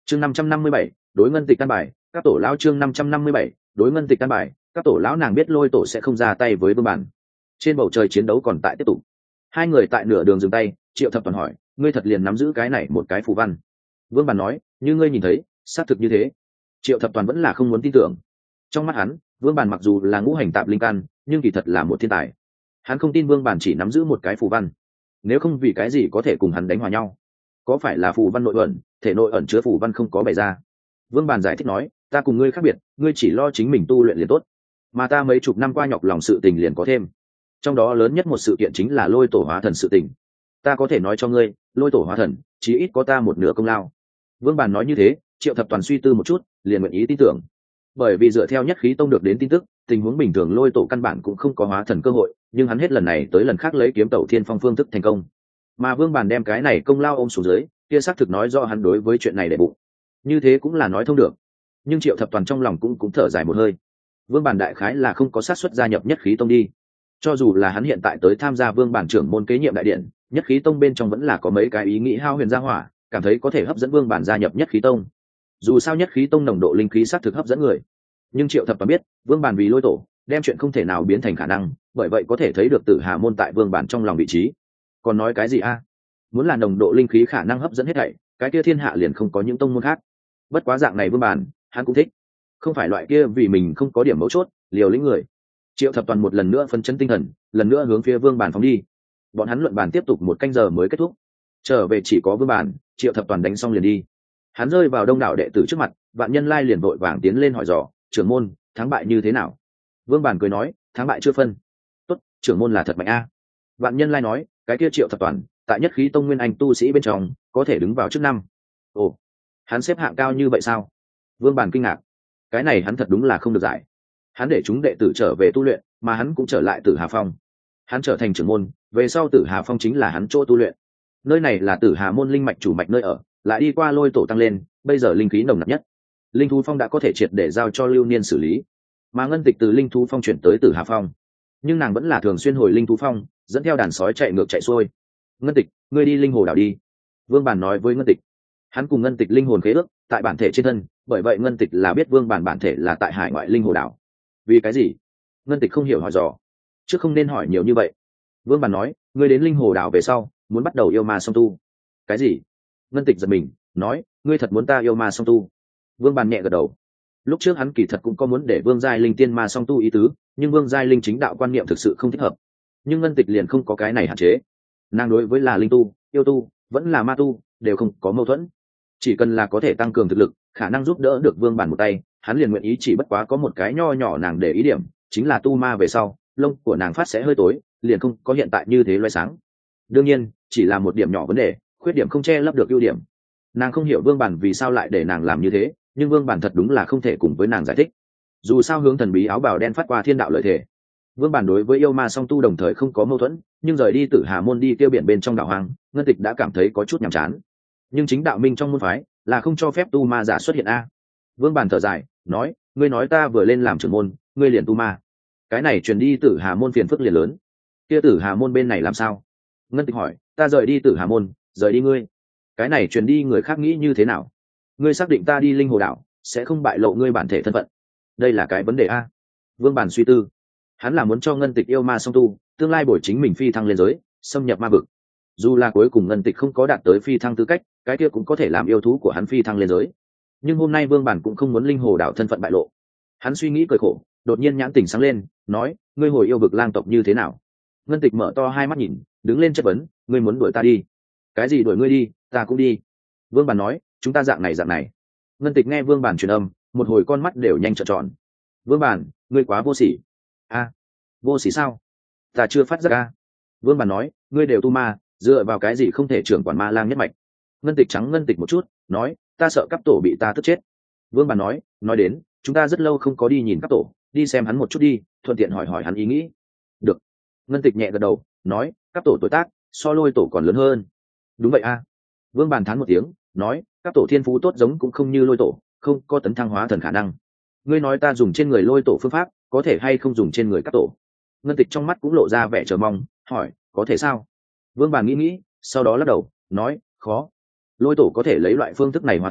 chương 557, đối ngân tịch căn bài các tổ lão. Chương 557, đối ngân tịch căn bài các tổ lão. Nàng biết lôi tổ sẽ không ra tay với Vương Bản. Trên bầu trời chiến đấu còn tại tiếp tục. Hai người tại nửa đường dừng tay. Triệu Thập Toàn hỏi, ngươi thật liền nắm giữ cái này một cái phù văn? Vương Bản nói, như ngươi nhìn thấy, xác thực như thế. Triệu Thập Toàn vẫn là không muốn tin tưởng. Trong mắt hắn, Vương Bản mặc dù là ngũ hành tạp linh căn, nhưng kỳ thật là một thiên tài. Hắn không tin Vương Bản chỉ nắm giữ một cái phù văn. Nếu không, vì cái gì có thể cùng hắn đánh hòa nhau? Có phải là phù văn nội ẩn, thể nội ẩn chứa phù văn không có bày ra? Vương Bản giải thích nói, ta cùng ngươi khác biệt, ngươi chỉ lo chính mình tu luyện liền tốt, mà ta mấy chục năm qua nhọc lòng sự tình liền có thêm. Trong đó lớn nhất một sự kiện chính là lôi tổ hóa thần sự tình. Ta có thể nói cho ngươi, lôi tổ hóa thần chí ít có ta một nửa công lao. Vương Bản nói như thế, Triệu Thập Toàn suy tư một chút, liền nguyện ý tin tưởng. Bởi vì dựa theo nhất khí tông được đến tin tức, tình huống bình thường lôi tổ căn bản cũng không có hóa thần cơ hội, nhưng hắn hết lần này tới lần khác lấy kiếm tẩu thiên phong phương thức thành công. Mà Vương Bản đem cái này công lao ôm xuống dưới, kia xác thực nói do hắn đối với chuyện này để bụng. Như thế cũng là nói thông được. Nhưng Triệu Thập Toàn trong lòng cũng thở dài một hơi. Vương Bản đại khái là không có xác suất gia nhập nhất khí tông đi. Cho dù là hắn hiện tại tới tham gia Vương Bản trưởng môn kế nhiệm đại điện, nhất khí tông bên trong vẫn là có mấy cái ý nghĩ hao huyền gia hỏa, cảm thấy có thể hấp dẫn Vương Bản gia nhập nhất khí tông. Dù sao nhất khí tông nồng độ linh khí xác thực hấp dẫn người. Nhưng Triệu Thập Toàn biết, Vương Bản vì lôi tổ, đem chuyện không thể nào biến thành khả năng, bởi vậy có thể thấy được Tử Hà môn tại Vương Bản trong lòng vị trí. Còn nói cái gì a? Muốn là nồng độ linh khí khả năng hấp dẫn hết thảy, cái kia thiên hạ liền không có những tông môn khác. Bất quá dạng này Vương Bản, hắn cũng thích. Không phải loại kia vì mình không có điểm mấu chốt, liều lĩnh người. Triệu Thập Toàn một lần nữa phấn chấn tinh thần, lần nữa hướng phía Vương Bản phóng đi. Bọn hắn luận bàn tiếp tục 1 canh giờ mới kết thúc. Trở về chỉ có Vương Bản, Triệu Thập Toàn đánh xong liền đi. Hắn rơi vào đông đảo đệ tử trước mặt, Vạn Nhân Lai liền vội vàng tiến lên hỏi dò, trưởng môn, thắng bại như thế nào? Vương Bản cười nói, thắng bại chưa phân. Tốt, trưởng môn là thật mạnh a. Vạn Nhân Lai nói, cái kia Triệu Thập Toàn, tại nhất khí tông nguyên anh tu sĩ bên trong, có thể đứng vào trước 5. Ồ, hắn xếp hạng cao như vậy sao? Vương Bản kinh ngạc. Cái này hắn thật đúng là không được giải. Hắn để chúng đệ tử trở về tu luyện, mà hắn cũng trở lại Tử Hà Phong. Hắn trở thành trưởng môn, về sau Tử Hà Phong chính là hắn chỗ tu luyện. Nơi này là Tử Hà môn linh mạch chủ mạch nơi ở, lại đi qua lôi tổ tăng lên, bây giờ linh khí nồng nặc nhất. Linh thú phong đã có thể triệt để giao cho Lưu Niên xử lý, mà Ngân Tịch từ linh thú phong chuyển tới Tử Hà Phong, nhưng nàng vẫn là thường xuyên hồi linh thú phong, dẫn theo đàn sói chạy ngược chạy xuôi. Ngân Tịch, ngươi đi linh hồ đảo đi. Vương Bản nói với Ngân Tịch. Hắn cùng Ngân Tịch linh hồn khế ước tại bản thể trên thân, bởi vậy Ngân Tịch là biết Vương Bản bản thể là tại hải ngoại linh hồ đảo. Vì cái gì? Ngân Tịch không hiểu hỏi dò. Trước không nên hỏi nhiều như vậy. Vương Bản nói, ngươi đến linh hồ đảo về sau, muốn bắt đầu yêu ma song tu. Cái gì? Ngân Tịch giật mình, nói, ngươi thật muốn ta yêu ma song tu? Vương Bản nhẹ gật đầu. Lúc trước hắn kỳ thật cũng có muốn để Vương Giai Linh tiên ma song tu ý tứ, nhưng Vương Giai Linh chính đạo quan niệm thực sự không thích hợp. Nhưng Ngân Tịch liền không có cái này hạn chế. Nàng đối với là linh tu, yêu tu, vẫn là ma tu, đều không có mâu thuẫn. Chỉ cần là có thể tăng cường thực lực, khả năng giúp đỡ được Vương Bản một tay, hắn liền nguyện ý. Chỉ bất quá có một cái nho nhỏ nàng để ý điểm, chính là tu ma về sau, lông của nàng phát sẽ hơi tối, liền không có hiện tại như thế loé sáng. Đương nhiên, chỉ là một điểm nhỏ vấn đề, khuyết điểm không che lấp được ưu điểm. Nàng không hiểu Vương Bản vì sao lại để nàng làm như thế, nhưng Vương Bản thật đúng là không thể cùng với nàng giải thích. Dù sao hướng thần bí áo bào đen phát qua thiên đạo lợi thể, Vương Bản đối với yêu ma song tu đồng thời không có mâu thuẫn, nhưng rời đi Tử Hà môn đi tiêu biển bên trong đảo hoang, Ngân Tịch đã cảm thấy có chút nhàm chán. Nhưng chính đạo minh trong môn phái là không cho phép tu ma giả xuất hiện a. Vương Bản thở dài, nói, ngươi nói ta vừa lên làm trưởng môn, ngươi liền tu ma, cái này truyền đi Tử Hà môn phiền phức liền lớn. Kia Tử Hà môn bên này làm sao? Ngân Tịch hỏi, ta rời đi Tử Hà môn, rời đi ngươi, cái này truyền đi người khác nghĩ như thế nào? Ngươi xác định ta đi linh hồ đảo sẽ không bại lộ ngươi bản thể thân phận? Đây là cái vấn đề a. Vương Bản suy tư. Hắn là muốn cho Ngân Tịch yêu ma song tu, tương lai bồi chính mình phi thăng lên giới, xâm nhập ma vực. Dù là cuối cùng Ngân Tịch không có đạt tới phi thăng tư cách, cái kia cũng có thể làm yêu thú của hắn phi thăng lên giới. Nhưng hôm nay Vương Bản cũng không muốn linh hồ đảo thân phận bại lộ. Hắn suy nghĩ cười khổ, đột nhiên nhãn tỉnh sáng lên, nói, ngươi hồi yêu vực lang tộc như thế nào? Ngân Tịch mở to hai mắt nhìn, đứng lên chất vấn, ngươi muốn đuổi ta đi? Cái gì đuổi ngươi đi, ta cũng đi. Vương Bản nói, chúng ta dạng này. Ngân Tịch nghe Vương Bản truyền âm, một hồi con mắt đều nhanh trợn tròn. Vương Bản, ngươi quá vô sỉ. A, vô sỉ sao? Ta chưa phát giác a. Vương Bản nói, ngươi đều tu ma, dựa vào cái gì không thể trưởng quản ma lang nhất mạch? Ngân Tịch trắng Ngân Tịch một chút, nói, ta sợ cấp tổ bị ta tức chết. Vương Bản nói đến, chúng ta rất lâu không có đi nhìn cấp tổ, đi xem hắn một chút đi, thuận tiện hỏi hỏi hắn ý nghĩ. Được. Ngân Tịch nhẹ gật đầu, nói, cấp tổ tuổi tác so lôi tổ còn lớn hơn. Đúng vậy a. Vương Bản thán một tiếng, nói, cấp tổ thiên phú tốt giống cũng không như lôi tổ, không có tấn thăng hóa thần khả năng. Ngươi nói ta dùng trên người lôi tổ phương pháp, có thể hay không dùng trên người cấp tổ? Ngân Tịch trong mắt cũng lộ ra vẻ chờ mong, hỏi, có thể sao? Vương Bản nghĩ, sau đó lắc đầu, nói, khó. Lôi tổ có thể lấy loại phương thức này hóa thần,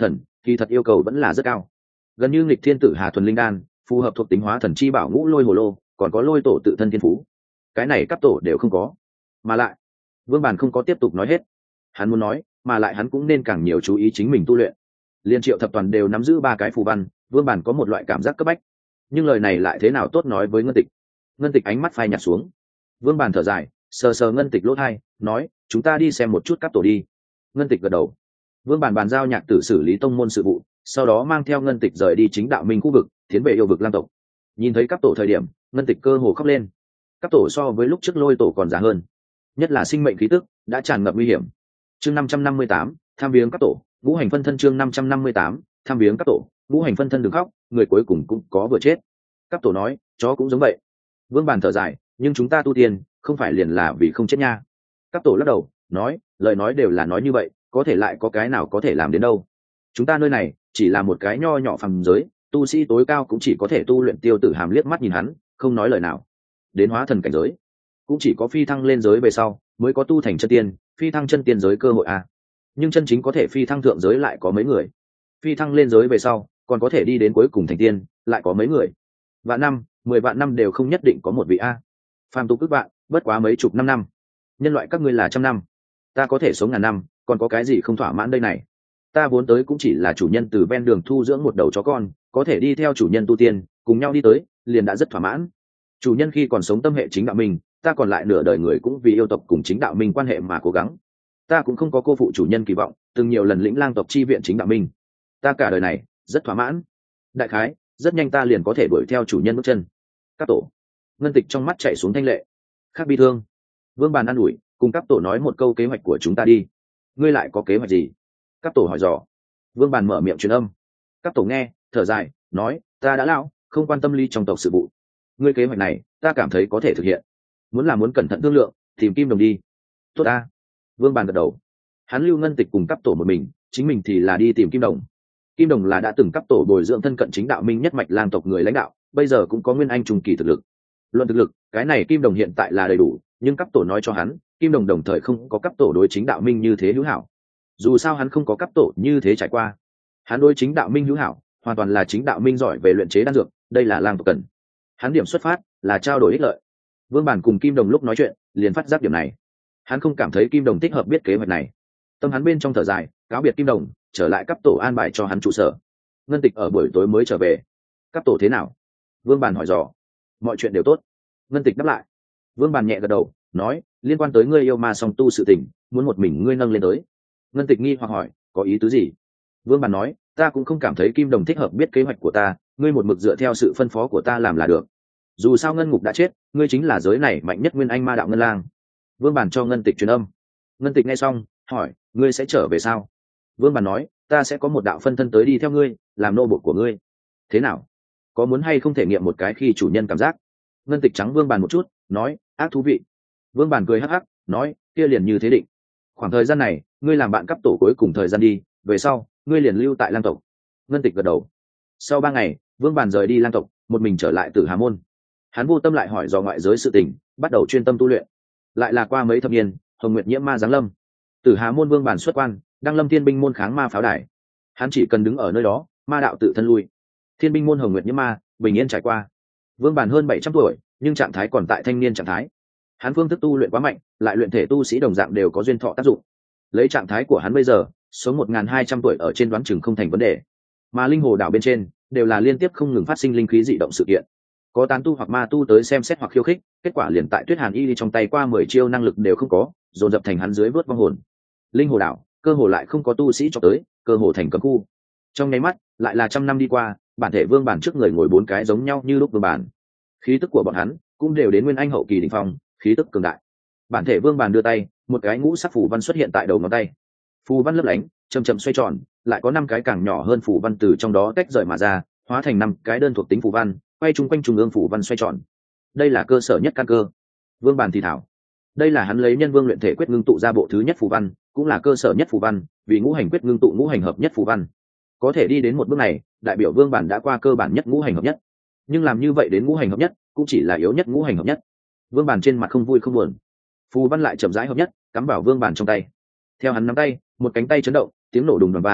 kỳ thật yêu cầu vẫn là rất cao. Gần như nghịch thiên tử hà thuần linh đan, phù hợp thuộc tính hóa thần chi bảo ngũ lôi hồ lô, còn có lôi tổ tự thân thiên phú, cái này cấp tổ đều không có. Mà lại Vương Bản không có tiếp tục nói hết, hắn muốn nói mà lại hắn cũng nên càng nhiều chú ý chính mình tu luyện. Liên Triệu thập toàn đều nắm giữ 3 cái phù văn, Vương Bản có một loại cảm giác cấp bách, nhưng lời này lại thế nào tốt nói với Ngân Tịch. Ngân Tịch ánh mắt phai nhạt xuống. Vương Bản thở dài, sờ sờ Ngân Tịch lỗ tai, nói, chúng ta đi xem một chút cấp tổ đi. Ngân Tịch gật đầu. Vương Bản bàn giao Nhạc Tử xử lý tông môn sự vụ, sau đó mang theo Ngân Tịch rời đi chính đạo minh khu vực, tiến về yêu vực lang tộc. Nhìn thấy cấp tổ thời điểm, Ngân Tịch cơ hồ khóc lên. Cấp tổ so với lúc trước lôi tổ còn già hơn, nhất là sinh mệnh khí tức đã tràn ngập nguy hiểm. Chương 558, tham viếng cấp tổ, ngũ hành phân thân. Chương 558, tham viếng cấp tổ, ngũ hành phân thân. Đừng khóc, người cuối cùng cũng có vừa chết. Cấp tổ nói, chó cũng giống vậy. Vương Bản thở dài, nhưng chúng ta tu tiên không phải liền là vì không chết nha. Cấp tổ lắc đầu, nói, lời nói đều là nói như vậy, có thể lại có cái nào có thể làm đến đâu. Chúng ta nơi này chỉ là một cái nho nhỏ phàm giới, tu sĩ tối cao cũng chỉ có thể tu luyện. Tiêu Tử Hàm liếc mắt nhìn hắn, không nói lời nào. Đến hóa thần cảnh giới, cũng chỉ có phi thăng lên giới về sau mới có tu thành chân tiên, phi thăng chân tiên giới cơ hội a. Nhưng chân chính có thể phi thăng thượng giới lại có mấy người? Phi thăng lên giới về sau còn có thể đi đến cuối cùng thành tiên lại có mấy người? Vạn năm, 10 vạn năm đều không nhất định có một vị a. Phàm tục ước vạn, bất quá mấy chục năm. Nhân loại các ngươi là trăm năm, ta có thể sống ngàn năm, còn có cái gì không thỏa mãn đây này? Ta vốn tới cũng chỉ là chủ nhân từ ven đường thu dưỡng một đầu chó con, có thể đi theo chủ nhân tu tiên, cùng nhau đi tới, liền đã rất thỏa mãn. Chủ nhân khi còn sống tâm hệ chính đạo minh, ta còn lại nửa đời người cũng vì yêu tộc cùng chính đạo minh quan hệ mà cố gắng. Ta cũng không có cô phụ chủ nhân kỳ vọng, từng nhiều lần lĩnh lang tộc chi viện chính đạo minh. Ta cả đời này rất thỏa mãn. Đại khái, rất nhanh ta liền có thể đuổi theo chủ nhân bước chân. Các tổ. Ngân Tịch trong mắt chảy xuống thanh lệ. Khác bi thương. Vương Bàn an ủi, cùng các tổ nói một câu kế hoạch của chúng ta đi. Ngươi lại có kế hoạch gì? Các tổ hỏi dò. Vương Bàn mở miệng truyền âm. Các tổ nghe, thở dài, nói, ta đã lão, không quan tâm lý trong tộc sự vụ. Ngươi kế hoạch này, ta cảm thấy có thể thực hiện. Muốn cẩn thận thương lượng, tìm Kim Đồng đi. Tốt ta. Vương Bàn gật đầu. Hắn lưu Ngân Tịch cùng cấp tổ một mình, chính mình thì là đi tìm Kim Đồng. Kim Đồng là đã từng cấp tổ bồi dưỡng thân cận chính đạo minh nhất mạch lang tộc người lãnh đạo, bây giờ cũng có nguyên anh trung kỳ thực lực. Luận thực lực, cái này Kim Đồng hiện tại là đầy đủ, nhưng cấp tổ nói cho hắn, Kim Đồng đồng thời không có cấp tổ đối chính đạo minh như thế hữu hảo. Dù sao hắn không có cấp tổ như thế trải qua. Hắn đối chính đạo minh hữu hảo, hoàn toàn là chính đạo minh giỏi về luyện chế đan dược, đây là lang tộc cần. Hắn điểm xuất phát là trao đổi ích lợi. Vương Bản cùng Kim Đồng lúc nói chuyện liền phát giác điểm này. Hắn không cảm thấy Kim Đồng thích hợp biết kế hoạch này. Tâm hắn bên trong thở dài, cáo biệt Kim Đồng, trở lại cấp tổ an bài cho hắn trụ sở. Ngân Tịch ở buổi tối mới trở về. Cấp tổ thế nào? Vương Bản hỏi dò. Mọi chuyện đều tốt. Ngân Tịch đáp lại. Vương Bản nhẹ gật đầu, nói, liên quan tới ngươi yêu ma song tu sự tình, muốn một mình ngươi nâng lên tới. Ngân Tịch nghi hoặc hỏi, có ý tứ gì? Vương Bản nói, ta cũng không cảm thấy Kim Đồng thích hợp biết kế hoạch của ta, ngươi một mực dựa theo sự phân phó của ta làm là được. Dù sao Ngân Ngục đã chết, ngươi chính là giới này mạnh nhất nguyên anh ma đạo Ngân Lang. Vương Bản cho Ngân Tịch truyền âm. Ngân Tịch nghe xong, hỏi, ngươi sẽ trở về sao? Vương Bản nói, ta sẽ có một đạo phân thân tới đi theo ngươi, làm nô bộc của ngươi. Thế nào? Có muốn hay không thể nghiệm một cái khi chủ nhân cảm giác? Ngân Tịch trắng Vương Bản một chút, nói, ác thú vị. Vương Bản cười hắc hắc, nói, kia liền như thế định. Khoảng thời gian này, ngươi làm bạn cấp tổ cuối cùng thời gian đi, về sau, ngươi liền lưu tại lang tộc. Ngân Tịch gật đầu. Sau 3 ngày, Vương Bản rời đi lang tộc, một mình trở lại Tử Hà môn. Hắn vô tâm lại hỏi dò ngoại giới sự tình, bắt đầu chuyên tâm tu luyện. Lại là qua mấy thập niên, Hồng Nguyệt nhiễm ma giáng lâm. Tử Hà môn Vương Bản xuất quan, đăng lâm Thiên binh môn kháng ma pháo đài. Hắn chỉ cần đứng ở nơi đó, ma đạo tự thân lui. Thiên binh môn Hồng Nguyệt nhiễm ma bình yên trải qua. Vương Bản hơn 700 tuổi, nhưng trạng thái còn tại thanh niên trạng thái. Hắn phương thức tu luyện quá mạnh, lại luyện thể tu sĩ đồng dạng đều có duyên thọ tác dụng. Lấy trạng thái của hắn bây giờ, sống 1200 tuổi ở trên đoán chừng không thành vấn đề. Mà linh hồ đảo bên trên đều là liên tiếp không ngừng phát sinh linh khí dị động sự kiện. Có tán tu hoặc ma tu tới xem xét hoặc khiêu khích, kết quả liền tại Tuyết Hàn Y đi trong tay qua 10 chiêu năng lực đều không có, dồn dập thành hắn dưới vớt vong hồn. Linh hồ đảo, cơ hồ lại không có tu sĩ cho tới, cơ hồ thành cấm khu. Trong nháy mắt, lại là 100 năm đi qua, bản thể Vương Bản trước người ngồi 4 cái giống nhau như lúc Vương Bản. Khí tức của bọn hắn cũng đều đến nguyên anh hậu kỳ đỉnh phong, khí tức cường đại. Bản thể Vương Bản đưa tay, một cái ngũ sắc phù văn xuất hiện tại đầu ngón tay. Phù văn lấp lánh, chậm chậm xoay tròn, lại có 5 cái càng nhỏ hơn phù văn từ trong đó tách rời mà ra, hóa thành 5 cái đơn thuộc tính phù văn, quay chung quanh trung ương phù văn xoay tròn. Đây là cơ sở nhất căn cơ. Vương Bản thì thảo, đây là hắn lấy nhân vương luyện thể quyết ngưng tụ ra bộ thứ nhất phù văn, cũng là cơ sở nhất phù văn, vì ngũ hành quyết ngưng tụ ngũ hành hợp nhất phù văn. Có thể đi đến một bước này, đại biểu Vương Bản đã qua cơ bản nhất ngũ hành hợp nhất. Nhưng làm như vậy đến ngũ hành hợp nhất, cũng chỉ là yếu nhất ngũ hành hợp nhất. Vương Bản trên mặt không vui không buồn. Phù văn lại chậm rãi hợp nhất, cắm vào Vương Bản trong tay. Theo hắn nắm tay, một cánh tay chấn động, tiếng nổ đùng đoàng vang,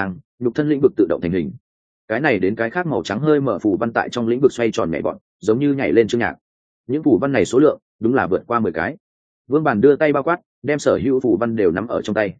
nhục thân lĩnh vực tự động thành hình. Cái này đến cái khác màu trắng hơi mở phù văn tại trong lĩnh vực xoay tròn nhảy bọn, giống như nhảy lên chương nhạc. Những phù văn này số lượng đúng là vượt qua 10 cái. Vương Bản đưa tay bao quát, đem sở hữu phù văn đều nắm ở trong tay.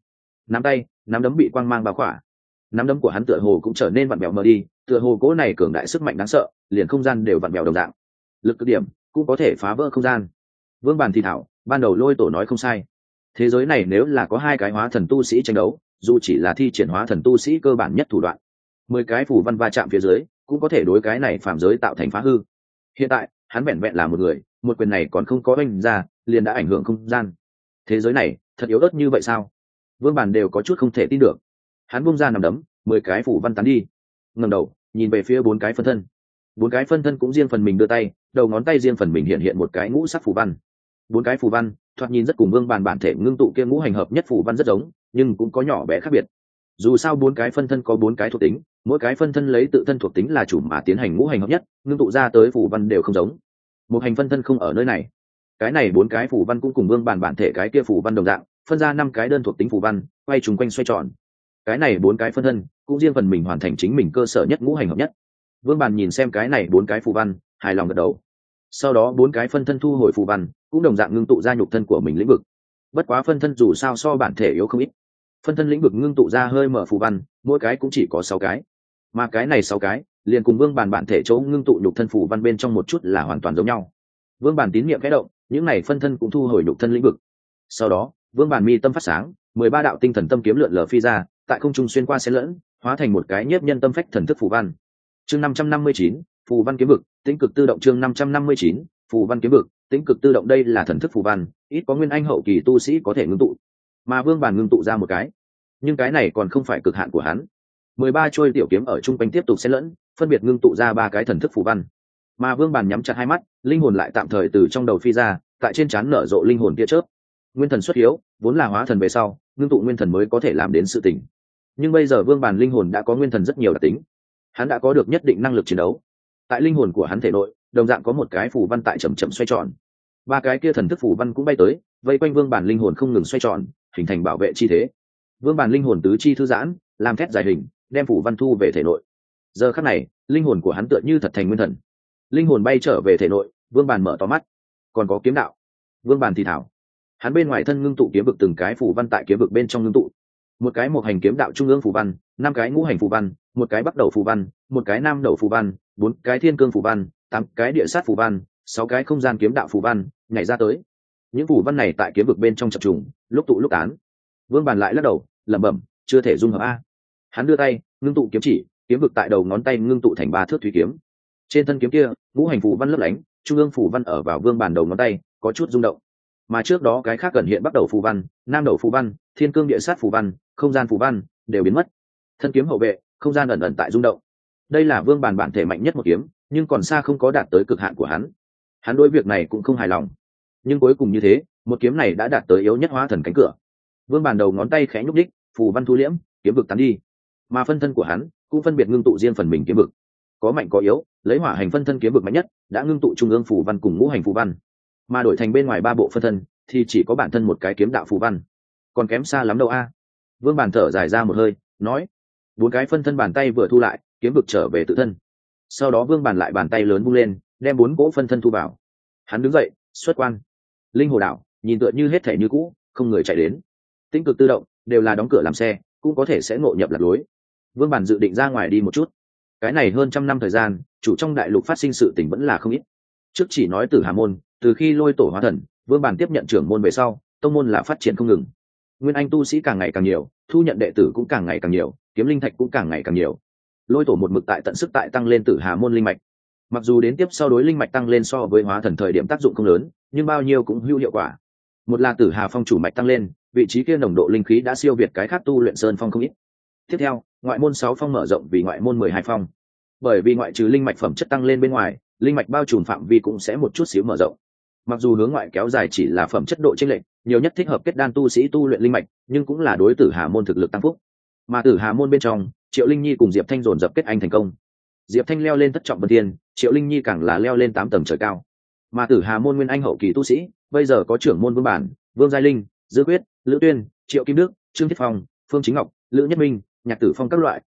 Nắm đấm bị quang mang bao khỏa. Nắm đấm của hắn tựa hồ cũng trở nên vặn vẹo mờ đi, tựa hồ cỗ này cường đại sức mạnh đáng sợ, liền không gian đều vặn vẹo đồng dạng. Lực cực điểm cũng có thể phá vỡ không gian. Vương Bản thì thảo, ban đầu Lôi Tổ nói không sai. Thế giới này nếu là có 2 cái hóa thần tu sĩ tranh đấu, dù chỉ là thi triển hóa thần tu sĩ cơ bản nhất thủ đoạn, 10 cái phù văn va chạm phía dưới cũng có thể đối cái này phàm giới tạo thành phá hư. Hiện tại hắn vẹn vẹn là một người, một quyền này còn không có oanh ra liền đã ảnh hưởng không gian. Thế giới này thật yếu ớt như vậy sao? Vương Bản đều có chút không thể tin được. Hắn bung ra nằm đấm, 10 cái phù văn tán đi, ngẩng đầu nhìn về phía 4 cái phân thân. 4 cái phân thân cũng riêng phần mình đưa tay, đầu ngón tay riêng phần mình hiện hiện một cái ngũ sắc phù văn. 4 cái phù văn thoạt nhìn rất cùng Vương Bản bản thể ngưng tụ kia ngũ hành hợp nhất phù văn rất giống, nhưng cũng có nhỏ bé khác biệt. Dù sao 4 cái phân thân có 4 cái thuộc tính, mỗi cái phân thân lấy tự thân thuộc tính là chủ mà tiến hành ngũ hành hợp nhất, ngưng tụ ra tới phù văn đều không giống. Một hành phân thân không ở nơi này. Cái này 4 cái phù văn cũng cùng Vương Bản bản thể cái kia phù văn đồng dạng, phân ra 5 cái đơn thuộc tính phù văn, quay trùng quanh xoay tròn. Cái này 4 cái phân thân cũng riêng phần mình hoàn thành chính mình cơ sở nhất ngũ hành hợp nhất. Vương Bản nhìn xem cái này 4 cái phù văn, hài lòng gật đầu. Sau đó 4 cái phân thân thu hồi phù văn, cũng đồng dạng ngưng tụ ra nhục thân của mình lĩnh vực. Bất quá phân thân dù sao so bản thể yếu không ít. Phân thân lĩnh vực ngưng tụ ra hơi mở phù văn, mỗi cái cũng chỉ có 6 cái. Mà cái này 6 cái, liền cùng Vương Bản bản thể chỗ ngưng tụ nhục thân phù văn bên trong một chút là hoàn toàn giống nhau. Vương Bản tín niệm khẽ động, những này phân thân cũng thu hồi nhục thân lĩnh vực. Sau đó, Vương Bản mi tâm phát sáng, 13 đạo tinh thần tâm kiếm lượn lờ phi ra, tại không trung xuyên qua xen lẫn, hóa thành một cái nhiếp nhân tâm phách thần thức phù văn. Chương 559, phù văn kiếm vực, tĩnh cực tự động. Chương 559, phù văn kiếm vực, tĩnh cực tự động. Đây là thần thức phù văn, ít có nguyên anh hậu kỳ tu sĩ có thể ngưng tụ, mà Vương Bản ngưng tụ ra một cái. Nhưng cái này còn không phải cực hạn của hắn. 13 trôi tiểu kiếm ở trung quanh tiếp tục xen lẫn, phân biệt ngưng tụ ra 3 cái thần thức phù văn. Mà Vương Bản nhắm chặt hai mắt, linh hồn lại tạm thời từ trong đầu phi ra, tại trên trán nở rộ linh hồn tia chớp. Nguyên thần xuất hiếu, vốn là hóa thần về sau, ngưng tụ nguyên thần mới có thể làm đến sự tình. Nhưng bây giờ Vương Bản linh hồn đã có nguyên thần rất nhiều đặc tính, hắn đã có được nhất định năng lực chiến đấu. Tại linh hồn của hắn thể nội, đồng dạng có một cái phù văn tại chậm chậm xoay tròn. 3 cái kia thần thức phù văn cũng bay tới, vây quanh Vương Bản linh hồn không ngừng xoay tròn, hình thành bảo vệ chi thế. Vương Bản linh hồn tứ chi thư giãn, làm thét dài hình, đem phù văn thu về thể nội. Giờ khắc này, linh hồn của hắn tựa như thật thành nguyên thần. Linh hồn bay trở về thể nội, Vương Bản mở to mắt. Còn có kiếm đạo. Vương Bản thì thảo. Hắn bên ngoài thân ngưng tụ kiếm vực, từng cái phù văn tại kiếm vực bên trong ngưng tụ. Một cái một hành kiếm đạo trung ương phù văn, 5 cái ngũ hành phù văn, một cái bắc đầu phù văn, một cái nam đầu phù văn, 4 cái thiên cương phù văn, 8 cái địa sát phù văn, 6 cái không gian kiếm đạo phù văn nhảy ra tới. Những phù văn này tại kiếm vực bên trong chập trùng, lúc tụ lúc tán. Vương Bản lại lắc đầu, lẩm bẩm, chưa thể dung hợp a. Hắn đưa tay, ngưng tụ kiếm chỉ, kiếm vực tại đầu ngón tay ngưng tụ thành 3 thước thủy kiếm. Trên thân kiếm kia, ngũ hành phù văn lấp lánh, trung ương phù văn ở vào Vương Bản đầu ngón tay, có chút rung động. Mà trước đó cái khác gần hiện bắt đầu phù văn, nam đầu phù văn, thiên cương địa sát phù văn, không gian phù văn đều biến mất. Thân kiếm hậu vệ, không gian ẩn ẩn tại rung động. Đây là Vương Bản bản thể mạnh nhất một kiếm, nhưng còn xa không có đạt tới cực hạn của hắn. Hắn đối việc này cũng không hài lòng. Nhưng cuối cùng như thế, một kiếm này đã đạt tới yếu nhất hóa thần cánh cửa. Vương Bản đầu ngón tay khẽ nhúc đích, phù văn thu liễm, kiếm vực tán đi. Mà phân thân của hắn cũng phân biệt ngưng tụ riêng phần mình kiếm vực. Có mạnh có yếu, lấy hỏa hành phân thân kiếm vực mạnh nhất, đã ngưng tụ trung ương phù văn cùng ngũ hành phù văn. Mà đổi thành bên ngoài 3 bộ phân thân thì chỉ có bản thân một cái kiếm đạo phù văn. Còn kém xa lắm đâu a. Vương Bản thở dài ra một hơi, nói. 4 cái phân thân bàn tay vừa thu lại, kiếm vực trở về tự thân. Sau đó Vương Bản lại bàn tay lớn vung lên, đem 4 cỗ phân thân thu vào. Hắn đứng dậy, xuất quan. Linh hồ đảo nhìn tựa như hết thể như cũ, không người chạy đến. Tĩnh cực tự động đều là đóng cửa làm xe, cũng có thể sẽ ngộ nhập lạc lối. Vương Bản dự định ra ngoài đi một chút. Cái này hơn 100 năm thời gian, chủ trong đại lục phát sinh sự tình vẫn là không ít. Trước chỉ nói Tử Hà môn, từ khi Lôi Tổ hóa thần, Vương Bản tiếp nhận trưởng môn về sau, tông môn là phát triển không ngừng. Nguyên anh tu sĩ càng ngày càng nhiều, thu nhận đệ tử cũng càng ngày càng nhiều, kiếm linh thạch cũng càng ngày càng nhiều. Lôi Tổ một mực tại tận sức tại tăng lên Tử Hà môn linh mạch. Mặc dù đến tiếp sau đối linh mạch tăng lên so với hóa thần thời điểm tác dụng không lớn, nhưng bao nhiêu cũng hữu hiệu quả. Một là Tử Hà phong chủ mạch tăng lên, vị trí kia nồng độ linh khí đã siêu việt cái khác tu luyện sơn phong không ít. Tiếp theo, ngoại môn 6 phong mở rộng vì ngoại môn 12 phong. Bởi vì ngoại trừ linh mạch phẩm chất tăng lên bên ngoài, linh mạch bao trùm phạm vi cũng sẽ một chút xíu mở rộng. Mặc dù hướng ngoại kéo dài chỉ là phẩm chất độ chênh lệch, nhiều nhất thích hợp kết đan tu sĩ tu luyện linh mạch, nhưng cũng là đối Tử Hà môn thực lực tăng phúc. Mà Tử Hà môn bên trong, Triệu Linh Nhi cùng Diệp Thanh dồn dập kết anh thành công. Diệp Thanh leo lên thất trọng vân thiên, Triệu Linh Nhi càng là leo lên 8 tầng trời cao. Mà Tử Hà môn nguyên anh hậu kỳ tu sĩ, bây giờ có trưởng môn Vương Bản, Vương Giai Linh, Dư Quyết, Lữ Tuyên, Triệu Kim Đức, Trương Thiết Phong, Phương Chính Ngọc, Lữ Nhất Minh, Nhạc Tử Phong các loại,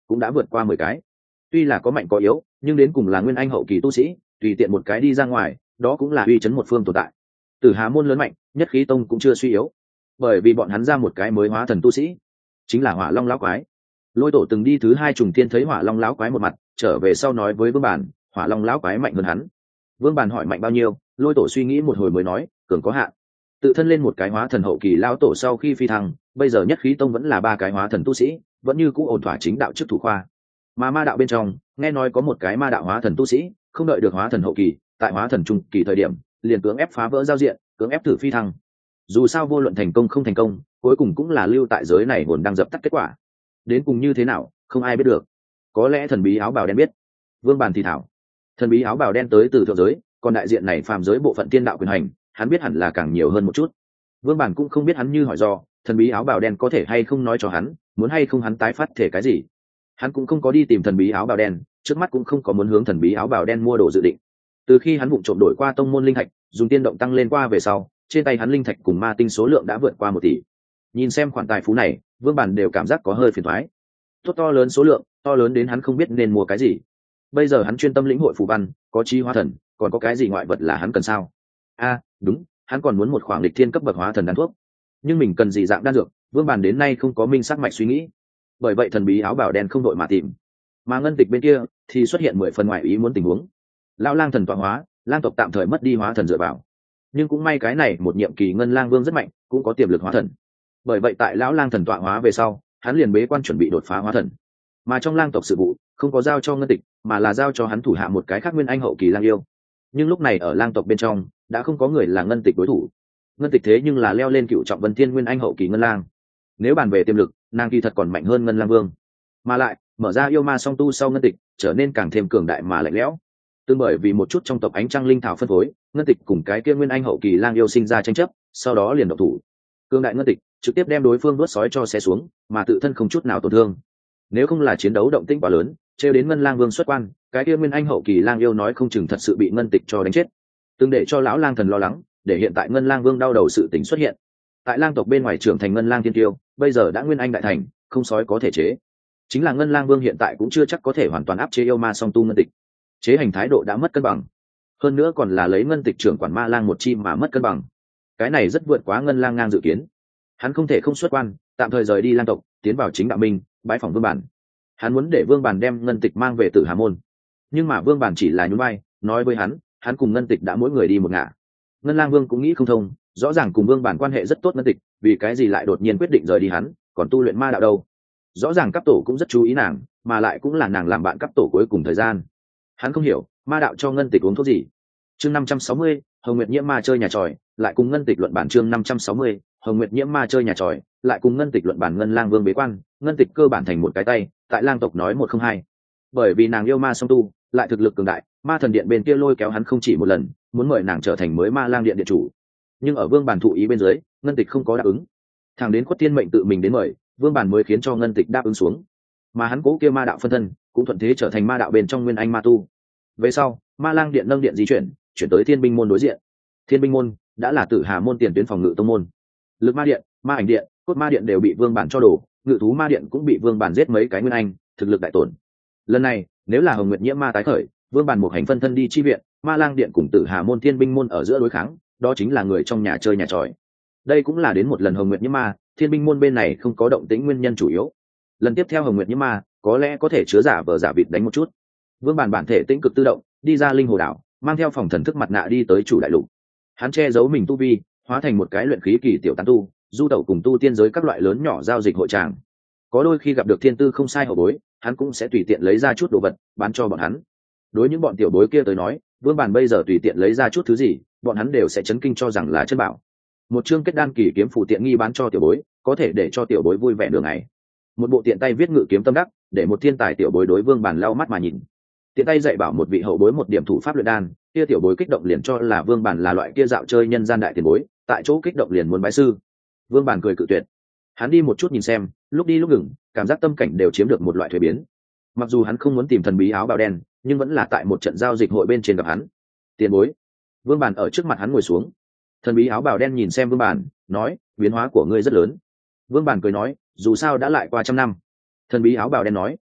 cũng đã vượt qua 10 cái. Tuy là có mạnh có yếu, nhưng đến cùng là nguyên anh hậu kỳ tu sĩ, tùy tiện một cái đi ra ngoài, đó cũng là uy chấn một phương tồn tại. Tử Hà môn lớn mạnh, Nhất Khí tông cũng chưa suy yếu, bởi vì bọn hắn ra một cái mới hóa thần tu sĩ, chính là Hỏa Long lão quái. Lôi tổ từng đi thứ 2 trùng thiên thấy Hỏa Long lão quái một mặt, trở về sau nói với Vương Bản, Hỏa Long lão quái mạnh hơn hắn. Vương Bản hỏi mạnh bao nhiêu, Lôi tổ suy nghĩ một hồi mới nói, cường có hạn. Tự thân lên một cái hóa thần hậu kỳ lão tổ sau khi phi thăng, bây giờ Nhất Khí tông vẫn là 3 cái hóa thần tu sĩ, vẫn như cũ ổn thỏa chính đạo chức thủ khoa. Mà ma đạo bên trong, nghe nói có một cái ma đạo hóa thần tu sĩ, không đợi được hóa thần hậu kỳ, tại hóa thần trung kỳ thời điểm, liền cưỡng ép phá vỡ giao diện, cưỡng ép thử phi thăng. Dù sao vô luận thành công không thành công, cuối cùng cũng là lưu tại giới này hồn đang dập tắt kết quả. Đến cùng như thế nào, không ai biết được. Có lẽ thần bí áo bào đen biết. Vương Bàn thì thảo, thần bí áo bào đen tới từ thượng giới, còn đại diện này phàm giới bộ phận tiên đạo quyền hành, hắn biết hẳn là càng nhiều hơn một chút. Vương Bàn cũng không biết hắn như hỏi do, thần bí áo bào đen có thể hay không nói cho hắn, muốn hay không hắn tái phát thể cái gì. Hắn cũng không có đi tìm thần bí áo bào đen, trước mắt cũng không có muốn hướng thần bí áo bào đen mua đồ dự định. Từ khi hắn vụng trộm đổi qua tông môn linh thạch, dùng tiên động tăng lên qua về sau, trên tay hắn linh thạch cùng ma tinh số lượng đã vượt qua 1 tỷ. Nhìn xem khoản tài phú này, Vương Bản đều cảm giác có hơi phiền toái. Tốt to lớn số lượng, to lớn đến hắn không biết nên mua cái gì. Bây giờ hắn chuyên tâm lĩnh hội phù văn, có chi hóa thần, còn có cái gì ngoại vật là hắn cần sao? Đúng, hắn còn muốn một khoảng lịch thiên cấp bậc hóa thần đan thuốc. Nhưng mình cần gì dạng đan dược, Vương Bản đến nay không có minh xác mạch suy nghĩ. Bởi vậy thần bí áo bào đen không đội mà tìm. Mà ngân tịch bên kia thì xuất hiện 10 phần ngoại ý muốn tình huống. Lão lang thần tọa hóa, lang tộc tạm thời mất đi hóa thần dựa vào. Nhưng cũng may cái này một nhiệm kỳ ngân lang vương rất mạnh, cũng có tiềm lực hóa thần. Bởi vậy tại lão lang thần tọa hóa về sau, hắn liền bế quan chuẩn bị đột phá hóa thần. Mà trong lang tộc sự vụ không có giao cho ngân tịch, mà là giao cho hắn thủ hạ một cái khác nguyên anh hậu kỳ lang yêu. Nhưng lúc này ở lang tộc bên trong đã không có người là ngân tịch đối thủ. Ngân tịch thế nhưng là leo lên cựu trọng vân thiên nguyên anh hậu kỳ ngân lang. Nếu bàn về tiềm lực, nàng kỳ thật còn mạnh hơn ngân lang vương. Mà lại mở ra yêu ma song tu sau ngân tịch trở nên càng thêm cường đại mà lạnh lẽo. Tương bởi vì một chút trong tộc ánh trăng linh thảo phân phối, ngân tịch cùng cái kia nguyên anh hậu kỳ lang yêu sinh ra tranh chấp, sau đó liền độc thủ. Cường đại ngân tịch trực tiếp đem đối phương đuốt sói cho xé xuống, mà tự thân không chút nào tổn thương. Nếu không là chiến đấu động tĩnh quá lớn, trêu đến ngân lang vương xuất quan, cái kia nguyên anh hậu kỳ lang yêu nói không chừng thật sự bị ngân tịch cho đánh chết. Từng để cho lão lang thần lo lắng, để hiện tại ngân lang vương đau đầu sự tình xuất hiện. Tại lang tộc bên ngoài trưởng thành ngân lang thiên tiêu, bây giờ đã nguyên anh đại thành, không sói có thể chế. Chính là ngân lang vương hiện tại cũng chưa chắc có thể hoàn toàn áp chế yêu ma song tu ngân tịch. Chế hành thái độ đã mất cân bằng, hơn nữa còn là lấy ngân tịch trưởng quản ma lang một chi mà mất cân bằng. Cái này rất vượt quá ngân lang ngang dự kiến. Hắn không thể không xuất quan, tạm thời rời đi lang tộc, tiến vào chính đạo minh, bái phỏng Vương Bản. Hắn muốn để Vương Bản đem ngân tịch mang về Tử Hà môn, nhưng mà Vương Bản chỉ là nhún vai, nói với hắn cùng ngân tịch đã mỗi người đi một ngả. Ngân lang vương cũng nghĩ không thông, rõ ràng cùng Vương Bản quan hệ rất tốt ngân tịch, vì cái gì lại đột nhiên quyết định rời đi hắn, còn tu luyện ma đạo đâu? Rõ ràng cấp tổ cũng rất chú ý nàng, mà lại cũng là nàng làm bạn cấp tổ cuối cùng thời gian. Hắn không hiểu ma đạo cho ngân tịch uống thuốc gì. Chương 560, Hồng Nguyệt Nhiễm ma chơi nhà tròi, lại cùng ngân tịch luận bản. Chương 560, Hồng Nguyệt Nhiễm ma chơi nhà tròi, lại cùng ngân tịch luận bản. Ngân lang vương bế quan, ngân tịch cơ bản thành một cái tay, tại lang tộc nói một không hai. Bởi vì nàng yêu ma song tu, lại thực lực cường đại, ma thần điện bên kia lôi kéo hắn không chỉ một lần, muốn mời nàng trở thành mới ma lang điện điện chủ. Nhưng ở Vương Bản thụ ý bên dưới, ngân tịch không có đáp ứng. Thằng đến Khuất Thiên mệnh tự mình đến mời, Vương Bản mới khiến cho ngân tịch đáp ứng xuống. Mà hắn cố kia ma đạo phân thân, cũng thuận thế trở thành ma đạo bên trong nguyên anh ma tu. Về sau ma lang điện nâng điện di chuyển tới thiên binh môn đối diện. Thiên binh môn đã là Tử Hà môn tiền tuyến phòng ngự tông môn. Lực ma điện, ma ảnh điện, cốt ma điện đều bị Vương Bản cho đổ, ngự thú ma điện cũng bị Vương Bản giết mấy cái nguyên anh, thực lực đại tổn. Lần này nếu là Hồng Nguyệt Nhiễm ma tái khởi, Vương Bản một hành phân thân đi chi viện, ma lang điện cùng Tử Hà môn thiên binh môn ở giữa đối kháng, đó chính là người trong nhà chơi nhà tròi. Đây cũng là đến một lần Hồng Nguyệt Nhiễm ma, thiên binh môn bên này không có động tĩnh nguyên nhân chủ yếu. Lần tiếp theo Hồng Nguyệt Nhiễm ma có lẽ có thể chứa giả vờ giả vịt đánh một chút. Vương Bản bản thể tĩnh cực tự động đi ra linh hồ đảo, mang theo phòng thần thức mặt nạ đi tới chủ đại lục. Hắn che giấu mình tu vi, hóa thành một cái luyện khí kỳ tiểu tán tu, du tẩu cùng tu tiên giới các loại lớn nhỏ giao dịch hội tràng. Có đôi khi gặp được thiên tư không sai hậu bối, hắn cũng sẽ tùy tiện lấy ra chút đồ vật bán cho bọn hắn. Đối những bọn tiểu bối kia tới nói, Vương Bản bây giờ tùy tiện lấy ra chút thứ gì, bọn hắn đều sẽ chấn kinh cho rằng là chân bảo. Một chương kết đan kỳ kiếm phù tiện nghi bán cho tiểu bối, có thể để cho tiểu bối vui vẻ đường ngày. Một bộ tiện tay viết ngự kiếm tâm đắc, để một thiên tài tiểu bối đối Vương Bản lau mắt mà nhìn. Tiện tay dạy bảo một vị hậu bối một điểm thủ pháp luyện đan, kia tiểu bối kích động liền cho là Vương Bản là loại kia dạo chơi nhân gian đại tiền bối, tại chỗ kích động liền muốn bái sư. Vương Bản cười cự tuyệt. Hắn đi một chút nhìn xem, lúc đi lúc ngừng, cảm giác tâm cảnh đều chiếm được một loại thuế biến. Mặc dù hắn không muốn tìm thần bí áo bào đen, nhưng vẫn là tại một trận giao dịch hội bên trên gặp hắn. Tiền bối. Vương Bản ở trước mặt hắn ngồi xuống. Thần bí áo bào đen nhìn xem Vương Bản, nói, biến hóa của ngươi rất lớn. Vương Bản cười nói, dù sao đã lại qua 100 năm. Thần bí áo bào đen nói,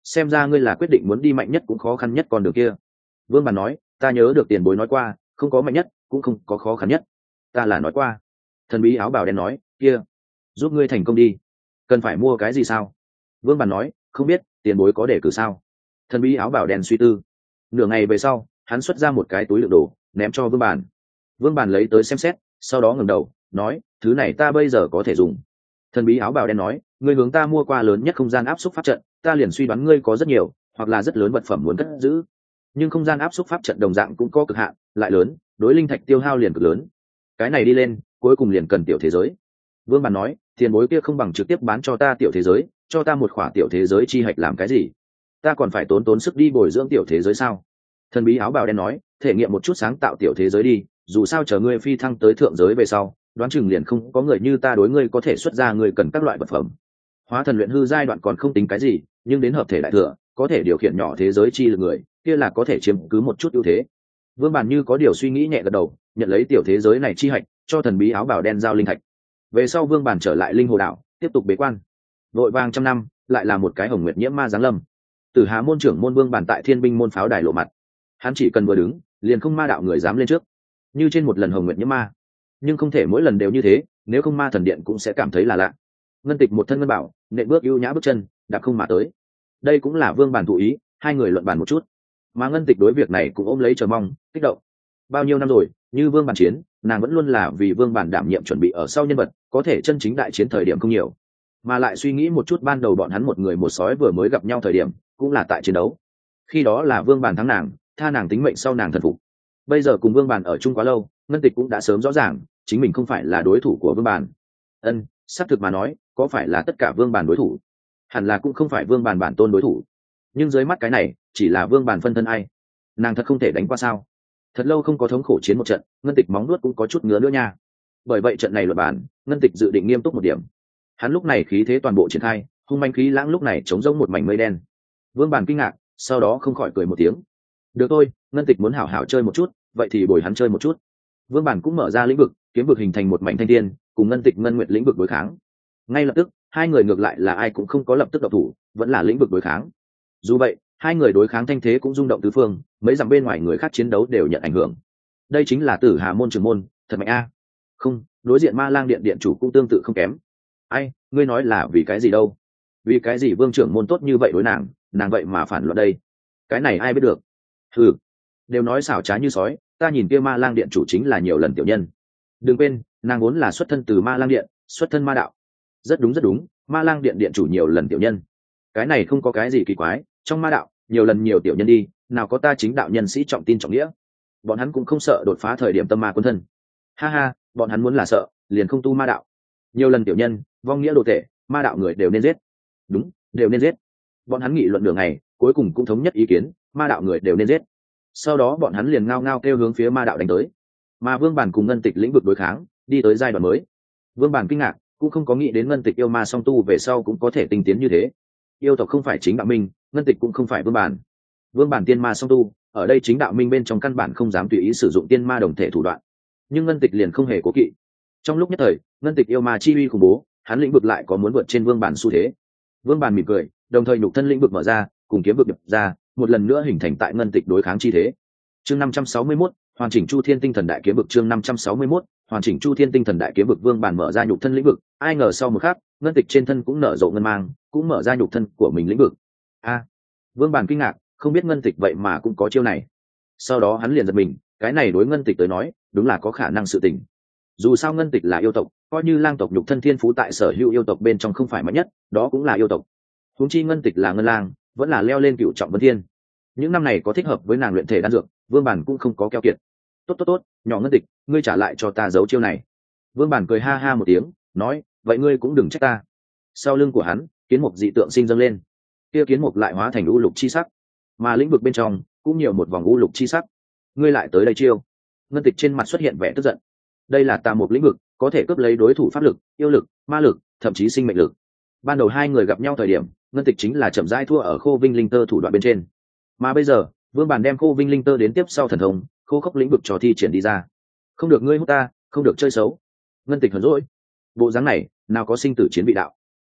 xem ra ngươi là quyết định muốn đi mạnh nhất cũng khó khăn nhất con đường kia. Vương Bàn nói, ta nhớ được tiền bối nói qua, không có mạnh nhất cũng không có khó khăn nhất. Ta là nói qua. Thần bí áo bào đen nói, kia giúp ngươi thành công đi, cần phải mua cái gì sao? Vương Bàn nói, không biết, tiền bối có để cử sao? Thần bí áo bào đen suy tư. Nửa ngày về sau, hắn xuất ra một cái túi đựng đồ ném cho Vương Bàn. Vương Bàn lấy tới xem xét, sau đó ngẩng đầu nói, thứ này ta bây giờ có thể dùng. Thần bí áo bào đen nói, ngươi hướng ta mua qua lớn nhất không gian áp xúc pháp trận, ta liền suy đoán ngươi có rất nhiều hoặc là rất lớn vật phẩm muốn cất giữ, nhưng không gian áp xúc pháp trận đồng dạng cũng có cực hạn, lại lớn, đối linh thạch tiêu hao liền cực lớn. Cái này đi lên cuối cùng liền cần tiểu thế giới. Vương Bàn nói, tiền bối kia không bằng trực tiếp bán cho ta tiểu thế giới, cho ta một khỏa tiểu thế giới chi hạch làm cái gì? Ta còn phải tốn sức đi bồi dưỡng tiểu thế giới sao? Thần bí áo bào đen nói, thể nghiệm một chút sáng tạo tiểu thế giới đi, dù sao chờ ngươi phi thăng tới thượng giới về sau, đoán chừng liền không có người như ta đối ngươi có thể xuất ra ngươi cần các loại vật phẩm. Hóa thần luyện hư giai đoạn còn không tính cái gì, nhưng đến hợp thể đại thừa, có thể điều khiển nhỏ thế giới chi lực người, kia là có thể chiếm cứ một chút ưu thế. Vương Bàn như có điều suy nghĩ nhẹ gật đầu, nhận lấy tiểu thế giới này chi hạch, cho thần bí áo bào đen giao linh thạch. Về sau Vương Bàn trở lại linh hồ đảo, tiếp tục bế quan. Vội vàng trăm năm, lại là một cái hồng nguyệt nhiễm ma giáng lâm. Tử Hà môn trưởng môn Vương Bàn tại Thiên Binh môn pháo đài lộ mặt. Hắn chỉ cần vừa đứng, liền không ma đạo người dám lên trước. Như trên một lần hồng nguyệt nhiễm ma, nhưng không thể mỗi lần đều như thế, nếu không ma thần điện cũng sẽ cảm thấy là lạ. Ngân Tịch một thân ngân bảo, nện bước ưu nhã bước chân, đạp không mà tới. Đây cũng là Vương Bàn thụ ý, hai người luận bàn một chút. Mà Ngân Tịch đối việc này cũng ôm lấy chờ mong, kích động. Bao nhiêu năm rồi, như Vương Bàn chiến, nàng vẫn luôn là vì Vương Bàn đảm nhiệm chuẩn bị ở sau nhân vật, có thể chân chính đại chiến thời điểm không nhiều. Mà lại suy nghĩ một chút ban đầu bọn hắn một người một sói vừa mới gặp nhau thời điểm, cũng là tại chiến đấu. Khi đó là Vương Bàn thắng nàng, tha nàng tính mệnh sau nàng thần phục. Bây giờ cùng Vương Bàn ở chung quá lâu, Ngân Tịch cũng đã sớm rõ ràng, chính mình không phải là đối thủ của Vương Bàn. Xác thực mà nói, có phải là tất cả Vương Bàn đối thủ? Hẳn là cũng không phải Vương Bàn bản tôn đối thủ. Nhưng dưới mắt cái này, chỉ là Vương Bàn phân thân ai? Nàng thật không thể đánh qua sao? Thật lâu không có thống khổ chiến một trận, Ngân Tịch móng nuốt cũng có chút ngứa nữa nha. Bởi vậy trận này luận bàn, Ngân Tịch dự định nghiêm túc một điểm. Hắn lúc này khí thế toàn bộ triển khai, hung manh khí lãng lúc này chống rỗng một mảnh mây đen. Vương Bàn kinh ngạc, sau đó không khỏi cười một tiếng. Được thôi, Ngân Tịch muốn hảo hảo chơi một chút, vậy thì bồi hắn chơi một chút. Vương Bàn cũng mở ra lĩnh vực, kiếm vực hình thành một mảnh thanh thiên, cùng Ngân Tịch Ngân Nguyệt lĩnh vực đối kháng. Ngay lập tức, hai người ngược lại là ai cũng không có lập tức động thủ, vẫn là lĩnh vực đối kháng. Dù vậy, hai người đối kháng thanh thế cũng rung động tứ phương, mấy dặm bên ngoài người khác chiến đấu đều nhận ảnh hưởng. Đây chính là Tử Hà môn trưởng môn, thật mạnh a. Không, đối diện Ma Lang điện điện chủ cũng tương tự không kém. Ai, ngươi nói là vì cái gì đâu? Vì cái gì Vương trưởng môn tốt như vậy đối nàng vậy mà phản loạn đây? Cái này ai biết được? Ừ, đều nói xảo trá như sói, ta nhìn kia Ma Lang điện chủ chính là nhiều lần tiểu nhân. Đừng quên, nàng vốn là xuất thân từ Ma Lang điện, xuất thân ma đạo. Rất đúng, Ma Lang điện điện chủ nhiều lần tiểu nhân. Cái này không có cái gì kỳ quái, trong ma đạo, nhiều lần nhiều tiểu nhân đi, nào có ta chính đạo nhân sĩ trọng tin trọng nghĩa. Bọn hắn cũng không sợ đột phá thời điểm tâm ma quân thân. Ha ha, bọn hắn muốn là sợ, liền không tu ma đạo. Nhiều lần tiểu nhân, vong nghĩa đồ tệ, ma đạo người đều nên giết. Đúng, đều nên giết. Bọn hắn nghị luận nửa ngày, cuối cùng cũng thống nhất ý kiến, ma đạo người đều nên giết. Sau đó bọn hắn liền ngao ngao kêu hướng phía ma đạo đánh tới. Mà Vương Bàn cùng Ngân Tịch lĩnh vực đối kháng, đi tới giai đoạn mới. Vương Bàn kinh ngạc, cũng không có nghĩ đến Ngân Tịch yêu ma song tu về sau cũng có thể tinh tiến như thế. Yêu tộc không phải chính đạo minh, Ngân Tịch cũng không phải Vương Bàn. Vương Bàn tiên ma song tu, ở đây chính đạo minh bên trong căn bản không dám tùy ý sử dụng tiên ma đồng thể thủ đoạn. Nhưng Ngân Tịch liền không hề cố kỵ. Trong lúc nhất thời, Ngân Tịch yêu ma chi uy khủng bố, hắn lĩnh vực lại có muốn vượt trên Vương Bàn xu thế. Vương Bàn mỉm cười, đồng thời nhục thân lĩnh vực mở ra, cùng kiếm vực đập ra, một lần nữa hình thành tại Ngân Tịch đối kháng chi thế. Chương 561, hoàn chỉnh Chu Thiên Tinh Thần Đại Kiếm vực. Chương 561, hoàn chỉnh Chu Thiên Tinh Thần Đại Kiếm vực. Vương Bàn mở ra nhục thân lĩnh vực, ai ngờ sau một khắc, Ngân Tịch trên thân cũng nở rộ ngân mang, cũng mở ra nhục thân của mình lĩnh vực. Vương Bàn kinh ngạc, không biết Ngân Tịch vậy mà cũng có chiêu này. Sau đó hắn liền giật mình, cái này đối Ngân Tịch tới nói, đúng là có khả năng sự tình. Dù sao Ngân Tịch là yêu tộc, coi như lang tộc nhục thân thiên phú tại sở hữu yêu tộc bên trong không phải mạnh nhất, đó cũng là yêu tộc. Huống chi Ngân Tịch là ngân lang, vẫn là leo lên cựu trọng vân thiên. Những năm này có thích hợp với nàng luyện thể đan dược, Vương Bàn cũng không có keo kiệt. Tốt, nhỏ Ngân Tịch, ngươi trả lại cho ta dấu chiêu này. Vương Bàn cười ha ha một tiếng, nói, vậy ngươi cũng đừng trách ta. Sau lưng của hắn, kiến mục dị tượng sinh dâng lên. Kia kiến mục lại hóa thành u lục chi sắc, mà lĩnh vực bên trong cũng nhiều một vòng u lục chi sắc. Ngươi lại tới đây chiêu? Ngân Tịch trên mặt xuất hiện vẻ tức giận. Đây là tà mục lĩnh vực, có thể cướp lấy đối thủ pháp lực, yêu lực, ma lực, thậm chí sinh mệnh lực. Ban đầu hai người gặp nhau thời điểm, Ngân Tịch chính là chậm rãi thua ở Khô Vinh Linh Tơ thủ đoạn bên trên. Mà bây giờ, Vương Bàn đem Khô Vinh Linh Tơ đến tiếp sau thần thông, khô khốc lĩnh vực cho thi triển đi ra. Không được ngươi hút ta, không được chơi xấu. Ngân Tịch hờn dỗi. Bộ dáng này, nào có sinh tử chiến vị đạo.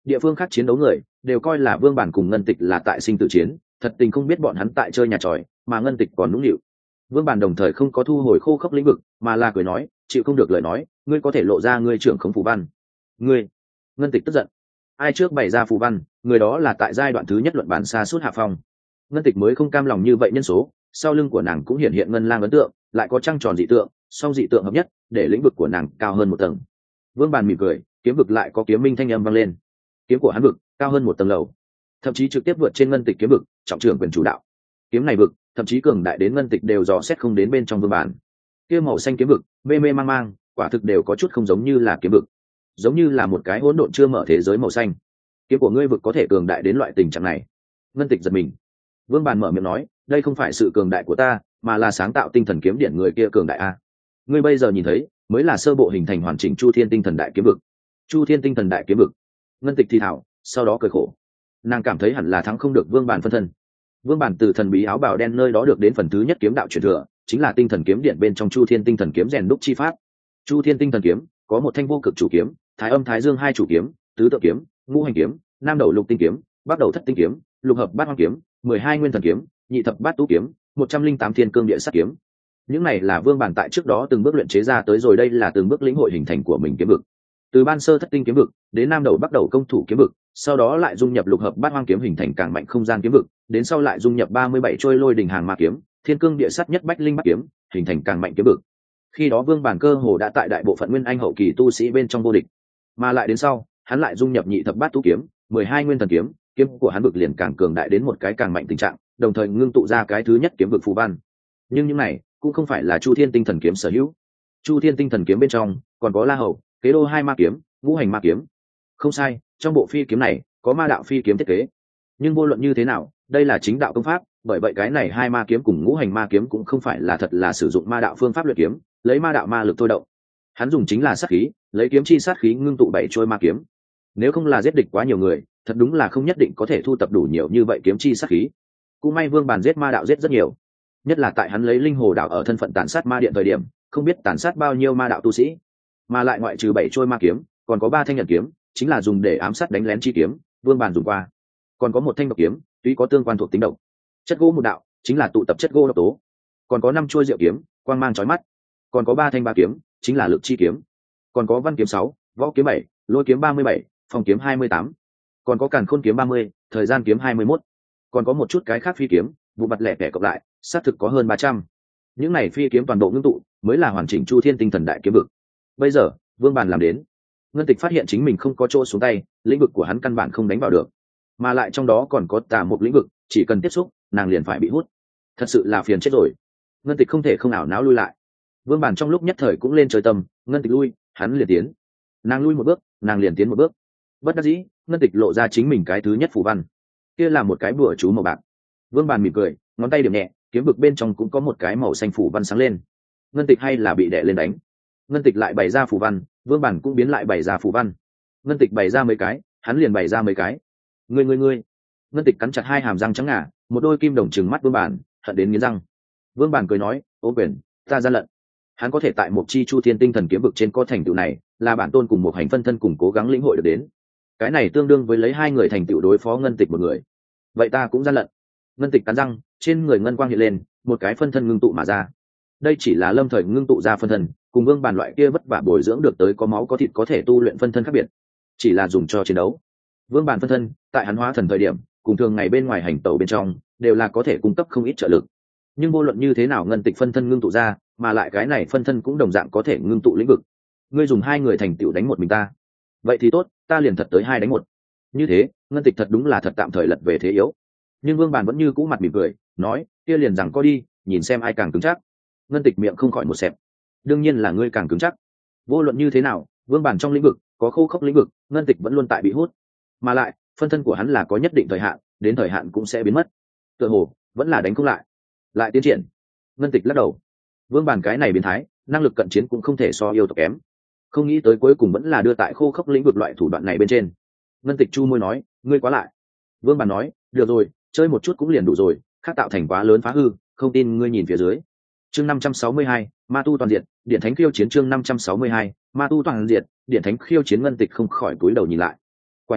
Địa phương khác chiến đấu người đều coi là Vương Bản cùng Ngân Tịch là tại sinh tử chiến, thật tình không biết bọn hắn tại chơi nhà tròi, mà Ngân Tịch còn nũng nịu. Vương Bản đồng thời không có thu hồi khô khốc lĩnh vực, mà là cười nói, chịu không được lời nói, ngươi có thể lộ ra ngươi trưởng khống phù văn. Ngươi? Ngân Tịch tức giận. Ai trước bày ra phù văn, người đó là tại giai đoạn thứ nhất luận bản xa suốt hạ phong. Ngân Tịch mới không cam lòng như vậy nhân số, sau lưng của nàng cũng hiện hiện ngân lang ấn tượng, lại có trăng tròn dị tượng, song dị tượng hợp nhất, để lĩnh vực của nàng cao hơn một tầng. Vương Bàn mỉm cười, kiếm vực lại có kiếm minh thanh âm vang lên. Kiếm của hắn vực cao hơn một tầng lầu, thậm chí trực tiếp vượt trên Ngân Tịch kiếm vực, trọng trưởng quyền chủ đạo. Kiếm này vực thậm chí cường đại đến Ngân Tịch đều dò xét không đến bên trong Vương Bàn. Kia màu xanh kiếm vực, mê mê mang mang, quả thực đều có chút không giống như là kiếm vực, giống như là một cái hỗn độn chưa mở thế giới màu xanh. Kiếm của ngươi vực có thể cường đại đến loại tình trạng này? Ngân Tịch giật mình. Vương Bàn mở miệng nói, đây không phải sự cường đại của ta, mà là sáng tạo tinh thần kiếm điện người kia cường đại a. Ngươi bây giờ nhìn thấy mới là sơ bộ hình thành hoàn chỉnh Chu Thiên tinh thần đại kiếm vực. Chu Thiên tinh thần đại kiếm vực. Ngân Tịch thì thảo, sau đó cười khổ. Nàng cảm thấy hẳn là thắng không được Vương Bàn phân thân. Vương Bàn từ thần bí áo bào đen nơi đó được đến phần thứ nhất kiếm đạo truyền thừa, chính là tinh thần kiếm điện bên trong Chu Thiên tinh thần kiếm rèn đúc chi pháp. Chu Thiên tinh thần kiếm có một thanh vô cực chủ kiếm, thái âm thái dương hai chủ kiếm, tứ tự kiếm, ngũ hành kiếm, nam đầu lục tinh kiếm, bắc đầu thất tinh kiếm, lục hợp bát hoang kiếm, 12 nguyên thần kiếm, nhị thập bát tú kiếm, 108 thiên cương địa sát kiếm. Những này là Vương Bản tại trước đó từng bước luyện chế ra tới rồi, đây là từng bước lĩnh hội hình thành của mình kiếm vực. Từ ban sơ thất tinh kiếm vực đến nam đầu bắc đầu công thủ kiếm vực, sau đó lại dung nhập lục hợp bát hoang kiếm hình thành càng mạnh không gian kiếm vực, đến sau lại dung nhập 37 trôi lôi đỉnh hàng ma kiếm, thiên cương địa sát nhất bách linh bát kiếm, hình thành càng mạnh kiếm vực. Khi đó Vương Bản cơ hồ đã tại đại bộ phận nguyên anh hậu kỳ tu sĩ bên trong vô địch, mà lại đến sau, hắn lại dung nhập nhị thập bát tú kiếm, 12 nguyên thần kiếm, kiếm của hắn vực liền càng cường đại đến một cái càng mạnh tình trạng, đồng thời ngưng tụ ra cái thứ nhất kiếm vực phù văn. Nhưng những này cũng không phải là Chu Thiên tinh thần kiếm sở hữu. Chu Thiên tinh thần kiếm bên trong còn có La Hầu, Kế Đô hai ma kiếm, ngũ hành ma kiếm. Không sai, trong bộ phi kiếm này có ma đạo phi kiếm thiết kế. Nhưng vô luận như thế nào, đây là chính đạo công pháp, bởi vậy cái này hai ma kiếm cùng ngũ hành ma kiếm cũng không phải là thật là sử dụng ma đạo phương pháp luyện kiếm, lấy ma đạo ma lực thôi động. Hắn dùng chính là sát khí, lấy kiếm chi sát khí ngưng tụ bảy trôi ma kiếm. Nếu không là giết địch quá nhiều người, thật đúng là không nhất định có thể thu tập đủ nhiều như vậy kiếm chi sát khí. Cũng may Vương Bàn giết ma đạo giết rất nhiều, nhất là tại hắn lấy linh hồ đạo ở thân phận tàn sát ma điện thời điểm, không biết tàn sát bao nhiêu ma đạo tu sĩ, mà lại ngoại trừ bảy trôi ma kiếm, còn có 3 thanh nhật kiếm, chính là dùng để ám sát đánh lén chi kiếm, Vương Bàn dùng qua. Còn có một thanh độc kiếm, tuy có tương quan thuộc tính độc. Chất gỗ một đạo, chính là tụ tập chất gỗ độc tố. Còn có 5 chuôi diệu kiếm, quang mang chói mắt. Còn có 3 thanh ba kiếm, chính là lực chi kiếm. Còn có văn kiếm 6, võ kiếm 7, lôi kiếm 37, phong kiếm 28. Còn có càn khôn kiếm 30, thời gian kiếm 21. Còn có một chút cái khác phi kiếm, vụ mặt lẻ tẻ cộng lại, xác thực có hơn 300. Những này phi kiếm toàn bộ ngưng tụ, mới là hoàn chỉnh Chu Thiên tinh thần đại kiếm vực. Bây giờ, Vương Bàn làm đến. Ngân Tịch phát hiện chính mình không có chỗ xuống tay, lĩnh vực của hắn căn bản không đánh vào được, mà lại trong đó còn có tà một lĩnh vực, chỉ cần tiếp xúc, nàng liền phải bị hút. Thật sự là phiền chết rồi. Ngân Tịch không thể không ảo não lui lại. Vương Bàn trong lúc nhất thời cũng lên trời tâm, Ngân Tịch lui, hắn liền tiến. Nàng lui một bước, nàng liền tiến một bước. Bất đắc dĩ, Ngân Tịch lộ ra chính mình cái thứ nhất phù văn. Kia là một cái bùa chú màu bạc. Vương Bàn mỉm cười, ngón tay điểm nhẹ, kiếm vực bên trong cũng có một cái màu xanh phù văn sáng lên. Ngân Tịch hay là bị đè lên đánh. Ngân Tịch lại bày ra phù văn, Vương Bàn cũng biến lại bày ra phù văn. Ngân Tịch bày ra mấy cái, hắn liền bày ra mấy cái. Ngươi. Ngân Tịch cắn chặt hai hàm răng trắng ngà, một đôi kim đồng trừng mắt Vương Bàn, hận đến nghiến răng. Vương Bàn cười nói, ô quyền, ta gian lận. Hắn có thể tại một chi Chu Thiên tinh thần kiếm vực trên có thành tựu này, là bản tôn cùng một hành phân thân cùng cố gắng lĩnh hội được đến. Cái này tương đương với lấy 2 người thành tựu đối phó Ngân Tịch một người. Vậy ta cũng gian lận. Ngân Tịch cắn răng, trên người ngân quang hiện lên, một cái phân thân ngưng tụ mà ra. Đây chỉ là lâm thời ngưng tụ ra phân thân, cùng Vương Bàn loại kia vất vả bồi dưỡng được tới có máu có thịt có thể tu luyện phân thân khác biệt, chỉ là dùng cho chiến đấu. Vương Bàn phân thân, tại hắn hóa thần thời điểm, cùng thường ngày bên ngoài hành tẩu bên trong, đều là có thể cung cấp không ít trợ lực. Nhưng vô luận như thế nào Ngân Tịch phân thân ngưng tụ ra, mà lại cái này phân thân cũng đồng dạng có thể ngưng tụ lĩnh vực. Ngươi dùng 2 người thành tựu đánh một mình ta, vậy thì tốt, ta liền thật tới 2 đánh 1. Như thế, Ngân Tịch thật đúng là thật tạm thời lật về thế yếu. Nhưng Vương Bàn vẫn như cũ mặt mỉm cười, nói, kia liền rằng có đi, nhìn xem ai càng cứng chắc. Ngân Tịch miệng không khỏi một xẹp. Đương nhiên là ngươi càng cứng chắc. Vô luận như thế nào, Vương Bàn trong lĩnh vực có khô khốc lĩnh vực, Ngân Tịch vẫn luôn tại bị hút, mà lại phân thân của hắn là có nhất định thời hạn, đến thời hạn cũng sẽ biến mất. Tựa hồ vẫn là đánh không lại. Lại tiến triển. Ngân Tịch lắc đầu. Vương Bàn cái này biến thái, năng lực cận chiến cũng không thể so yêu tộc kém. Không nghĩ tới cuối cùng vẫn là đưa tại khô khốc lĩnh vực loại thủ đoạn này bên trên. Ngân Tịch chu môi nói, ngươi quá lại. Vương Bàn nói, được rồi, chơi một chút cũng liền đủ rồi, khác tạo thành quá lớn phá hư, không tin ngươi nhìn phía dưới. Chương 562, Ma tu toàn diện, Điện Thánh khiêu chiến chương 562, Ma tu toàn diện, Điện Thánh khiêu chiến. Ngân Tịch không khỏi cúi đầu nhìn lại. Quả nhiên,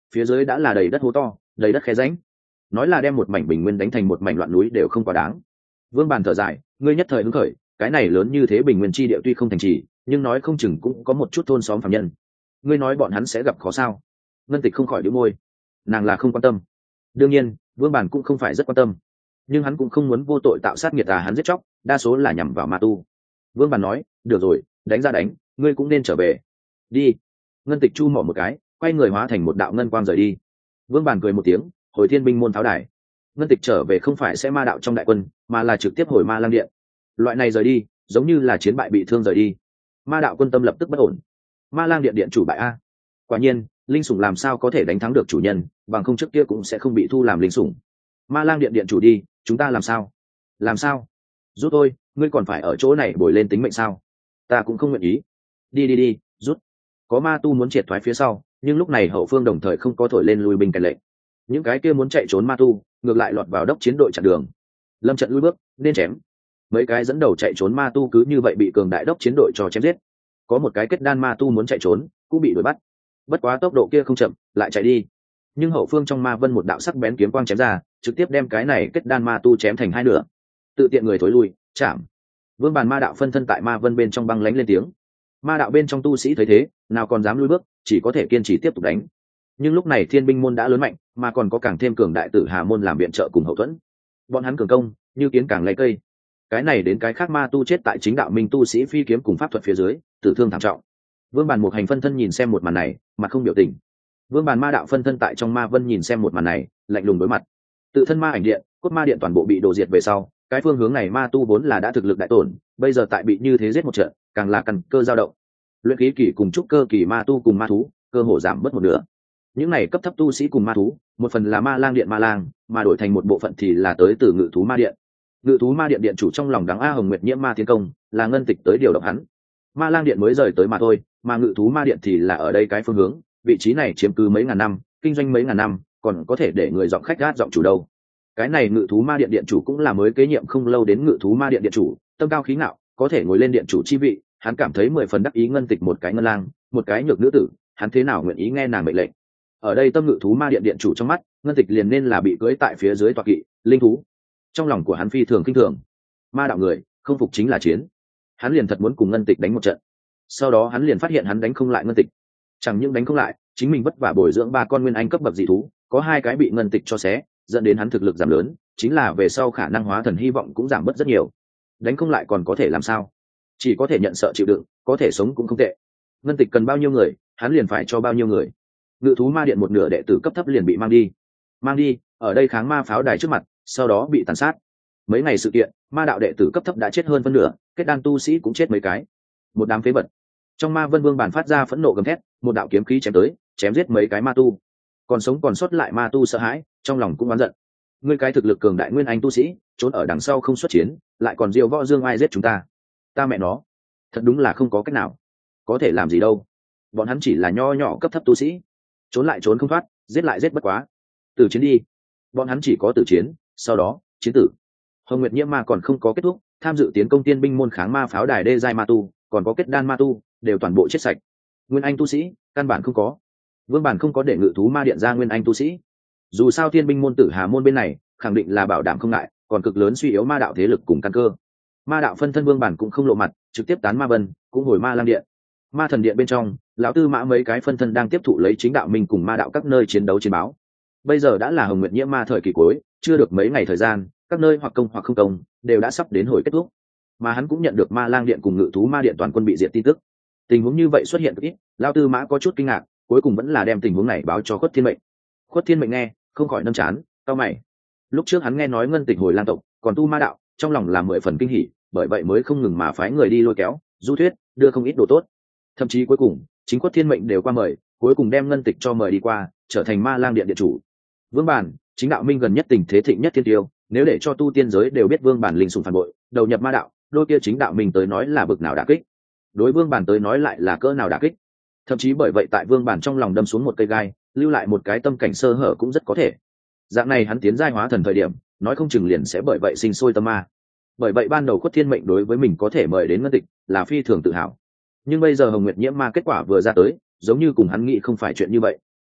phía dưới đã là đầy đất hố to, đầy đất khe rãnh. Nói là đem một mảnh bình nguyên đánh thành một mảnh loạn núi đều không quá đáng. Vương Bàn thở dài, ngươi nhất thời hứng khởi, cái này lớn như thế bình nguyên chi địa tuy không thành trì, nhưng nói không chừng cũng có một chút thôn xóm phàm nhân. Ngươi nói bọn hắn sẽ gặp khó sao? Ngân Tịch không khỏi đĩu môi, nàng là không quan tâm. Đương nhiên, Vương Bàn cũng không phải rất quan tâm, nhưng hắn cũng không muốn vô tội tạo sát nghiệt hắn giết chóc, đa số là nhằm vào ma tu. Vương Bàn nói, được rồi, đánh ra đánh, ngươi cũng nên trở về. Đi. Ngân Tịch chu mỏ một cái, quay người hóa thành một đạo ngân quang rời đi. Vương Bàn cười một tiếng, hồi Thiên Binh môn pháo đài. Ngân Tịch trở về không phải sẽ ma đạo trong đại quân, mà là trực tiếp hồi Ma Lang điện. Loại này rời đi, giống như là chiến bại bị thương rời đi. Ma đạo quân tâm lập tức bất ổn. Ma Lang điện điện chủ bại a. Quả nhiên, linh sủng làm sao có thể đánh thắng được chủ nhân, bằng không trước kia cũng sẽ không bị thu làm linh sủng. Ma Lang điện điện chủ đi, chúng ta làm sao? Làm sao? Rút thôi, ngươi còn phải ở chỗ này bồi lên tính mệnh sao? Ta cũng không nguyện ý. Đi, rút. Có ma tu muốn triệt thoái phía sau, nhưng lúc này hậu phương đồng thời không có thổi lên lui binh cạnh lệnh. Những cái kia muốn chạy trốn ma tu ngược lại lọt vào đốc chiến đội chặn đường. Lâm trận lui bước, nên chém. Mấy cái dẫn đầu chạy trốn ma tu cứ như vậy bị cường đại đốc chiến đội cho chém giết. Có một cái kết đan ma tu muốn chạy trốn, cũng bị đuổi bắt. Bất quá tốc độ kia không chậm, lại chạy đi. Nhưng hậu phương trong ma vân một đạo sắc bén kiếm quang chém ra, trực tiếp đem cái này kết đan ma tu chém thành hai nửa. Tự tiện người thối lui, chạm. Vương Bàn ma đạo phân thân tại ma vân bên trong băng lánh lên tiếng. Ma đạo bên trong tu sĩ thấy thế, nào còn dám lui bước, chỉ có thể kiên trì tiếp tục đánh. Nhưng lúc này Thiên Binh môn đã lớn mạnh, mà còn có càng thêm cường đại Tử Hà môn làm viện trợ cùng hậu thuẫn. Bọn hắn cường công, như kiến càng lấy cây. Cái này đến cái khác ma tu chết tại chính đạo minh tu sĩ phi kiếm cùng pháp thuật phía dưới, tử thương thảm trọng. Vương Bàn một hành phân thân nhìn xem một màn này, mặt không biểu tình. Vương Bàn ma đạo phân thân tại trong ma vân nhìn xem một màn này, lạnh lùng đối mặt. Tự thân ma ảnh điện, cốt ma điện toàn bộ bị đổ diệt về sau, cái phương hướng này ma tu vốn là đã thực lực đại tổn, bây giờ tại bị như thế giết một trận, càng là căn cơ dao động. Luyện khí kỳ cùng trúc cơ kỳ ma tu cùng ma thú, cơ hồ giảm mất một nửa. Những này cấp thấp tu sĩ cùng ma thú, một phần là ma lang điện ma lang, mà đổi thành một bộ phận thì là tới từ ngự thú ma điện. Ngự thú ma điện điện chủ trong lòng đắng a hồng nguyệt nhiễm ma tiến công, là Ngân Tịch tới điều động hắn. Ma lang điện mới rời tới mà thôi, mà ngự thú ma điện thì là ở đây cái phương hướng, vị trí này chiếm cứ mấy ngàn năm, kinh doanh mấy ngàn năm, còn có thể để người giọng khách gát giọng chủ đâu. Cái này ngự thú ma điện điện chủ cũng là mới kế nhiệm không lâu đến ngự thú ma điện điện chủ, tâm cao khí ngạo, có thể ngồi lên điện chủ chi vị, hắn cảm thấy 10 phần đắc ý. Ngân Tịch một cái ngân lang, một cái nhược nữ tử, hắn thế nào nguyện ý nghe nàng mệnh lệnh. Ở đây tâm ngự thú ma điện điện chủ trong mắt, Ngân Tịch liền nên là bị cưỡi tại phía dưới tọa kỵ, linh thú. Trong lòng của hắn phi thường kinh thường. Ma đạo người, không phục chính là chiến. Hắn liền thật muốn cùng Ngân Tịch đánh một trận. Sau đó hắn liền phát hiện hắn đánh không lại Ngân Tịch. Chẳng những đánh không lại, chính mình vất vả bồi dưỡng 3 con nguyên anh cấp bậc dị thú, có 2 cái bị Ngân Tịch cho xé, dẫn đến hắn thực lực giảm lớn, chính là về sau khả năng hóa thần hy vọng cũng giảm bớt rất nhiều. Đánh không lại còn có thể làm sao? Chỉ có thể nhận sợ chịu đựng, có thể sống cũng không tệ. Ngân Tịch cần bao nhiêu người, hắn liền phải cho bao nhiêu người. Ngự thú ma điện một nửa đệ tử cấp thấp liền bị mang đi ở đây kháng ma pháo đài trước mặt, sau đó bị tàn sát. Mấy ngày sự kiện, ma đạo đệ tử cấp thấp đã chết hơn phân nửa, kết đan tu sĩ cũng chết mấy cái. Một đám phế vật. Trong ma vân vương bản phát ra phẫn nộ gầm thét, một đạo kiếm khí chém tới, chém giết mấy cái ma tu. Còn sống còn sót lại ma tu sợ hãi, trong lòng cũng oán giận. Ngươi cái thực lực cường đại nguyên anh tu sĩ, trốn ở đằng sau không xuất chiến, lại còn diêu võ dương ai giết chúng ta. Ta mẹ nó, thật đúng là không có cách nào. Có thể làm gì đâu. Bọn hắn chỉ là nho nhỏ cấp thấp tu sĩ, trốn lại trốn không thoát, giết lại giết bất quá. Tử chiến đi. Bọn hắn chỉ có tử chiến, sau đó chiến tử. Hồng Nguyệt Nhiễm ma còn không có kết thúc, tham dự tiến công Tiên Binh môn kháng ma pháo đài đê giai ma tu, còn có kết đan ma tu, đều toàn bộ chết sạch. Nguyên anh tu sĩ, căn bản không có. Vương bản không có để ngự thú ma điện ra nguyên anh tu sĩ. Dù sao Tiên Binh môn Tử Hà môn bên này, khẳng định là bảo đảm không ngại, còn cực lớn suy yếu ma đạo thế lực cùng căn cơ. Ma đạo phân thân Vương bản cũng không lộ mặt, trực tiếp tán ma vân, cũng hồi ma lang điện. Ma thần điện bên trong, lão tư mã mấy cái phân thân đang tiếp thụ lấy chính đạo minh cùng ma đạo các nơi chiến đấu chiến báo. Bây giờ đã là Hồng Nguyệt Nhiễm ma thời kỳ cuối, chưa được mấy ngày thời gian, các nơi hoặc công hoặc không công đều đã sắp đến hồi kết thúc. Mà hắn cũng nhận được ma lang điện cùng ngự thú ma điện toàn quân bị diệt tin tức. Tình huống như vậy xuất hiện ít, lão tư mã có chút kinh ngạc, cuối cùng vẫn là đem tình huống này báo cho Khuất Thiên Mệnh. Khuất Thiên Mệnh nghe, không khỏi nâm chán, cau mày. Lúc trước hắn nghe nói Ngân Tịch hồi lang tộc, còn tu ma đạo, trong lòng là 10 phần kinh hỉ, bởi vậy mới không ngừng mà phái người đi lôi kéo, du thuyết, đưa không ít đồ tốt. Thậm chí cuối cùng, chính Khuất Thiên Mệnh đều qua mời, cuối cùng đem Ngân Tịch cho mời đi qua, trở thành ma lang điện điện chủ. Vương Bản, chính đạo minh gần nhất tình thế thịnh nhất thiên tiêu, nếu để cho tu tiên giới đều biết Vương Bản linh sủng phản bội, đầu nhập ma đạo, đôi kia chính đạo minh tới nói là bực nào đả kích. Đối Vương Bản tới nói lại là cỡ nào đả kích. Thậm chí bởi vậy tại Vương Bản trong lòng đâm xuống một cây gai, lưu lại một cái tâm cảnh sơ hở cũng rất có thể. Dạng này hắn tiến giai hóa thần thời điểm, nói không chừng liền sẽ bởi vậy sinh sôi tâm ma. Bởi vậy ban đầu Khuất Thiên Mệnh đối với mình có thể mời đến Ngân Tịch là phi thường tự hào. Nhưng bây giờ Hồng Nguyệt Nhiễm ma kết quả vừa ra tới, giống như cùng hắn nghĩ không phải chuyện như vậy.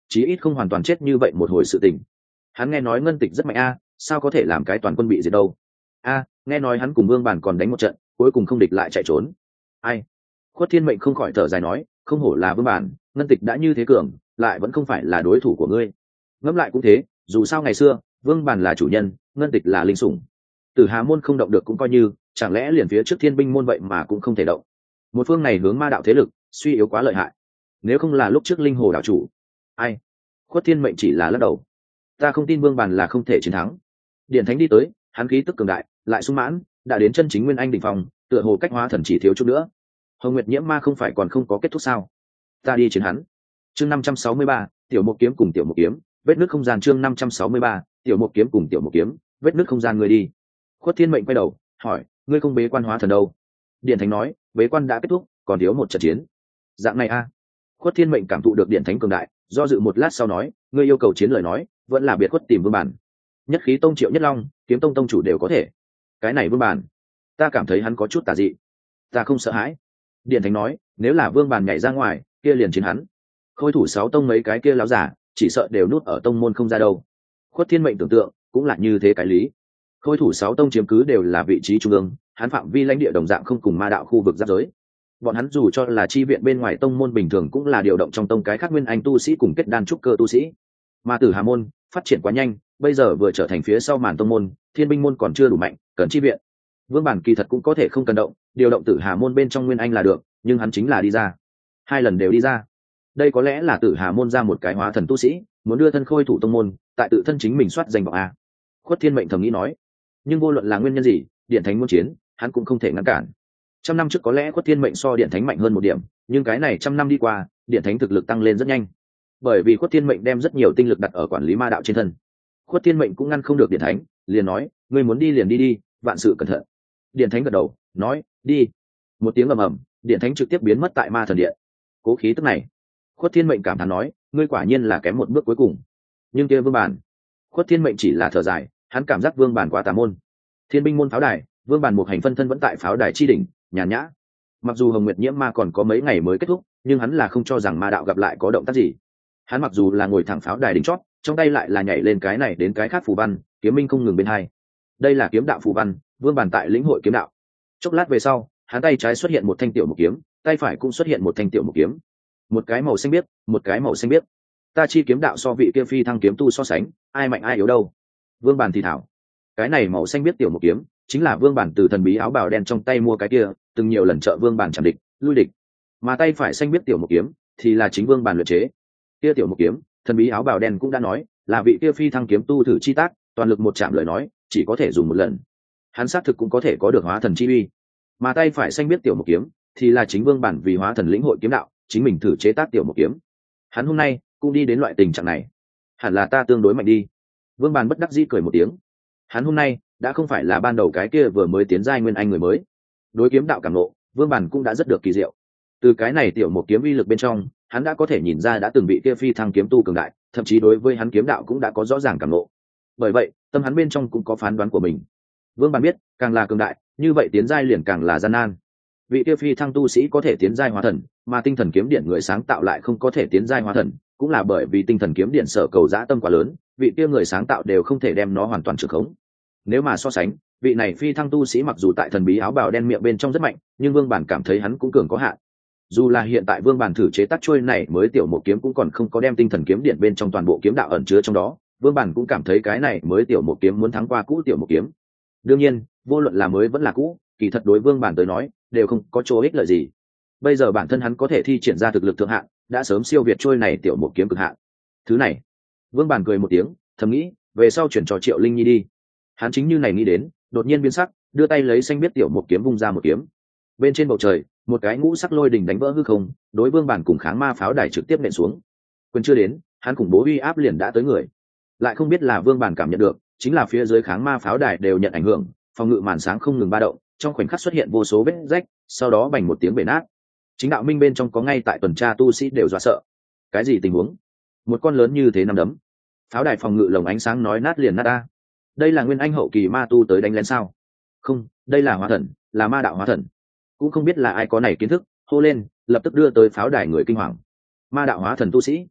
chí ít không hoàn toàn chết như vậy một hồi sự tình. Hắn nghe nói ngân tịch rất mạnh a, sao có thể làm cái toàn quân bị diệt đâu? A, nghe nói hắn cùng vương bản còn đánh một trận, cuối cùng không địch lại chạy trốn. Ai? Khuất Thiên Mệnh không khỏi thở dài nói, không hổ là vương bản, ngân tịch đã như thế cường, lại vẫn không phải là đối thủ của ngươi. Ngẫm lại cũng thế, dù sao ngày xưa vương bản là chủ nhân, ngân tịch là linh sủng. Tử Hà môn không động được cũng coi như, chẳng lẽ liền phía trước Thiên Binh môn vậy mà cũng không thể động? Một phương này hướng ma đạo thế lực suy yếu quá lợi hại, nếu không là lúc trước linh hồ đạo chủ. Ai? Khuất Thiên Mệnh chỉ là lắc đầu. Ta không tin vương bản là không thể chiến thắng. Điện thánh đi tới, hắn khí tức cường đại, lại sung mãn, đã đến chân chính nguyên anh đỉnh phong, tựa hồ cách hóa thần chỉ thiếu chút nữa. Hồng Nguyệt Nhiễm Ma không phải còn không có kết thúc sao? Ta đi chiến hắn. Chương 563, tiểu một kiếm cùng tiểu một kiếm, vết nứt không gian. Chương 563, tiểu một kiếm cùng tiểu một kiếm, vết nứt không gian. Người đi. Khuất Thiên Mệnh quay đầu, hỏi, ngươi không bế quan hóa thần đâu? Điện thánh nói, bế quan đã kết thúc, còn thiếu một trận chiến. Dạng này a? Khuất Thiên Mệnh cảm thụ được điện thánh cường đại, do dự một lát sau nói, ngươi yêu cầu chiến lời nói, vẫn là biệt khuất tìm vương bản. Nhất khí tông Triệu Nhất Long, kiếm tông tông chủ đều có thể. Cái này vương bản, ta cảm thấy hắn có chút tà dị. Ta không sợ hãi. Điện thánh nói, nếu là vương bản nhảy ra ngoài, kia liền chiến hắn. Khôi thủ 6 tông mấy cái kia láo giả, chỉ sợ đều nút ở tông môn không ra đâu. Khuất Thiên Mệnh tưởng tượng, cũng là như thế cái lý. Khôi thủ 6 tông chiếm cứ đều là vị trí trung ương, hắn phạm vi lãnh địa đồng dạng không cùng ma đạo khu vực giáp giới. Bọn hắn dù cho là chi viện bên ngoài tông môn bình thường cũng là điều động trong tông cái khác nguyên anh tu sĩ cùng kết đan trúc cơ tu sĩ. Mà Tử Hà môn phát triển quá nhanh, bây giờ vừa trở thành phía sau màn tông môn, Thiên Binh môn còn chưa đủ mạnh, cần chi viện. Vương Bản kỳ thật cũng có thể không cần động, điều động Tử Hà môn bên trong nguyên anh là được, nhưng hắn chính là đi ra. 2 lần đều đi ra. Đây có lẽ là Tử Hà môn ra một cái hóa thần tu sĩ, muốn đưa thân khôi thủ tông môn, tại tự thân chính mình soát danh vọng a. Khuất Thiên Mệnh thầm nghĩ nói, nhưng vô luận là nguyên nhân gì, Điện Thánh muốn chiến, hắn cũng không thể ngăn cản. 100 năm trước có lẽ Khuất Thiên Mệnh so Điện Thánh mạnh hơn một điểm, nhưng cái này 100 năm đi qua, Điện Thánh thực lực tăng lên rất nhanh. Bởi vì Khuất Thiên Mệnh đem rất nhiều tinh lực đặt ở quản lý ma đạo trên thân. Khuất Thiên Mệnh cũng ngăn không được Điện Thánh, liền nói, ngươi muốn đi liền đi đi, vạn sự cẩn thận. Điện Thánh gật đầu, nói, đi. Một tiếng ầm ầm, Điện Thánh trực tiếp biến mất tại ma thần điện. Cố khí tức này. Khuất Thiên Mệnh cảm thán nói, ngươi quả nhiên là kém một bước cuối cùng. Nhưng kia Vương Bản. Khuất Thiên Mệnh chỉ là thở dài, hắn cảm giác Vương Bản quá tà môn. Thiên Binh môn pháo đài, Vương Bản một hành phân thân vẫn tại pháo đài chi đỉnh, nhàn nhã. Mặc dù Hồng Nguyệt Nhiễm Ma còn có mấy ngày mới kết thúc, nhưng hắn là không cho rằng ma đạo gặp lại có động tác gì. Hắn mặc dù là ngồi thẳng pháo đài đỉnh chót, trong tay lại là nhảy lên cái này đến cái khác phù văn, kiếm minh không ngừng bên hai. Đây là kiếm đạo phù văn, Vương Bản tại lĩnh hội kiếm đạo. Chốc lát về sau, hắn tay trái xuất hiện một thanh tiểu một kiếm, tay phải cũng xuất hiện một thanh tiểu một kiếm. Một cái màu xanh biếc, một cái màu xanh biếc. Ta chi kiếm đạo so vị kia phi thăng kiếm tu so sánh, ai mạnh ai yếu đâu? Vương Bản thì thảo. Cái này màu xanh biếc tiểu một kiếm, chính là Vương Bản từ thần bí áo bào đen trong tay mua cái kia, từng nhiều lần trợ Vương Bản chạm địch, lui địch. Mà tay phải xanh biếc tiểu một kiếm, thì là chính Vương Bản luyện chế. Kia tiểu một kiếm, thần bí áo bào đen cũng đã nói, là vị kia phi thăng kiếm tu thử chi tác, toàn lực một chạm lời nói, chỉ có thể dùng một lần. Hắn xác thực cũng có thể có được hóa thần chi uy. Mà tay phải xanh biếc tiểu một kiếm, thì là chính Vương Bản vì hóa thần lĩnh hội kiếm đạo, chính mình thử chế tác tiểu một kiếm. Hắn hôm nay cũng đi đến loại tình trạng này, hẳn là ta tương đối mạnh đi. Vương Bản bất đắc dĩ cười một tiếng. Hắn hôm nay đã không phải là ban đầu cái kia vừa mới tiến giai nguyên anh người mới. Đối kiếm đạo cảm ngộ, Vương Bản cũng đã rất được kỳ diệu. Từ cái này tiểu một kiếm uy lực bên trong, hắn đã có thể nhìn ra đã từng bị kia phi thăng kiếm tu cường đại, thậm chí đối với hắn kiếm đạo cũng đã có rõ ràng cảm ngộ. Bởi vậy, tâm hắn bên trong cũng có phán đoán của mình. Vương Bản biết, càng là cường đại, như vậy tiến giai liền càng là gian nan. Vị kia phi thăng tu sĩ có thể tiến giai hóa thần, mà tinh thần kiếm điện người sáng tạo lại không có thể tiến giai hóa thần, cũng là bởi vì tinh thần kiếm điện sở cầu dã tâm quá lớn, vị kia người sáng tạo đều không thể đem nó hoàn toàn trừ khống. Nếu mà so sánh, vị này phi thăng tu sĩ mặc dù tại thần bí áo bào đen miệng bên trong rất mạnh, nhưng Vương Bản cảm thấy hắn cũng cường có hạn. Dù là hiện tại Vương Bản thử chế tác chuôi này mới tiểu một kiếm cũng còn không có đem tinh thần kiếm điện bên trong toàn bộ kiếm đạo ẩn chứa trong đó, Vương Bản cũng cảm thấy cái này mới tiểu một kiếm muốn thắng qua cũ tiểu một kiếm. Đương nhiên, vô luận là mới vẫn là cũ, kỳ thật đối Vương Bản tới nói, đều không có chỗ ích lợi gì. Bây giờ bản thân hắn có thể thi triển ra thực lực thượng hạn, đã sớm siêu việt trôi này tiểu một kiếm cực hạn. Thứ này, Vương Bản cười một tiếng, thầm nghĩ, về sau chuyển cho Triệu Linh Nhi đi. Hắn chính như này nghĩ đến, đột nhiên biến sắc, đưa tay lấy xanh biết tiểu một kiếm vung ra một kiếm. Bên trên bầu trời, một cái ngũ sắc lôi đình đánh vỡ hư không, đối Vương Bản cùng kháng ma pháo đài trực tiếp nện xuống. Quyền chưa đến, hắn khủng bố uy áp liền đã tới người. Lại không biết là Vương Bản cảm nhận được, chính là phía dưới kháng ma pháo đài đều nhận ảnh hưởng, phòng ngự màn sáng không ngừng ba động, trong khoảnh khắc xuất hiện vô số vết rách, sau đó bành một tiếng bể nát. Chính đạo minh bên trong có ngay tại tuần tra tu sĩ đều dọa sợ. Cái gì tình huống? Một con lớn như thế nằm đấm. Pháo đài phòng ngự lồng ánh sáng nói nát liền nát a. Đây là nguyên anh hậu kỳ ma tu tới đánh lén sao? Không, đây là hóa thần, là ma đạo hóa thần. Cũng không biết là ai có này kiến thức, hô lên, lập tức đưa tới pháo đài người kinh hoàng. Ma đạo hóa thần tu sĩ.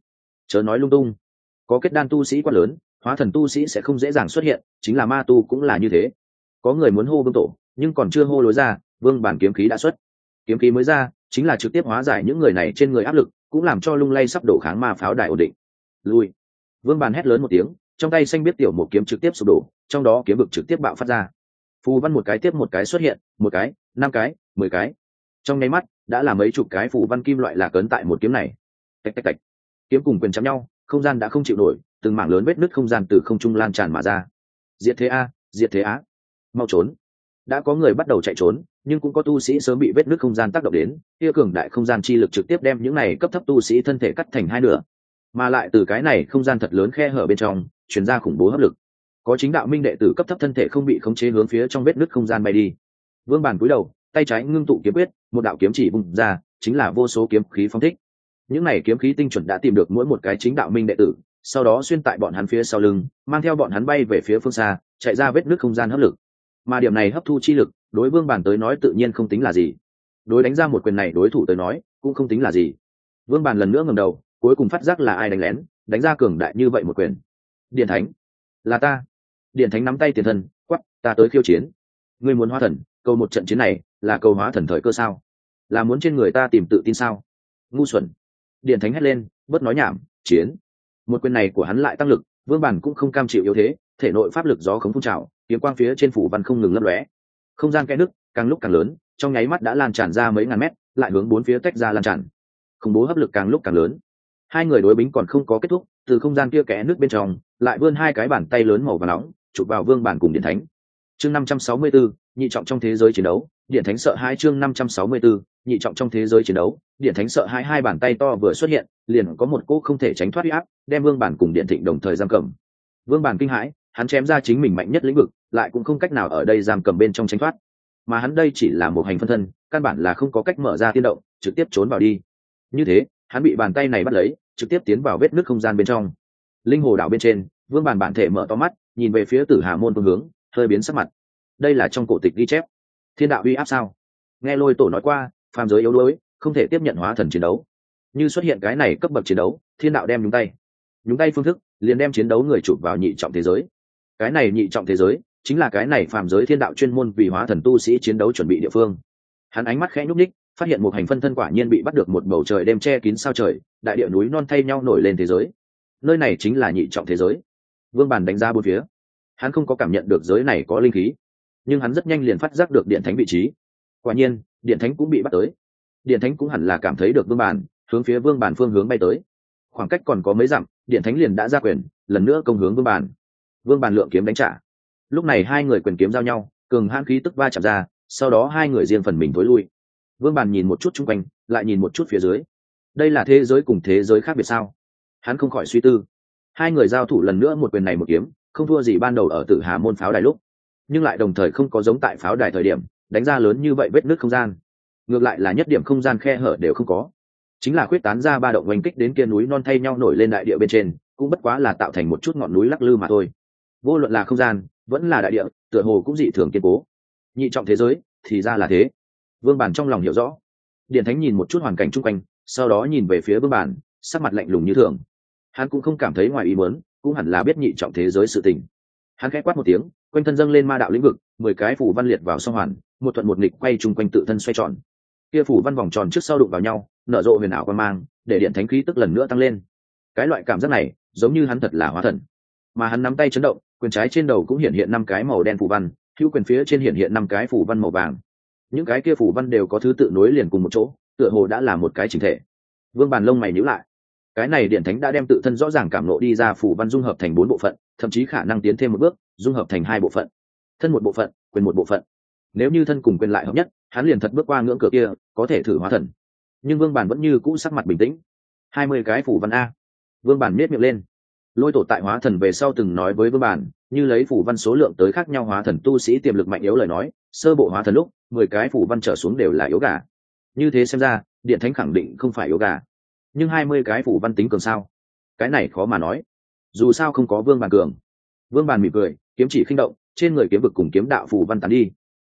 chớ nói lung tung. Có kết đan tu sĩ quá lớn, hóa thần tu sĩ sẽ không dễ dàng xuất hiện, chính là ma tu cũng là như thế. Có người muốn hô vương tổ, nhưng còn chưa hô lối ra, vương bản kiếm khí đã xuất. Kiếm khí mới ra, chính là trực tiếp hóa giải những người này trên người áp lực, cũng làm cho lung lay sắp đổ kháng ma pháo đài ổn định. Lui. Vương bản hét lớn một tiếng, trong tay xanh biết tiểu một kiếm trực tiếp sụp đổ, trong đó kiếm vực trực tiếp bạo phát ra. Phù văn một cái tiếp một cái xuất hiện, một cái, 5 cái, 10 cái. Trong nháy mắt, đã là mấy chục cái phù văn kim loại là cấn tại một kiếm này. Tạch tạch tạch. Kiếm cùng quyền chạm nhau, không gian đã không chịu nổi, từng mảng lớn vết nứt không gian từ không trung lan tràn mà ra. Diệt thế a, diệt thế á. Mau trốn. Đã có người bắt đầu chạy trốn, nhưng cũng có tu sĩ sớm bị vết nứt không gian tác động đến, kia cường đại không gian chi lực trực tiếp đem những này cấp thấp tu sĩ thân thể cắt thành hai nửa. Mà lại từ cái này không gian thật lớn khe hở bên trong, truyền ra khủng bố hấp lực. Có chính đạo minh đệ tử cấp thấp thân thể không bị khống chế hướng phía trong vết nứt không gian bay đi. Vương Bản cúi đầu, tay trái ngưng tụ kiếm quyết, một đạo kiếm chỉ bùng ra, chính là vô số kiếm khí phóng thích. Những này kiếm khí tinh chuẩn đã tìm được mỗi một cái chính đạo minh đệ tử, sau đó xuyên tại bọn hắn phía sau lưng, mang theo bọn hắn bay về phía phương xa, chạy ra vết nứt không gian hấp lực. Mà điểm này hấp thu chi lực, đối Vương Bản tới nói tự nhiên không tính là gì. Đối đánh ra một quyền này đối thủ tới nói, cũng không tính là gì. Vương Bản lần nữa ngẩng đầu, cuối cùng phát giác là ai đánh lén, đánh ra cường đại như vậy một quyền. Điện Thánh, là ta. Điện Thánh nắm tay tiền thân, quắc, ta tới khiêu chiến. Ngươi muốn hóa thần, cầu một trận chiến này, là cầu hóa thần thời cơ sao? Là muốn trên người ta tìm tự tin sao? Ngu xuẩn. Điện Thánh hét lên, bớt nói nhảm, chiến. Một quyền này của hắn lại tăng lực, Vương Bản cũng không cam chịu yếu thế, thể nội pháp lực gió khống phun trào, kiếm quang phía trên phủ văn không ngừng lấp lóe. Không gian kẽ nứt càng lúc càng lớn, trong nháy mắt đã lan tràn ra mấy ngàn mét, lại hướng bốn phía tách ra lan tràn. Khủng bố hấp lực càng lúc càng lớn. Hai người đối bính còn không có kết thúc, từ không gian kia kẽ nứt bên trong, lại vươn hai cái bàn tay lớn màu vàng nóng, chụp vào Vương Bản cùng Điện Thánh. Chương 564, nhị trọng trong thế giới chiến đấu, Điện Thánh sợ hai. Chương 564, nhị trọng trong thế giới chiến đấu, Điện Thánh sợ hai bàn tay to vừa xuất hiện, liền có một cỗ không thể tránh thoát uy áp, đem Vương Bản cùng Điện Thịnh đồng thời giam cầm. Vương Bản kinh hãi, hắn chém ra chính mình mạnh nhất lĩnh vực, lại cũng không cách nào ở đây giam cầm bên trong tránh thoát. Mà hắn đây chỉ là một hành phân thân, căn bản là không có cách mở ra tiên động, trực tiếp trốn vào đi. Như thế, hắn bị bàn tay này bắt lấy, trực tiếp tiến vào vết nứt không gian bên trong. Linh hồ đảo bên trên, Vương Bản bản thể mở to mắt, nhìn về phía Tử Hà môn phương hướng, hơi biến sắc mặt. Đây là trong cổ tịch ghi chép, thiên đạo uy áp sao? Nghe Lôi Tổ nói qua, phàm giới yếu đuối, không thể tiếp nhận hóa thần chiến đấu. Như xuất hiện cái này cấp bậc chiến đấu, thiên đạo đem nhúng tay phương thức, liền đem chiến đấu người chụp vào nhị trọng thế giới. Cái này nhị trọng thế giới, chính là cái này phàm giới thiên đạo chuyên môn vì hóa thần tu sĩ chiến đấu chuẩn bị địa phương. Hắn ánh mắt khẽ nhúc nhích, phát hiện một hành phân thân quả nhiên bị bắt được một bầu trời đêm che kín sao trời, đại địa núi non thay nhau nổi lên thế giới. Nơi này chính là nhị trọng thế giới. Vương Bản đánh ra bốn phía, hắn không có cảm nhận được giới này có linh khí, nhưng hắn rất nhanh liền phát giác được Điện Thánh vị trí. Quả nhiên, Điện Thánh cũng bị bắt tới. Điện Thánh cũng hẳn là cảm thấy được Vương Bản, hướng phía Vương Bản phương hướng bay tới. Khoảng cách còn có mấy dặm, Điện Thánh liền đã ra quyền, lần nữa công hướng Vương Bản. Vương Bản lượng kiếm đánh trả. Lúc này hai người quyền kiếm giao nhau, cường hãn khí tức va chạm ra, sau đó hai người riêng phần mình tối lui. Vương Bản nhìn một chút chung quanh, lại nhìn một chút phía dưới. Đây là thế giới cùng thế giới khác biệt sao? Hắn không khỏi suy tư. Hai người giao thủ lần nữa một quyền này một kiếm, không thua gì ban đầu ở Tử Hà môn pháo đài lúc, nhưng lại đồng thời không có giống tại pháo đài thời điểm đánh ra lớn như vậy vết nứt không gian. Ngược lại là nhất điểm không gian khe hở đều không có, chính là khuyết tán ra ba động oanh kích đến kia núi non thay nhau nổi lên đại địa bên trên, cũng bất quá là tạo thành một chút ngọn núi lắc lư mà thôi. Vô luận là không gian vẫn là đại địa, tựa hồ cũng dị thường kiên cố. Nhị trọng thế giới thì ra là thế. Vương Bản trong lòng hiểu rõ. Điện Thánh nhìn một chút hoàn cảnh chung quanh, sau đó nhìn về phía Vương Bản, sắc mặt lạnh lùng như thường. Hắn cũng không cảm thấy ngoài ý muốn, cũng hẳn là biết nhị trọng thế giới sự tình. Hắn khẽ quát một tiếng, quanh thân dâng lên ma đạo lĩnh vực, 10 cái phủ văn liệt vào song hoàn, một thuận một nghịch quay chung quanh tự thân xoay tròn. Kia phủ văn vòng tròn trước sau đụng vào nhau, nở rộ huyền ảo quang mang, để Điện Thánh khí tức lần nữa tăng lên. Cái loại cảm giác này, giống như hắn thật là hóa thần. Mà hắn nắm tay chấn động, quyền trái trên đầu cũng hiện hiện 5 cái màu đen phủ văn, hữu quyền phía trên hiện hiện 5 cái phủ văn màu vàng. Những cái kia phủ văn đều có thứ tự nối liền cùng một chỗ, tựa hồ đã là một cái chỉnh thể. Vương Bản lông mày nhíu lại. Cái này Điện Thánh đã đem tự thân rõ ràng cảm ngộ đi ra, phủ văn dung hợp thành 4 bộ phận, thậm chí khả năng tiến thêm một bước, dung hợp thành 2 bộ phận. Thân một bộ phận, quyền một bộ phận. Nếu như thân cùng quyền lại hợp nhất, hắn liền thật bước qua ngưỡng cửa kia, có thể thử hóa thần. Nhưng Vương Bản vẫn như cũ sắc mặt bình tĩnh. 20 cái phủ văn a. Vương Bản nhếch miệng lên. Lôi Tổ tại hóa thần về sau từng nói với Vương Bản, như lấy phủ văn số lượng tới khác nhau hóa thần tu sĩ tiềm lực mạnh yếu lời nói, sơ bộ hóa thần lúc 10 cái phủ văn trở xuống đều là yếu gà. Như thế xem ra, Điện Thánh khẳng định không phải yếu gà. Nhưng 20 cái phủ văn tính cường sao? Cái này khó mà nói. Dù sao không có Vương Bản cường. Vương Bản mỉm cười, kiếm chỉ khinh động, trên người kiếm vực cùng kiếm đạo phủ văn tán đi.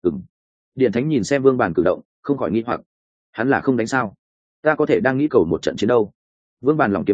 Điện Thánh nhìn xem Vương Bản cử động, không khỏi nghi hoặc. Hắn là không đánh sao? Ta có thể đang nghĩ cầu một trận chiến đâu. Vương Bản lòng kiếm chỉ,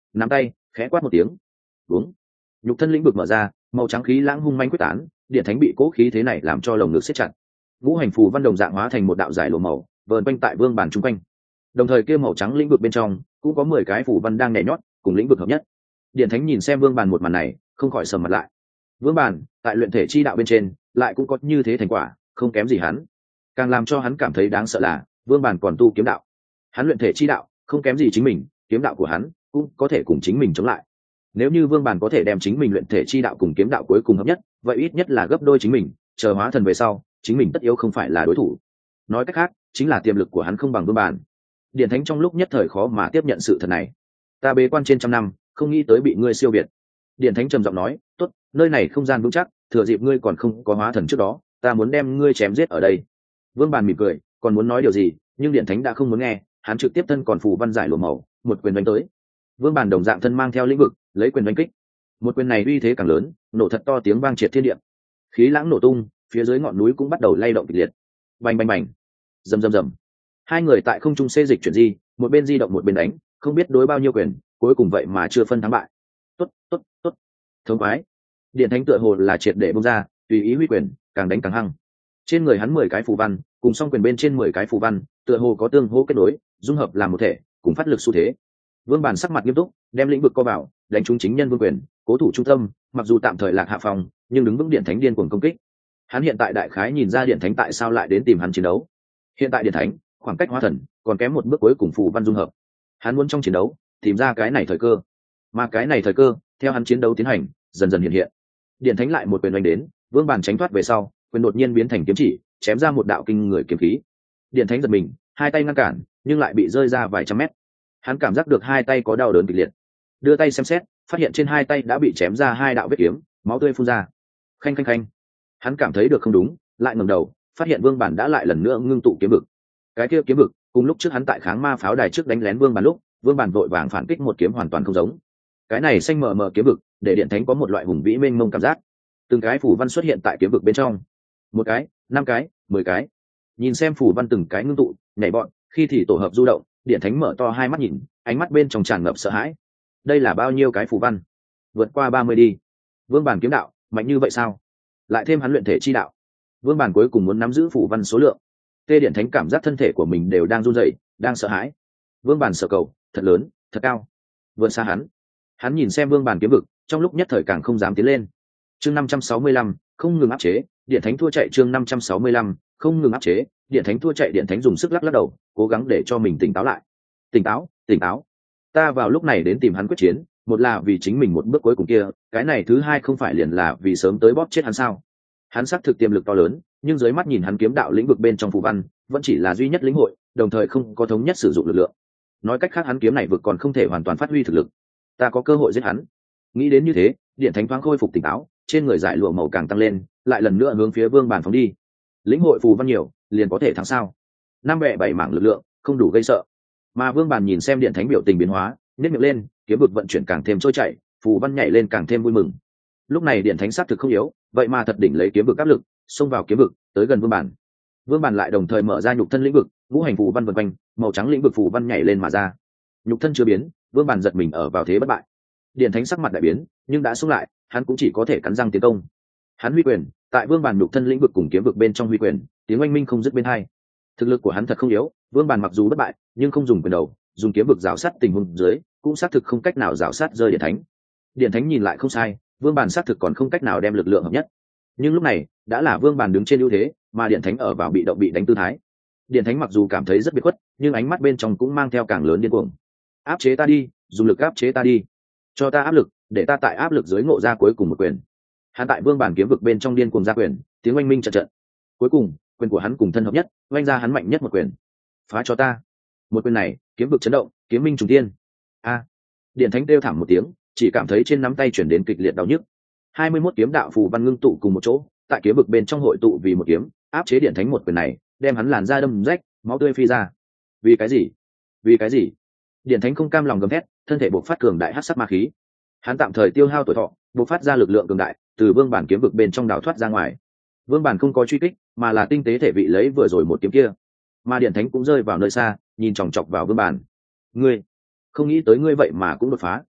nắm tay khẽ quát một tiếng, uống. Nhục thân lĩnh vực mở ra, màu trắng khí lãng hung manh quyết tán, điện thánh bị cố khí thế này làm cho lồng ngực siết chặt. Ngũ hành phù văn đồng dạng hóa thành một đạo giải lụa màu vờn quanh tại vương bàn trung quanh. Đồng thời kia màu trắng lĩnh vực bên trong cũng có 10 cái phù văn đang nhảy nhót cùng lĩnh vực hợp nhất. Điện thánh nhìn xem vương bàn một màn này không khỏi sầm mặt lại. Vương bàn tại luyện thể chi đạo bên trên lại cũng có như thế thành quả, không kém gì hắn. Càng làm cho hắn cảm thấy đáng sợ là vương bàn còn tu kiếm đạo. Hắn luyện thể chi đạo không kém gì chính mình, kiếm đạo của hắn cũng có thể cùng chính mình chống lại. Nếu như vương bàn có thể đem chính mình luyện thể chi đạo cùng kiếm đạo cuối cùng hợp nhất, vậy ít nhất là gấp đôi chính mình, chờ hóa thần về sau chính mình tất yếu không phải là đối thủ. Nói cách khác chính là tiềm lực của hắn không bằng vương bàn. Điển thánh trong lúc nhất thời khó mà tiếp nhận sự thật này. Ta bế quan trên trăm năm không nghĩ tới bị ngươi siêu việt. Điển thánh trầm giọng nói, tốt, nơi này không gian vững chắc, thừa dịp ngươi còn không có hóa thần trước đó ta muốn đem ngươi chém giết ở đây. Vương bàn mỉm cười còn muốn nói điều gì, nhưng Điển thánh đã không muốn nghe, hắn trực tiếp thân còn phù văn giải lụa màu một quyền đánh tới. Vương bàn đồng dạng thân mang theo lĩnh vực lấy quyền đánh kích. Một quyền này uy thế càng lớn, nổ thật to tiếng vang triệt thiên địa, khí lãng nổ tung, phía dưới ngọn núi cũng bắt đầu lay động kịch liệt. Bành bành bành, rầm rầm rầm. Hai người tại không trung xê dịch chuyển di, một bên di động một bên đánh, không biết đối bao nhiêu quyền, cuối cùng vậy mà chưa phân thắng bại. Tốt tốt tốt, thống khoái. Điện thánh tựa hồ là triệt để bung ra, tùy ý huy quyền, càng đánh càng hăng. Trên người hắn 10 cái phù văn cùng song quyền bên trên 10 cái phù văn tựa hồ có tương hỗ kết nối, dung hợp làm một thể, cùng phát lực xu thế. Vương Bản sắc mặt nghiêm túc, đem lĩnh vực co vào, đánh trúng chính nhân vương quyền, cố thủ trung tâm, mặc dù tạm thời lạc hạ phòng, nhưng đứng vững điện thánh điên cuồng công kích. Hắn hiện tại đại khái nhìn ra điện thánh tại sao lại đến tìm hắn chiến đấu. Hiện tại điện thánh khoảng cách hóa thần còn kém một bước cuối cùng phù văn dung hợp. Hắn muốn trong chiến đấu tìm ra cái này thời cơ, mà cái này thời cơ theo hắn chiến đấu tiến hành dần dần hiện hiện. Điện thánh lại một quyền đánh đến, Vương Bản tránh thoát về sau, quyền đột nhiên biến thành kiếm chỉ, chém ra một đạo kinh người kiếm khí. Điện thánh giật mình, hai tay ngăn cản, nhưng lại bị rơi ra vài trăm mét. Hắn cảm giác được hai tay có đau đớn kịch liệt, đưa tay xem xét, phát hiện trên hai tay đã bị chém ra 2 đạo vết kiếm, máu tươi phun ra. Khanh khanh khanh. Hắn cảm thấy được không đúng, lại ngẩng đầu, phát hiện Vương Bản đã lại lần nữa ngưng tụ kiếm vực. Cái kia kiếm vực, cùng lúc trước hắn tại kháng ma pháo đài trước đánh lén Vương Bản lúc, Vương Bản vội vàng phản kích một kiếm hoàn toàn không giống. Cái này xanh mờ mờ kiếm vực, để điện thánh có một loại hùng vĩ mênh mông cảm giác. Từng cái phù văn xuất hiện tại kiếm vực bên trong. 1 cái, 5 cái, 10 cái. Nhìn xem phù văn từng cái ngưng tụ, nhảy bọn, khi thì tổ hợp du động, điện thánh mở to hai mắt nhìn, ánh mắt bên trong tràn ngập sợ hãi. Đây là bao nhiêu cái phù văn? Vượt qua 30 đi. Vương Bản kiếm đạo mạnh như vậy sao? Lại thêm hắn luyện thể chi đạo. Vương Bản cuối cùng muốn nắm giữ phù văn số lượng. Tê điện thánh cảm giác thân thể của mình đều đang run rẩy, đang sợ hãi. Vương Bản sở cầu thật lớn, thật cao, vượt xa hắn. Hắn nhìn xem Vương Bản kiếm vực, trong lúc nhất thời càng không dám tiến lên. Chương 565, không ngừng áp chế, điện thánh thua chạy. Chương 565, không ngừng áp chế, điện thánh thua chạy. Điện thánh dùng sức lắc lắc đầu, cố gắng để cho mình tỉnh táo lại. Tỉnh táo, tỉnh táo. Ta vào lúc này đến tìm hắn quyết chiến, một là vì chính mình một bước cuối cùng kia, cái này thứ hai không phải liền là vì sớm tới bóp chết hắn sao? Hắn xác thực tiềm lực to lớn, nhưng dưới mắt nhìn hắn kiếm đạo lĩnh vực bên trong phù văn, vẫn chỉ là duy nhất lĩnh hội, đồng thời không có thống nhất sử dụng lực lượng. Nói cách khác hắn kiếm này vực còn không thể hoàn toàn phát huy thực lực. Ta có cơ hội giết hắn. Nghĩ đến như thế, điện thánh thoáng khôi phục tỉnh táo, trên người giải lụa màu càng tăng lên, lại lần nữa hướng phía Vương Bản phóng đi. Lĩnh hội phù văn nhiều, liền có thể thắng sao? 5 bẻ 7 mảng lực lượng, không đủ gây sợ. Mà Vương Bản nhìn xem điện thánh biểu tình biến hóa, nhếch miệng lên, kiếm vực vận chuyển càng thêm trôi chảy, phù văn nhảy lên càng thêm vui mừng. Lúc này điện thánh sát thực không yếu, vậy mà thật đỉnh lấy kiếm vực áp lực, xông vào kiếm vực, tới gần Vương Bản. Vương Bản lại đồng thời mở ra nhục thân lĩnh vực, ngũ hành phù văn vần quanh, màu trắng lĩnh vực phù văn nhảy lên mà ra. Nhục thân chưa biến, Vương Bản giật mình ở vào thế bất bại. Điện thánh sắc mặt đại biến, nhưng đã xông lại, hắn cũng chỉ có thể cắn răng tiến công. Hắn huy quyền, tại Vương Bản nhục thân lĩnh vực cùng kiếm vực bên trong huy quyền, tiếng oanh minh không dứt bên hai. Thực lực của hắn thật không yếu, Vương Bản mặc dù bất bại, nhưng không dùng quyền đầu, dùng kiếm vực rào sát tình huống dưới, cũng xác thực không cách nào rào sát rơi điện thánh. Điện thánh nhìn lại không sai, Vương Bản xác thực còn không cách nào đem lực lượng hợp nhất. Nhưng lúc này, đã là Vương Bản đứng trên ưu thế, mà điện thánh ở vào bị động bị đánh tư thái. Điện thánh mặc dù cảm thấy rất biệt khuất, nhưng ánh mắt bên trong cũng mang theo càng lớn điên cuồng. Áp chế ta đi, dùng lực áp chế ta đi. Cho ta áp lực, để ta tại áp lực dưới ngộ ra cuối cùng một quyền. Hắn tại Vương Bản kiếm vực bên trong điên cuồng ra quyền, tiếng oanh minh trận trận. Cuối cùng, quyền của hắn cùng thân hợp nhất, oanh ra hắn mạnh nhất một quyền. Phá cho ta. Một quyền này, kiếm vực chấn động, kiếm minh trùng tiên. A. Điện thánh kêu thảm một tiếng, chỉ cảm thấy trên nắm tay chuyển đến kịch liệt đau nhức. 21 kiếm đạo phù văn ngưng tụ cùng một chỗ, tại kiếm vực bên trong hội tụ vì một kiếm, áp chế điện thánh một quyền này, đem hắn làn da đâm rách, máu tươi phi ra. Vì cái gì? Vì cái gì? Điện thánh không cam lòng gầm thét, thân thể bộc phát cường đại hắc sắc ma khí. Hắn tạm thời tiêu hao tuổi thọ, bộc phát ra lực lượng cường đại, từ Vương Bản kiếm vực bên trong đào thoát ra ngoài. Vương Bản không có truy kích, mà là tinh tế thể vị lấy vừa rồi một kiếm kia. Mà điện thánh cũng rơi vào nơi xa, nhìn chòng chọc vào Vương Bản. Ngươi, không nghĩ tới ngươi vậy mà cũng đột phá.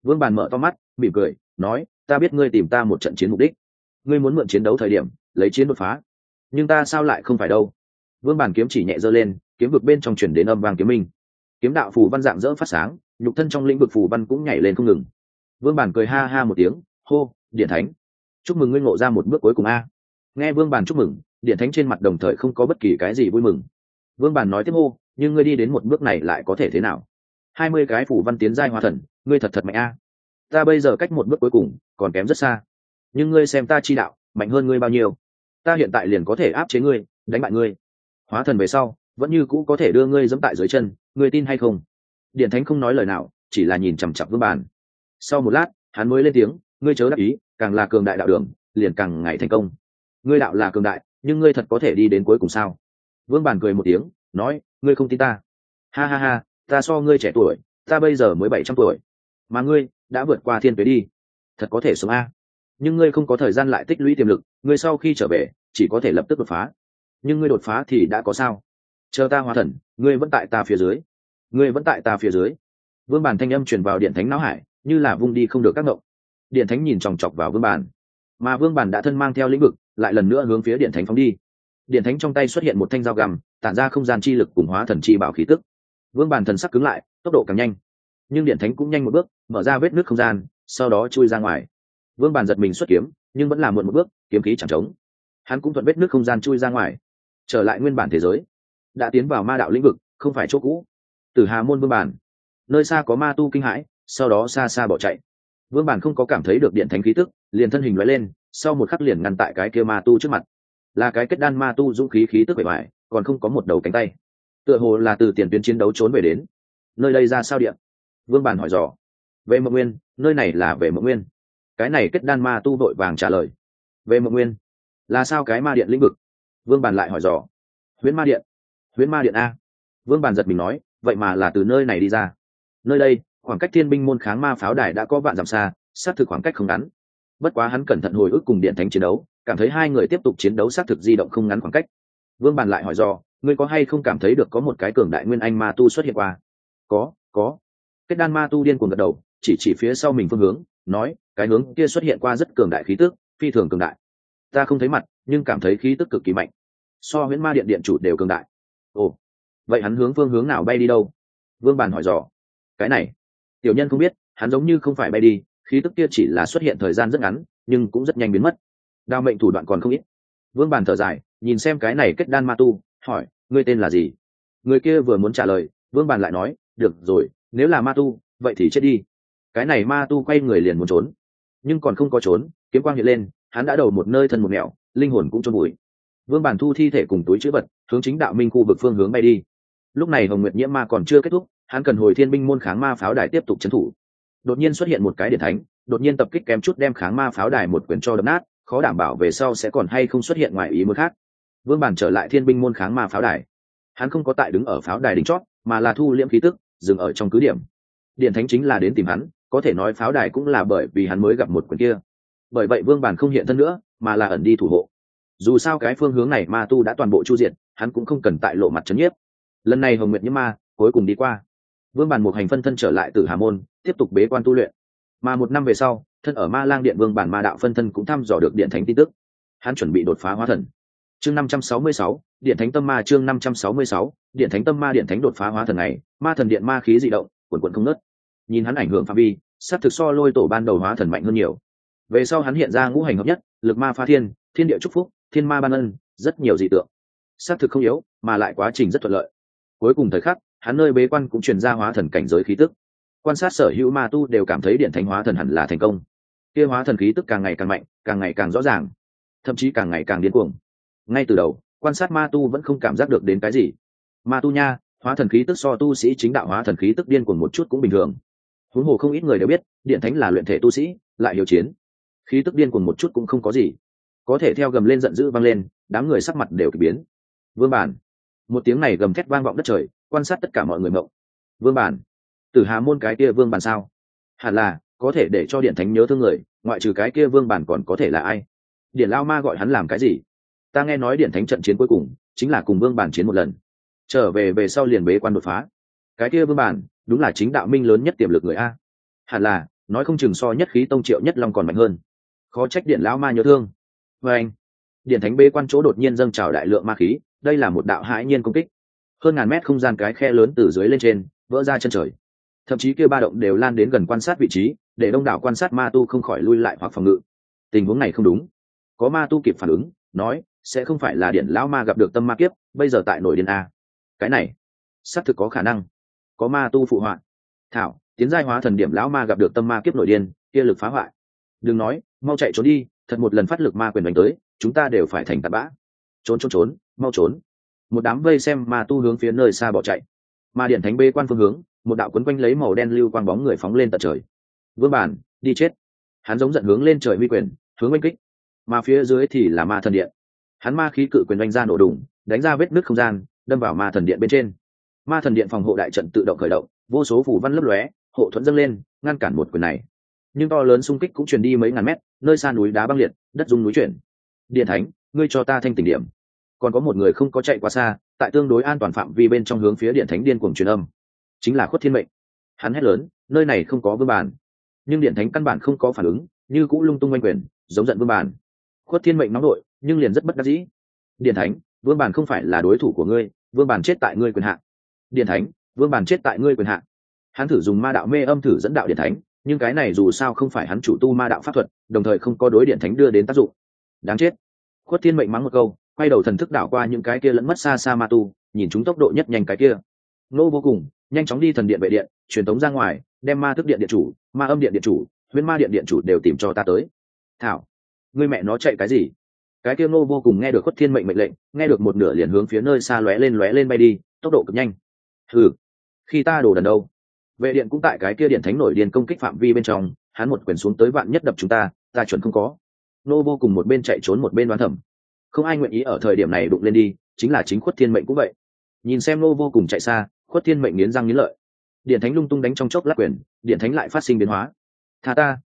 Vương Bàn mở to mắt mỉm cười nói, ta biết ngươi tìm ta một trận chiến mục đích, ngươi muốn mượn chiến đấu thời điểm lấy chiến đột phá, nhưng ta sao lại không phải đâu. Vương Bàn kiếm chỉ nhẹ giơ lên, kiếm vực bên trong chuyển đến âm vang kiếm minh, kiếm đạo phù văn dạng dỡ phát sáng, nhục thân trong lĩnh vực phù văn cũng nhảy lên không ngừng. Vương Bàn cười ha ha một tiếng, hô, Điện Thánh, chúc mừng ngươi ngộ ra một bước cuối cùng a. Nghe Vương Bàn chúc mừng, Điện Thánh trên mặt đồng thời không có bất kỳ cái gì vui mừng. Vương Bàn nói tiếp, hô, nhưng ngươi đi đến một bước này lại có thể thế nào? 20 cái phù văn tiến giai hóa thần, ngươi thật mạnh a. Ta bây giờ cách một bước cuối cùng còn kém rất xa, nhưng ngươi xem ta chi đạo mạnh hơn ngươi bao nhiêu, ta hiện tại liền có thể áp chế ngươi, đánh bại ngươi. Hóa thần về sau vẫn như cũ có thể đưa ngươi dẫm tại dưới chân, ngươi tin hay không? Điện Thánh không nói lời nào, chỉ là nhìn chằm chằm Vương Bàn. Sau một lát hắn mới lên tiếng, ngươi chớ đắc ý, càng là cường đại đạo đường liền càng ngày thành công. Ngươi đạo là cường đại, nhưng ngươi thật có thể đi đến cuối cùng sao? Vương Bàn cười một tiếng nói, ngươi không tin ta? Ha ha ha, ta so ngươi trẻ tuổi, ta bây giờ mới 700 tuổi, mà ngươi đã vượt qua thiên tuế đi, thật có thể sống a. Nhưng ngươi không có thời gian lại tích lũy tiềm lực, ngươi sau khi trở về chỉ có thể lập tức đột phá. Nhưng ngươi đột phá thì đã có sao? Chờ ta hóa thần, ngươi vẫn tại ta phía dưới, ngươi vẫn tại ta phía dưới. Vương Bàn thanh âm truyền vào Điện Thánh não hải, như là vung đi không được các ngộng. Điện Thánh nhìn chòng chọc vào Vương Bàn, mà Vương Bàn đã thân mang theo lĩnh vực, lại lần nữa hướng phía Điện Thánh phóng đi. Điện Thánh trong tay xuất hiện một thanh dao găm, tản ra không gian chi lực cùng hóa thần chi bảo khí tức. Vương Bàn thần sắc cứng lại, tốc độ càng nhanh, nhưng Điện Thánh cũng nhanh một bước, mở ra vết nứt không gian, sau đó chui ra ngoài. Vương Bàn giật mình xuất kiếm, nhưng vẫn là muộn một bước, kiếm khí chẳng trống, hắn cũng thuận vết nứt không gian chui ra ngoài, trở lại nguyên bản thế giới, đã tiến vào ma đạo lĩnh vực, không phải chỗ cũ. Tử Hà môn Vương Bàn, nơi xa có ma tu kinh hãi, sau đó xa xa bỏ chạy. Vương Bàn không có cảm thấy được Điện Thánh khí tức, liền thân hình lóe lên, sau một khắc liền ngăn tại cái kia ma tu trước mặt. Là cái kết đan ma tu dũng khí khí tức bề ngoài, còn không có một đầu cánh tay, tựa hồ là từ tiền tuyến chiến đấu trốn về đến. Nơi đây ra sao điện? Vương Bàn hỏi dò. Về Mộng Nguyên, nơi này là Về Mộng Nguyên. Cái này kết đan ma tu vội vàng trả lời. Về Mộng Nguyên là sao cái ma điện lĩnh vực? Vương Bàn lại hỏi dò. Huyễn ma điện. Huyễn ma điện a. Vương Bàn giật mình nói, vậy mà là từ nơi này đi ra. Nơi đây khoảng cách Thiên Binh môn kháng ma pháo đài đã có vạn dặm xa, xác thực khoảng cách không ngắn. Bất quá hắn cẩn thận hồi ức cùng Điện Thánh chiến đấu, cảm thấy hai người tiếp tục chiến đấu xác thực di động không ngắn khoảng cách. Vương Bàn lại hỏi dò, ngươi có hay không cảm thấy được có một cái cường đại nguyên anh ma tu xuất hiện qua? Có. Kết đan ma tu điên cuồng gật đầu, chỉ phía sau mình phương hướng, nói, cái hướng kia xuất hiện qua rất cường đại khí tức, phi thường cường đại. Ta không thấy mặt, nhưng cảm thấy khí tức cực kỳ mạnh, so Huyễn ma điện điện chủ đều cường đại. Ồ, vậy hắn hướng phương hướng nào bay đi đâu? Vương Bàn hỏi dò. Cái này tiểu nhân không biết, hắn giống như không phải bay đi, khí tức kia chỉ là xuất hiện thời gian rất ngắn, nhưng cũng rất nhanh biến mất. Đao mệnh thủ đoạn còn không ít. Vương Bàn thở dài, nhìn xem cái này kết đan ma tu, hỏi, ngươi tên là gì? Người kia vừa muốn trả lời, Vương Bàn lại nói, được rồi, nếu là ma tu, vậy thì chết đi. Cái này ma tu quay người liền muốn trốn, nhưng còn không có trốn, kiếm quang hiện lên, hắn đã đầu một nơi thân một mẹo, linh hồn cũng chôn bụi. Vương Bàn thu thi thể cùng túi chữ vật, hướng chính đạo minh khu vực phương hướng bay đi. Lúc này Hồng Nguyệt Nhiễm ma còn chưa kết thúc, hắn cần hồi Thiên Binh môn kháng ma pháo đài tiếp tục trấn thủ. Đột nhiên xuất hiện một cái Điện Thánh, đột nhiên tập kích kém chút đem kháng ma pháo đài một quyển cho đập nát, khó đảm bảo về sau sẽ còn hay không xuất hiện ngoài ý muốn khác. Vương Bàn trở lại Thiên Binh môn kháng ma pháo đài, hắn không có tại đứng ở pháo đài đỉnh chót, mà là thu liễm khí tức, dừng ở trong cứ điểm. Điện Thánh chính là đến tìm hắn, có thể nói pháo đài cũng là bởi vì hắn mới gặp một quyển kia. Bởi vậy Vương Bàn không hiện thân nữa, mà là ẩn đi thủ hộ. Dù sao cái phương hướng này ma tu đã toàn bộ chu diệt, hắn cũng không cần tại lộ mặt trấn nhiếp. Lần này Hồng Nguyệt Nhiễm ma cuối cùng đi qua, Vương Bàn một hành phân thân trở lại Tử Hà môn, tiếp tục bế quan tu luyện. Mà một năm về sau, thân ở Ma Lang điện Vương Bàn ma đạo phân thân cũng thăm dò được Điện Thánh tin tức, hắn chuẩn bị đột phá hóa thần. Chương 566, Điện Thánh tâm ma. Chương 566, Điện Thánh tâm ma. Điện Thánh đột phá hóa thần này, ma thần điện ma khí dị động, quần quần không ngớt. Nhìn hắn ảnh hưởng phạm vi, sát thực so Lôi Tổ ban đầu hóa thần mạnh hơn nhiều. Về sau hắn hiện ra ngũ hành hợp nhất, lực ma phá thiên, thiên địa chúc phúc, thiên ma ban ân, rất nhiều dị tượng. Sát thực không yếu, mà lại quá trình rất thuận lợi. Cuối cùng thời khắc, hắn nơi bế quan cũng truyền ra hóa thần cảnh giới khí tức. Quan sát sở hữu ma tu đều cảm thấy Điện Thánh hóa thần hẳn là thành công. Kia hóa thần khí tức càng ngày càng mạnh, càng ngày càng rõ ràng, thậm chí càng ngày càng điên cuồng. Ngay từ đầu, quan sát ma tu vẫn không cảm giác được đến cái gì. Ma tu nha, hóa thần khí tức so tu sĩ chính đạo hóa thần khí tức điên cuồng một chút cũng bình thường. Huống hồ không ít người đều biết, Điện Thánh là luyện thể tu sĩ, lại hiếu chiến, khí tức điên cuồng một chút cũng không có gì. Có thể theo gầm lên giận dữ vang lên, đám người sắc mặt đều kỳ biến. Vương Bàn, một tiếng này gầm thét vang vọng đất trời, quan sát tất cả mọi người mộng. Vương Bàn, Tử Hà môn cái kia Vương Bàn sao? Hẳn là có thể để cho Điện Thánh nhớ thương người, ngoại trừ cái kia Vương Bàn còn có thể là ai? Điện Lao Ma gọi hắn làm cái gì? Ta nghe nói Điện Thánh trận chiến cuối cùng chính là cùng Vương Bàn chiến một lần, trở về sau liền bế quan đột phá. Cái kia Vương Bàn đúng là chính đạo minh lớn nhất tiềm lực người a. Hẳn là nói không chừng so nhất khí tông Triệu Nhất Long còn mạnh hơn. Khó trách điện lão ma nhớ thương. Và anh, điện thánh bế quan chỗ đột nhiên dâng trào đại lượng ma khí, đây là một đạo hãi nhiên công kích. Hơn ngàn mét không gian cái khe lớn từ dưới lên trên vỡ ra chân trời, thậm chí kia ba động đều lan đến gần quan sát vị trí, để đông đảo quan sát ma tu không khỏi lui lại hoặc phòng ngự. Tình huống này không đúng. Có ma tu kịp phản ứng, nói sẽ không phải là điện lão ma gặp được tâm ma kiếp, bây giờ tại nổi điên a. Cái này xác thực có khả năng. Có ma tu phụ họa. Thảo, tiến giai hóa thần điểm lão ma gặp được tâm ma kiếp nổi điên, kia lực phá hoại. Đừng nói, mau chạy trốn đi, thật một lần phát lực ma quyền đánh tới, chúng ta đều phải thành tạt bã. Trốn, mau trốn. Một đám vây xem ma tu hướng phía nơi xa bỏ chạy. Ma điện thánh bê quan phương hướng, một đạo quấn quanh lấy màu đen lưu quang bóng người phóng lên tận trời. Vương Bản, đi chết. Hắn giống giận hướng lên trời huy quyền, hướng oanh kích. Mà phía dưới thì là ma thần điện. Hắn ma khí cự quyền đánh ra nổ đùng, đánh ra vết nứt không gian, đâm vào ma thần điện bên trên. Ma thần điện phòng hộ đại trận tự động khởi động, vô số phù văn lấp lóe, hộ thuẫn dâng lên, ngăn cản một quyền này. Nhưng to lớn xung kích cũng truyền đi mấy ngàn mét, nơi xa núi đá băng liệt, đất rung núi chuyển. Điện thánh, ngươi cho ta thanh tỉnh điểm. Còn có một người không có chạy quá xa, tại tương đối an toàn phạm vi bên trong hướng phía điện thánh điên cuồng truyền âm, chính là Khuất Thiên Mệnh. Hắn hét lớn, nơi này không có Vương Bản. Nhưng điện thánh căn bản không có phản ứng, như cũ lung tung oanh quyền, giống giận Vương Bản. Khuất Thiên Mệnh nóng nội, nhưng liền rất bất đắc dĩ. Điện thánh, Vương Bản không phải là đối thủ của ngươi, Vương Bản chết tại ngươi quyền hạn. Điện thánh, Vương Bản chết tại ngươi quyền hạn. Hắn thử dùng ma đạo mê âm thử dẫn đạo điện thánh, nhưng cái này dù sao không phải hắn chủ tu ma đạo pháp thuật, đồng thời không có đối điện thánh đưa đến tác dụng. Đáng chết. Khuất Thiên Mệnh mắng một câu, quay đầu thần thức đảo qua những cái kia lẫn mất xa xa ma tu, nhìn chúng tốc độ nhất nhanh cái kia. Nô vô cùng, nhanh chóng đi thần điện vệ điện, truyền tống ra ngoài, đem ma thức điện điện chủ, ma âm điện điện chủ, huyễn ma điện điện chủ đều tìm cho ta tới. Thảo, ngươi mẹ nó chạy cái gì? Cái kia Nô vô cùng nghe được Khuất Thiên Mệnh mệnh lệnh, nghe được một nửa liền hướng phía nơi xa lóe lên bay đi, tốc độ cực nhanh. Hừ, khi ta đổ đần đâu? Vệ điện cũng tại cái kia điện thánh nổi điên công kích phạm vi bên trong, hắn một quyền xuống tới vạn nhất đập chúng ta chuẩn không có. Nô vô cùng một bên chạy trốn một bên đoán thầm, không ai nguyện ý ở thời điểm này đụng lên đi, chính là chính Khuất Thiên Mệnh cũng vậy. Nhìn xem Nô vô cùng chạy xa, Khuất Thiên Mệnh nghiến răng nghiến lợi. Điện thánh lung tung đánh trong chốc lát quyền, điện thánh lại phát sinh biến hóa. Tha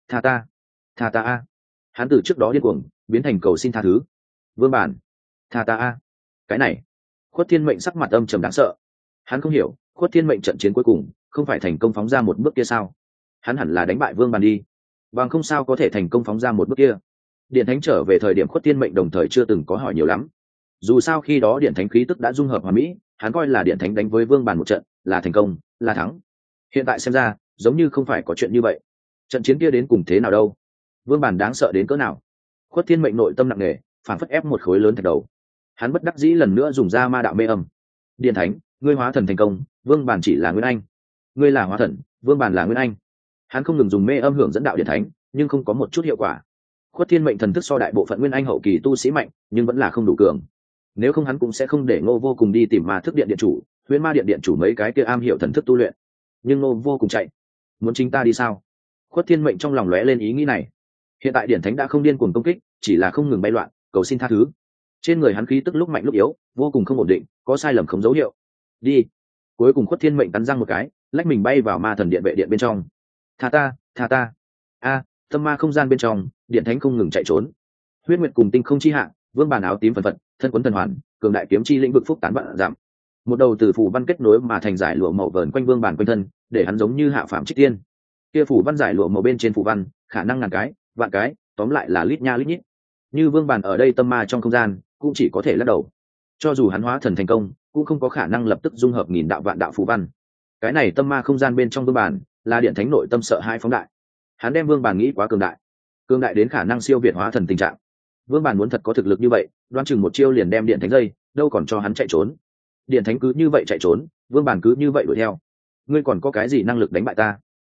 ta a. Hắn từ trước đó điên cuồng biến thành cầu xin tha thứ. Vương Bản, tha ta a. Cái này, Khuất Thiên Mệnh sắc mặt âm trầm đáng sợ. Hắn không hiểu, Khuất Thiên Mệnh trận chiến cuối cùng không phải thành công phóng ra một bước kia sao? Hắn hẳn là đánh bại Vương Bản đi, bằng không sao có thể thành công phóng ra một bước kia. Điện thánh trở về thời điểm Khuất Thiên Mệnh đồng thời chưa từng có hỏi nhiều lắm. Dù sao khi đó điện thánh khí tức đã dung hợp hoàn mỹ, hắn coi là điện thánh đánh với Vương Bản một trận là thành công, là thắng. Hiện tại xem ra giống như không phải có chuyện như vậy. Trận chiến kia đến cùng thế nào đâu? Vương Bản đáng sợ đến cỡ nào? Khuất Thiên Mệnh nội tâm nặng nề, phản phất ép một khối lớn thạch đầu. Hắn bất đắc dĩ lần nữa dùng ra ma đạo mê âm. Điện thánh, ngươi hóa thần thành công, Vương Bản chỉ là nguyên anh. Ngươi là hóa thần, Vương Bản là nguyên anh. Hắn không ngừng dùng mê âm hưởng dẫn đạo điện thánh, nhưng không có một chút hiệu quả. Khuất Thiên Mệnh thần thức so đại bộ phận nguyên anh hậu kỳ tu sĩ mạnh, nhưng vẫn là không đủ cường. Nếu không hắn cũng sẽ không để Ngô vô cùng đi tìm ma thức điện điện chủ, huyễn ma điện điện chủ mấy cái kia am hiểu thần thức tu luyện. Nhưng Ngô vô cùng chạy, muốn chính ta đi sao? Khuất Thiên Mệnh trong lòng lóe lên ý nghĩ này. Hiện tại điện thánh đã không điên cuồng công kích, chỉ là không ngừng bay loạn, cầu xin tha thứ. Trên người hắn khí tức lúc mạnh lúc yếu, vô cùng không ổn định, có sai lầm không dấu hiệu. Đi. Cuối cùng Khuất Thiên Mệnh cắn răng một cái, lách mình bay vào ma thần điện vệ điện bên trong. Tha ta. A, tâm ma không gian bên trong, điện thánh không ngừng chạy trốn. Huyết Nguyệt cùng tinh không chi hạ, Vương Bản áo tím phần phật, thân quấn thần hoàn, cường đại kiếm chi lĩnh vực phúc tán vạn giảm. Một đầu từ phủ văn kết nối mà thành giải lụa màu vờn quanh Vương Bản quanh thân, để hắn giống như hạ phạm trích tiên. Kia phủ văn giải lụa màu bên trên phủ văn, khả năng ngàn cái, vạn cái, tóm lại là lít nha lít nhít. Như Vương Bản ở đây tâm ma trong không gian, cũng chỉ có thể lắc đầu. Cho dù hắn hóa thần thành công, cũng không có khả năng lập tức dung hợp nghìn đạo vạn đạo phủ văn. Cái này tâm ma không gian bên trong Vương Bản, là điện thánh nội tâm sợ hai phóng đại. Hắn đem Vương Bản nghĩ quá cường đại đến khả năng siêu việt hóa thần tình trạng. Vương Bản muốn thật có thực lực như vậy, đoán chừng một chiêu liền đem điện thánh dây, đâu còn cho hắn chạy trốn. Điện thánh cứ như vậy chạy trốn, Vương Bản cứ như vậy đuổi theo. Ngươi còn có cái gì năng lực đánh bại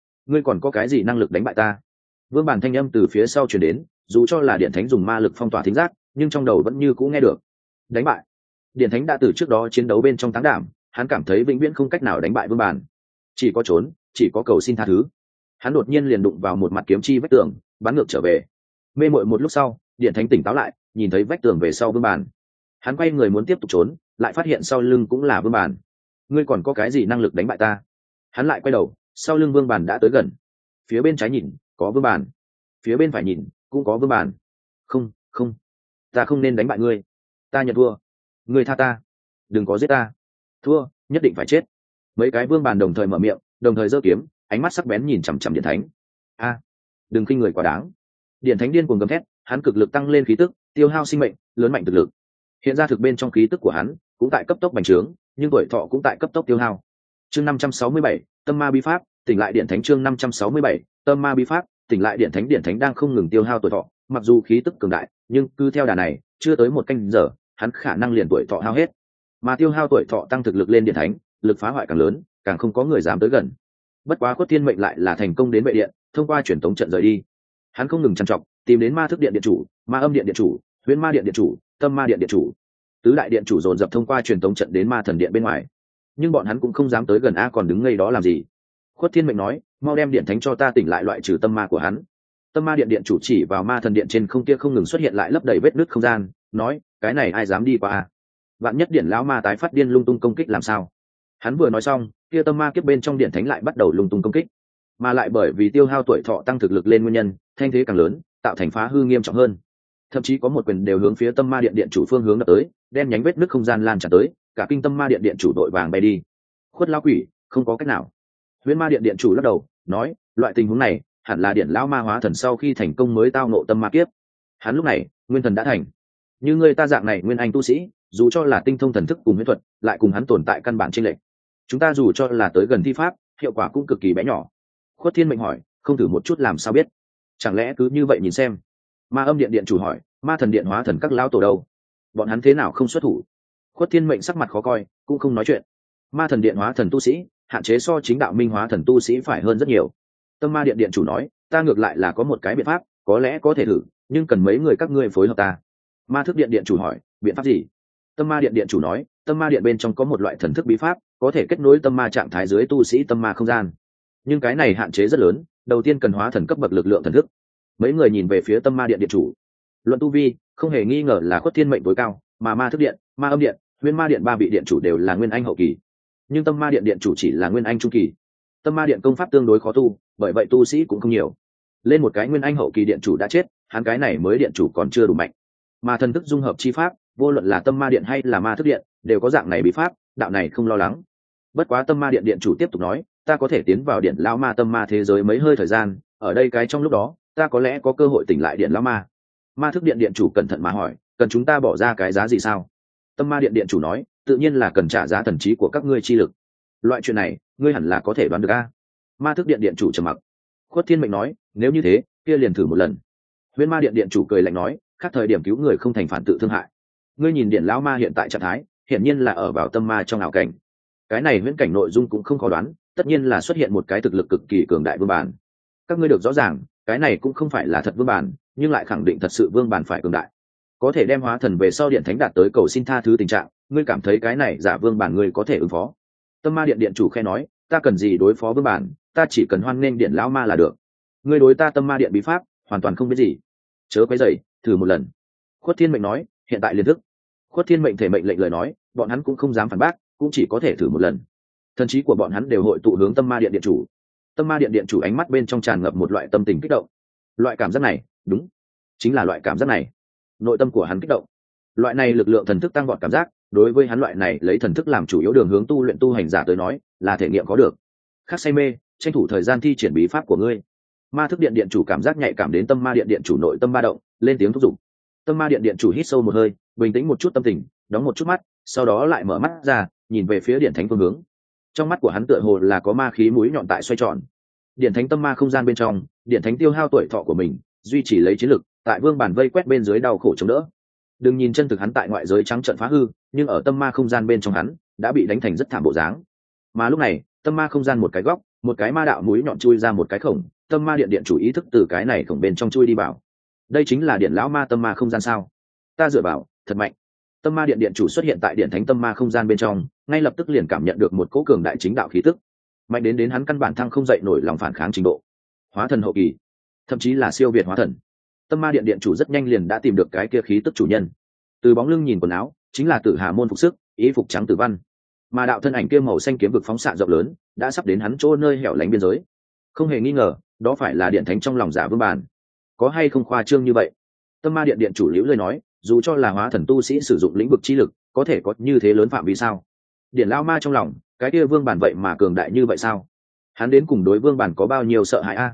ta? Vương Bản thanh âm từ phía sau truyền đến, dù cho là điện thánh dùng ma lực phong tỏa thính giác, nhưng trong đầu vẫn như cũ nghe được. Đánh bại? Điện thánh đã từ trước đó chiến đấu bên trong táng đảm, hắn cảm thấy vĩnh viễn không cách nào đánh bại Vương Bản. Chỉ có trốn, chỉ có cầu xin tha thứ. Hắn đột nhiên liền đụng vào một mặt kiếm chi vách tường, bắn ngược trở về. Mê mội một lúc sau, điện thánh tỉnh táo lại, nhìn thấy vách tường về sau Vương Bản. Hắn quay người muốn tiếp tục trốn, lại phát hiện sau lưng cũng là Vương Bản. Ngươi còn có cái gì năng lực đánh bại ta? Hắn lại quay đầu, sau lưng Vương Bản đã tới gần. Phía bên trái nhìn, có Vương Bản. Phía bên phải nhìn, cũng có Vương Bản. Không, ta không nên đánh bại ngươi. Ta nhận thua. Ngươi tha ta. Đừng có giết ta. Thua, nhất định phải chết. Mấy cái Vương Bản đồng thời mở miệng, đồng thời giơ kiếm, ánh mắt sắc bén nhìn chằm chằm điện thánh. Đừng khinh người quá đáng. Điện thánh điên cuồng gầm thét, hắn cực lực tăng lên khí tức, tiêu hao sinh mệnh, lớn mạnh thực lực. Hiện ra thực bên trong khí tức của hắn cũng tại cấp tốc bành trướng, nhưng tuổi thọ cũng tại cấp tốc tiêu hao. Chương 567, tâm ma bí pháp, tỉnh lại điện thánh. Chương 567, tâm ma bí pháp, tỉnh lại điện thánh. Điện thánh đang không ngừng tiêu hao tuổi thọ, mặc dù khí tức cường đại, nhưng cứ theo đà này, chưa tới một canh giờ, hắn khả năng liền tuổi thọ hao hết. Mà tiêu hao tuổi thọ tăng thực lực lên điện thánh, lực phá hoại càng lớn, càng không có người dám tới gần. Bất quá Khuất Thiên mệnh lại là thành công đến bệ điện, thông qua truyền tống trận rời đi. Hắn không ngừng trằn trọc, tìm đến ma thức điện điện chủ, ma âm điện điện chủ, huyễn ma điện điện chủ, tâm ma điện điện chủ. Tứ đại điện chủ dồn dập thông qua truyền tống trận đến ma thần điện bên ngoài, nhưng bọn hắn cũng không dám tới gần. Còn đứng ngây đó làm gì? Khuất Thiên mệnh nói, mau đem điện thánh cho ta tỉnh lại, loại trừ tâm ma của hắn. Tâm ma điện điện chủ chỉ vào ma thần điện trên không kia không ngừng xuất hiện lại lấp đầy vết nứt không gian, nói, cái này ai dám đi qua vạn nhất điện lão ma tái phát điên lung tung công kích làm sao? Hắn vừa nói xong, kia tâm ma kiếp bên trong điện thánh lại bắt đầu lung tung công kích, mà lại bởi vì tiêu hao tuổi thọ tăng thực lực lên nguyên nhân, thanh thế càng lớn, tạo thành phá hư nghiêm trọng hơn. Thậm chí có một quyền đều hướng phía tâm ma điện điện chủ phương hướng đập tới, đem nhánh vết nứt không gian lan tràn tới, cả kinh tâm ma điện điện chủ đội vàng bay đi. Khuất lão quỷ, không có cách nào. Huyễn ma điện điện chủ lắc đầu, nói, loại tình huống này hẳn là điện lão ma hóa thần sau khi thành công mới tao nộ tâm ma kiếp. Hắn lúc này nguyên thần đã thành, như người ta dạng này nguyên anh tu sĩ, dù cho là tinh thông thần thức cùng huyễn thuật, lại cùng hắn tồn tại căn bản chênh lệch. Chúng ta dù cho là tới gần thi pháp, hiệu quả cũng cực kỳ bé nhỏ. Khuất Thiên mệnh hỏi, không thử một chút làm sao biết? Chẳng lẽ cứ như vậy nhìn xem? Ma âm điện điện chủ hỏi, ma thần điện hóa thần các lão tổ đâu? Bọn hắn thế nào không xuất thủ? Khuất Thiên mệnh sắc mặt khó coi, cũng không nói chuyện. Ma thần điện hóa thần tu sĩ, hạn chế so chính đạo minh hóa thần tu sĩ phải hơn rất nhiều. Tâm ma điện điện chủ nói, ta ngược lại là có một cái biện pháp, có lẽ có thể thử, nhưng cần mấy người các ngươi phối hợp ta. Ma thức điện điện chủ hỏi, biện pháp gì? Tâm ma điện điện chủ nói, tâm ma điện bên trong có một loại thần thức bí pháp, có thể kết nối tâm ma trạng thái dưới tu sĩ tâm ma không gian, nhưng cái này hạn chế rất lớn, đầu tiên cần hóa thần cấp bậc lực lượng thần thức. Mấy người nhìn về phía tâm ma điện điện chủ. Luận tu vi, không hề nghi ngờ là Khuất Thiên mệnh tối cao, mà ma thức điện, ma âm điện, huyễn ma điện ba vị điện chủ đều là nguyên anh hậu kỳ, nhưng tâm ma điện điện chủ chỉ là nguyên anh trung kỳ. Tâm ma điện công pháp tương đối khó tu, bởi vậy tu sĩ cũng không nhiều. Lên một cái nguyên anh hậu kỳ điện chủ đã chết, hắn cái này mới điện chủ còn chưa đủ mạnh. Mà thần thức dung hợp chi pháp, vô luận là tâm ma điện hay là ma thức điện, đều có dạng này bí pháp, đạo này không lo lắng. Bất quá tâm ma điện điện chủ tiếp tục nói, ta có thể tiến vào điện lão ma tâm ma thế giới mấy hơi thời gian, ở đây cái trong lúc đó, ta có lẽ có cơ hội tỉnh lại điện lão ma. Ma thức điện điện chủ cẩn thận mà hỏi, cần chúng ta bỏ ra cái giá gì sao? Tâm ma điện điện chủ nói, tự nhiên là cần trả giá thần trí của các ngươi chi lực. Loại chuyện này, ngươi hẳn là có thể đoán được a. Ma thức điện điện chủ trầm mặc. Khuất Thiên mệnh nói, nếu như thế, kia liền thử một lần. Huyễn ma điện điện chủ cười lạnh nói, khác thời điểm cứu người không thành phản tự thương hại. Ngươi nhìn điện lão ma hiện tại trạng thái, hiển nhiên là ở vào tâm ma trong ảo cảnh. Cái này huyễn cảnh nội dung cũng không khó đoán, tất nhiên là xuất hiện một cái thực lực cực kỳ cường đại vương bản. Các ngươi được rõ ràng, cái này cũng không phải là thật vương bản, nhưng lại khẳng định thật sự vương bản phải cường đại, có thể đem hóa thần về sau điện thánh đạt tới cầu xin tha thứ tình trạng. Ngươi cảm thấy cái này giả vương bản ngươi có thể ứng phó? Tâm ma điện điện chủ khe nói, ta cần gì đối phó vương bản, ta chỉ cần hoan nghênh điện lão ma là được. Ngươi đối ta tâm ma điện bí pháp hoàn toàn không biết gì, chớ quấy rầy, thử một lần. Khuất Thiên mệnh nói, hiện tại liền thức. Khuất Thiên mệnh thể mệnh lệnh lời nói, bọn hắn cũng không dám phản bác, cũng chỉ có thể thử một lần. Thần trí của bọn hắn đều hội tụ hướng tâm ma điện điện chủ. Tâm ma điện điện chủ ánh mắt bên trong tràn ngập một loại tâm tình kích động. Loại cảm giác này, đúng, chính là loại cảm giác này. Nội tâm của hắn kích động. Loại này lực lượng thần thức tăng vọt cảm giác, đối với hắn loại này lấy thần thức làm chủ yếu đường hướng tu luyện tu hành giả tới nói, là thể nghiệm có được. Khắc say mê, tranh thủ thời gian thi triển bí pháp của ngươi. Ma thức điện điện chủ cảm giác nhạy cảm đến tâm ma điện điện chủ nội tâm ba động, lên tiếng thúc giục. Tâm ma điện điện chủ hít sâu một hơi, bình tĩnh một chút tâm tình, đóng một chút mắt, sau đó lại mở mắt ra, nhìn về phía điện thánh phương hướng. Trong mắt của hắn tựa hồ là có ma khí mũi nhọn tại xoay tròn. Điện thánh tâm ma không gian bên trong, điện thánh tiêu hao tuổi thọ của mình, duy trì lấy chiến lực, tại vương bản vây quét bên dưới đau khổ chống đỡ. Đừng nhìn chân thực hắn tại ngoại giới trắng trận phá hư, nhưng ở tâm ma không gian bên trong hắn đã bị đánh thành rất thảm bộ dáng. Mà lúc này, tâm ma không gian một cái góc, một cái ma đạo mũi nhọn chui ra một cái khổng, tâm ma điện điện chủ ý thức từ cái này khổng bên trong chui đi vào. Đây chính là điện lão ma tâm ma không gian sao? Ta dựa vào, thật mạnh. Tâm ma điện điện chủ xuất hiện tại điện thánh tâm ma không gian bên trong, ngay lập tức liền cảm nhận được một cỗ cường đại chính đạo khí tức, mạnh đến hắn căn bản thăng không dậy nổi lòng phản kháng trình độ. Hóa thần hậu kỳ, thậm chí là siêu việt hóa thần. Tâm ma điện điện chủ rất nhanh liền đã tìm được cái kia khí tức chủ nhân. Từ bóng lưng nhìn quần áo, chính là Tử Hà môn phục sức, y phục trắng tử văn. Mà đạo thân ảnh kia màu xanh kiếm vực phóng xạ rộng lớn, đã sắp đến hắn chỗ nơi hẻo lánh biên giới. Không hề nghi ngờ, đó phải là điện thánh trong lòng giả vương bản. Có hay không khoa trương như vậy? Tâm ma điện điện chủ liễu lời nói, dù cho là hóa thần tu sĩ sử dụng lĩnh vực chi lực, có thể có như thế lớn phạm vi sao? Điện lao ma trong lòng, cái kia vương bản vậy mà cường đại như vậy sao? Hắn đến cùng đối vương bản có bao nhiêu sợ hãi a?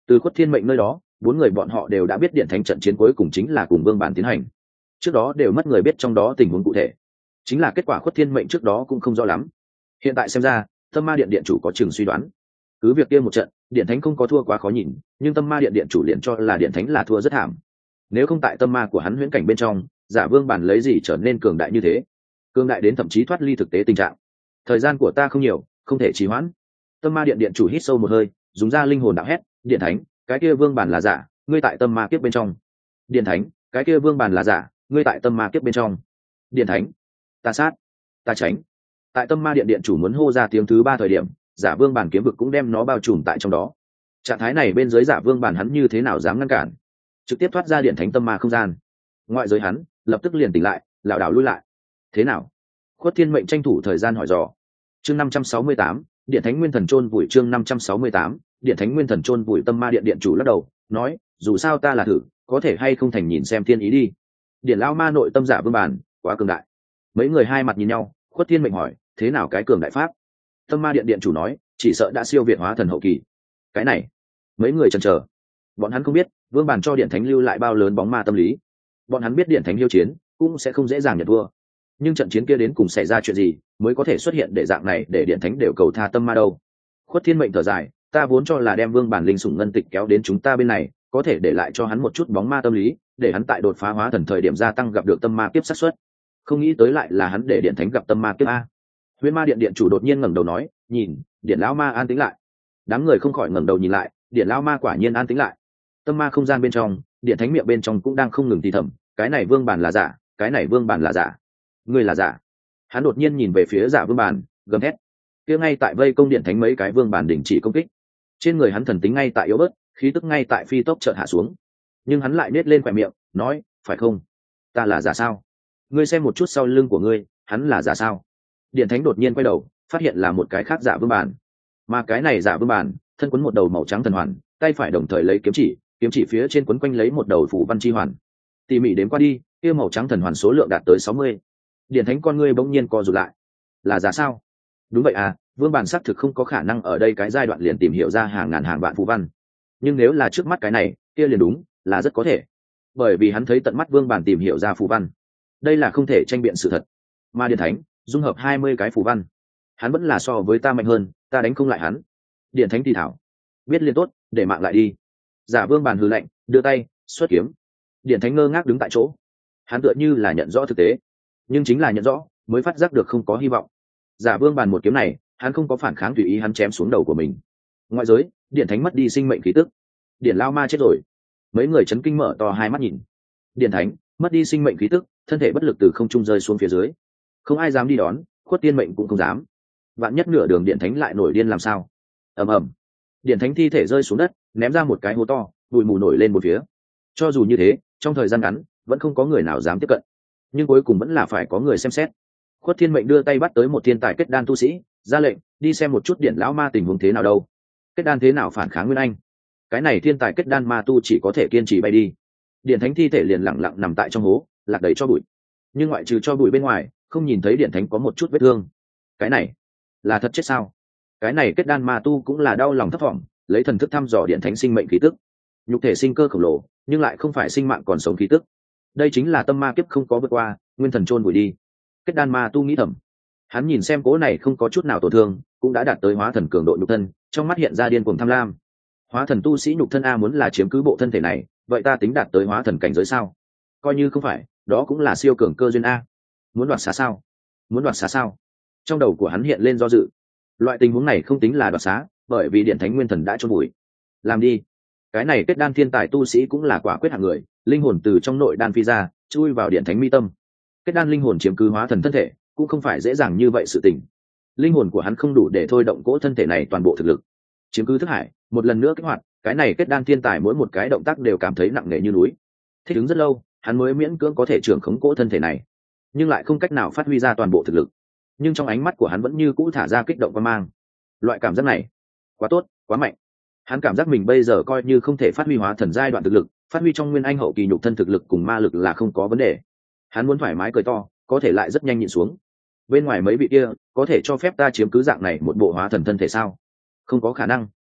Từ Khuất Thiên Mệnh nơi đó, 4 người bọn họ đều đã biết Điện Thánh trận chiến cuối cùng chính là cùng Vương Bản tiến hành. Trước đó đều mất người biết trong đó tình huống cụ thể, chính là kết quả Khuất Thiên Mệnh trước đó cũng không rõ lắm. Hiện tại xem ra, Tâm Ma Điện điện chủ có chừng suy đoán. Cứ việc kia một trận, Điện Thánh không có thua quá khó nhìn, nhưng Tâm Ma Điện điện chủ liền cho là Điện Thánh là thua rất thảm. Nếu không tại tâm ma của hắn huyễn cảnh bên trong, Giả Vương Bản lấy gì trở nên cường đại như thế? Cường đại đến thậm chí thoát ly thực tế tình trạng. Thời gian của ta không nhiều, không thể trì hoãn. Tâm Ma Điện điện chủ hít sâu một hơi, dùng ra linh hồn đạo hét, Điện Thánh, cái kia Vương Bản là giả, ngươi tại tâm ma kiếp bên trong. Điện Thánh, cái kia Vương Bản là giả, ngươi tại tâm ma kiếp bên trong. Điện Thánh, ta sát, ta tránh. Tại tâm ma điện điện chủ muốn hô ra tiếng thứ 3 thời điểm, Giả Vương Bản kiếm vực cũng đem nó bao trùm tại trong đó. Trạng thái này bên dưới Giả Vương Bản hắn như thế nào dám ngăn cản? Trực tiếp thoát ra Điện Thánh tâm ma không gian. Ngoại giới hắn lập tức liền tỉnh lại, lảo đảo lui lại. Thế nào? Khuất Thiên Mệnh tranh thủ thời gian hỏi dò. Chương 568, Điện Thánh Nguyên Thần chôn vùi. Chương 568, Điện Thánh Nguyên Thần chôn vùi. Tâm ma điện điện chủ lắc đầu, nói, dù sao ta là thử, có thể hay không thành nhìn xem thiên ý đi. Điện lão ma nội tâm Giả Vương Bản quá cường đại. Mấy người hai mặt nhìn nhau, Khuất Thiên Mệnh hỏi, thế nào cái cường đại pháp? Tâm ma điện điện chủ nói, chỉ sợ đã siêu việt hóa thần hậu kỳ. Cái này, mấy người chần chờ. Bọn hắn không biết Vương Bản cho Điện Thánh lưu lại bao lớn bóng ma tâm lý. Bọn hắn biết Điện Thánh hiếu chiến cũng sẽ không dễ dàng nhận thua, nhưng trận chiến kia đến cùng xảy ra chuyện gì mới có thể xuất hiện để dạng này để Điện Thánh đều cầu tha tâm ma đâu? Khuất Thiên Mệnh thở dài, ta vốn cho là đem Vương Bản linh sủng ngân tịch kéo đến chúng ta bên này, có thể để lại cho hắn một chút bóng ma tâm lý, để hắn tại đột phá hóa thần thời điểm gia tăng gặp được tâm ma kiếp xác suất. Không nghĩ tới lại là hắn để Điện Thánh gặp tâm ma kiếp a. Huyễn Ma Điện điện chủ đột nhiên ngẩng đầu nói, nhìn, Điện lão ma an tĩnh lại. Đám người không khỏi ngẩng đầu nhìn lại, Điện lão ma quả nhiên an tĩnh lại. Tâm ma không gian bên trong, Điện Thánh miệng bên trong cũng đang không ngừng thì thầm, cái này Vương Bản là giả, cái này Vương Bản là giả, ngươi là giả. Hắn đột nhiên nhìn về phía Giả Vương Bản, gầm thét. Kia ngay tại vây công Điện Thánh mấy cái Vương Bản đình chỉ công kích. Trên người hắn thần tính ngay tại yếu bớt, khí tức ngay tại phi tốc chợt hạ xuống. Nhưng hắn lại nết lên khóe miệng, nói, phải không? Ta là giả sao? Ngươi xem một chút sau lưng của ngươi, hắn là giả sao? Điện Thánh đột nhiên quay đầu, phát hiện là một cái khác Giả Vương Bản. Mà cái này Giả Vương Bản, thân quấn một đầu màu trắng thần hoàn, tay phải đồng thời lấy kiếm chỉ phía trên quấn quanh lấy một đầu phủ văn chi hoàn. Tỉ mỉ đếm qua đi, kia màu trắng thần hoàn số lượng đạt tới 60. Điện Thánh con ngươi bỗng nhiên co rụt lại. Là giả sao? Đúng vậy à, Vương Bản xác thực không có khả năng ở đây cái giai đoạn liền tìm hiểu ra hàng ngàn hàng vạn phù văn. Nhưng nếu là trước mắt cái này, kia liền đúng, là rất có thể. Bởi vì hắn thấy tận mắt Vương Bản tìm hiểu ra phù văn. Đây là không thể tranh biện sự thật. Mà Điện Thánh dung hợp 20 cái phù văn, hắn vẫn là so với ta mạnh hơn, ta đánh không lại hắn. Điện Thánh thì thảo, biết liên tốt, để mạng lại đi. Giả Vương Bản hừ lạnh, đưa tay xuất kiếm. Điện Thánh ngơ ngác đứng tại chỗ, hắn tựa như là nhận rõ thực tế, nhưng chính là nhận rõ mới phát giác được không có hy vọng. Giả Vương Bản một kiếm này, hắn không có phản kháng, tùy ý hắn chém xuống đầu của mình. Ngoại giới, Điện Thánh mất đi sinh mệnh khí tức. Điện lao ma chết rồi. Mấy người chấn kinh mở to hai mắt nhìn. Điện Thánh mất đi sinh mệnh khí tức, thân thể bất lực từ không trung rơi xuống phía dưới. Không ai dám đi đón, Khuất Tiên Mệnh cũng không dám. Vạn nhất nửa đường Điện Thánh lại nổi điên làm sao? Ầm ầm. Điện Thánh thi thể rơi xuống đất, ném ra một cái hố to, bụi mù nổi lên một phía. Cho dù như thế, trong thời gian ngắn vẫn không có người nào dám tiếp cận, nhưng cuối cùng vẫn là phải có người xem xét. Khuất Thiên Mệnh đưa tay bắt tới một thiên tài kết đan tu sĩ, ra lệnh đi xem một chút Điện lão ma tình huống thế nào đâu. Kết đan thế nào phản kháng Nguyên Anh? Cái này thiên tài kết đan ma tu chỉ có thể kiên trì bay đi. Điện Thánh thi thể liền lặng lặng nằm tại trong hố, lạc đầy cho bụi. Nhưng ngoại trừ cho bụi bên ngoài, không nhìn thấy Điện Thánh có một chút vết thương. Cái này là thật chết sao? Cái này kết đan ma tu cũng là đau lòng thấp thỏm, lấy thần thức thăm dò Điện Thánh sinh mệnh khí tức. Nhục thể sinh cơ khổng lồ, nhưng lại không phải sinh mạng còn sống khí tức. Đây chính là tâm ma kiếp không có vượt qua, nguyên thần chôn vùi đi. Kết đan ma tu nghĩ thầm. Hắn nhìn xem cố này không có chút nào tổn thương, cũng đã đạt tới hóa thần cường độ nhục thân, trong mắt hiện ra điên cuồng tham lam. Hóa thần tu sĩ nhục thân a muốn là chiếm cứ bộ thân thể này, vậy ta tính đạt tới hóa thần cảnh giới sao? Coi như không phải, đó cũng là siêu cường cơ duyên a. Muốn đoạt xá sao? Muốn đoạt xá sao? Trong đầu của hắn hiện lên do dự. Loại tình huống này không tính là đoạt xá, bởi vì Điện Thánh nguyên thần đã chôn vùi. Làm đi. Cái này kết đan thiên tài tu sĩ cũng là quả quyết hạng người, linh hồn từ trong nội đan phi ra, chui vào Điện Thánh mi tâm. Kết đan linh hồn chiếm cứ hóa thần thân thể, cũng không phải dễ dàng như vậy sự tình. Linh hồn của hắn không đủ để thôi động cỗ thân thể này toàn bộ thực lực. Chiếm cứ thức hải, một lần nữa kích hoạt, cái này kết đan thiên tài mỗi một cái động tác đều cảm thấy nặng nề như núi. Thích ứng rất lâu, hắn mới miễn cưỡng có thể trưởng khống cỗ thân thể này, nhưng lại không cách nào phát huy ra toàn bộ thực lực. Nhưng trong ánh mắt của hắn vẫn như cũ thả ra kích động và mang. Loại cảm giác này, quá tốt, quá mạnh. Hắn cảm giác mình bây giờ coi như không thể phát huy hóa thần giai đoạn thực lực, phát huy trong nguyên anh hậu kỳ nhục thân thực lực cùng ma lực là không có vấn đề. Hắn muốn thoải mái cười to, có thể lại rất nhanh nhịn xuống. Bên ngoài mấy vị kia, có thể cho phép ta chiếm cứ dạng này một bộ hóa thần thân thể sao? Không có khả năng.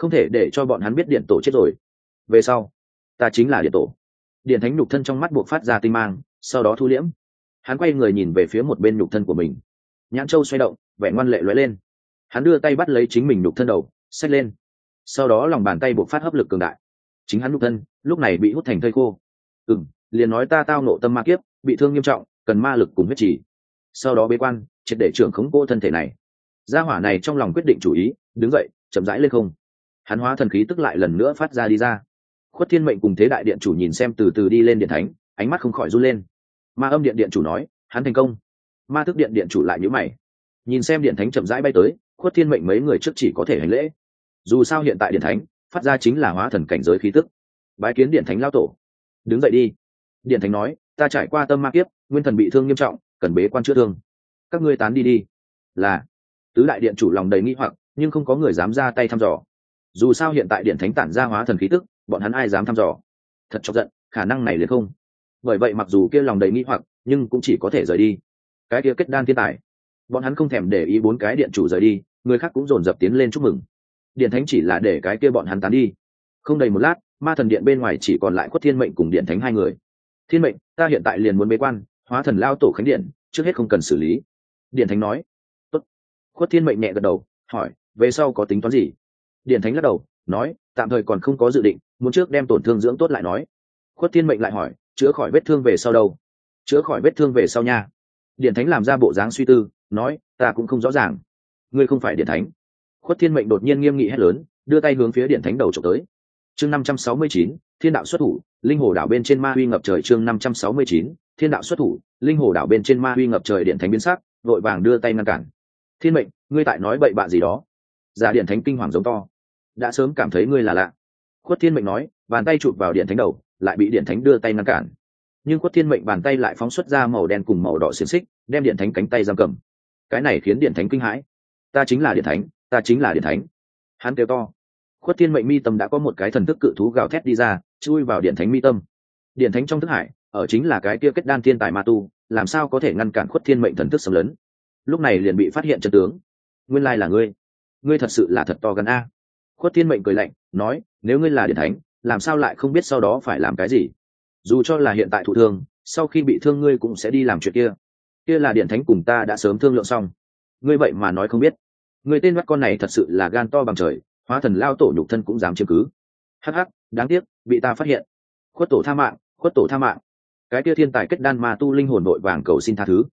không thể để cho bọn hắn biết điện tổ chết rồi. Về sau ta chính là điện tổ. Điện thánh nhục thân trong mắt buộc phát ra tinh mang, sau đó thu liễm. Hắn quay người nhìn về phía một bên nhục thân của mình, nhãn châu xoay động, vẻ ngoan lệ lóe lên. Hắn đưa tay bắt lấy chính mình nhục thân đầu, xách lên, sau đó lòng bàn tay buộc phát hấp lực cường đại. Chính hắn nhục thân lúc này bị hút thành thây khô. Liền nói ta tao nộ tâm ma kiếp, bị thương nghiêm trọng, cần ma lực cùng huyết trì. Sau đó bế quan, triệt để trưởng khống cô thân thể này. Gia hỏa này trong lòng quyết định chủ ý, đứng dậy, chậm rãi lên không. Hắn hóa thần khí tức lại lần nữa phát ra đi ra. Khuất Thiên Mệnh cùng Thế Đại Điện chủ nhìn xem từ từ đi lên điện thánh, ánh mắt không khỏi run lên. Ma Âm Điện điện chủ nói, hắn thành công. Ma Thức Điện điện chủ lại nhíu mày. Nhìn xem điện thánh chậm rãi bay tới, Khuất Thiên Mệnh mấy người trước chỉ có thể hành lễ. Dù sao hiện tại điện thánh phát ra chính là hóa thần cảnh giới khí tức. Bái kiến điện thánh lão tổ. Đứng dậy đi. Điện thánh nói, ta trải qua tâm ma kiếp, nguyên thần bị thương nghiêm trọng, cần bế quan chữa thương. Các ngươi tán đi đi. Là. Tứ đại điện chủ lòng đầy nghi hoặc, nhưng không có người dám ra tay thăm dò. Dù sao hiện tại điện thánh tản ra hóa thần khí tức, bọn hắn ai dám thăm dò. Thật chọc giận, khả năng này liền không. Bởi vậy mặc dù kia lòng đầy nghi hoặc, nhưng cũng chỉ có thể rời đi. Cái kia kết đan thiên tài, bọn hắn không thèm để ý bốn cái điện chủ rời đi, người khác cũng dồn dập tiến lên chúc mừng. Điện thánh chỉ là để cái kia bọn hắn tán đi. Không đầy một lát, ma thần điện bên ngoài chỉ còn lại Khuất Thiên Mệnh cùng điện thánh hai người. Thiên Mệnh, ta hiện tại liền muốn bế quan, hóa thần lao tổ khánh điện, trước hết không cần xử lý. Điện thánh nói. Tốt. Khuất Thiên Mệnh nhẹ gật đầu, hỏi, về sau có tính toán gì? Điện thánh lắc đầu, nói, tạm thời còn không có dự định, muốn trước đem tổn thương dưỡng tốt lại nói. Khuất Thiên Mệnh lại hỏi, chữa khỏi vết thương về sau đâu? Chữa khỏi vết thương về sau nha. Điện thánh làm ra bộ dáng suy tư, nói, ta cũng không rõ ràng. Ngươi không phải điện thánh. Khuất Thiên Mệnh đột nhiên nghiêm nghị hét lớn, đưa tay hướng phía điện thánh đầu trộm tới. Chương 569, Thiên đạo xuất thủ, linh hồ đảo bên trên ma huy ngập trời. Chương 569, Thiên đạo xuất thủ, linh hồ đảo bên trên ma huy ngập trời. Điện thánh biến sắc, vội vàng đưa tay ngăn cản. Thiên Mệnh, ngươi tại nói bậy bạ gì đó? Giả điện thánh kinh hoàng giống to, đã sớm cảm thấy ngươi là lạ. Khuất Thiên Mệnh nói, bàn tay chụp vào điện thánh đầu, lại bị điện thánh đưa tay ngăn cản. Nhưng Khuất Thiên Mệnh bàn tay lại phóng xuất ra màu đen cùng màu đỏ xiềng xích, đem điện thánh cánh tay giam cầm. Cái này khiến điện thánh kinh hãi. Ta chính là điện thánh, ta chính là điện thánh. Hắn kêu to. Khuất Thiên Mệnh mi tâm đã có một cái thần thức cự thú gào thét đi ra, chui vào điện thánh mi tâm. Điện thánh trong thức hải, ở chính là cái kia kết đan thiên tài ma tu, làm sao có thể ngăn cản Khuất Thiên Mệnh thần thức xâm lấn? Lúc này liền bị phát hiện chân tướng. Nguyên lai là ngươi. Ngươi thật sự là thật to gan a. Khuất Thiên Mệnh cười lạnh, nói, nếu ngươi là điện thánh, làm sao lại không biết sau đó phải làm cái gì? Dù cho là hiện tại thụ thương, sau khi bị thương ngươi cũng sẽ đi làm chuyện kia. Kia là điện thánh cùng ta đã sớm thương lượng xong. Ngươi vậy mà nói không biết. Ngươi tên mắt con này thật sự là gan to bằng trời, hóa thần lao tổ nhục thân cũng dám chiếm cứ. Hắc hắc, đáng tiếc, bị ta phát hiện. Khuất tổ tha mạng, khuất tổ tha mạng. Cái kia thiên tài kết đan ma tu linh hồn đội vàng cầu xin tha thứ.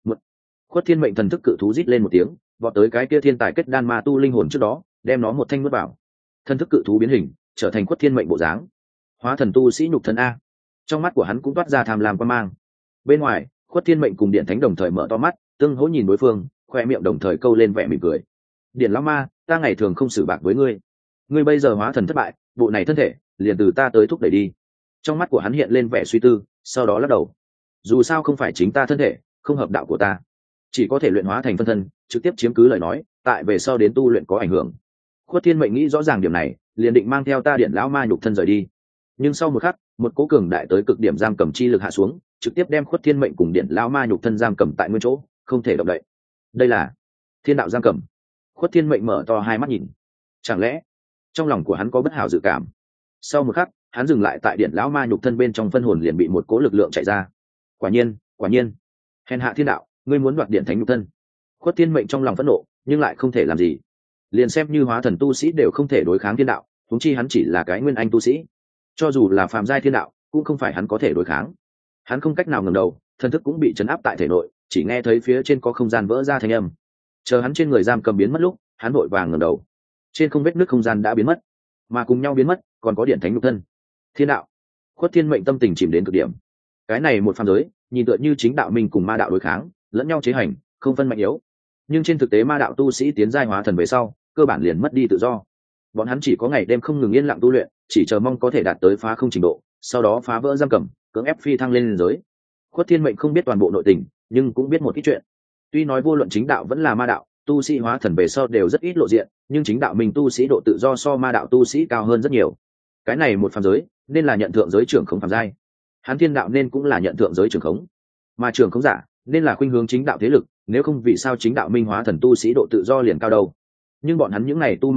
Khuất Thiên Mệnh thần thức cự thú rít lên một tiếng, vọt tới cái kia thiên tài kết đan ma tu linh hồn trước đó, đem nó một thanh nuốt vào. Thần thức cự thú biến hình, trở thành Khuất Thiên Mệnh bộ dáng. Hóa thần tu sĩ nhục thân a. Trong mắt của hắn cũng toát ra tham lam quan mang. Bên ngoài, Khuất Thiên Mệnh cùng điện thánh đồng thời mở to mắt, tương hỗ nhìn đối phương, khoe miệng đồng thời câu lên vẻ mỉm cười. Điện lão ma, ta ngày thường không xử bạc với ngươi. Ngươi bây giờ hóa thần thất bại, bộ này thân thể liền từ ta tới thúc đẩy đi. Trong mắt của hắn hiện lên vẻ suy tư, sau đó lắc đầu. Dù sao không phải chính ta thân thể, không hợp đạo của ta, chỉ có thể luyện hóa thành phân thân, trực tiếp chiếm cứ lời nói, tại về sau đến tu luyện có ảnh hưởng. Khuất Thiên Mệnh nghĩ rõ ràng điểm này, liền định mang theo ta điện lão ma nhục thân rời đi. Nhưng sau một khắc, một cỗ cường đại tới cực điểm giam cầm chi lực hạ xuống, trực tiếp đem Khuất Thiên Mệnh cùng điện lão ma nhục thân giam cầm tại nguyên chỗ, không thể động đậy. Đây là thiên đạo giam cầm. Khuất Thiên Mệnh mở to hai mắt nhìn. Chẳng lẽ trong lòng của hắn có bất hảo dự cảm? Sau một khắc, hắn dừng lại tại điện lão ma nhục thân bên trong, phân hồn liền bị một cỗ lực lượng chạy ra. Quả nhiên, hèn hạ thiên đạo, ngươi muốn đoạt điện thánh nhục thân. Khuất Thiên Mệnh trong lòng phẫn nộ, nhưng lại không thể làm gì. Liền xem như hóa thần tu sĩ đều không thể đối kháng thiên đạo, huống chi hắn chỉ là cái nguyên anh tu sĩ. Cho dù là phàm giai thiên đạo, cũng không phải hắn có thể đối kháng. Hắn không cách nào ngẩng đầu, thần thức cũng bị chấn áp tại thể nội, chỉ nghe thấy phía trên có không gian vỡ ra thanh âm. Chờ hắn trên người giam cầm biến mất lúc, hắn vội vàng ngẩng đầu. Trên không vết nứt không gian đã biến mất, mà cùng nhau biến mất, còn có điện thánh nhục thân. Thiên đạo. Khuất Thiên Mệnh tâm tình chìm đến cực điểm. Cái này một phàm giới, nhìn tựa như chính đạo mình cùng ma đạo đối kháng, lẫn nhau chế hành, không phân mạnh yếu. Nhưng trên thực tế ma đạo tu sĩ tiến giai hóa thần về sau, cơ bản liền mất đi tự do. Bọn hắn chỉ có ngày đêm không ngừng yên lặng tu luyện, chỉ chờ mong có thể đạt tới phá không trình độ, sau đó phá vỡ giam cầm, cưỡng ép phi thăng lên giới. Khuất Thiên Mệnh không biết toàn bộ nội tình, nhưng cũng biết một ít chuyện. Tuy nói vô luận chính đạo vẫn là ma đạo, tu sĩ hóa thần về sau đều rất ít lộ diện, nhưng chính đạo mình tu sĩ độ tự do so ma đạo tu sĩ cao hơn rất nhiều. Cái này một phàm giới, nên là nhận thượng giới trưởng khống phàm giai. Hắn thiên đạo nên cũng là nhận thượng giới trưởng khống. Mà trưởng khống giả, nên là khuynh hướng chính đạo thế lực, nếu không vì sao chính đạo minh hóa thần tu sĩ độ tự do liền cao đâu. Nhưng bọn hắn những này tu ma đạo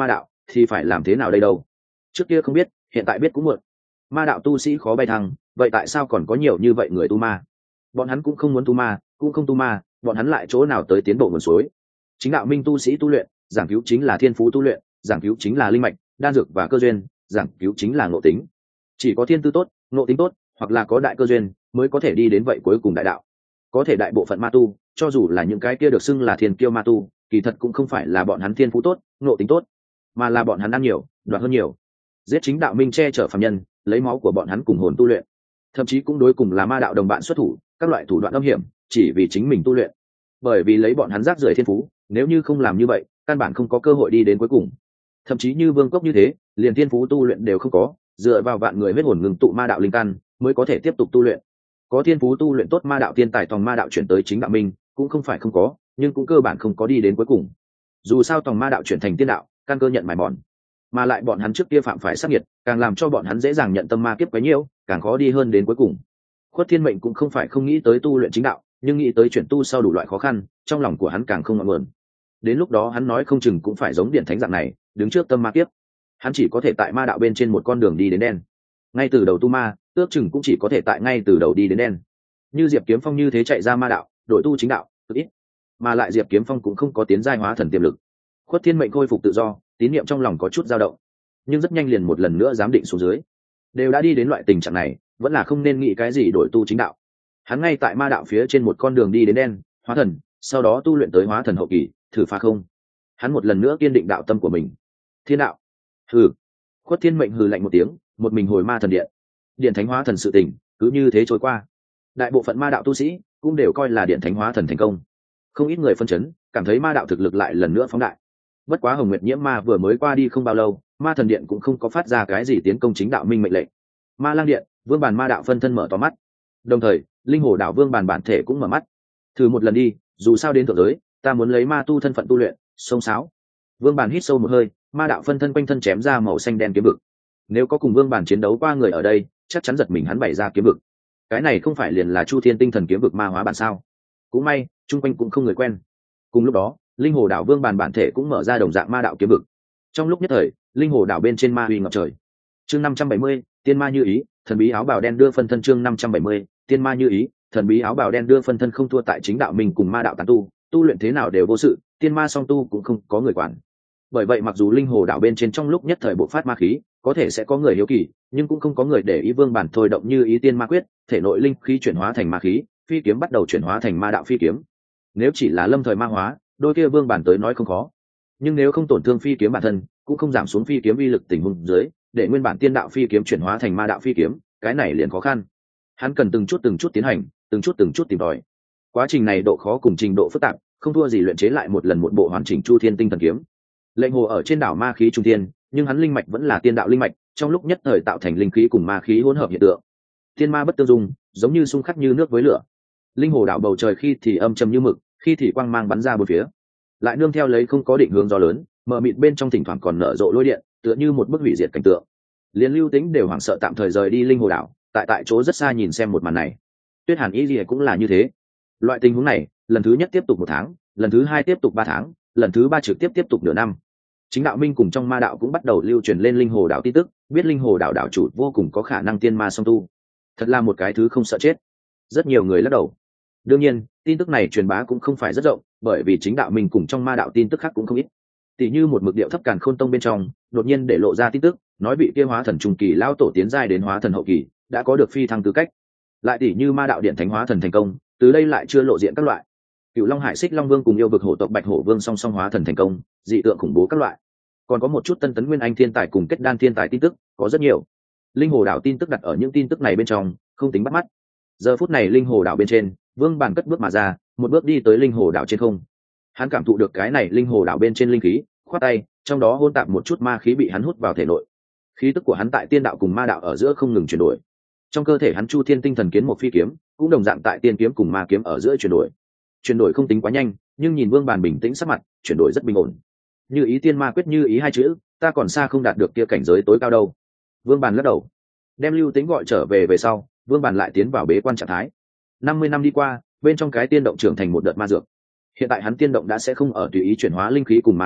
thì phải làm thế nào đây đâu? Trước kia không biết, hiện tại biết cũng muộn. Ma đạo tu sĩ khó bay thăng, vậy tại sao còn có nhiều như vậy người tu ma? Bọn hắn cũng không muốn tu ma, cũng không tu ma, bọn hắn lại chỗ nào tới tiến bộ nguồn suối? Chính đạo minh tu sĩ tu luyện, giảng cứu chính là thiên phú tu luyện, giảng cứu chính là linh mạch, đan dược và cơ duyên, giảng cứu chính là ngộ tính. Chỉ có thiên tư tốt, ngộ tính tốt, hoặc là có đại cơ duyên, mới có thể đi đến vậy cuối cùng đại đạo. Có thể đại bộ phận ma tu, cho dù là những cái kia được xưng là thiên kiêu ma tu, kỳ thật cũng không phải là bọn hắn thiên phú tốt, ngộ tính tốt, mà là bọn hắn ăn nhiều, đoạt hơn nhiều. Giết chính đạo minh che chở phàm nhân, lấy máu của bọn hắn cùng hồn tu luyện, thậm chí cũng đối cùng là ma đạo đồng bạn xuất thủ, các loại thủ đoạn âm hiểm, chỉ vì chính mình tu luyện. Bởi vì lấy bọn hắn rác rưởi thiên phú, nếu như không làm như vậy, căn bản không có cơ hội đi đến cuối cùng. Thậm chí như Vương Cốc như thế, liền thiên phú tu luyện đều không có, dựa vào vạn người huyết hồn ngừng tụ ma đạo linh căn, mới có thể tiếp tục tu luyện. Có thiên phú tu luyện tốt ma đạo tiên tài tòng ma đạo chuyển tới chính đạo minh, cũng không phải không có, nhưng cũng cơ bản không có đi đến cuối cùng. Dù sao tòng ma đạo chuyển thành tiên đạo, căn cơ nhận mài mòn, mà lại bọn hắn trước kia phạm phải sát nghiệt, càng làm cho bọn hắn dễ dàng nhận tâm ma kiếp quấy nhiễu, càng khó đi hơn đến cuối cùng. Khuất Thiên Mệnh cũng không phải không nghĩ tới tu luyện chính đạo, nhưng nghĩ tới chuyển tu sau đủ loại khó khăn, trong lòng của hắn càng không ngọn nguồn. Đến lúc đó hắn nói không chừng cũng phải giống điện thánh dạng này, đứng trước tâm ma kiếp. Hắn chỉ có thể tại ma đạo bên trên một con đường đi đến đen. Ngay từ đầu tu ma, ước chừng cũng chỉ có thể tại ngay từ đầu đi đến đen. Như Diệp Kiếm Phong như thế chạy ra ma đạo, đổi tu chính đạo, cực ít. Mà lại Diệp Kiếm Phong cũng không có tiến giai hóa thần tiềm lực. Khuất Thiên Mệnh khôi phục tự do, tín niệm trong lòng có chút dao động, nhưng rất nhanh liền một lần nữa giám định xuống dưới. Đều đã đi đến loại tình trạng này, vẫn là không nên nghĩ cái gì đổi tu chính đạo. Hắn ngay tại ma đạo phía trên một con đường đi đến đen, hóa thần, sau đó tu luyện tới hóa thần hậu kỳ, thử phá không. Hắn một lần nữa kiên định đạo tâm của mình. Thiên đạo. Hừ. Khuất Thiên Mệnh hừ lạnh một tiếng, một mình hồi ma thần điện. Điện thánh hóa thần sự tình cứ như thế trôi qua. Đại bộ phận ma đạo tu sĩ cũng đều coi là điện thánh hóa thần thành công. Không ít người phân chấn, cảm thấy ma đạo thực lực lại lần nữa phóng đại. Bất quá Hồng Nguyệt Nhiễm Ma vừa mới qua đi không bao lâu, ma thần điện cũng không có phát ra cái gì tiến công chính đạo minh mệnh lệnh. Ma lang điện, vương bàn ma đạo phân thân mở to mắt, đồng thời linh hồ đạo vương bàn bản thể cũng mở mắt. Thử một lần đi, dù sao đến thượng giới, ta muốn lấy ma tu thân phận tu luyện. Sông sáo. Vương bàn hít sâu một hơi, ma đạo phân thân quanh thân chém ra màu xanh đen kiếm vực. Nếu có cùng vương bàn chiến đấu qua người ở đây, chắc chắn giật mình hắn bày ra kiếm vực. Cái này không phải liền là Chu Thiên Tinh Thần kiếm vực ma hóa bản sao? Cũng may, chung quanh cũng không người quen. Cùng lúc đó, linh hồ đạo vương bàn bản thể cũng mở ra đồng dạng ma đạo kiếm vực. Trong lúc nhất thời, linh hồ đảo bên trên ma uy ngập trời. Chương 570, tiên ma như ý, thần bí áo bào đen đưa phân thân. Chương 570, tiên ma như ý, thần bí áo bào đen đưa phân thân. Không thua tại chính đạo mình cùng ma đạo tán tu, tu luyện thế nào đều vô sự, tiên ma song tu cũng không có người quản. Bởi vậy mặc dù linh hồ đảo bên trên trong lúc nhất thời bộc phát ma khí, có thể sẽ có người hiếu kỳ, nhưng cũng không có người để ý vương bản thôi động như ý tiên ma quyết, thể nội linh khí chuyển hóa thành ma khí, phi kiếm bắt đầu chuyển hóa thành ma đạo phi kiếm. Nếu chỉ là lâm thời ma hóa, đôi kia vương bản tới nói không khó, nhưng nếu không tổn thương phi kiếm bản thân, cũng không giảm xuống phi kiếm uy lực tình huống dưới, để nguyên bản tiên đạo phi kiếm chuyển hóa thành ma đạo phi kiếm, cái này liền khó khăn. Hắn cần từng chút tiến hành, từng chút tìm tòi. Quá trình này độ khó cùng trình độ phức tạp, không thua gì luyện chế lại một lần một bộ hoàn chỉnh Chu Thiên Tinh Thần kiếm. Lệnh Hồ ở trên đảo ma khí trung thiên, nhưng hắn linh mạch vẫn là tiên đạo linh mạch, trong lúc nhất thời tạo thành linh khí cùng ma khí hỗn hợp hiện tượng. Tiên ma bất tương dung, giống như xung khắc như nước với lửa. Linh hồ đảo bầu trời khi thì âm trầm như mực, khi thì quang mang bắn ra bốn phía, lại nương theo lấy không có định hướng gió lớn, mờ mịt bên trong thỉnh thoảng còn nở rộ lôi điện, tựa như một bức hủy diệt cảnh tượng. Liên Lưu Tĩnh đều hoảng sợ tạm thời rời đi linh hồ đảo, tại chỗ rất xa nhìn xem một màn này. Tuyết Hàn Y Lìa cũng là như thế. Loại tình huống này, lần thứ nhất tiếp tục 1 tháng, lần thứ 2 tiếp tục 3 tháng, lần thứ 3 trực tiếp tiếp tục nửa năm. Chính đạo minh cùng trong ma đạo cũng bắt đầu lưu truyền lên linh hồ đảo tin tức, biết linh hồ đảo đảo chủ vô cùng có khả năng tiên ma song tu. Thật là một cái thứ không sợ chết. Rất nhiều người lắc đầu. Đương nhiên, tin tức này truyền bá cũng không phải rất rộng, bởi vì chính đạo minh cùng trong ma đạo tin tức khác cũng không ít. Tỷ như một mực điệu thấp Càn Khôn Tông bên trong, đột nhiên để lộ ra tin tức, nói bị kia hóa thần trung kỳ lão tổ tiến giai đến hóa thần hậu kỳ, đã có được phi thăng tư cách. Lại tỷ như ma đạo điện thánh hóa thần thành công, từ đây lại chưa lộ diện các loại. Cựu Long Hải Xích Long Vương cùng yêu vực hổ tộc Bạch Hổ Vương song song hóa thần thành công, dị tượng khủng bố các loại. Còn có một chút tân tấn nguyên anh thiên tài cùng kết đan thiên tài tin tức, có rất nhiều. Linh hồ đảo tin tức đặt ở những tin tức này bên trong, không tính bắt mắt. Giờ phút này linh hồ đảo bên trên, Vương Bản cất bước mà ra, một bước đi tới linh hồ đảo trên không. Hắn cảm thụ được cái này linh hồ đảo bên trên linh khí, khoát tay, trong đó hôn tạp một chút ma khí bị hắn hút vào thể nội. Khí tức của hắn tại tiên đạo cùng ma đạo ở giữa không ngừng chuyển đổi. Trong cơ thể hắn Chu Thiên Tinh Thần kiếm một phi kiếm, cũng đồng dạng tại tiên kiếm cùng ma kiếm ở giữa chuyển đổi. Chuyển đổi không tính quá nhanh, nhưng nhìn Vương Bản bình tĩnh sắc mặt, chuyển đổi rất bình ổn. Như ý tiên ma quyết như ý hai chữ, ta còn xa không đạt được kia cảnh giới tối cao đâu. Vương Bản lắc đầu. Đem Lưu Tĩnh gọi trở về sau, Vương Bản lại tiến vào bế quan trạng thái. 50 năm đi qua, bên trong cái tiên động trưởng thành một đợt ma dược. Hiện tại hắn tiên động đã sẽ không ở tùy ý chuyển hóa linh khí cùng ma khí,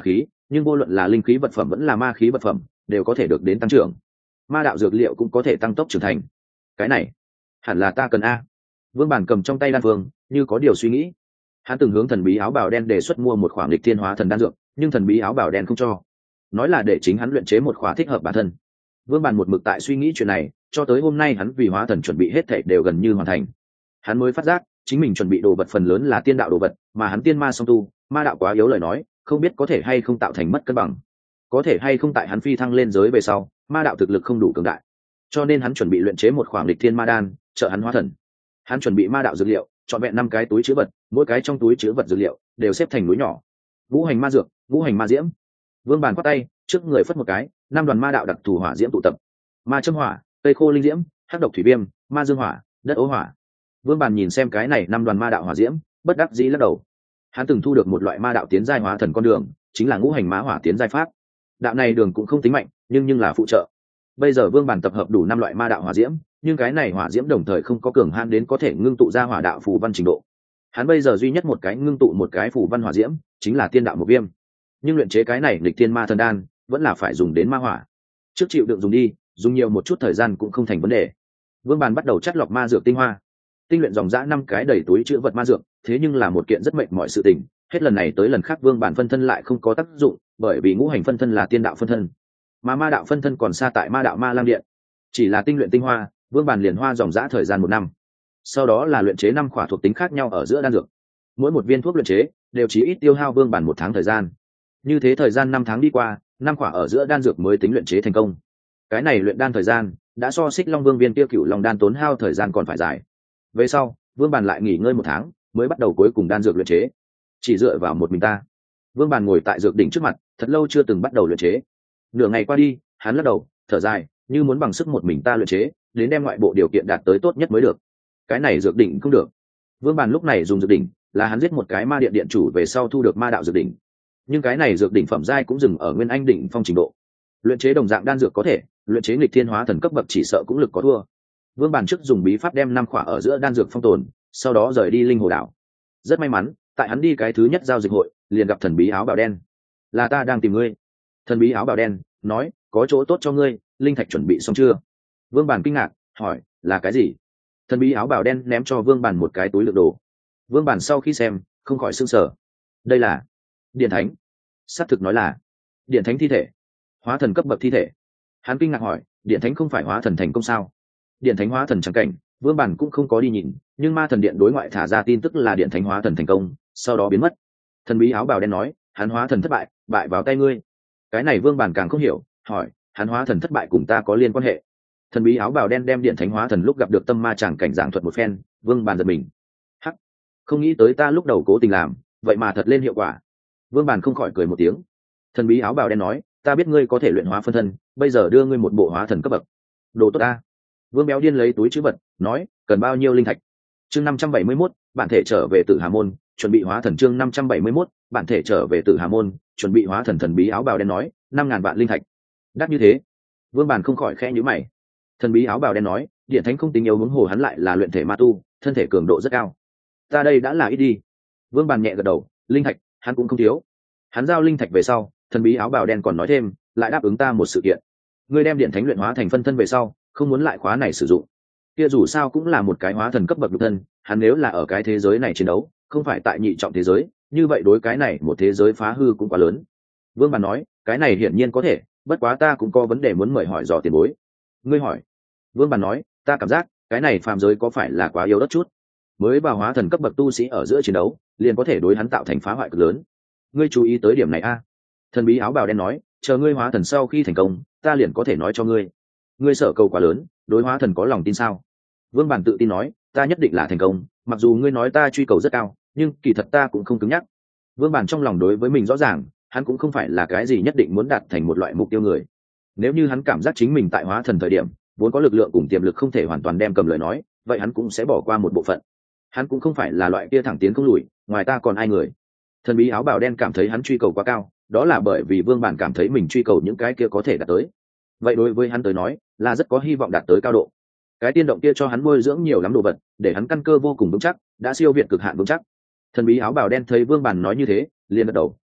nhưng vô luận là linh khí vật phẩm vẫn là ma khí vật phẩm đều có thể được đến tăng trưởng. Ma đạo dược liệu cũng có thể tăng tốc trưởng thành. Cái này hẳn là ta cần a. Vương Bản cầm trong tay đan phương như có điều suy nghĩ. Hắn từng hướng thần bí áo bào đen đề xuất mua một khoản lịch thiên hóa thần đan dược, nhưng thần bí áo bào đen không cho, nói là để chính hắn luyện chế một khóa thích hợp bản thân. Vương Bản một mực tại suy nghĩ chuyện này, cho tới hôm nay hắn vì hóa thần chuẩn bị hết thảy đều gần như hoàn thành. Hắn mới phát giác chính mình chuẩn bị đồ vật phần lớn là tiên đạo đồ vật, mà hắn tiên ma song tu, ma đạo quá yếu lời nói, không biết có thể hay không tạo thành mất cân bằng, có thể hay không tại hắn phi thăng lên giới về sau, ma đạo thực lực không đủ cường đại, cho nên hắn chuẩn bị luyện chế một khoản lịch thiên ma đan, trợ hắn hóa thần. Hắn chuẩn bị ma đạo dược liệu, chọn vẹn 5 cái túi chứa vật, mỗi cái trong túi chứa vật dược liệu đều xếp thành núi nhỏ. Ngũ hành ma dược, ngũ hành ma diễm. Vương Bản quát tay, trước người phất một cái, 5 đoàn ma đạo đặc thù hỏa diễm tụ tập. Ma châm hỏa, cây khô linh diễm, hắc độc thủy viêm, ma dương hỏa, đất ố hỏa. Vương Bản nhìn xem cái này 5 đoàn ma đạo hỏa diễm, bất đắc dĩ lắc đầu. Hắn từng thu được một loại ma đạo tiến giai hóa thần con đường, chính là ngũ hành ma hỏa tiến giai pháp. Đạo này đường cũng không tính mạnh, nhưng là phụ trợ. Bây giờ Vương Bản tập hợp đủ 5 loại ma đạo hỏa diễm, nhưng cái này hỏa diễm đồng thời không có cường hãn đến có thể ngưng tụ ra hỏa đạo phù văn trình độ. Hắn bây giờ duy nhất một cái ngưng tụ một cái phù văn hỏa diễm, chính là tiên đạo một viêm. Nhưng luyện chế cái này nghịch thiên ma thần đan, vẫn là phải dùng đến ma hỏa. Trước chịu đựng dùng đi, dùng nhiều một chút thời gian cũng không thành vấn đề. Vương Bản bắt đầu chắt lọc ma dược tinh hoa, tinh luyện dòng dã 5 cái đầy túi chứa vật ma dược, thế nhưng là một kiện rất mệt mỏi sự tình. Hết lần này tới lần khác Vương Bản phân thân lại không có tác dụng, bởi vì ngũ hành phân thân là tiên đạo phân thân, mà ma đạo phân thân còn xa tại ma đạo ma lang điện. Chỉ là tinh luyện tinh hoa, Vương Bản liền hoa dòng dã thời gian 1 năm. Sau đó là luyện chế 5 khỏa thuộc tính khác nhau ở giữa đan dược. Mỗi một viên thuốc luyện chế đều chỉ ít tiêu hao Vương Bản 1 tháng thời gian. Như thế thời gian 5 tháng đi qua, 5 khỏa ở giữa đan dược mới tính luyện chế thành công. Cái này luyện đan thời gian đã so Xích Long Vương viên kia Cửu Long đan tốn hao thời gian còn phải dài. Về sau, Vương Bản lại nghỉ ngơi 1 tháng, mới bắt đầu cuối cùng đan dược luyện chế. Chỉ dựa vào một mình ta. Vương Bản ngồi tại dược đỉnh trước mặt, thật lâu chưa từng bắt đầu luyện chế. Nửa ngày qua đi, hắn lắc đầu, thở dài, như muốn bằng sức một mình ta luyện chế, đến đem ngoại bộ điều kiện đạt tới tốt nhất mới được. Cái này dược đỉnh không được. Vương Bản lúc này dùng dược đỉnh, là hắn giết một cái ma điện điện chủ về sau thu được ma đạo dược đỉnh. Nhưng cái này dược đỉnh phẩm giai cũng dừng ở nguyên anh đỉnh phong trình độ. Luyện chế đồng dạng đan dược có thể, luyện chế nghịch thiên hóa thần cấp bậc chỉ sợ cũng lực có thua. Vương Bản trước dùng bí pháp đem 5 khỏa ở giữa đan dược phong tồn, sau đó rời đi linh hồ đảo. Rất may mắn, tại hắn đi cái thứ nhất giao dịch hội, liền gặp thần bí áo bào đen. Là ta đang tìm ngươi. Thần bí áo bào đen nói, có chỗ tốt cho ngươi, linh thạch chuẩn bị xong chưa? Vương Bản kinh ngạc, hỏi, là cái gì? Thần bí áo bào đen ném cho Vương Bản một cái túi lượng đồ. Vương Bản sau khi xem, không khỏi sửng sở. Đây là Điện Thánh. Xác thực nói là Điện Thánh thi thể, hóa thần cấp bậc thi thể. Hắn kinh ngạc hỏi, Điện Thánh không phải hóa thần thành công sao? Điện Thánh hóa thần chẳng cảnh, Vương Bản cũng không có đi nhìn, nhưng ma thần điện đối ngoại thả ra tin tức là Điện Thánh hóa thần thành công, sau đó biến mất. Thần bí áo bào đen nói, hắn hóa thần thất bại, bại vào tay ngươi. Cái này Vương Bản càng không hiểu, hỏi, hắn hóa thần thất bại cùng ta có liên quan hệ? Thần bí áo bào đen đem Điện Thánh hóa thần lúc gặp được tâm ma chẳng cảnh giảng thuật một phen. Vương Bản giật mình, hắc, không nghĩ tới ta lúc đầu cố tình làm, vậy mà thật lên hiệu quả. Vương Bản không khỏi cười một tiếng. Thần bí áo bào đen nói, ta biết ngươi có thể luyện hóa phân thân, bây giờ đưa ngươi một bộ hóa thần cấp bậc. Đồ tốt ta. Vương Béo điên lấy túi trữ vật, nói, cần bao nhiêu linh thạch? Chương 571, bản thể trở về Tử Hà môn, chuẩn bị hóa thần. Chương 571, bản thể trở về Tử Hà môn, chuẩn bị hóa thần. Thần bí áo bào đen nói, 5.000 vạn linh thạch. Đắt như thế? Vương Bản không khỏi khẽ nhíu mày. Thần bí áo bào đen nói, Điện Thánh không tính yếu, huống hồ hắn lại là luyện thể ma tu, thân thể cường độ rất cao. Ta đây đã là ít đi. Vương Bản nhẹ gật đầu, linh thạch hắn cũng không thiếu. Hắn giao linh thạch về sau, thần bí áo bào đen còn nói thêm, lại đáp ứng ta một sự kiện. Ngươi đem Điện Thánh luyện hóa thành phân thân về sau, không muốn lại khóa này sử dụng. Kia dù sao cũng là một cái hóa thần cấp bậc lục thân, hắn nếu là ở cái thế giới này chiến đấu, không phải tại nhị trọng thế giới, như vậy đối cái này một thế giới phá hư cũng quá lớn. Vương Bản nói, cái này hiển nhiên có thể, bất quá ta cũng có vấn đề muốn mời hỏi dò tiền bối. Ngươi hỏi. Vương Bản nói, ta cảm giác cái này phàm giới có phải là quá yếu đất chút, mới vào hóa thần cấp bậc tu sĩ ở giữa chiến đấu liền có thể đối hắn tạo thành phá hoại cực lớn. Ngươi chú ý tới điểm này a? Thần bí áo bào đen nói, chờ ngươi hóa thần sau khi thành công, ta liền có thể nói cho ngươi. Ngươi sợ cầu quá lớn, đối hóa thần có lòng tin sao? Vương Bản tự tin nói, ta nhất định là thành công, mặc dù ngươi nói ta truy cầu rất cao, nhưng kỳ thật ta cũng không cứng nhắc. Vương Bản trong lòng đối với mình rõ ràng, hắn cũng không phải là cái gì nhất định muốn đạt thành một loại mục tiêu người. Nếu như hắn cảm giác chính mình tại hóa thần thời điểm vốn có lực lượng cùng tiềm lực không thể hoàn toàn đem cầm lời nói, vậy hắn cũng sẽ bỏ qua một bộ phận. Hắn cũng không phải là loại kia thẳng tiến không lùi, ngoài ta còn ai người. Thần bí áo bào đen cảm thấy hắn truy cầu quá cao, đó là bởi vì Vương Bản cảm thấy mình truy cầu những cái kia có thể đạt tới. Vậy đối với hắn tới nói là rất có hy vọng đạt tới cao độ. Cái tiên động kia cho hắn nuôi dưỡng nhiều lắm đồ vật, để hắn căn cơ vô cùng vững chắc, đã siêu việt cực hạn vững chắc. Thần bí áo bào đen thấy Vương Bản nói như thế, liền gật đầu, hỏi,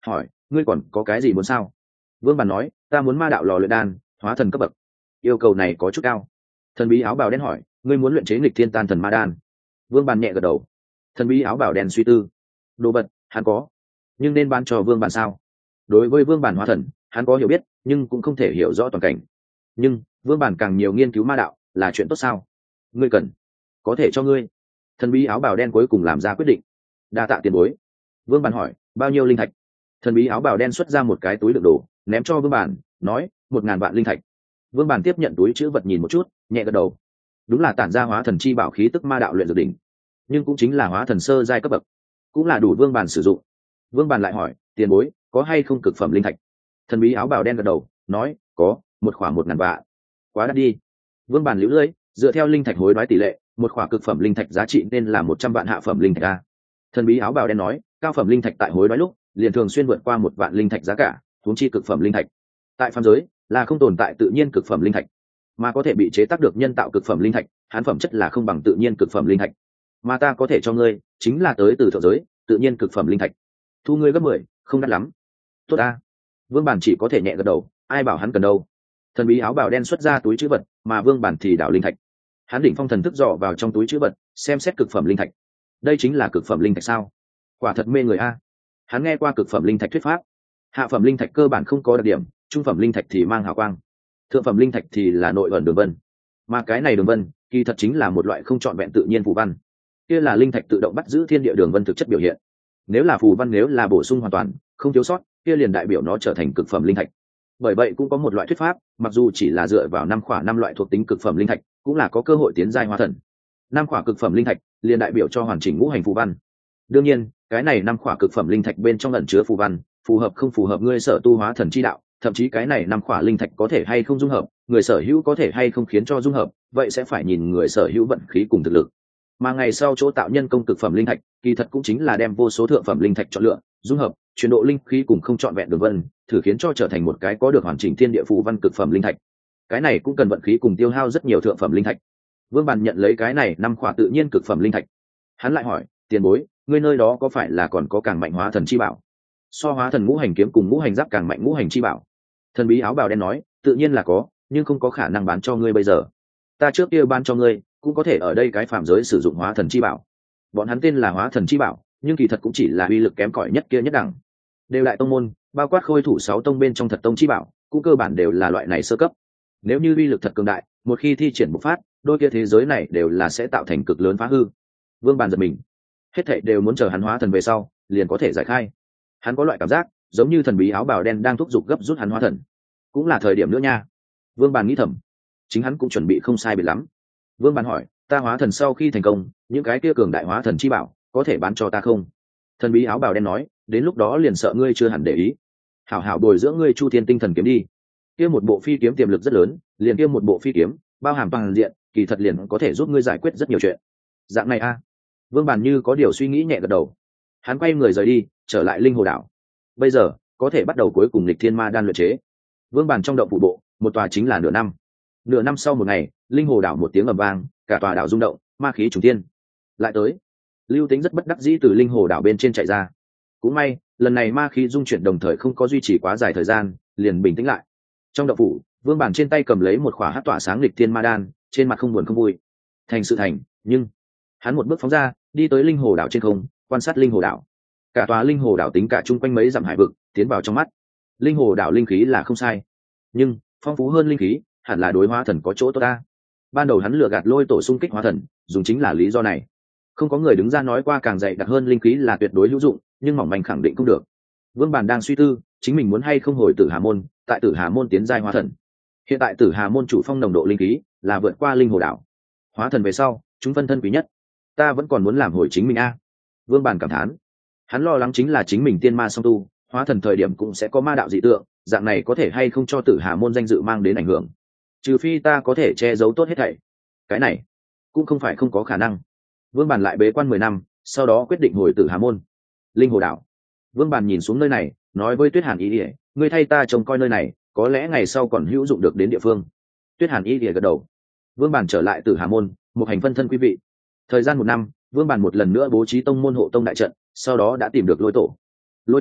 ngươi còn có cái gì muốn sao? Vương Bản nói, ta muốn ma đạo lò luyện đan, hóa thần cấp bậc. Yêu cầu này có chút cao. Thần bí áo bào đen hỏi, ngươi muốn luyện chế nghịch thiên tan thần ma đan? Vương Bản nhẹ gật đầu. Thần bí áo bào đen suy tư, đồ vật hắn có, nhưng nên bán cho Vương Bản sao? Đối với Vương Bản hóa thần, hắn có hiểu biết, nhưng cũng không thể hiểu rõ toàn cảnh. Nhưng Vương Bản càng nhiều nghiên cứu ma đạo là chuyện tốt sao? Ngươi cần, có thể cho ngươi. Thần bí áo bào đen cuối cùng làm ra quyết định. Đa tạ tiền bối. Vương Bản hỏi, bao nhiêu linh thạch? Thần bí áo bào đen xuất ra một cái túi đựng đồ, ném cho Vương Bản, nói, 1.000 vạn linh thạch. Vương Bản tiếp nhận túi chữ vật nhìn một chút, nhẹ gật đầu. Đúng là tản ra hóa thần chi bảo khí tức ma đạo luyện dược đỉnh, nhưng cũng chính là hóa thần sơ giai cấp bậc, cũng là đủ Vương Bản sử dụng. Vương Bản lại hỏi, tiền bối có hay không cực phẩm linh thạch? Thần bí áo bào đen gật đầu, nói, có, một khoảng 1.000 vạn. Quá đắt đi. Vương Bản liễu lưỡi, dựa theo linh thạch hối đoái tỷ lệ, một khoảng cực phẩm linh thạch giá trị nên là 100 vạn hạ phẩm linh thạch a. Thần bí áo bào đen nói, cao phẩm linh thạch tại hối đoái lúc liền thường xuyên vượt qua 1 vạn linh thạch giá cả, huống chi cực phẩm linh thạch tại phàm giới là không tồn tại tự nhiên cực phẩm linh thạch, mà có thể bị chế tác được nhân tạo cực phẩm linh thạch, hán phẩm chất là không bằng tự nhiên cực phẩm linh thạch, mà ta có thể cho ngươi chính là tới từ thượng giới tự nhiên cực phẩm linh thạch, thu ngươi gấp 10, không đắt lắm. Tốt a. Vương Bản chỉ có thể nhẹ gật đầu, ai bảo hắn cần đâu. Thần bí áo bào đen xuất ra túi trữ vật, mà Vương Bản thì đảo linh thạch. Hắn đỉnh phong thần thức dò vào trong túi trữ vật, xem xét cực phẩm linh thạch. Đây chính là cực phẩm linh thạch sao? Quả thật mê người a. Hắn nghe qua cực phẩm linh thạch thuyết pháp, hạ phẩm linh thạch cơ bản không có đặc điểm, trung phẩm linh thạch thì mang hào quang, thượng phẩm linh thạch thì là nội ẩn đường vân, mà cái này đường vân kỳ thật chính là một loại không trọn vẹn tự nhiên phù văn. Kia là linh thạch tự động bắt giữ thiên địa đường vân thực chất biểu hiện. Nếu là phù văn, nếu là bổ sung hoàn toàn không thiếu sót, kia liền đại biểu nó trở thành cực phẩm linh thạch. Bởi vậy cũng có một loại thuyết pháp, mặc dù chỉ là dựa vào 5 loại thuộc tính cực phẩm linh thạch, cũng là có cơ hội tiến giai hóa thần. 5 cực phẩm linh thạch liền đại biểu cho hoàn chỉnh ngũ hành phù văn. Đương nhiên, cái này 5 cực phẩm linh thạch bên trong ẩn chứa phù văn, phù hợp không phù hợp ngươi sở tu hóa thần chi đạo, thậm chí cái này 5 linh thạch có thể hay không dung hợp, người sở hữu có thể hay không khiến cho dung hợp, vậy sẽ phải nhìn người sở hữu vận khí cùng thực lực. Mà ngày sau chỗ tạo nhân công cực phẩm linh thạch, kỳ thật cũng chính là đem vô số thượng phẩm linh thạch chọn lựa, dung hợp, chuyển độ linh khí cùng không trọn vẹn đường vân, thử khiến cho trở thành một cái có được hoàn chỉnh thiên địa phù văn cực phẩm linh thạch. Cái này cũng cần vận khí cùng tiêu hao rất nhiều thượng phẩm linh thạch. Vương Bàn nhận lấy cái này 5 tự nhiên cực phẩm linh thạch. Hắn lại hỏi, tiền bối, ngươi nơi đó có phải là còn có càng mạnh hóa thần chi bảo? So hóa thần ngũ hành kiếm cùng ngũ hành giáp càng mạnh ngũ hành chi bảo? Thần bí áo bào đen nói, tự nhiên là có, nhưng không có khả năng bán cho ngươi bây giờ. Ta trước kia bán cho ngươi, cũng có thể ở đây cái phàm giới sử dụng hóa thần chi bảo. Bọn hắn tên là hóa thần chi bảo, nhưng kỳ thật cũng chỉ là uy lực kém cỏi nhất kia nhất đẳng. Đều đại tông môn, bao quát khôi thủ 6 tông bên trong thật tông chi bảo, cũng cơ bản đều là loại này sơ cấp. Nếu như uy lực thật cường đại, một khi thi triển bộc phát, đôi kia thế giới này đều là sẽ tạo thành cực lớn phá hư. Vương Bàn giật mình, hết thảy đều muốn chờ hắn hóa thần về sau, liền có thể giải khai. Hắn có loại cảm giác, giống như thần bí áo bào đen đang thúc giục gấp rút hắn hóa thần. Cũng là thời điểm nữa nha. Vương Bàn nghĩ thầm, chính hắn cũng chuẩn bị không sai biệt lắm. Vương Bàn hỏi, ta hóa thần sau khi thành công, những cái kia cường đại hóa thần chi bảo, có thể bán cho ta không? Thần bí áo bào đen nói, đến lúc đó liền sợ ngươi chưa hẳn để ý. Hảo hảo bồi dưỡng ngươi Chu Thiên Tinh Thần kiếm đi. Kia một bộ phi kiếm tiềm lực rất lớn, liền kia một bộ phi kiếm, bao hàm toàn diện, kỳ thật liền có thể giúp ngươi giải quyết rất nhiều chuyện. Dạng này a. Vương Bàn như có điều suy nghĩ nhẹ gật đầu. Hắn quay người rời đi, trở lại Linh Hồ đảo. Bây giờ có thể bắt đầu cuối cùng lịch thiên ma đan luyện chế. Vương Bàn trong động phủ bộ, một tòa chính là nửa năm. Nửa năm sau một ngày, Linh Hồ đảo một tiếng ầm vang, cả tòa đảo rung động, ma khí trùng thiên. Lại tới. Lưu Tính rất bất đắc dĩ từ Linh Hồ đảo bên trên chạy ra. Cũng may, lần này ma khí dung chuyển đồng thời không có duy trì quá dài thời gian, liền bình tĩnh lại. Trong động phủ, Vương Bàn trên tay cầm lấy một khỏa hắc tỏa sáng lịch thiên ma đan, trên mặt không buồn không vui. Thành sự thành, nhưng hắn một bước phóng ra, đi tới Linh Hồ đảo trên không, quan sát Linh Hồ đảo. Cả tòa Linh Hồ đảo tính cả chung quanh mấy dặm hải vực, tiến vào trong mắt. Linh Hồ đảo linh khí là không sai, nhưng phong phú hơn linh khí, hẳn là đối hóa thần có chỗ tốt ta. Ban đầu hắn lừa gạt Lôi Tổ xung kích hóa thần, dùng chính là lý do này. Không có người đứng ra nói qua càng dày đặc hơn linh khí là tuyệt đối hữu dụng, nhưng mỏng manh khẳng định không được. Vương Bàn đang suy tư, chính mình muốn hay không hồi Tử Hà môn, tại Tử Hà môn tiến giai hóa thần. Hiện tại Tử Hà môn chủ phong nồng độ linh khí là vượt qua Linh Hồ đảo. Hóa thần về sau, chúng phân thân quý nhất. Ta vẫn còn muốn làm hồi chính mình a. Vương Bàn cảm thán. Hắn lo lắng chính là chính mình tiên ma song tu, hóa thần thời điểm cũng sẽ có ma đạo dị tượng, dạng này có thể hay không cho Tử Hà môn danh dự mang đến ảnh hưởng. Trừ phi ta có thể che giấu tốt hết thảy. Cái này cũng không phải không có khả năng. Vương Bàn lại bế quan 10 năm, sau đó quyết định hồi Tử Hà môn. Linh Hồ đảo. Vương Bàn nhìn xuống nơi này, nói với Tuyết Hàn Y Lìa, ngươi thay ta trông coi nơi này, có lẽ ngày sau còn hữu dụng được đến địa phương. Tuyết Hàn Y Lìa gật đầu. Vương Bàn trở lại Tử Hà môn, một hành phân thân quý vị. Thời gian 1 năm, Vương Bàn một lần nữa bố trí tông môn hộ tông đại trận, sau đó đã tìm được Lôi Tổ. Lôi Tổ,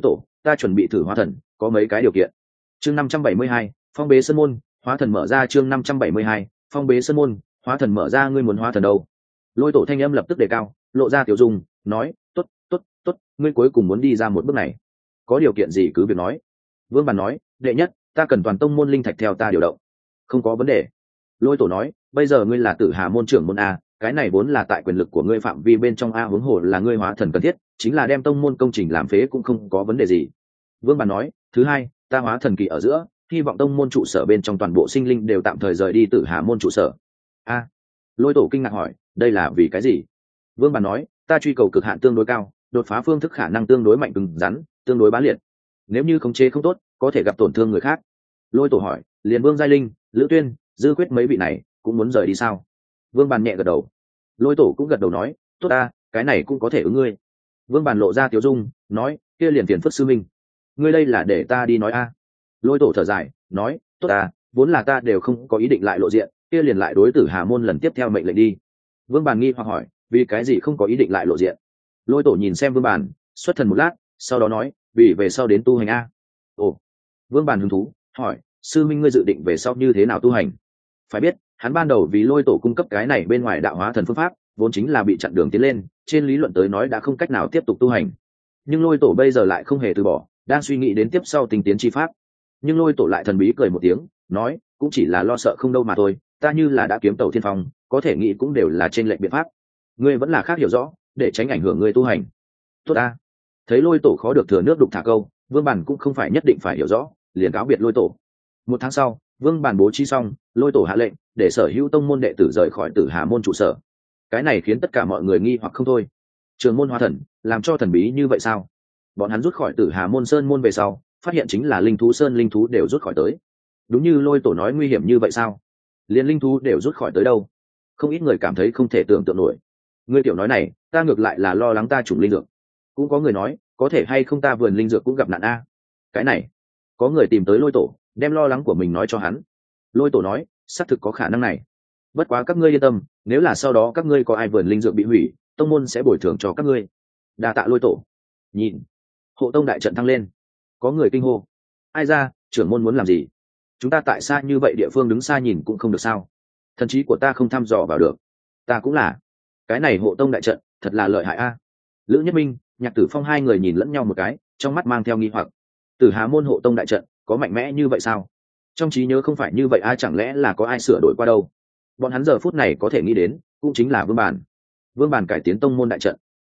ta chuẩn bị thử hóa thần, có mấy cái điều kiện. Chương 572, phong bế sơn môn, hóa thần mở ra. Chương 572, phong bế sơn môn, hóa thần mở ra. Ngươi muốn hóa thần đâu? Lôi tổ thanh âm lập tức đề cao, lộ ra tiểu dung, nói, tốt, tốt, tốt, ngươi cuối cùng muốn đi ra một bước này, có điều kiện gì cứ việc nói. Vương Bàn nói, đệ nhất, ta cần toàn tông môn linh thạch theo ta điều động. Không có vấn đề. Lôi tổ nói, bây giờ ngươi là Tử Hà môn trưởng môn a, cái này vốn là tại quyền lực của ngươi phạm vi bên trong a, huống hồ là ngươi hóa thần cần thiết, chính là đem tông môn công trình làm phế cũng không có vấn đề gì. Vương Bàn nói, thứ hai, ta hóa thần kỳ ở giữa, hy vọng tông môn trụ sở bên trong toàn bộ sinh linh đều tạm thời rời đi Tử Hà môn trụ sở. A. Lôi tổ kinh ngạc hỏi, đây là vì cái gì? Vương Bàn nói, ta truy cầu cực hạn tương đối cao, đột phá phương thức khả năng tương đối mạnh cứng rắn, tương đối bá liệt, nếu như khống chế không tốt có thể gặp tổn thương người khác. Lôi tổ hỏi, liền Vương Giai Linh, Lữ Tuyên, Dư Quyết mấy vị này cũng muốn rời đi sao? Vương Bàn nhẹ gật đầu. Lôi tổ cũng gật đầu nói, tốt ta, cái này cũng có thể ứng ngươi. Vương Bàn lộ ra tiếu dung, nói, kia liền phiền phất sư minh, ngươi đây là để ta đi nói a. Lôi tổ thở dài, nói, tốt ta, vốn là ta đều không có ý định lại lộ diện, kia liền lại đối Tử Hà môn lần tiếp theo mệnh lệnh đi. Vương Bàn nghi hoặc hỏi, vì cái gì không có ý định lại lộ diện? Lôi tổ nhìn xem Vương Bàn, xuất thần một lát, sau đó nói, vì về sau đến tu hành a. Ồ. Vương Bàn hứng thú hỏi, sư minh ngươi dự định về sau như thế nào tu hành? Phải biết hắn ban đầu vì lôi tổ cung cấp cái này bên ngoài đạo hóa thần phương pháp vốn chính là bị chặn đường tiến lên, trên lý luận tới nói đã không cách nào tiếp tục tu hành, nhưng lôi tổ bây giờ lại không hề từ bỏ, đang suy nghĩ đến tiếp sau tinh tiến chi pháp. Nhưng lôi tổ lại thần bí cười một tiếng, nói, cũng chỉ là lo sợ không đâu mà thôi, ta như là đã kiếm tẩu thiên phong, có thể nghĩ cũng đều là trên lệnh biện pháp, ngươi vẫn là khác hiểu rõ, để tránh ảnh hưởng ngươi tu hành. Tốt ta. Thấy lôi tổ khó được thừa nước đục thả câu, Vương Bản cũng không phải nhất định phải hiểu rõ, liền cáo biệt lôi tổ. Một tháng sau, Vương Bản bố trí xong, lôi tổ hạ lệnh để sở hữu tông môn đệ tử rời khỏi Tử Hà môn trụ sở. Cái này khiến tất cả mọi người nghi hoặc không thôi. Trường môn hóa thần, làm cho thần bí như vậy sao? Bọn hắn rút khỏi Tử Hà môn sơn môn về sau, phát hiện chính là linh thú sơn linh thú đều rút khỏi tới. Đúng như lôi tổ nói nguy hiểm như vậy sao? Liên linh thú đều rút khỏi tới đâu? Không ít người cảm thấy không thể tưởng tượng nổi. Ngươi tiểu nói này, ta ngược lại là lo lắng ta trùng linh dược. Cũng có người nói, có thể hay không ta vườn linh dược cũng gặp nạn a. Cái này, có người tìm tới lôi tổ, đem lo lắng của mình nói cho hắn. Lôi tổ nói, xác thực có khả năng này. Bất quá các ngươi yên tâm, nếu là sau đó các ngươi có ai vườn linh dược bị hủy, tông môn sẽ bồi thường cho các ngươi. Đa tạ lôi tổ. Nhìn, hộ tông đại trận thăng lên. Có người kinh hô, ai ra, trưởng môn muốn làm gì? Chúng ta tại xa như vậy địa phương đứng xa nhìn cũng không được sao? Thần trí của ta không thăm dò vào được. Ta cũng là. Cái này hộ tông đại trận thật là lợi hại a. Lữ Nhất Minh, Nhạc Tử Phong hai người nhìn lẫn nhau một cái, trong mắt mang theo nghi hoặc. Tử Hà môn hộ tông đại trận có mạnh mẽ như vậy sao? Trong trí nhớ không phải như vậy, ai chẳng lẽ là có ai sửa đổi qua đâu? Bọn hắn giờ phút này có thể nghĩ đến cũng chính là Vương Bản. Vương Bản cải tiến tông môn đại trận.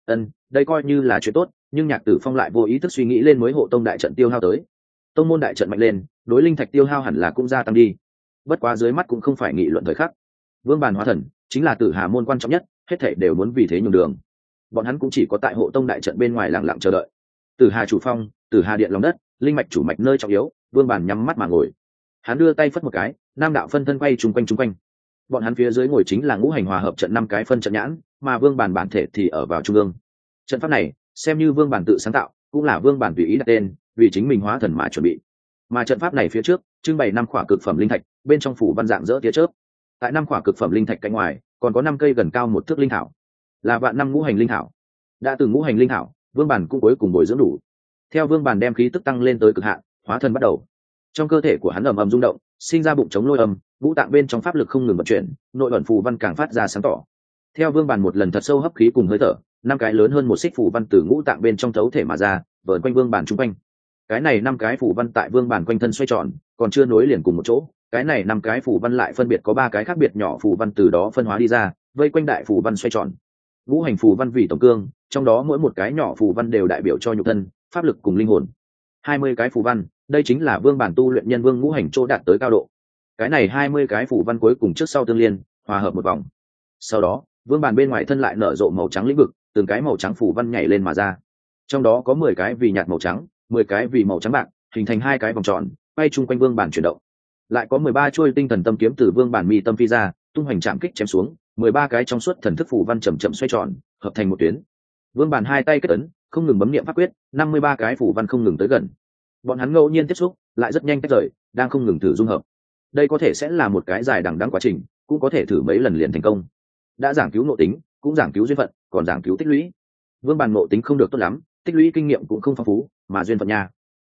Đây coi như là chuyện tốt, nhưng Nhạc Tử Phong lại vô ý thức suy nghĩ lên mới hộ tông đại trận tiêu hao tới. Tông môn đại trận mạnh lên, đối linh thạch tiêu hao hẳn là cũng gia tăng đi. Bất quá dưới mắt cũng không phải nghị luận thời khắc. Vương Bản hóa thần chính là Tử Hà môn quan trọng nhất, hết thảy đều muốn vì thế nhường đường. Bọn hắn cũng chỉ có tại hộ tông đại trận bên ngoài lặng lặng chờ đợi. Tử Hà chủ phong, Tử Hà điện lòng đất, linh mạch chủ mạch nơi trọng yếu, Vương Bản nhắm mắt mà ngồi. Hắn đưa tay phất một cái, nam đạo phân thân quay chung quanh. Bọn hắn phía dưới ngồi chính là ngũ hành hòa hợp trận 5 cái phân trận nhãn, mà Vương Bản bản thể thì ở vào trung ương. Trận pháp này xem như Vương Bản tự sáng tạo, cũng là Vương Bản tùy ý đặt tên, vì chính mình hóa thần mà chuẩn bị. Mà trận pháp này phía trước trưng bày 5 khỏa cực phẩm linh thạch, bên trong phủ văn dạng dỡ tia chớp. Tại 5 khỏa cực phẩm linh thạch cạnh ngoài, còn có 5 cây gần cao 1 thước linh thảo, là vạn năm ngũ hành linh thảo. Đã từng ngũ hành linh thảo, Vương Bản cũng cuối cùng bồi dưỡng đủ. Theo Vương Bản đem khí tức tăng lên tới cực hạn, hóa thần bắt đầu. Trong cơ thể của hắn ầm ầm rung động, sinh ra bụng chống lôi âm, ngũ tạng bên trong pháp lực không ngừng vận chuyển, nội ẩn phù văn càng phát ra sáng tỏ. Theo Vương Bản một lần thật sâu hấp khí cùng hơi thở, 5 cái lớn hơn 1 xích phù văn từ ngũ tạng bên trong thấu thể mà ra, vờn quanh Vương Bản trung quanh. Cái này 5 cái phù văn tại Vương Bản quanh thân xoay tròn, còn chưa nối liền cùng một chỗ. Cái này 5 cái phù văn lại phân biệt có 3 cái khác biệt nhỏ phù văn từ đó phân hóa đi ra, vây quanh đại phù văn xoay tròn. Ngũ hành phù văn vì tổng cương, trong đó mỗi một cái nhỏ phù văn đều đại biểu cho nhục thân, pháp lực cùng linh hồn. 20 cái phù văn, đây chính là Vương Bản tu luyện nhân vương ngũ hành chỗ đạt tới cao độ. Cái này 20 cái phù văn cuối cùng trước sau tương liên, hòa hợp một vòng. Sau đó, Vương Bản bên ngoài thân lại nở rộ màu trắng lĩnh vực, từng cái màu trắng phù văn nhảy lên mà ra. Trong đó có 10 cái vì nhạt màu trắng, 10 cái vì màu trắng bạc, hình thành 2 cái vòng tròn, quay chung quanh Vương Bản chuyển động. Lại có 13 chuôi tinh thần tâm kiếm từ Vương Bản mi tâm phi ra, tung hoành chạm kích chém xuống, 13 cái trong suốt thần thức phù văn chậm chậm xoay tròn, hợp thành một tuyến. Vương Bản hai tay kết ấn, không ngừng bấm niệm pháp quyết, 53 cái phù văn không ngừng tới gần. Bọn hắn ngẫu nhiên tiếp xúc, lại rất nhanh tách rời, đang không ngừng thử dung hợp. Đây có thể sẽ là một cái dài đằng đẵng quá trình, cũng có thể thử mấy lần liền thành công. Đã giảng cứu nội tính, cũng giảng cứu duyên phận, còn giảng cứu tích lũy. Vương Bản nội tính không được tốt lắm, tích lũy kinh nghiệm cũng không phong phú, mà duyên phận nha,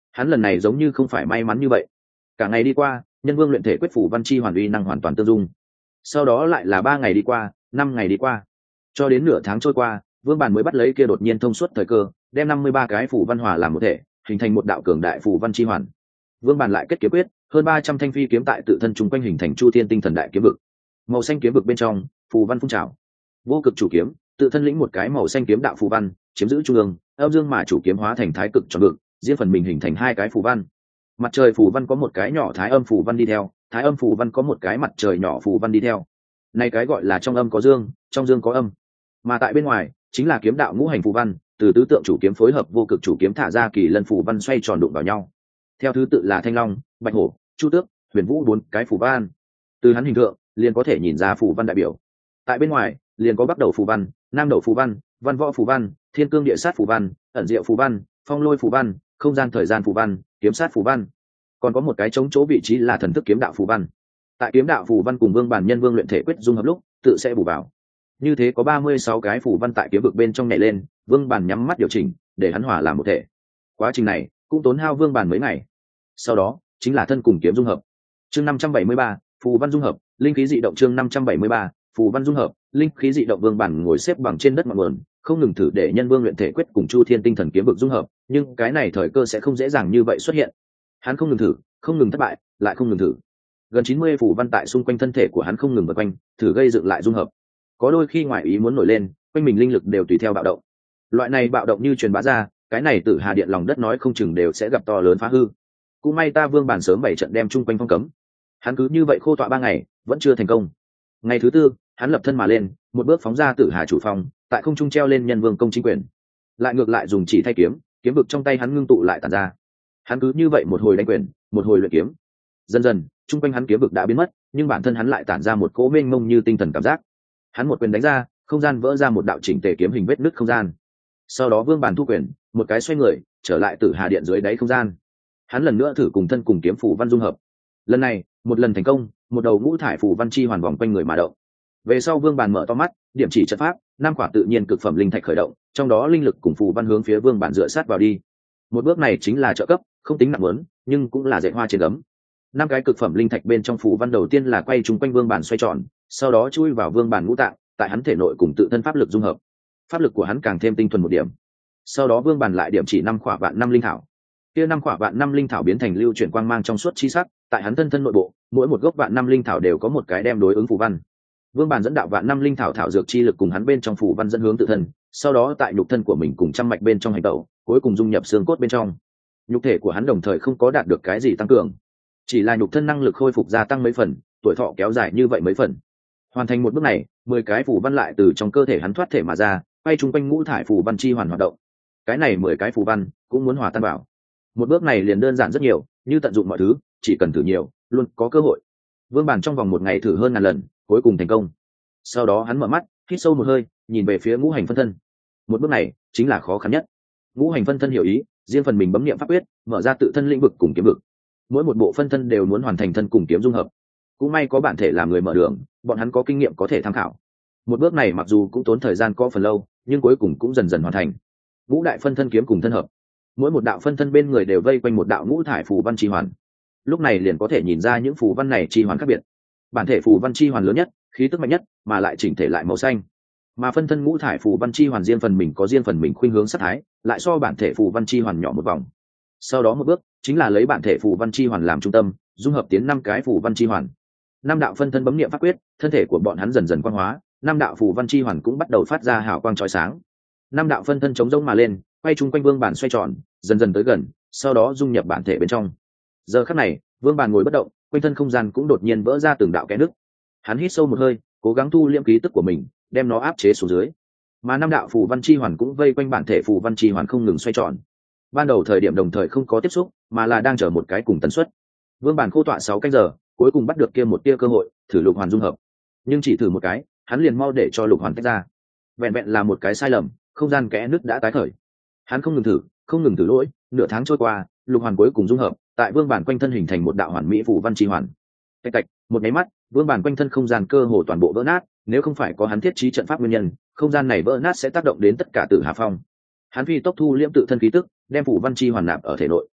Hắn lần này giống như không phải may mắn như vậy. Cả ngày đi qua, nhân vương luyện thể quyết phủ văn chi hoàn uy năng hoàn toàn tương dung. Sau đó lại là 3 ngày đi qua, 5 ngày đi qua, cho đến nửa tháng trôi qua, vương bản mới bắt lấy kia đột nhiên thông suốt thời cơ, đem 53 cái phủ văn hòa làm một thể, hình thành một đạo cường đại phủ văn chi hoàn. Vương bản lại kết kiếm quyết, hơn 300 thanh phi kiếm tại tự thân trung quanh hình thành chu thiên tinh thần đại kiếm vực. Màu xanh kiếm vực bên trong, phù văn phun trào. Vô cực chủ kiếm, tự thân lĩnh một cái màu xanh kiếm đạo phù văn, chiếm giữ trung ương, âm dương mà chủ kiếm hóa thành thái cực tròn vực, riêng phần mình hình thành 2 cái phù văn. Mặt trời phù văn có một cái nhỏ thái âm phù văn đi theo, thái âm phù văn có một cái mặt trời nhỏ phù văn đi theo. Này cái gọi là trong âm có dương, trong dương có âm. Mà tại bên ngoài, chính là kiếm đạo ngũ hành phù văn, từ tứ tượng chủ kiếm phối hợp vô cực chủ kiếm thả ra kỳ lân phù văn xoay tròn đụng vào nhau. Theo thứ tự là thanh long, bạch hổ, chu tước, huyền vũ 4 cái phù văn. Từ hắn hình tượng, liền có thể nhìn ra phù văn đại biểu. Tại bên ngoài, liền có bắc đầu phù văn, nam đầu phù văn, văn võ phù văn, thiên cương địa sát phù văn, ẩn diệu phù văn, phong lôi phù văn, không gian thời gian phù văn, kiếm sát phù văn. Còn có một cái trống chỗ vị trí là thần thức kiếm đạo phù văn. Tại kiếm đạo phù văn cùng vương bản nhân vương luyện thể quyết dung hợp lúc, tự sẽ bù vào. Như thế có 36 cái phù văn tại kiếm vực bên trong nhảy lên, vương bản nhắm mắt điều chỉnh, để hắn hòa làm một thể. Quá trình này cũng tốn hao vương bản mấy ngày. Sau đó chính là thân cùng kiếm dung hợp. Chương 573, phù văn dung hợp, linh khí dị động. Chương 573, phù văn dung hợp, linh khí dị động. Vương bản ngồi xếp bằng trên đất ngọn nguồn, không ngừng thử để nhân vương luyện thể quyết cùng chu thiên tinh thần kiếm vực dung hợp, nhưng cái này thời cơ sẽ không dễ dàng như vậy xuất hiện. Hắn không ngừng thử, không ngừng thất bại, lại không ngừng thử. Gần 90 phù văn tại xung quanh thân thể của hắn không ngừng vần quanh, thử gây dựng lại dung hợp. Có đôi khi ngoại ý muốn nổi lên, quanh mình linh lực đều tùy theo bạo động. Loại này bạo động như truyền bá ra, cái này Tử Hà Điện lòng đất nói không chừng đều sẽ gặp to lớn phá hư. Cũng may ta Vương bản sớm 7 trận đem chung quanh phong cấm. Hắn cứ như vậy khô tọa 3 ngày, vẫn chưa thành công. Ngày thứ 4, hắn lập thân mà lên, một bước phóng ra Tử Hà chủ phòng, tại không trung treo lên nhân vương công chính quyền. Lại ngược lại dùng chỉ thay kiếm, kiếm vực trong tay hắn ngưng tụ lại tản ra. Hắn cứ như vậy một hồi đánh quyền, một hồi luyện kiếm. Dần dần, chung quanh hắn kiếm vực đã biến mất, nhưng bản thân hắn lại tản ra một cỗ mênh mông như tinh thần cảm giác. Hắn một quyền đánh ra, không gian vỡ ra một đạo chỉnh tề kiếm hình vết nứt không gian. Sau đó Vương bản thu quyền, một cái xoay người, trở lại Tử Hà Điện dưới đáy không gian. Hắn lần nữa thử cùng thân cùng kiếm phù văn dung hợp. Lần này, một lần thành công, một đầu ngũ thải phù văn chi hoàn vòng quanh người mà động. Về sau Vương bản mở to mắt, điểm chỉ trận pháp, 5 quả tự nhiên cực phẩm linh thạch khởi động, trong đó linh lực cùng phù văn hướng phía Vương bản dựa sát vào đi. Một bước này chính là trợ cấp, không tính nặng lớn, nhưng cũng là dạy hoa trên gấm. 5 cái cực phẩm linh thạch bên trong phù văn đầu tiên là quay trúng quanh vương bản xoay tròn, sau đó chui vào vương bản ngũ tạng, tại hắn thể nội cùng tự thân pháp lực dung hợp. Pháp lực của hắn càng thêm tinh thuần một điểm. Sau đó vương bản lại điểm chỉ 5 quả vạn năm linh thảo. Kia 5 quả vạn năm linh thảo biến thành lưu chuyển quang mang trong suốt chi sắc, tại hắn thân nội bộ, mỗi một gốc vạn năm linh thảo đều có một cái đem đối ứng phù văn. Vương bản dẫn đạo vạn năm linh thảo thảo dược chi lực cùng hắn bên trong phù văn dẫn hướng tự thân, sau đó tại nhục thân của mình cùng trăm mạch bên trong hành tẩu, cuối cùng dung nhập xương cốt bên trong. Nhục thể của hắn đồng thời không có đạt được cái gì tăng cường, chỉ là nhục thân năng lực khôi phục gia tăng mấy phần, tuổi thọ kéo dài như vậy mấy phần. Hoàn thành một bước này, 10 cái phù văn lại từ trong cơ thể hắn thoát thể mà ra, quay chung quanh ngũ thải phù văn chi hoàn hoạt động. Cái này 10 cái phù văn cũng muốn hòa tan vào. Một bước này liền đơn giản rất nhiều, như tận dụng mọi thứ, chỉ cần thử nhiều, luôn có cơ hội. Vương bản trong vòng 1 ngày thử hơn ngàn lần, cuối cùng thành công. Sau đó hắn mở mắt, hít sâu một hơi, nhìn về phía ngũ hành phân thân. Một bước này chính là khó khăn nhất. Ngũ hành phân thân hiểu ý, riêng phần mình bấm niệm pháp quyết, mở ra tự thân lĩnh vực cùng kiếm vực. Mỗi một bộ phân thân đều muốn hoàn thành thân cùng kiếm dung hợp. Cũng may có bản thể làm người mở đường, bọn hắn có kinh nghiệm có thể tham khảo. Một bước này mặc dù cũng tốn thời gian có phần lâu, nhưng cuối cùng cũng dần dần hoàn thành. Ngũ đại phân thân kiếm cùng thân hợp, mỗi một đạo phân thân bên người đều vây quanh một đạo ngũ thải phù văn chi hoàn. Lúc này liền có thể nhìn ra những phù văn này chi hoàn khác biệt. Bản thể phù văn chi hoàn lớn nhất, khí tức mạnh nhất, mà lại chỉnh thể lại màu xanh. Mà phân thân ngũ thải phù văn chi hoàn riêng phần mình có riêng phần mình khuynh hướng sắc thái, lại so bản thể phù văn chi hoàn nhỏ một vòng. Sau đó một bước chính là lấy bản thể phù văn chi hoàn làm trung tâm, dung hợp tiến 5 cái phù văn chi hoàn. 5 đạo phân thân bấm niệm pháp quyết, thân thể của bọn hắn dần dần quang hóa, 5 đạo phù văn chi hoàn cũng bắt đầu phát ra hào quang chói sáng. 5 đạo phân thân chống rông mà lên, quay chung quanh vương bản xoay tròn, dần dần tới gần, sau đó dung nhập bản thể bên trong. Giờ khắc này, vương bản ngồi bất động, quanh thân không gian cũng đột nhiên vỡ ra từng đạo kẽ nứt. Hắn hít sâu một hơi, cố gắng thu liễm khí tức của mình, đem nó áp chế xuống dưới. Mà 5 đạo phù văn chi hoàn cũng vây quanh bản thể phù văn chi hoàn không ngừng xoay tròn. Ban đầu thời điểm đồng thời không có tiếp xúc, mà là đang chờ một cái cùng tần suất. Vương bản khô tọa 6 canh giờ, cuối cùng bắt được kia một tia cơ hội, thử lục hoàn dung hợp. Nhưng chỉ thử một cái, hắn liền mau để cho lục hoàn tách ra. Vẹn vẹn là một cái sai lầm, không gian kẽ nứt đã tái khởi. Hắn không ngừng thử lỗi, nửa tháng trôi qua, lục hoàn cuối cùng dung hợp, tại vương bản quanh thân hình thành một đạo hoàn mỹ phù văn chi hoàn. Tạch tạch, một máy mắt, vương bản quanh thân không gian cơ hồ toàn bộ vỡ nát, nếu không phải có hắn thiết trí trận pháp nguyên nhân, không gian này vỡ nát sẽ tác động đến tất cả Tử Hà Phong. Hắn phi tốc thu liễm tự thân khí tức, đem phù văn chi hoàn nạp ở thể nội.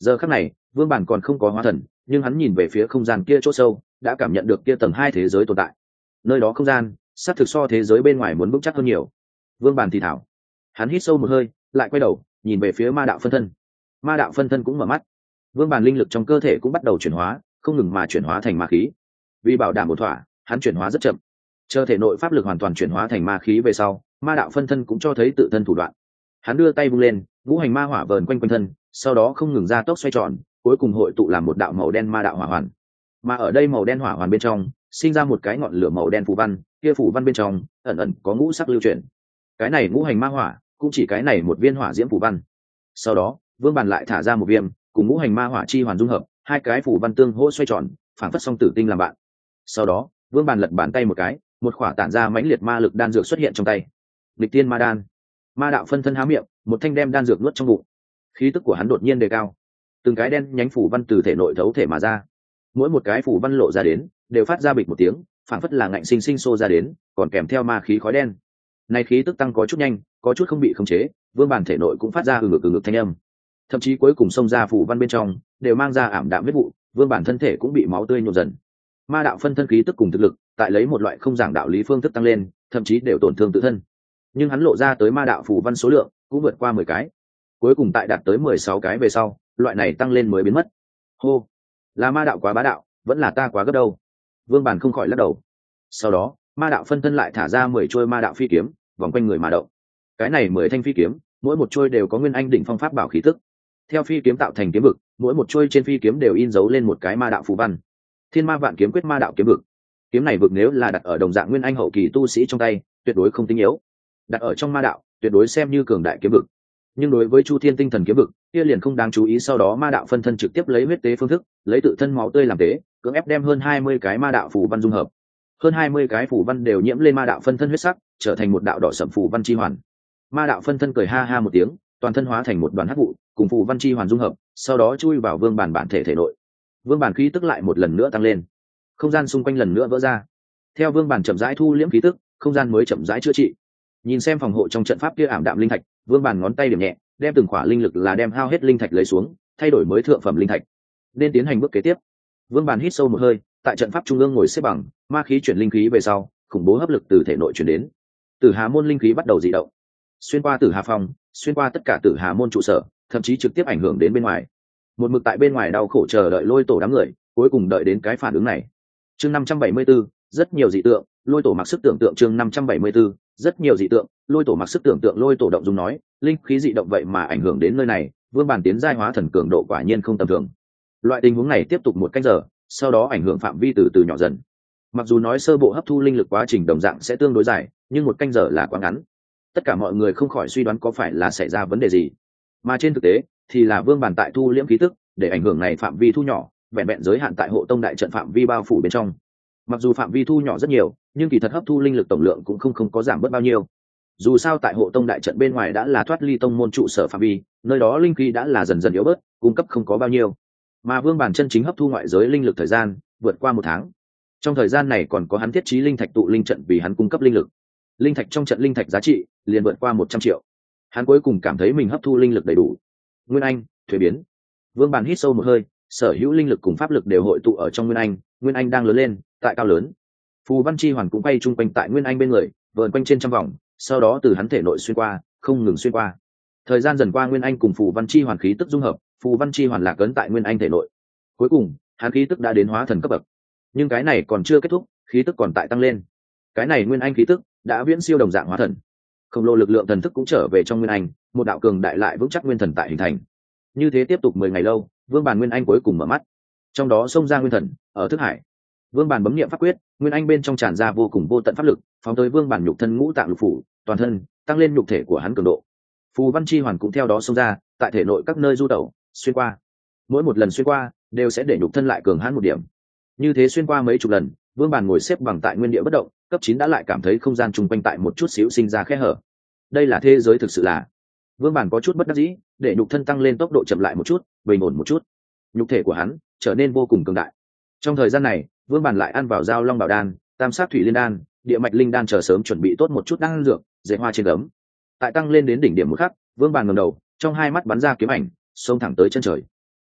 Giờ khắc này vương bản còn không có hóa thần, nhưng hắn nhìn về phía không gian kia chỗ sâu, đã cảm nhận được kia tầng 2 thế giới tồn tại. Nơi đó không gian xác thực so thế giới bên ngoài muốn vững chắc hơn nhiều. Vương bản thì thảo. Hắn hít sâu một hơi, lại quay đầu nhìn về phía ma đạo phân thân. Ma đạo phân thân cũng mở mắt. Vương bản linh lực trong cơ thể cũng bắt đầu chuyển hóa, không ngừng mà chuyển hóa thành ma khí. Vì bảo đảm ổn thỏa, hắn chuyển hóa rất chậm. Chờ thể nội pháp lực hoàn toàn chuyển hóa thành ma khí về sau, ma đạo phân thân cũng cho thấy tự thân thủ đoạn. Hắn đưa tay vung lên, ngũ hành ma hỏa vờn quanh quanh thân, sau đó không ngừng ra tốc xoay tròn, cuối cùng hội tụ làm một đạo màu đen ma đạo hỏa hoàn. Mà ở đây màu đen hỏa hoàn bên trong sinh ra một cái ngọn lửa màu đen phù văn, kia phù văn bên trong ẩn ẩn có ngũ sắc lưu chuyển. Cái này ngũ hành ma hỏa cũng chỉ cái này một viên hỏa diễm phù văn. Sau đó vương bàn lại thả ra một viêm, cùng ngũ hành ma hỏa chi hoàn dung hợp, hai cái phù văn tương hỗ xoay tròn, phản phất song tử tinh làm bạn. Sau đó vương bàn lật bàn tay một cái, một khỏa tản ra mãnh liệt ma lực đan dược xuất hiện trong tay. Nghịch tiên ma đan. Ma đạo phân thân há miệng, một thanh đem đan dược nuốt trong bụng. Khí tức của hắn đột nhiên đề cao, từng cái đen nhánh phủ văn từ thể nội thấu thể mà ra. Mỗi một cái phủ văn lộ ra đến đều phát ra bịch một tiếng, phản phất là ngạnh sinh sinh xô ra đến, còn kèm theo ma khí khói đen. Này khí tức tăng có chút nhanh, có chút không bị khống chế, vương bản thể nội cũng phát ra ngực thanh âm. Thậm chí cuối cùng xông ra phủ văn bên trong đều mang ra ảm đạm huyết vụ, vương bản thân thể cũng bị máu tươi nhuộm dần. Ma đạo phân thân khí tức cùng thực lực tại lấy một loại không giảng đạo lý phương thức tăng lên, thậm chí đều tổn thương tự thân. Nhưng hắn lộ ra tới ma đạo phủ văn số lượng cũng vượt qua 10 cái, cuối cùng tại đạt tới 16 cái về sau, loại này tăng lên mới biến mất. Hô, là ma đạo quá bá đạo, vẫn là ta quá gấp đâu? Vương bản không khỏi lắc đầu. Sau đó ma đạo phân thân lại thả ra 10 trôi ma đạo phi kiếm vòng quanh người mà động. Cái này 10 thanh phi kiếm, mỗi một trôi đều có nguyên anh đỉnh phong pháp bảo khí tức. Theo phi kiếm tạo thành kiếm vực, mỗi một trôi trên phi kiếm đều in dấu lên một cái ma đạo phù văn. Thiên ma vạn kiếm quyết ma đạo kiếm vực. Kiếm này vực nếu là đặt ở đồng dạng nguyên anh hậu kỳ tu sĩ trong tay, tuyệt đối không tinh yếu. Đặt ở trong ma đạo, tuyệt đối xem như cường đại kiếm vực. Nhưng đối với Chu Thiên tinh thần kiếm vực, kia liền không đáng chú ý. Sau đó ma đạo phân thân trực tiếp lấy huyết tế phương thức, lấy tự thân máu tươi làm tế, cưỡng ép đem hơn 20 cái ma đạo phù văn dung hợp. Hơn 20 cái phù văn đều nhiễm lên ma đạo phân thân huyết sắc, trở thành một đạo đỏ sẫm phù văn chi hoàn. Ma đạo phân thân cười ha ha một tiếng, toàn thân hóa thành một đoàn hắc vụ, cùng phù văn chi hoàn dung hợp, sau đó chui vào vương bản bản thể thể nội. Vương bản khí tức lại một lần nữa tăng lên, không gian xung quanh lần nữa vỡ ra. Theo vương bản chậm rãi thu liễm khí tức, không gian mới chậm rãi chữa trị. Nhìn xem phòng hộ trong trận pháp kia ảm đạm linh thạch, vương bản ngón tay điểm nhẹ, đem từng khỏa linh lực là đem hao hết linh thạch lấy xuống, thay đổi mới thượng phẩm linh thạch. Nên tiến hành bước kế tiếp. Vương bản hít sâu một hơi, tại trận pháp trung ương ngồi xếp bằng, ma khí chuyển linh khí về sau, khủng bố hấp lực từ thể nội chuyển đến. Tử Hà môn linh khí bắt đầu dị động, xuyên qua Tử Hà phòng, xuyên qua tất cả Tử Hà môn trụ sở, thậm chí trực tiếp ảnh hưởng đến bên ngoài. Một mực tại bên ngoài đau khổ chờ đợi Lôi Tổ đám người, cuối cùng đợi đến cái phản ứng này. Chương 574, rất nhiều dị tượng, Lôi Tổ mặc sức tưởng tượng. Chương 574, rất nhiều dị tượng, Lôi Tổ mặc sức tưởng tượng. Lôi Tổ động dung nói, linh khí dị động vậy mà ảnh hưởng đến nơi này, vương bản tiến giai hóa thần cường độ quả nhiên không tầm thường. Loại tình huống này tiếp tục một canh giờ, sau đó ảnh hưởng phạm vi từ từ nhỏ dần. Mặc dù nói sơ bộ hấp thu linh lực quá trình đồng dạng sẽ tương đối dài, nhưng một canh giờ là quá ngắn. Tất cả mọi người không khỏi suy đoán có phải là xảy ra vấn đề gì, mà trên thực tế thì là vương bản tại thu liễm khí tức, để ảnh hưởng này phạm vi thu nhỏ, vẹn vẹn giới hạn tại hộ tông đại trận phạm vi bao phủ bên trong. Mặc dù phạm vi thu nhỏ rất nhiều, nhưng kỳ thật hấp thu linh lực tổng lượng cũng không có giảm bớt bao nhiêu. Dù sao tại hộ tông đại trận bên ngoài đã là thoát ly tông môn trụ sở phạm vi, nơi đó linh khí đã là dần dần yếu bớt, cung cấp không có bao nhiêu. Mà vương bản chân chính hấp thu ngoại giới linh lực thời gian vượt qua 1 tháng. Trong thời gian này còn có hắn thiết trí linh thạch tụ linh trận vì hắn cung cấp linh lực. Linh thạch trong trận linh thạch giá trị liền vượt qua 100 triệu. Hắn cuối cùng cảm thấy mình hấp thu linh lực đầy đủ. Nguyên anh thuế biến. Vương bản hít sâu một hơi, sở hữu linh lực cùng pháp lực đều hội tụ ở trong Nguyên anh đang lớn lên, tại cao lớn. Phù văn chi hoàn cũng quay chung quanh tại Nguyên anh bên người, vờn quanh trên trăm vòng, sau đó từ hắn thể nội xuyên qua, không ngừng xuyên qua. Thời gian dần qua, Nguyên anh cùng phù văn chi hoàn khí tức dung hợp, phù văn chi hoàn lạc ấn tại Nguyên anh thể nội. Cuối cùng hắn khí tức đã đến hóa thần cấp bậc. Nhưng cái này còn chưa kết thúc, khí tức còn tại tăng lên. Cái này Nguyên anh khí tức đã viễn siêu đồng dạng hóa thần. Khổng lồ lực lượng thần thức cũng trở về trong Nguyên anh, một đạo cường đại lại vững chắc nguyên thần tại hình thành. Như thế tiếp tục 10 ngày lâu, vương bản Nguyên anh cuối cùng mở mắt. Trong đó xông ra nguyên thần ở thức hải. Vương bản bấm niệm pháp quyết, Nguyên anh bên trong tràn ra vô cùng vô tận pháp lực, phóng tới vương bản nhục thân ngũ tạng lục phủ, toàn thân tăng lên nhục thể của hắn cường độ. Phù văn chi hoàn cũng theo đó xông ra, tại thể nội các nơi du tẩu, xuyên qua. Mỗi một lần xuyên qua đều sẽ để nhục thân lại cường hãn một điểm. Như thế xuyên qua mấy chục lần, vương bản ngồi xếp bằng tại nguyên địa bất động, cấp 9 đã lại cảm thấy không gian chung quanh tại một chút xíu sinh ra khe hở. Đây là thế giới thực sự là. Vương bản có chút bất đắc dĩ, để nhục thân tăng lên tốc độ chậm lại một chút, bình ổn một chút. Nhục thể của hắn trở nên vô cùng cường đại. Trong thời gian này, vương bản lại ăn vào Giao Long Bảo Đan, Tam Sát Thủy Liên Đan, Địa Mạch Linh Đan, chờ sớm chuẩn bị tốt một chút đan dược, dệt hoa trên gấm. Tại tăng lên đến đỉnh điểm một khắc, vương bản ngẩng đầu, trong hai mắt bắn ra kiếm ảnh, xông thẳng tới chân trời.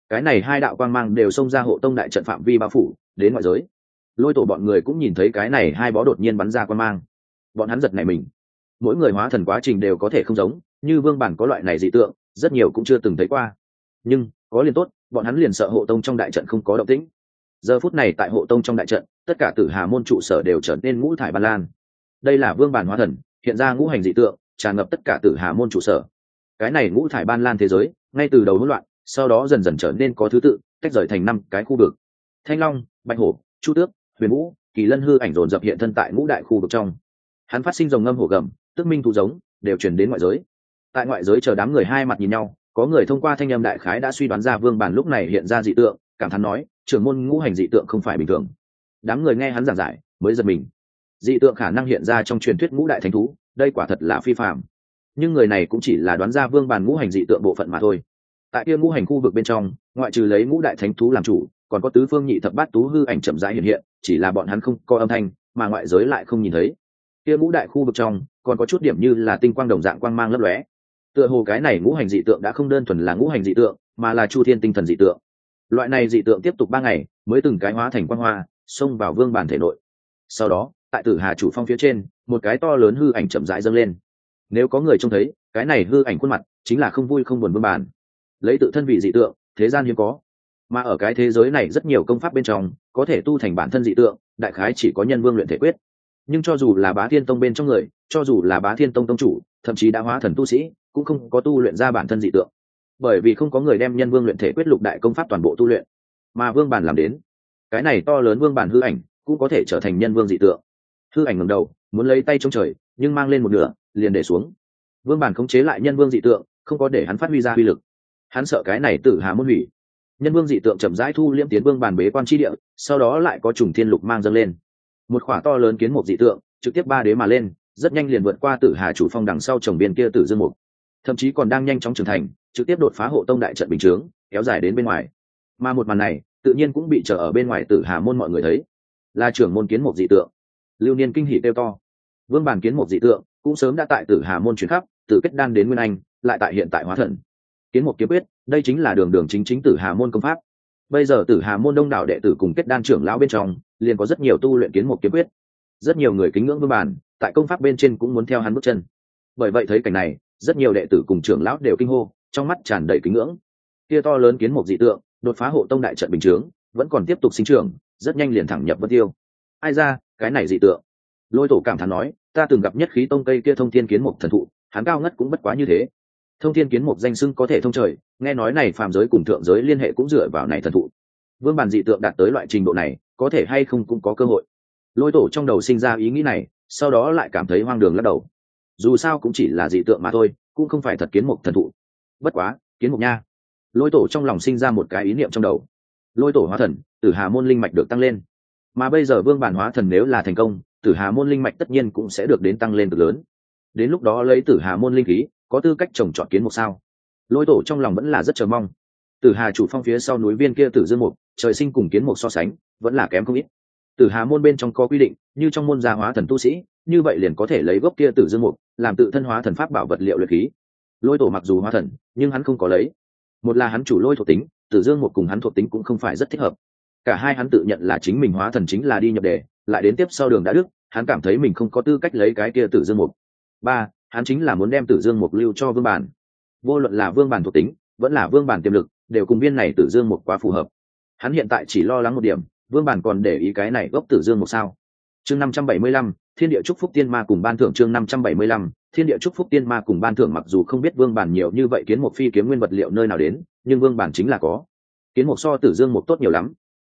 cái này hai đạo quang mang đều xông ra hộ tông đại trận phạm vi bao phủ đến ngoại giới. Lôi tổ bọn người cũng nhìn thấy cái này hai bó đột nhiên bắn ra quang mang, bọn hắn giật nảy mình. Mỗi người hóa thần quá trình đều có thể không giống, như Vương Bản có loại này dị tượng rất nhiều cũng chưa từng thấy qua, nhưng có liền tốt, bọn hắn liền sợ hộ tông trong đại trận không có động tĩnh. Giờ phút này tại hộ tông trong đại trận, tất cả Tử Hà môn trụ sở đều trở nên ngũ thải ban lan. Đây là Vương Bản hóa thần hiện ra ngũ hành dị tượng tràn ngập tất cả Tử Hà môn trụ sở. Cái này ngũ thải ban lan thế giới ngay từ đầu hỗn loạn, sau đó dần dần trở nên có thứ tự, tách rời thành 5 cái khu vực. Thanh Long, Bạch Hổ, Chu Tước, Huyền Vũ, Kỳ Lân hư ảnh dồn dập hiện thân tại ngũ đại khu vực trong. Hắn phát sinh rồng ngâm hổ gầm, tức minh thú giống đều truyền đến ngoại giới. Tại ngoại giới chờ đám người hai mặt nhìn nhau, có người thông qua thanh âm đại khái đã suy đoán ra Vương Bản lúc này hiện ra dị tượng, cảm thán nói, trưởng môn ngũ hành dị tượng không phải bình thường. Đám người nghe hắn giảng giải mới giật mình. Dị tượng khả năng hiện ra trong truyền thuyết ngũ đại thánh thú, đây quả thật là phi phàm. Nhưng người này cũng chỉ là đoán ra Vương Bản ngũ hành dị tượng bộ phận mà thôi. Tại kia ngũ hành khu vực bên trong, ngoại trừ lấy ngũ đại thánh thú làm chủ, còn có tứ phương nhị thập bát tú hư ảnh chậm rãi hiện hiện, chỉ là bọn hắn không có âm thanh, mà ngoại giới lại không nhìn thấy. Kia ngũ đại khu vực trong, còn có chút điểm như là tinh quang đồng dạng quang mang lấp lóe. Tựa hồ cái này ngũ hành dị tượng đã không đơn thuần là ngũ hành dị tượng, mà là chu thiên tinh thần dị tượng. Loại này dị tượng tiếp tục 3 ngày, mới từng cái hóa thành quang hoa, xông vào Vương Bản thể nội. Sau đó, tại Tử Hà chủ phong phía trên, một cái to lớn hư ảnh chậm rãi dâng lên. Nếu có người trông thấy, cái này hư ảnh khuôn mặt chính là không vui không buồn Vương Bản. Lấy tự thân vị dị tượng, thế gian hiếm có. Mà ở cái thế giới này rất nhiều công pháp bên trong, có thể tu thành bản thân dị tượng, đại khái chỉ có Nhân Vương luyện thể quyết. Nhưng cho dù là Bá Thiên Tông bên trong người, cho dù là Bá Thiên Tông tông chủ, thậm chí đã hóa thần tu sĩ, cũng không có tu luyện ra bản thân dị tượng, bởi vì không có người đem Nhân Vương luyện thể quyết lục đại công pháp toàn bộ tu luyện, mà Vương Bản làm đến. Cái này to lớn Vương Bản hư ảnh cũng có thể trở thành Nhân Vương dị tượng. Hư ảnh ngẩng đầu, muốn lấy tay chống trời, nhưng mang lên một nửa, liền để xuống. Vương Bản khống chế lại Nhân Vương dị tượng, không có để hắn phát huy ra uy lực. Hắn sợ cái này Tử Hà môn hủy. Nhân Vương dị tượng chậm rãi thu liễm tiến Vương Bản bế quan chi địa, sau đó lại có trùng thiên lục mang dâng lên. Một khỏa to lớn kiến mục dị tượng, trực tiếp 3 đế mà lên, rất nhanh liền vượt qua Tử Hà chủ phong đằng sau trồng biên kia Tử Dương mục, thậm chí còn đang nhanh chóng trưởng thành, trực tiếp đột phá hộ tông đại trận bình chướng, kéo dài đến bên ngoài. Mà một màn này, tự nhiên cũng bị chờ ở bên ngoài Tử Hà môn mọi người thấy, là trưởng môn kiến mục dị tượng. Lưu Niên kinh hỉ kêu to. Vương Bản kiến mục dị tượng cũng sớm đã tại Tử Hà môn truyền khắp, từ kết đan đến nguyên anh, lại tại hiện tại hóa thần. Kiến mục kiếm quyết, đây chính là đường đường chính chính Tử Hà môn công pháp. Bây giờ Tử Hà môn đông đảo đệ tử cùng kết đan trưởng lão bên trong, liền có rất nhiều tu luyện kiến mục kiếm quyết. Rất nhiều người kính ngưỡng Vương Bản, tại công pháp bên trên cũng muốn theo hắn bước chân. Bởi vậy thấy cảnh này, rất nhiều đệ tử cùng trưởng lão đều kinh hô, trong mắt tràn đầy kính ngưỡng. Kia to lớn kiến mục dị tượng, đột phá hộ tông đại trận bình chướng, vẫn còn tiếp tục sinh trưởng, rất nhanh liền thẳng nhập Vân Tiêu. Ai ra, cái này dị tượng. Lôi tổ cảm thán nói, ta từng gặp nhất khí tông cây kia thông thiên kiến mục thần thụ, hắn cao ngất cũng bất quá như thế. Thông thiên kiến mục danh xưng có thể thông trời, nghe nói này phàm giới cùng thượng giới liên hệ cũng dựa vào này thần thụ. Vương Bản dị tượng đạt tới loại trình độ này, có thể hay không cũng có cơ hội. Lôi tổ trong đầu sinh ra ý nghĩ này, sau đó lại cảm thấy hoang đường lắc đầu. Dù sao cũng chỉ là dị tượng mà thôi, cũng không phải thật kiến mục thần thụ. Bất quá, kiến mục nha. Lôi tổ trong lòng sinh ra một cái ý niệm trong đầu. Lôi tổ hóa thần, Tử Hà môn linh mạch được tăng lên. Mà bây giờ Vương Bản hóa thần nếu là thành công, Tử Hà môn linh mạch tất nhiên cũng sẽ được đến tăng lên cực lớn. Đến lúc đó lấy Tử Hà môn linh khí, có tư cách trồng trọt kiến mục sao? Lôi tổ trong lòng vẫn là rất chờ mong. Tử Hà chủ phong phía sau núi viên kia Tử Dương mục, trời sinh cùng kiến mục so sánh, vẫn là kém không ít. Tử Hà môn bên trong có quy định, như trong môn gia hóa thần tu sĩ, như vậy liền có thể lấy gốc kia Tử Dương mục, làm tự thân hóa thần pháp bảo vật liệu luyện khí. Lôi tổ mặc dù hóa thần, nhưng hắn không có lấy. Một là hắn chủ lôi thuộc tính, Tử Dương mục cùng hắn thuộc tính cũng không phải rất thích hợp. Cả hai hắn tự nhận là chính mình hóa thần chính là đi nhập đề, lại đến tiếp sau đường đã đức, hắn cảm thấy mình không có tư cách lấy cái kia Tử Dương mục. 3, hắn chính là muốn đem Tử Dương mục lưu cho Vương Bản. Vô luận là Vương Bản thuộc tính, vẫn là Vương Bản tiềm lực, đều cùng viên này Tử Dương mục quá phù hợp. Hắn hiện tại chỉ lo lắng một điểm, Vương Bản còn để ý cái này gốc Tử Dương mục sao? Chương 575, Thiên địa chúc phúc tiên ma cùng ban thưởng. Chương 575, Thiên địa chúc phúc tiên ma cùng ban thưởng. Mặc dù không biết Vương Bản nhiều như vậy kiến mục phi kiếm nguyên vật liệu nơi nào đến, nhưng Vương Bản chính là có. Kiến mục so Tử Dương mục tốt nhiều lắm.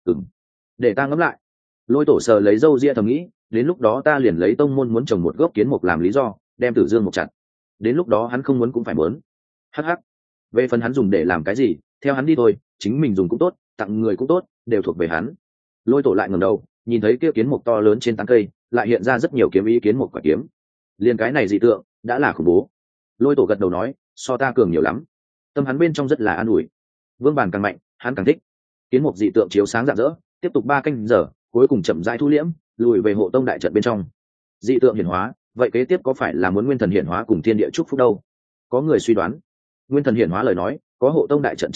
Để ta ngẫm lại. Lôi tổ sờ lấy râu ria thầm nghĩ, đến lúc đó ta liền lấy tông môn muốn trồng một gốc kiến mục làm lý do, đem Tử Dương mục chặt. Đến lúc đó hắn không muốn cũng phải muốn. Hắc hắc. Về phần hắn dùng để làm cái gì, theo hắn đi thôi, chính mình dùng cũng tốt, tặng người cũng tốt, đều thuộc về hắn. Lôi tổ lại ngẩng đầu, nhìn thấy kia kiến mục to lớn trên tán cây, lại hiện ra rất nhiều kiếm ý kiến mục quả kiếm. Liên cái này dị tượng, đã là khủng bố. Lôi tổ gật đầu nói, so ta cường nhiều lắm. Tâm hắn bên trong rất là an ủi. Vương Bản càng mạnh, hắn càng thích. Kiến mục dị tượng chiếu sáng rạng rỡ, tiếp tục 3 canh giờ, cuối cùng chậm rãi thu liễm, lùi về hộ tông đại trận bên trong. Dị tượng hiển hóa, vậy kế tiếp có phải là muốn nguyên thần hiển hóa cùng thiên địa chúc phúc đâu? Có người suy đoán, nguyên thần hiển hóa lời nói, có hộ tông đại trận che giấu,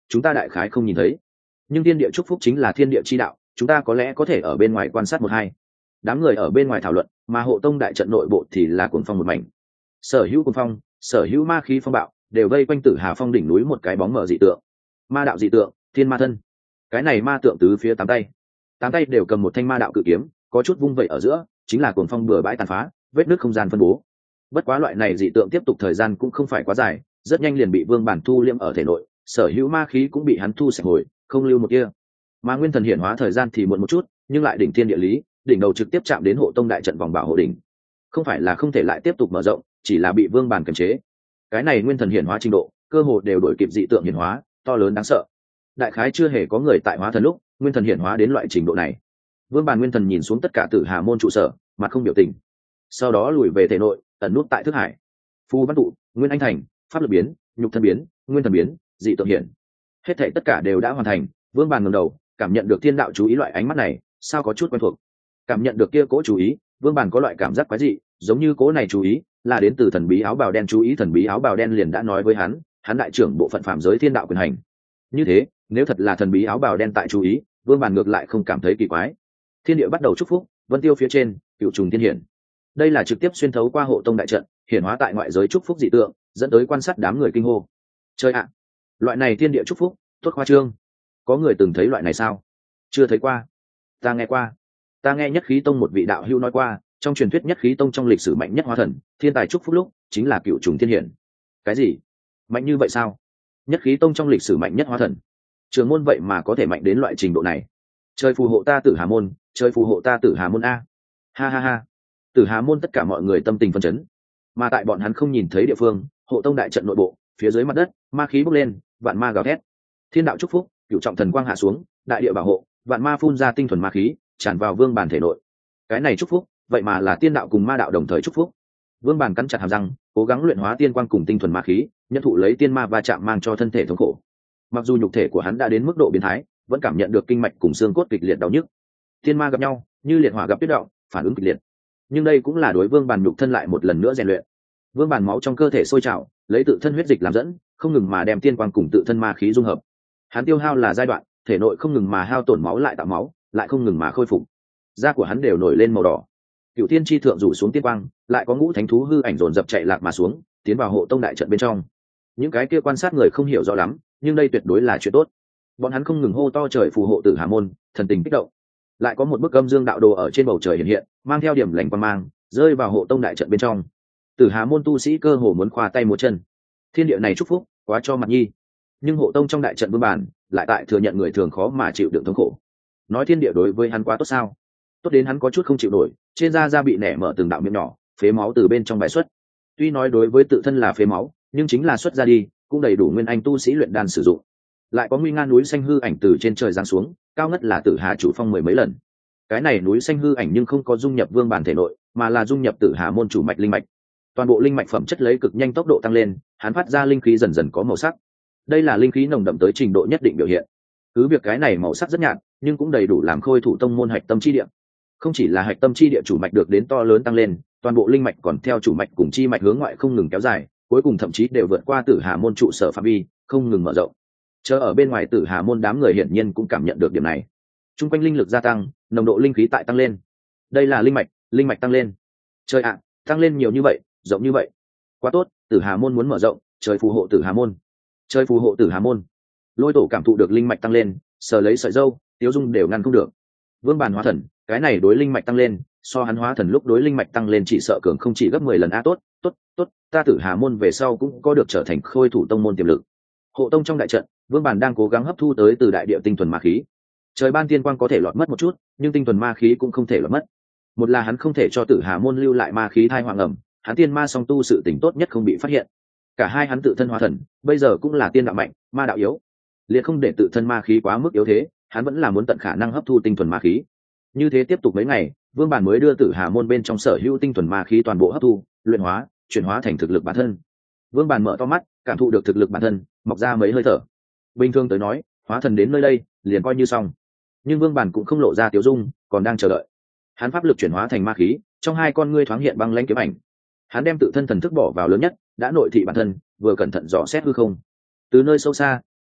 chúng ta đại khái không nhìn thấy, nhưng thiên địa chúc phúc chính là thiên địa chi đạo, chúng ta có lẽ có thể ở bên ngoài quan sát một hai. Đám người ở bên ngoài thảo luận, mà hộ tông đại trận nội bộ thì là cuồng phong một mảnh. Sở hữu cuồng phong, sở hữu ma khí phong bạo đều vây quanh Tử Hà Phong đỉnh núi một cái bóng mờ dị tượng. Ma đạo dị tượng, thiên ma thân. Cái này ma tượng tứ phía tám tay đều cầm một thanh ma đạo cự kiếm, có chút vung vẩy ở giữa, chính là cuồng phong bừa bãi tàn phá, vết nứt không gian phân bố. Bất quá loại này dị tượng tiếp tục thời gian cũng không phải quá dài, rất nhanh liền bị Vương Bản thu liễm ở thể nội, sở hữu ma khí cũng bị hắn thu sạch hồi, không lưu một kia. Mà nguyên thần hiển hóa thời gian thì muộn một chút, nhưng lại đỉnh thiên địa lý, đỉnh đầu trực tiếp chạm đến hộ tông đại trận vòng bảo hộ đỉnh. Không phải là không thể lại tiếp tục mở rộng, chỉ là bị Vương Bản kiềm chế. Cái này nguyên thần hiển hóa trình độ, cơ hồ đều đổi kịp dị tượng hiển hóa, to lớn đáng sợ. Đại khái chưa hề có người tại hóa thần lúc, nguyên thần hiển hóa đến loại trình độ này. Vương Bản nguyên thần nhìn xuống tất cả Tử Hà môn trụ sở, mặt không biểu tình. Sau đó lùi về thể nội, ẩn nút tại thức hải. Phù văn tụ, nguyên anh thành, pháp lực biến, nhục thân biến, nguyên thần biến, dị tượng hiển. Hết thảy tất cả đều đã hoàn thành. Vương Bản ngẩng đầu, cảm nhận được thiên đạo chú ý loại ánh mắt này, sao có chút quen thuộc. Cảm nhận được kia cố chú ý, Vương Bản có loại cảm giác quái dị, giống như cố này chú ý là đến từ thần bí áo bào đen chú ý. Thần bí áo bào đen liền đã nói với hắn đại trưởng bộ phận phạm giới thiên đạo quyền hành. Như thế, nếu thật là thần bí áo bào đen tại chú ý, Vương Bản ngược lại không cảm thấy kỳ quái. Thiên địa bắt đầu chúc phúc, vân tiêu phía trên, cựu trùng thiên hiển. Đây là trực tiếp xuyên thấu qua hộ tông đại trận, hiển hóa tại ngoại giới chúc phúc dị tượng, dẫn tới quan sát đám người kinh hô. Chơi ạ, loại này thiên địa chúc phúc, tốt khoa trương. Có người từng thấy loại này sao? Chưa thấy qua. Ta nghe qua. Ta nghe Nhất Khí Tông một vị đạo hữu nói qua, trong truyền thuyết Nhất Khí Tông trong lịch sử mạnh nhất hóa thần, thiên tài chúc phúc lúc chính là cựu trùng thiên hiển. Cái gì? Mạnh như vậy sao? Nhất Khí Tông trong lịch sử mạnh nhất hóa thần, trường môn vậy mà có thể mạnh đến loại trình độ này. Trời phù hộ ta Tử Hà môn, trời phù hộ ta Tử Hà môn a. Ha ha ha. Tử Hà môn tất cả mọi người tâm tình phấn chấn. Mà tại bọn hắn không nhìn thấy địa phương, hộ tông đại trận nội bộ, phía dưới mặt đất, ma khí bốc lên, vạn ma gào thét. Thiên đạo chúc phúc, cửu trọng thần quang hạ xuống, đại địa bảo hộ, vạn ma phun ra tinh thuần ma khí, tràn vào Vương Bản thể nội. Cái này chúc phúc, vậy mà là tiên đạo cùng ma đạo đồng thời chúc phúc. Vương Bản cắn chặt hàm răng, cố gắng luyện hóa tiên quang cùng tinh thuần ma khí, nhận thụ lấy tiên ma va chạm mang cho thân thể thống khổ. Mặc dù nhục thể của hắn đã đến mức độ biến thái, vẫn cảm nhận được kinh mạch cùng xương cốt kịch liệt đau nhức. Tiên ma gặp nhau, như liệt hỏa gặp tuyết động, phản ứng kịch liệt. Nhưng đây cũng là đối Vương Bản nhục thân lại một lần nữa rèn luyện. Vương Bản máu trong cơ thể sôi trào, lấy tự thân huyết dịch làm dẫn, không ngừng mà đem tiên quang cùng tự thân ma khí dung hợp. Hắn tiêu hao là giai đoạn, thể nội không ngừng mà hao tổn máu lại tạo máu, lại không ngừng mà khôi phục. Da của hắn đều nổi lên màu đỏ. Cửu Thiên chi thượng rủ xuống tiên quang, lại có ngũ thánh thú hư ảnh dồn dập chạy lạc mà xuống, tiến vào hộ tông đại trận bên trong. Những cái kia quan sát người không hiểu rõ lắm, nhưng đây tuyệt đối là chuyện tốt. Bọn hắn không ngừng hô to trời phù hộ Tử Hà môn, thần tình kích động. Lại có một bức âm dương đạo đồ ở trên bầu trời hiện hiện, mang theo điểm lành quang mang, rơi vào hộ tông đại trận bên trong. Tử Hà môn tu sĩ cơ hồ muốn khoa tay múa chân. Thiên địa này chúc phúc, quá cho mặt nhi. Nhưng hộ tông trong đại trận Vương Bản lại tại thừa nhận người thường khó mà chịu đựng thống khổ. Nói thiên địa đối với hắn quá tốt sao? Tốt đến hắn có chút không chịu nổi, trên da bị nẻ mở từng đạo miệng nhỏ, phế máu từ bên trong bài xuất. Tuy nói đối với tự thân là phế máu, nhưng chính là xuất ra đi, cũng đầy đủ nguyên anh tu sĩ luyện đan sử dụng. Lại có nguy nga núi xanh hư ảnh từ trên trời giáng xuống, cao ngất là Tử Hà chủ phong 10 mấy lần. Cái này núi xanh hư ảnh nhưng không có dung nhập Vương Bản thể nội, mà là dung nhập Tử Hà môn chủ mạch linh mạch. Toàn bộ linh mạch phẩm chất lấy cực nhanh tốc độ tăng lên, hắn phát ra linh khí dần dần có màu sắc. Đây là linh khí nồng đậm tới trình độ nhất định biểu hiện. Cứ việc cái này màu sắc rất nhạt, nhưng cũng đầy đủ làm khôi thủ tông môn hạch tâm chi địa. Không chỉ là hạch tâm chi địa chủ mạch được đến to lớn tăng lên, toàn bộ linh mạch còn theo chủ mạch cùng chi mạch hướng ngoại không ngừng kéo dài, cuối cùng thậm chí đều vượt qua Tử Hà môn trụ sở phạm vi, không ngừng mở rộng. Chờ ở bên ngoài Tử Hà môn đám người hiển nhiên cũng cảm nhận được điểm này. Trung quanh linh lực gia tăng, nồng độ linh khí tại tăng lên. Đây là linh mạch tăng lên. Trời ạ, tăng lên nhiều như vậy, rộng như vậy. Quá tốt, Tử Hà môn muốn mở rộng, trời phù hộ Tử Hà môn. Trời phù hộ Tử Hà môn. Lôi Tổ cảm thụ được linh mạch tăng lên, sờ lấy sợi râu, Tiếu Dung đều ngăn không được. Vương Bản hóa thần, cái này đối linh mạch tăng lên, so hắn hóa thần lúc đối linh mạch tăng lên chỉ sợ cường không chỉ gấp 10 lần a. Tốt, ta Tử Hà môn về sau cũng có được trở thành khôi thủ tông môn tiềm lực. Hộ tông trong đại trận, Vương Bản đang cố gắng hấp thu tới từ đại địa tinh thuần ma khí. Trời ban tiên quang có thể lọt mất một chút, nhưng tinh thuần ma khí cũng không thể lọt mất. Một là hắn không thể cho Tử Hà môn lưu lại ma khí thai hoàng ẩm, hắn tiên ma song tu sự tình tốt nhất không bị phát hiện. Cả hai hắn tự thân hóa thần, bây giờ cũng là tiên đạo mạnh, ma đạo yếu, liền không để tự thân ma khí quá mức yếu thế, hắn vẫn là muốn tận khả năng hấp thu tinh thuần ma khí. Như thế tiếp tục mấy ngày, Vương Bản mới đưa Tử Hà môn bên trong sở hữu tinh thuần ma khí toàn bộ hấp thu, luyện hóa, chuyển hóa thành thực lực bản thân. Vương Bản mở to mắt, cảm thụ được thực lực bản thân, mọc ra mấy hơi thở. Bình thường tới nói, hóa thần đến nơi đây, liền coi như xong. Nhưng Vương Bản cũng không lộ ra tiêu dung, còn đang chờ đợi. Hắn pháp lực chuyển hóa thành ma khí, trong hai con ngươi thoáng hiện băng lãnh kiếm ảnh. Hắn đem tự thân thần thức bỏ vào lớn nhất, đã nội thị bản thân, vừa cẩn thận dò xét hư không. Từ nơi sâu xa,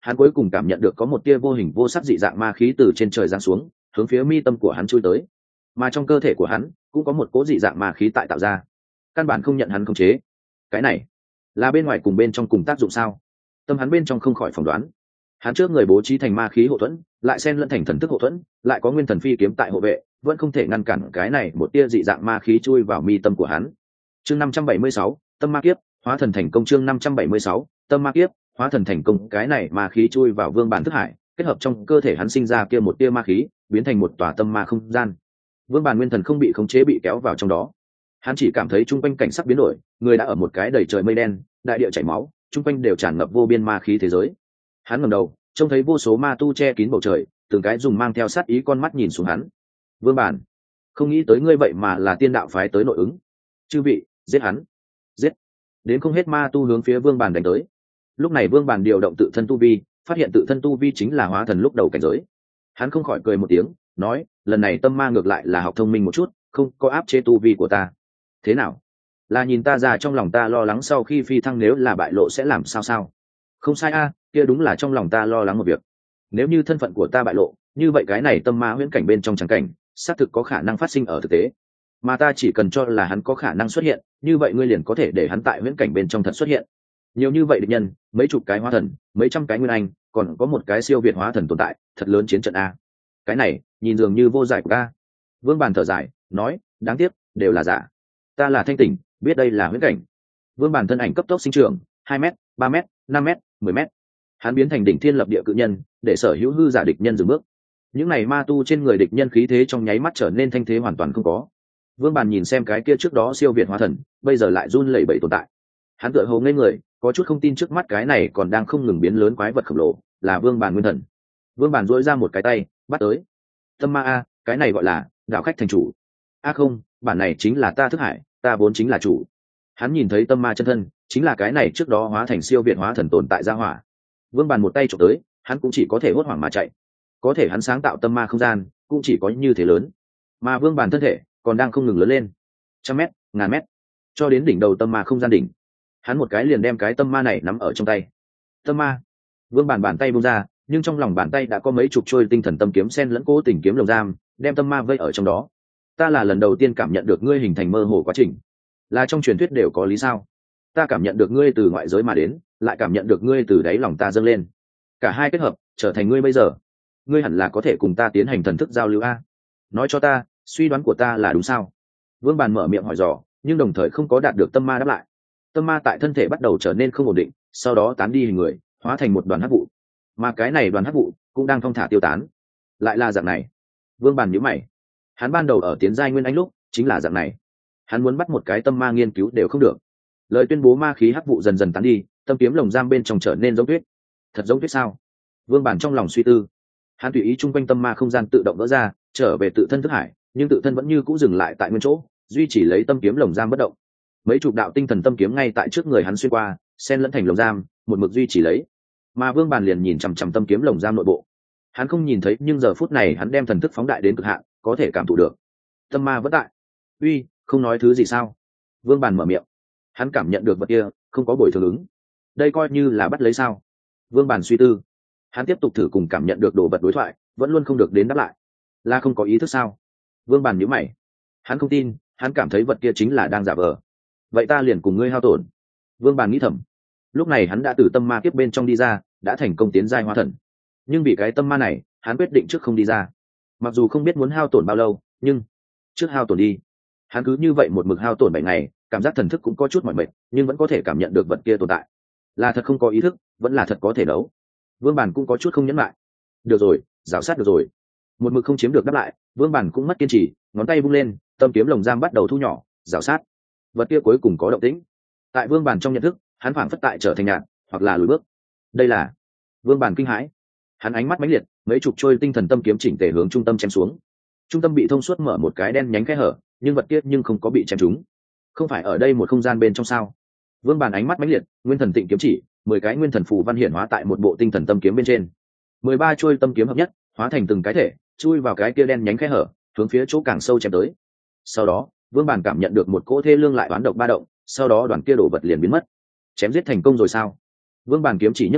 hắn cuối cùng cảm nhận được có một tia vô hình vô sắc dị dạng ma khí từ trên trời giáng xuống, hướng phía mi tâm của hắn chui tới. Mà trong cơ thể của hắn cũng có một cỗ dị dạng ma khí tại tạo ra, căn bản không nhận hắn khống chế. Cái này là bên ngoài cùng bên trong cùng tác dụng sao? Tâm hắn bên trong không khỏi phỏng đoán. Hắn trước người bố trí thành ma khí hộ thuẫn, lại xen lẫn thành thần thức hộ thuẫn, lại có nguyên thần phi kiếm tại hộ vệ, vẫn không thể ngăn cản cái này một tia dị dạng ma khí chui vào mi tâm của hắn. Chương 576, tâm ma kiếp, hóa thần thành công. Chương 576, tâm ma kiếp, hóa thần thành công. Cái này ma khí chui vào Vương Bản thức hải, kết hợp trong cơ thể hắn sinh ra kia một tia ma khí, biến thành một tòa tâm ma không gian. Vương Bản nguyên thần không bị khống chế bị kéo vào trong đó. Hắn chỉ cảm thấy trung quanh cảnh sắc biến đổi, người đã ở một cái đầy trời mây đen, đại địa chảy máu, trung quanh đều tràn ngập vô biên ma khí thế giới. Hắn ngẩng đầu, trông thấy vô số ma tu che kín bầu trời, từng cái dùng mang theo sát ý con mắt nhìn xuống hắn. Vương Bản, không nghĩ tới ngươi vậy mà là tiên đạo phái tới nội ứng. Chư vị, giết hắn, giết! Đến không hết ma tu hướng phía Vương Bản đánh tới. Lúc này Vương Bản điều động tự thân tu vi, phát hiện tự thân tu vi chính là hóa thần lúc đầu cảnh giới. Hắn không khỏi cười một tiếng, nói, lần này tâm ma ngược lại là học thông minh một chút, không có áp chế tu vi của ta. Thế nào? Là nhìn ta ra trong lòng ta lo lắng sau khi phi thăng nếu là bại lộ sẽ làm sao sao? Không sai a, kia đúng là trong lòng ta lo lắng một việc. Nếu như thân phận của ta bại lộ, như vậy cái này tâm ma huyễn cảnh bên trong trắng cảnh, xác thực có khả năng phát sinh ở thực tế. Mà ta chỉ cần cho là hắn có khả năng xuất hiện, như vậy ngươi liền có thể để hắn tại huyễn cảnh bên trong thật xuất hiện. Nhiều như vậy địch nhân, mấy chục cái hóa thần, mấy trăm cái nguyên anh, còn có một cái siêu việt hóa thần tồn tại, thật lớn chiến trận a. Cái này, nhìn dường như vô giải của ta. Vương Bàn thở dài, nói, đáng tiếc, đều là giả. Ta là thanh tỉnh, biết đây là huyễn cảnh. Vương Bàn thân ảnh cấp tốc sinh trưởng, 2 m, 3 m, 5 m, 10 m. Hắn biến thành đỉnh thiên lập địa cự nhân, để sở hữu hư giả địch nhân dừng bước. Những này ma tu trên người địch nhân khí thế trong nháy mắt trở nên thanh thế hoàn toàn không có. Vương Bàn nhìn xem cái kia trước đó siêu việt hóa thần, bây giờ lại run lẩy bẩy tồn tại. Hắn tựa hồ ngây người, có chút không tin trước mắt cái này còn đang không ngừng biến lớn quái vật khổng lồ, là Vương Bàn nguyên thần. Vương Bàn duỗi ra một cái tay, bắt tới. Tâm ma a, cái này gọi là đạo khách thành chủ. A không, bản này chính là ta thức hải, ta vốn chính là chủ. Hắn nhìn thấy tâm ma chân thân, chính là cái này trước đó hóa thành siêu việt hóa thần tồn tại ra hỏa. Vương Bàn một tay chụp tới, hắn cũng chỉ có thể hốt hoảng mà chạy. Có thể hắn sáng tạo tâm ma không gian, cũng chỉ có như thế lớn. Mà Vương Bàn thân thể còn đang không ngừng lớn lên, 100 m, 1000 m, cho đến đỉnh đầu tâm ma không gian đỉnh. Hắn một cái liền đem cái tâm ma này nắm ở trong tay. Tâm ma. Vương Bàn bàn tay buông ra, nhưng trong lòng bàn tay đã có mấy chục trôi tinh thần tâm kiếm sen lẫn cố tình kiếm lồng giam, đem tâm ma vây ở trong đó. Ta là lần đầu tiên cảm nhận được ngươi hình thành mơ hồ quá trình, là trong truyền thuyết đều có lý sao? Ta cảm nhận được ngươi từ ngoại giới mà đến, lại cảm nhận được ngươi từ đáy lòng ta dâng lên, cả hai kết hợp trở thành ngươi bây giờ. Ngươi hẳn là có thể cùng ta tiến hành thần thức giao lưu a. Nói cho ta, suy đoán của ta là đúng sao? Vương Bàn mở miệng hỏi dò, nhưng đồng thời không có đạt được tâm ma đáp lại. Tâm ma tại thân thể bắt đầu trở nên không ổn định, sau đó tán đi hình người, hóa thành một đoàn hắc vụ. Mà cái này đoàn hắc vụ cũng đang thong thả tiêu tán. Lại là dạng này. Vương Bàn nhíu mày. Hắn ban đầu ở tiến giai nguyên anh lúc chính là dạng này. Hắn muốn bắt một cái tâm ma nghiên cứu đều không được. Lời tuyên bố ma khí hắc vụ dần dần tán đi, tâm kiếm lồng giam bên trong trở nên giống tuyết. Thật giống tuyết sao? Vương Bàn trong lòng suy tư. Hắn tùy ý chung quanh tâm ma không gian tự động vỡ ra, trở về tự thân thức hải, nhưng tự thân vẫn như cũ dừng lại tại nguyên chỗ, duy trì lấy tâm kiếm lồng giam bất động. Mấy chục đạo tinh thần tâm kiếm ngay tại trước người hắn xuyên qua, xen lẫn thành lồng giam, một mực duy trì lấy. Mà Vương Bàn liền nhìn chằm chằm tâm kiếm lồng giam nội bộ. Hắn không nhìn thấy, nhưng giờ phút này hắn đem thần thức phóng đại đến cực hạn, có thể cảm thụ được. Tâm ma vẫn tại. Uy, không nói thứ gì sao? Vương Bàn mở miệng. Hắn cảm nhận được vật kia không có bồi thường ứng. Đây coi như là bắt lấy sao? Vương Bàn suy tư. Hắn tiếp tục thử cùng cảm nhận được đồ vật đối thoại, vẫn luôn không được đến đáp lại. Là không có ý thức sao? Vương Bàn nhíu mày. Hắn không tin, hắn cảm thấy vật kia chính là đang giả vờ. Vậy ta liền cùng ngươi hao tổn. Vương Bàn nghĩ thầm. Lúc này hắn đã từ tâm ma kiếp bên trong đi ra, đã thành công tiến giai hóa thần. Nhưng vì cái tâm ma này, hắn quyết định trước không đi ra. Mặc dù không biết muốn hao tổn bao lâu, nhưng trước hao tổn đi. Hắn cứ như vậy một mực hao tổn 7 ngày, cảm giác thần thức cũng có chút mỏi mệt, nhưng vẫn có thể cảm nhận được vật kia tồn tại. Là thật không có ý thức, vẫn là thật có thể đấu. Vương Bàn cũng có chút không nhẫn lại. Được rồi, giáo sát được rồi. Một mực không chiếm được đáp lại, Vương Bàn cũng mất kiên trì, ngón tay vung lên, tâm kiếm lồng giam bắt đầu thu nhỏ, giáo sát. Vật kia cuối cùng có động tĩnh. Tại Vương Bàn trong nhận thức, hắn phảng phất tại trở thành nhạt, hoặc là lùi bước. Đây là Vương Bàn kinh hãi. Hắn ánh mắt mãnh liệt, mấy chục trôi tinh thần tâm kiếm chỉnh tề hướng trung tâm chém xuống. Trung tâm bị thông suốt mở một cái đen nhánh khe hở, nhưng vật kia nhưng không có bị chém trúng. Không phải ở đây một không gian bên trong sao? Vương Bàn ánh mắt mãnh liệt, nguyên thần tịnh kiếm chỉ, 10 cái nguyên thần phù văn hiển hóa tại một bộ tinh thần tâm kiếm bên trên. 13 trôi tâm kiếm hợp nhất, hóa thành từng cái thể, chui vào cái kia đen nhánh khe hở, hướng phía chỗ càng sâu chém tới. Sau đó, Vương Bàn cảm nhận được một cỗ thê lương lại oán độc ba động, sau đó đoàn kia đổ vật liền biến mất. Chém giết thành công rồi sao? Vương Bàn kiếm chỉ nhấc lên,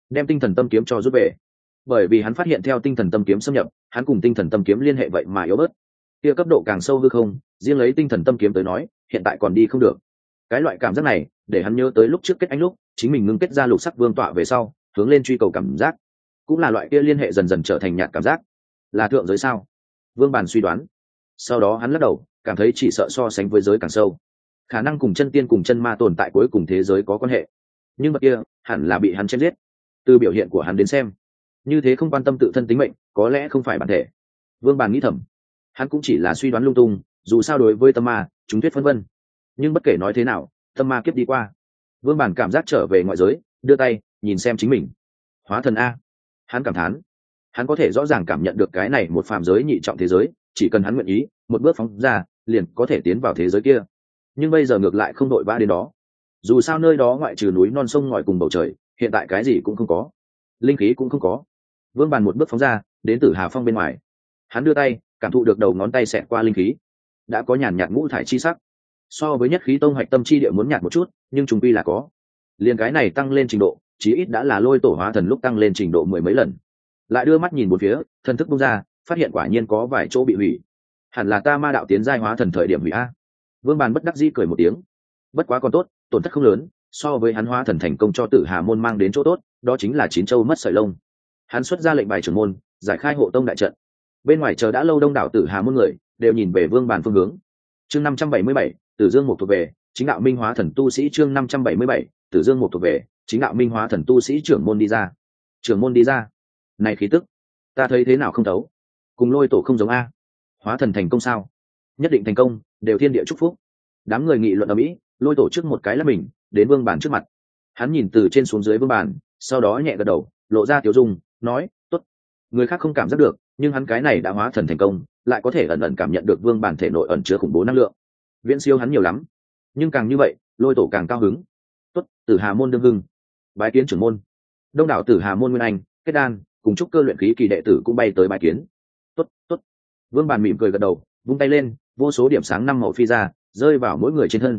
đem tinh thần tâm kiếm cho rút về. Bởi vì hắn phát hiện theo tinh thần tâm kiếm xâm nhập, hắn cùng tinh thần tâm kiếm liên hệ vậy mà yếu bớt. Kia cấp độ càng sâu hư không, riêng lấy tinh thần tâm kiếm tới nói, hiện tại còn đi không được. Cái loại cảm giác này để hắn nhớ tới lúc trước kết anh lúc chính mình ngưng kết ra lục sắc vương tọa về sau hướng lên truy cầu cảm giác, cũng là loại kia liên hệ dần dần trở thành nhạt cảm giác. Là thượng giới sao? Vương Bàn suy đoán. Sau đó hắn lắc đầu, cảm thấy chỉ sợ so sánh với giới càng sâu, khả năng cùng chân tiên cùng chân ma tồn tại cuối cùng thế giới có quan hệ, nhưng vật kia hẳn là bị hắn chém giết. Từ biểu hiện của hắn đến xem, như thế không quan tâm tự thân tính mệnh có lẽ không phải bản thể. Vương Bàn nghĩ thầm, hắn cũng chỉ là suy đoán lung tung, dù sao đối với tâm ma chúng thuyết phân vân. Nhưng bất kể nói thế nào, tâm ma kiếp đi qua, Vương Bàn cảm giác trở về ngoại giới, đưa tay nhìn xem chính mình. Hóa thần a. Hắn cảm thán, hắn có thể rõ ràng cảm nhận được cái này một phàm giới nhị trọng thế giới, chỉ cần hắn nguyện ý một bước phóng ra liền có thể tiến vào thế giới kia. Nhưng bây giờ ngược lại không đội vã đến đó, dù sao nơi đó ngoại trừ núi non sông ngòi cùng bầu trời, hiện tại cái gì cũng không có, linh khí cũng không có. Vương Bàn một bước phóng ra đến Tử Hà Phong bên ngoài, hắn đưa tay cảm thụ được đầu ngón tay xẹt qua linh khí, đã có nhàn nhạt ngũ thải chi sắc, so với nhất khí tông hoạch tâm chi địa muốn nhạt một chút, nhưng trùng quy là có. Liền cái này tăng lên trình độ chí ít đã là Lôi Tổ hóa thần lúc tăng lên trình độ 10 mấy lần. Lại đưa mắt nhìn một phía, thần thức bung ra, phát hiện quả nhiên có vài chỗ bị hủy, hẳn là ta ma đạo tiến giai hóa thần thời điểm hủy a. Vương Bàn bất đắc dĩ cười một tiếng, bất quá còn tốt, tổn thất không lớn, so với hắn hóa thần thành công cho Tử Hà môn mang đến chỗ tốt, đó chính là 9 châu mất sợi lông. Hắn xuất ra lệnh bài trưởng môn, giải khai hộ tông đại trận. Bên ngoài chờ đã lâu đông đảo Tử Hà môn người đều nhìn về Vương Bàn phương hướng. Chương 577, Tử Dương Mục thuộc về, chính đạo minh hóa thần tu sĩ. Chương 577, Tử Dương Mục thuộc về, chính đạo minh hóa thần tu sĩ. Trưởng môn đi ra. Trưởng môn đi ra. Này khí tức, ta thấy thế nào không thấu, cùng Lôi Tổ không giống a. Hóa thần thành công sao? Nhất định thành công, đều thiên địa chúc phúc. Đám người nghị luận ở mỹ, Lôi Tổ trước một cái là mình đến Vương Bàn trước mặt. Hắn nhìn từ trên xuống dưới Vương Bàn, sau đó nhẹ gật đầu, lộ ra tiểu dung, nói, tốt. Người khác không cảm giác được, nhưng hắn cái này đã hóa thần thành công, lại có thể ẩn ẩn cảm nhận được Vương Bàn thể nội ẩn chứa khủng bố năng lượng, viễn siêu hắn nhiều lắm. Nhưng càng như vậy, Lôi Tổ càng cao hứng. Tốt, Tử Hà môn đương hưng, bái kiến trưởng môn. Đông đảo Tử Hà môn nguyên anh kết đan cùng chúc cơ luyện khí kỳ đệ tử cũng bay tới bái kiến. Tốt, tốt. Vương Bàn mỉm cười gật đầu, vung tay lên, vô số điểm sáng năm màu phi ra, rơi vào mỗi người trên thân.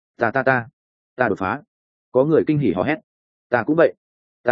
Ta đột phá. Có người kinh hỉ hò hét. Ta cũng vậy.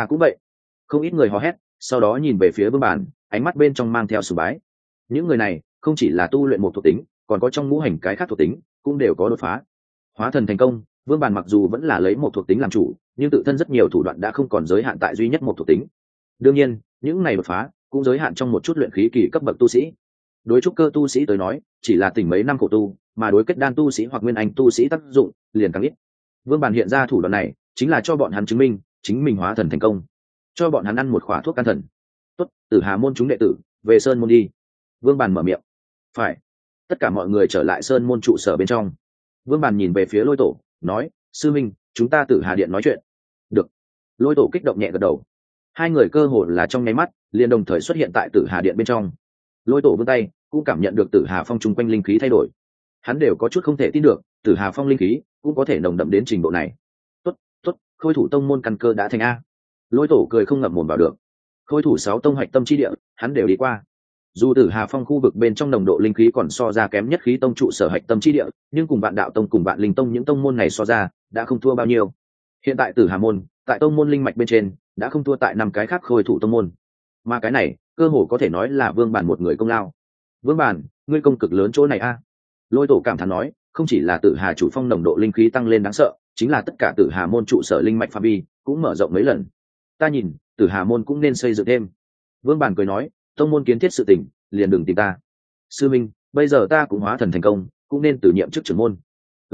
Không ít người hò hét, sau đó nhìn về phía Vương Bàn, ánh mắt bên trong mang theo sùng bái. Những người này không chỉ là tu luyện một thuộc tính, còn có trong ngũ hành cái khác thuộc tính cũng đều có đột phá. Hóa thần thành công, Vương Bàn mặc dù vẫn là lấy một thuộc tính làm chủ, nhưng tự thân rất nhiều thủ đoạn đã không còn giới hạn tại duy nhất một thuộc tính. Đương nhiên, những này đột phá cũng giới hạn trong một chút luyện khí kỳ cấp bậc tu sĩ. Đối trúc cơ tu sĩ tới nói, chỉ là tỉnh mấy năm khổ tu, mà đối kết đan tu sĩ hoặc nguyên anh tu sĩ tác dụng liền càng ít. Vương Bàn hiện ra thủ đoạn này, chính là cho bọn hắn chứng minh chính mình hóa thần thành công, cho bọn hắn ăn một khỏa thuốc can thần. Tốt, Tử Hà môn chúng đệ tử về sơn môn đi. Vương Bàn mở miệng. Phải. Tất cả mọi người trở lại sơn môn trụ sở bên trong. Vương Bàn nhìn về phía Lôi Tổ, nói, sư minh, chúng ta Tử Hà điện nói chuyện. Được. Lôi Tổ kích động nhẹ gật đầu. Hai người cơ hồ là trong nháy mắt liền đồng thời xuất hiện tại Tử Hà điện bên trong. Lôi Tổ vươn tay cũng cảm nhận được Tử Hà phong chung quanh linh khí thay đổi. Hắn đều có chút không thể tin được, Tử Hà phong linh khí cũng có thể nồng đậm đến trình độ này. Tốt, tốt, Khôi Thủ tông môn căn cơ đã thành a. Lôi Tổ cười không ngậm mồm vào được. Khôi Thủ 6 tông hạch tâm chi địa, hắn đều đi qua. Dù Tử Hà phong khu vực bên trong nồng độ linh khí còn so ra kém nhất khí tông trụ sở hạch tâm chi địa, nhưng cùng Vạn Đạo tông cùng Vạn Linh tông những tông môn này so ra, đã không thua bao nhiêu. Hiện tại Tử Hà môn, tại tông môn linh mạch bên trên, đã không thua tại 5 cái khác Khôi Thủ tông môn. Mà cái này, cơ hồ có thể nói là Vương Bàn một người công lao. Vương Bàn, ngươi công cực lớn chỗ này a. Lôi Tổ cảm thán nói, không chỉ là Tử Hà chủ phong nồng độ linh khí tăng lên đáng sợ, chính là tất cả Tử Hà môn trụ sở linh mạch phạm vi cũng mở rộng mấy lần. Ta nhìn, Tử Hà môn cũng nên xây dựng thêm. Vương Bàn cười nói, tông môn kiến thiết sự tình, liền đừng tìm ta. Sư minh, bây giờ ta cũng hóa thần thành công, cũng nên từ nhiệm chức trưởng môn.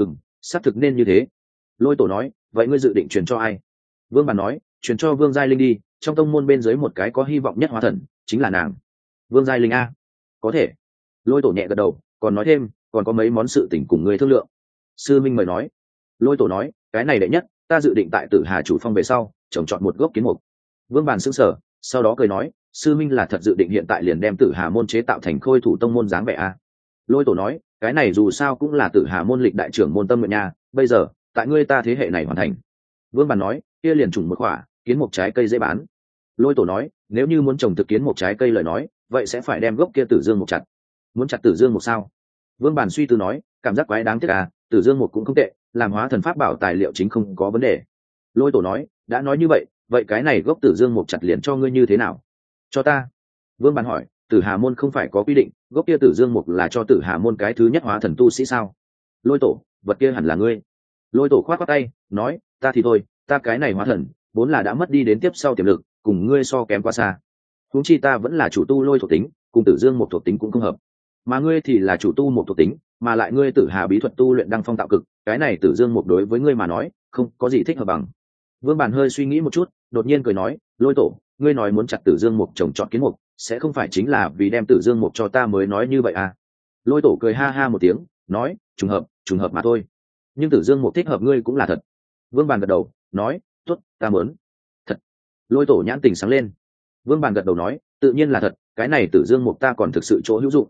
Xác thực nên như thế. Lôi Tổ nói, vậy ngươi dự định truyền cho ai? Vương Bàn nói, truyền cho Vương Giai Linh đi, trong tông môn bên dưới một cái có hy vọng nhất hóa thần, chính là nàng. Vương Giai Linh a. Có thể. Lôi Tổ nhẹ gật đầu, còn nói thêm, còn có mấy món sự tình cùng ngươi thương lượng. Sư minh mời nói. Lôi Tổ nói, cái này đệ nhất, ta dự định tại Tử Hà chủ phong về sau trồng trọt một gốc kiến mục. Vương Bàn sững sờ, sau đó cười nói, sư minh là thật dự định hiện tại liền đem Tử Hà môn chế tạo thành Khôi Thủ tông môn dáng vẻ a. Lôi Tổ nói, cái này dù sao cũng là Tử Hà môn lịch đại trưởng môn tâm nguyện nha, bây giờ tại ngươi ta thế hệ này hoàn thành. Vương Bàn nói, kia liền trùng một quả kiến mục trái cây dễ bán. Lôi Tổ nói, nếu như muốn trồng thực kiến mục trái cây lời nói, vậy sẽ phải đem gốc kia Tử Dương mục chặt. Muốn chặt Tử Dương mục sao? Vương Bàn suy tư nói, cảm giác quái đáng tiếc à, Tử Dương mục cũng không tệ, làm hóa thần pháp bảo tài liệu chính không có vấn đề. Lôi Tổ nói, đã nói như vậy, vậy cái này gốc tử dương mục chặt liền cho ngươi như thế nào? Cho ta. Vương Bàn hỏi, Tử Hà môn không phải có quy định gốc kia tử dương mục là cho Tử Hà môn cái thứ nhất hóa thần tu sĩ sao? Lôi tổ, vật kia hẳn là ngươi. Lôi tổ khoát khoát tay nói, ta thì thôi, ta cái này hóa thần vốn là đã mất đi đến tiếp sau tiềm lực, cùng ngươi so kém quá xa. Huống chi ta vẫn là chủ tu lôi thuộc tính, cùng tử dương một thuộc tính cũng không hợp, mà ngươi thì là chủ tu một thuộc tính, mà lại ngươi Tử Hà bí thuật tu luyện đăng phong tạo cực, cái này tử dương một đối với ngươi mà nói không có gì thích hợp bằng. Vương Bàn hơi suy nghĩ một chút, đột nhiên cười nói, lôi tổ, ngươi nói muốn chặt tử dương mục trồng trọt kiến mục, sẽ không phải chính là vì đem tử dương mục cho ta mới nói như vậy à? Lôi tổ cười ha ha một tiếng nói, trùng hợp mà thôi, nhưng tử dương mục thích hợp ngươi cũng là thật. Vương Bàn gật đầu nói, tốt, ta muốn. Thật? Lôi tổ nhãn tình sáng lên. Vương Bàn gật đầu nói, tự nhiên là thật, cái này tử dương mục ta còn thực sự chỗ hữu dụng.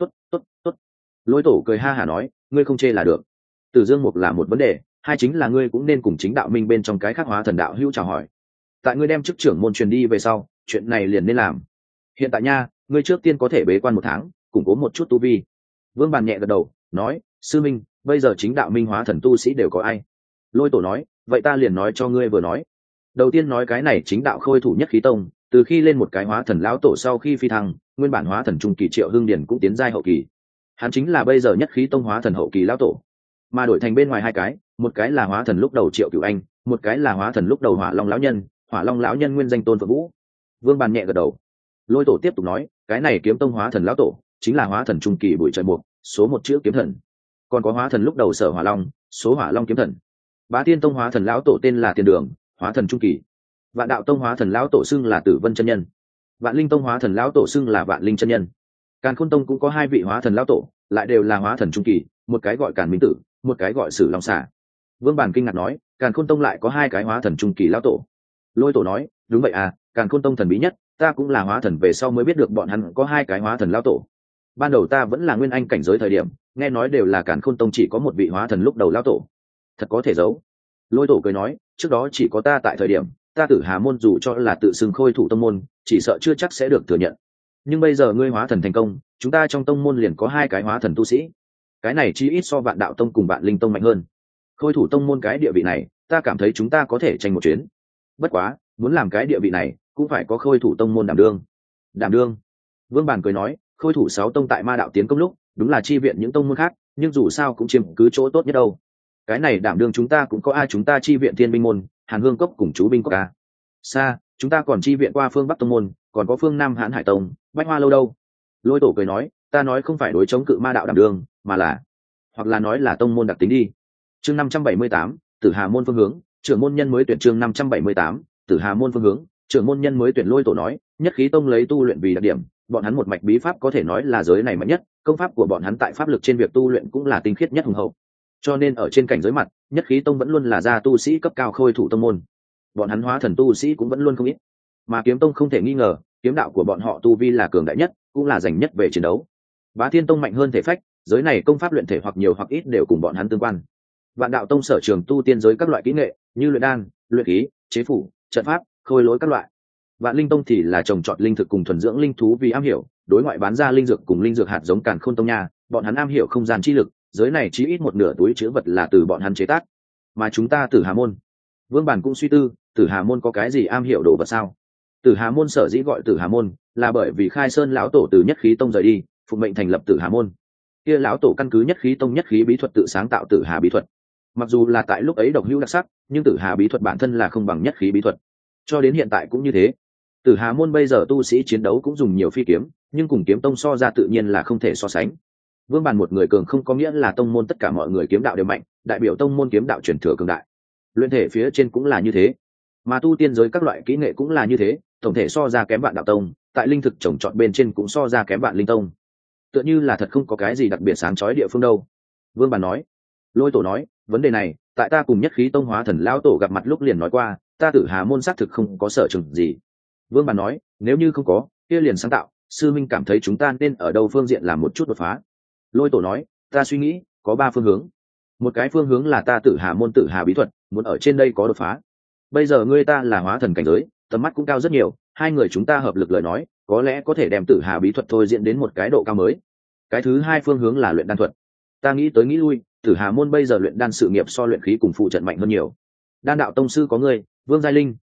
Tốt. Lôi tổ cười ha hả nói, ngươi không chê là được. Tử dương mục là một vấn đề, hai chính là ngươi cũng nên cùng chính đạo minh bên trong cái khác hóa thần đạo hữu chào hỏi. Tại ngươi đem chức trưởng môn truyền đi về sau, chuyện này liền nên làm. Hiện tại nha, ngươi trước tiên có thể bế quan 1 tháng, củng cố một chút tu vi. Vương Bàn nhẹ gật đầu nói, sư minh, bây giờ chính đạo minh hóa thần tu sĩ đều có ai? Lôi tổ nói, vậy ta liền nói cho ngươi vừa nói. Đầu tiên nói cái này chính đạo khôi thủ nhất khí tông, từ khi lên một cái hóa thần lão tổ sau khi phi thăng, nguyên bản hóa thần trung kỳ Triệu Hưng Điền cũng tiến giai hậu kỳ. Hắn chính là bây giờ nhất khí tông hóa thần hậu kỳ lão tổ. Mà đổi thành bên ngoài hai cái, một cái là hóa thần lúc đầu Triệu Cửu Anh, một cái là hóa thần lúc đầu Hỏa Long lão nhân, Hỏa Long lão nhân nguyên danh Tôn Phượng Vũ. Vương Bàn nhẹ gật đầu. Lôi tổ tiếp tục nói, cái này kiếm tông hóa thần lão tổ chính là hóa thần trung kỳ Bụi Trời Mục, số 1 chữ kiếm thần. Còn có hóa thần lúc đầu Sở Hỏa Long, số Hỏa Long kiếm thần. Bá Tiên tông hóa thần lão tổ tên là Tiền Đường, hóa thần trung kỳ. Vạn Đạo tông hóa thần lão tổ xưng là Tử Vân chân nhân. Vạn Linh tông hóa thần lão tổ xưng là Vạn Linh chân nhân. Càn Khôn tông cũng có 2 vị hóa thần lão tổ, lại đều là hóa thần trung kỳ, một cái gọi Càn Minh Tử, một cái gọi Sử Long Xà. Vương Bàn kinh ngạc nói, Càn Khôn tông lại có 2 cái hóa thần trung kỳ lão tổ. Lôi tổ nói, đúng vậy à, Càn Khôn tông thần bí nhất, ta cũng là hóa thần về sau mới biết được bọn hắn có 2 cái hóa thần lão tổ. Ban đầu ta vẫn là nguyên anh cảnh giới thời điểm, nghe nói đều là Càn Khôn tông chỉ có 1 vị hóa thần lúc đầu lão tổ. Thật có thể giấu. Lôi tổ cười nói, trước đó chỉ có ta tại thời điểm, ta Tử Hà môn dù cho là tự xưng khôi thủ tông môn, chỉ sợ chưa chắc sẽ được thừa nhận. Nhưng bây giờ ngươi hóa thần thành công, chúng ta trong tông môn liền có 2 cái hóa thần tu sĩ. Cái này chi ít so Vạn Đạo tông cùng Vạn Linh tông mạnh hơn. Khôi thủ tông môn cái địa vị này, ta cảm thấy chúng ta có thể tranh một chuyến. Bất quá, muốn làm cái địa vị này, cũng phải có khôi thủ tông môn đảm đương. Đảm đương? Vương Bàn cười nói, khôi thủ 6 tông tại Ma đạo tiến công lúc, đúng là chi viện những tông môn khác, nhưng dù sao cũng chiếm cứ chỗ tốt nhất đâu. Cái này đảm đương chúng ta cũng có ai, chúng ta chi viện Thiên binh môn, Hàn Hương cốc cùng chú binh cốc a. Xa, chúng ta còn chi viện qua phương Bắc tông môn, còn có phương Nam Hãn Hải tông, Bách Hoa lâu đâu. Lôi tổ cười nói, ta nói không phải đối chống cự ma đạo đảm đương, mà là, hoặc là nói là tông môn đặc tính đi. Chương 578, Tử Hà môn phương hướng, trưởng môn nhân mới tuyển. Chương 578, Tử Hà môn phương hướng, trưởng môn nhân mới tuyển. Lôi tổ nói, nhất khí tông lấy tu luyện vì đặc điểm, bọn hắn một mạch bí pháp có thể nói là giới này mạnh nhất, công pháp của bọn hắn tại pháp lực trên việc tu luyện cũng là tinh khiết nhất hùng hậu. Cho nên ở trên cảnh giới mặt, nhất khí tông vẫn luôn là gia tu sĩ cấp cao khôi thủ tông môn. Bọn hắn hóa thần tu sĩ cũng vẫn luôn không ít. Mà kiếm tông không thể nghi ngờ, kiếm đạo của bọn họ tu vi là cường đại nhất, cũng là giành nhất về chiến đấu. Bá Thiên tông mạnh hơn thể phách, giới này công pháp luyện thể hoặc nhiều hoặc ít đều cùng bọn hắn tương quan. Vạn Đạo tông sở trường tu tiên giới các loại kỹ nghệ, như luyện đan, luyện khí, chế phủ, trận pháp, khôi lỗi các loại. Vạn Linh tông thì là trồng trọt linh thực cùng thuần dưỡng linh thú vì am hiểu, đối ngoại bán ra linh dược cùng linh dược hạt giống. Càn Khôn tông nha, bọn hắn am hiểu không gian chi lực, giới này chí ít một nửa túi chứa vật là từ bọn hắn chế tác. Mà chúng ta Tử Hà môn, Vương Bản cũng suy tư, Tử Hà môn có cái gì am hiểu đồ vật sao? Tử Hà môn sở dĩ gọi Tử Hà môn, là bởi vì Khai Sơn lão tổ từ nhất khí tông rời đi, phục mệnh thành lập Tử Hà môn. Kia lão tổ căn cứ nhất khí tông nhất khí bí thuật tự sáng tạo Tử Hà bí thuật. Mặc dù là tại lúc ấy độc hữu đặc sắc, nhưng Tử Hà bí thuật bản thân là không bằng nhất khí bí thuật. Cho đến hiện tại cũng như thế. Tử Hà môn bây giờ tu sĩ chiến đấu cũng dùng nhiều phi kiếm, nhưng cùng kiếm tông so ra tự nhiên là không thể so sánh. Vương Bàn một người cường không có nghĩa là tông môn tất cả mọi người kiếm đạo đều mạnh, đại biểu tông môn kiếm đạo truyền thừa cường đại. Luyện thể phía trên cũng là như thế, mà tu tiên giới các loại kỹ nghệ cũng là như thế, tổng thể so ra kém Vạn Đạo tông, tại linh thực trồng trọt bên trên cũng so ra kém Vạn Linh tông. Tựa như là thật không có cái gì đặc biệt sáng chói địa phương đâu. Vương Bàn nói. Lôi tổ nói, vấn đề này, tại ta cùng nhất khí tông hóa thần lão tổ gặp mặt lúc liền nói qua, ta Tử Hà môn xác thực không có sở trường gì. Vương Bàn nói, nếu như không có, kia liền sáng tạo, sư minh cảm thấy chúng ta nên ở đâu phương diện làm một chút đột phá. Lôi tổ nói, ta suy nghĩ, có 3 phương hướng. Một cái phương hướng là ta Tử Hà môn Tử Hà bí thuật, muốn ở trên đây có đột phá. Bây giờ ngươi ta là hóa thần cảnh giới, tầm mắt cũng cao rất nhiều, hai người chúng ta hợp lực lời nói, có lẽ có thể đem Tử Hà bí thuật thôi diễn đến một cái độ cao mới. Cái thứ 2 phương hướng là luyện đan thuật. Ta nghĩ tới nghĩ lui, Tử Hà môn bây giờ luyện đan sự nghiệp so luyện khí cùng phụ trận mạnh hơn nhiều. Đan đạo tông sư có ngươi, Vương Giai Linh,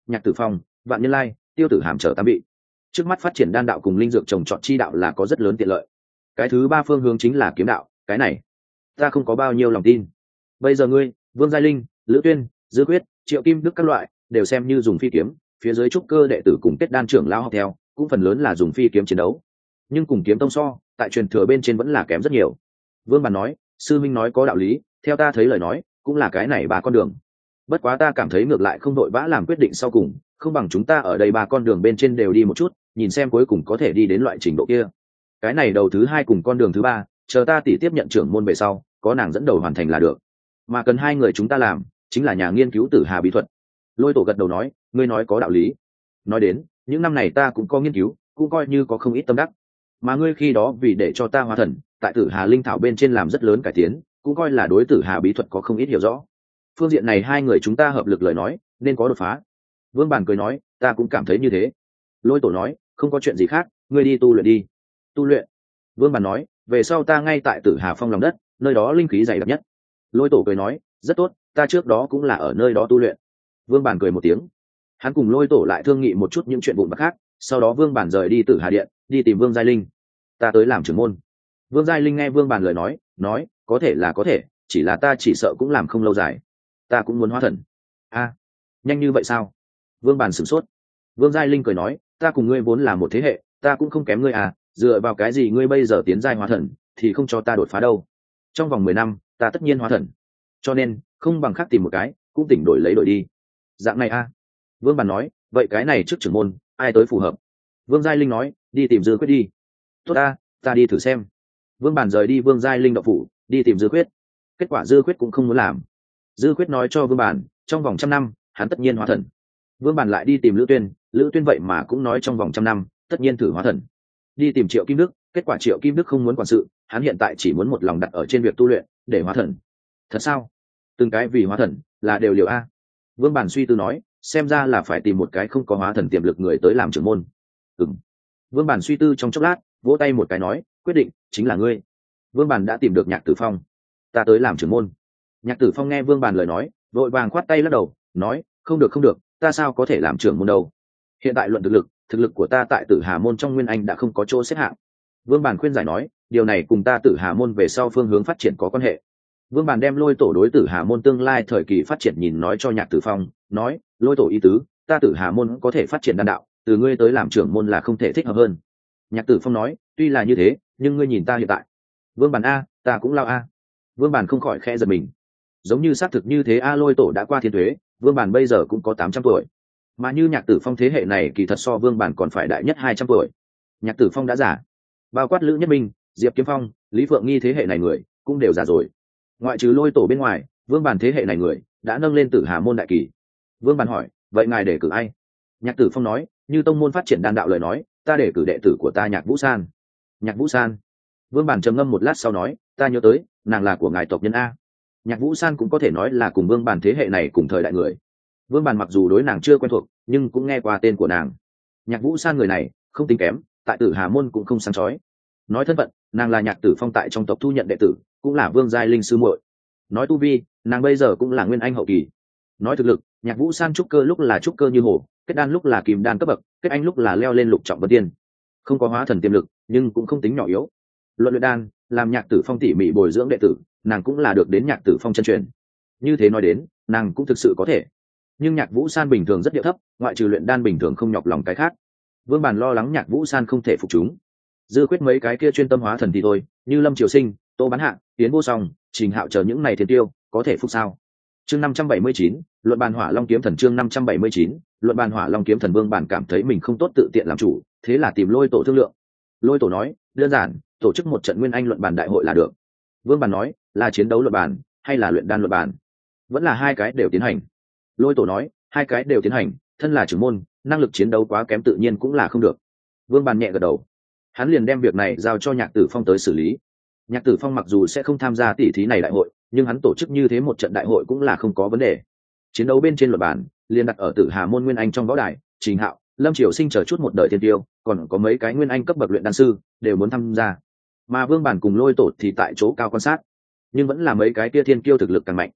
Nhạc Tử Phong, Vạn Nhân Lai, Tiêu Tử Hàm trở tam vị. Trước mắt phát triển đan đạo cùng linh dược trồng trọt chi đạo là có rất lớn tiện lợi. Cái thứ ba phương hướng chính là kiếm đạo, cái này ta không có bao nhiêu lòng tin. Bây giờ ngươi, Vương Giai Linh, Lữ Tuyên, Dư Quyết, Triệu Kim Đức các loại đều xem như dùng phi kiếm, phía dưới trúc cơ đệ tử cùng kết đan trưởng lao học theo cũng phần lớn là dùng phi kiếm chiến đấu, nhưng cùng kiếm tông so, tại truyền thừa bên trên vẫn là kém rất nhiều. Vương Bàn nói, sư minh nói có đạo lý, theo ta thấy lời nói cũng là cái này ba con đường. Bất quá ta cảm thấy ngược lại không đội vã làm quyết định sau cùng, không bằng chúng ta ở đây ba con đường bên trên đều đi một chút, nhìn xem cuối cùng có thể đi đến loại trình độ kia. Cái này đầu thứ hai cùng con đường thứ ba, chờ ta tỉ tiếp nhận trưởng môn về sau, có nàng dẫn đầu hoàn thành là được. Mà cần hai người chúng ta làm, chính là nhà nghiên cứu Tử Hà bí thuật. Lôi Tổ gật đầu nói, ngươi nói có đạo lý. Nói đến, những năm này ta cũng có nghiên cứu, cũng coi như có không ít tâm đắc. Mà ngươi khi đó vì để cho ta hóa thần, tại Tử Hà linh thảo bên trên làm rất lớn cải tiến, cũng coi là đối Tử Hà bí thuật có không ít hiểu rõ. Phương diện này hai người chúng ta hợp lực lời nói, nên có đột phá. Vương Bản cười nói, ta cũng cảm thấy như thế. Lôi Tổ nói, không có chuyện gì khác, ngươi đi tu luyện đi. Tu luyện? Vương Bản nói, về sau ta ngay tại Tử Hà phong lòng đất, nơi đó linh khí dày đặc nhất. Lôi Tổ cười nói, rất tốt, ta trước đó cũng là ở nơi đó tu luyện. Vương Bản cười một tiếng. Hắn cùng Lôi Tổ lại thương nghị một chút những chuyện vụn vặt khác, sau đó Vương Bản rời đi Tử Hà điện, đi tìm Vương Giai Linh. Ta tới làm trưởng môn. Vương Giai Linh nghe Vương Bản lời nói, có thể là có thể, chỉ là ta chỉ sợ cũng làm không lâu dài. Ta cũng muốn hóa thần. A, nhanh như vậy sao? Vương Bản sửng sốt. Vương Giai Linh cười nói, ta cùng ngươi vốn là một thế hệ, ta cũng không kém ngươi à, dựa vào cái gì ngươi bây giờ tiến giai hóa thần, thì không cho ta đột phá đâu. Trong vòng 10 năm, ta tất nhiên hóa thần. Cho nên, không bằng khác tìm một cái, cũng tỉnh đổi lấy đổi đi. Dạng này a. Vương Bản nói, vậy cái này trước trưởng môn, ai tới phù hợp? Vương Giai Linh nói, đi tìm Dư Quyết đi. Tốt ta đi thử xem. Vương Bản rời đi Vương Giai Linh đậu phủ, đi tìm Dư Quyết. Kết quả Dư Quyết cũng không muốn làm. Dư Quyết nói cho Vương Bản, trong vòng 100 năm, hắn tất nhiên hóa thần. Vương Bản lại đi tìm Lữ Tuyên, Lữ Tuyên vậy mà cũng nói trong vòng 100 năm, tất nhiên thử hóa thần. Đi tìm Triệu Kim Đức, kết quả Triệu Kim Đức không muốn quản sự, hắn hiện tại chỉ muốn một lòng đặt ở trên việc tu luyện, để hóa thần. Thật sao? Từng cái vì hóa thần, là đều liều a. Vương Bản suy tư nói, xem ra là phải tìm một cái không có hóa thần tiềm lực người tới làm trưởng môn. Ừm. Vương Bản suy tư trong chốc lát, vỗ tay một cái nói, quyết định, chính là ngươi. Vương Bản đã tìm được Nhạc Tử Phong. Ta tới làm trưởng môn. Nhạc Tử Phong nghe Vương Bản lời nói, vội vàng khoát tay lắc đầu, nói, không được, ta sao có thể làm trưởng môn đâu. Hiện tại luận thực lực của ta tại Tử Hà môn trong Nguyên Anh đã không có chỗ xếp hạng. Vương Bản khuyên giải nói, điều này cùng ta Tử Hà môn về sau phương hướng phát triển có quan hệ. Vương Bản đem Lôi Tổ đối Tử Hà môn tương lai thời kỳ phát triển nhìn nói cho Nhạc Tử Phong, nói, Lôi Tổ ý tứ, ta Tử Hà môn có thể phát triển đan đạo, từ ngươi tới làm trưởng môn là không thể thích hợp hơn. Nhạc Tử Phong nói, tuy là như thế, nhưng ngươi nhìn ta hiện tại. Vương Bản a, ta cũng lao a. Vương Bản không khỏi khẽ giật mình. Giống như xác thực như thế a, Lôi Tổ đã qua thiên tuế, Vương Bản bây giờ cũng có 800 tuổi. Mà như Nhạc Tử Phong thế hệ này kỳ thật so Vương Bản còn phải đại nhất 200 tuổi. Nhạc Tử Phong đã già, bao quát Lữ Nhất Minh, Diệp Kiếm Phong, Lý Phượng Nghi thế hệ này người cũng đều già rồi. Ngoại trừ Lôi Tổ bên ngoài, Vương Bản thế hệ này người đã nâng lên Tử Hà môn đại kỳ. Vương Bản hỏi, vậy ngài để cử ai? Nhạc Tử Phong nói, như tông môn phát triển đan đạo lời nói, ta để cử đệ tử của ta Nhạc Vũ San. Nhạc Vũ San? Vương Bản trầm ngâm một lát sau nói, ta nhớ tới, nàng là của ngài tộc nhân a. Nhạc Vũ San cũng có thể nói là cùng Vương Bản thế hệ này cùng thời đại người. Vương Bản mặc dù đối nàng chưa quen thuộc, nhưng cũng nghe qua tên của nàng. Nhạc Vũ San người này không tính kém, tại Tử Hà môn cũng không sáng chói. Nói thân phận, nàng là Nhạc Tử Phong tại trong tộc thu nhận đệ tử, cũng là Vương Giai Linh sư muội. Nói tu vi, nàng bây giờ cũng là Nguyên Anh hậu kỳ. Nói thực lực, Nhạc Vũ San trúc cơ lúc là trúc cơ như hổ, kết đan lúc là kim đan cấp bậc, kết anh lúc là leo lên lục trọng vân tiên. Không có hóa thần tiềm lực, nhưng cũng không tính nhỏ yếu. Luận luyện đan, làm Nhạc Tử Phong tỉ mỉ bồi dưỡng đệ tử, nàng cũng là được đến Nhạc Tử Phong chân truyền. Như thế nói đến, nàng cũng thực sự có thể. Nhưng Nhạc Vũ San bình thường rất điệu thấp, ngoại trừ luyện đan bình thường không nhọc lòng cái khác. Vương Bản lo lắng Nhạc Vũ San không thể phục chúng. Dư Quyết mấy cái kia chuyên tâm hóa thần thì thôi, như Lâm Triều Sinh, Tô Bán Hạ, Tiến Vô Song, Trình Hạo chờ những này thiên tiêu, có thể phục sao? Chương 579, luận bàn Hỏa Long kiếm thần. Chương 579, luận bàn Hỏa Long kiếm thần. Vương Bản cảm thấy mình không tốt tự tiện làm chủ, thế là tìm Lôi Tổ thương lượng. Lôi Tổ nói, đơn giản, tổ chức một trận Nguyên Anh luận bàn đại hội là được. Vương Bản nói, là chiến đấu luận bàn hay là luyện đan luận bàn? Vẫn là hai cái đều tiến hành. Lôi Tổ nói, hai cái đều tiến hành, thân là trưởng môn, năng lực chiến đấu quá kém tự nhiên cũng là không được. Vương Bản nhẹ gật đầu. Hắn liền đem việc này giao cho Nhạc Tử Phong tới xử lý. Nhạc Tử Phong mặc dù sẽ không tham gia tỷ thí này đại hội, nhưng hắn tổ chức như thế một trận đại hội cũng là không có vấn đề. Chiến đấu bên trên luật bản liền đặt ở Tử Hà môn Nguyên Anh trong võ đài, Trình Hạo, Lâm Triều Sinh chờ chút một đời thiên tiêu, còn có mấy cái Nguyên Anh cấp bậc luyện đan sư đều muốn tham gia. Mà Vương Bản cùng Lôi Tổ thì tại chỗ cao quan sát, nhưng vẫn là mấy cái kia thiên kiêu thực lực càng mạnh.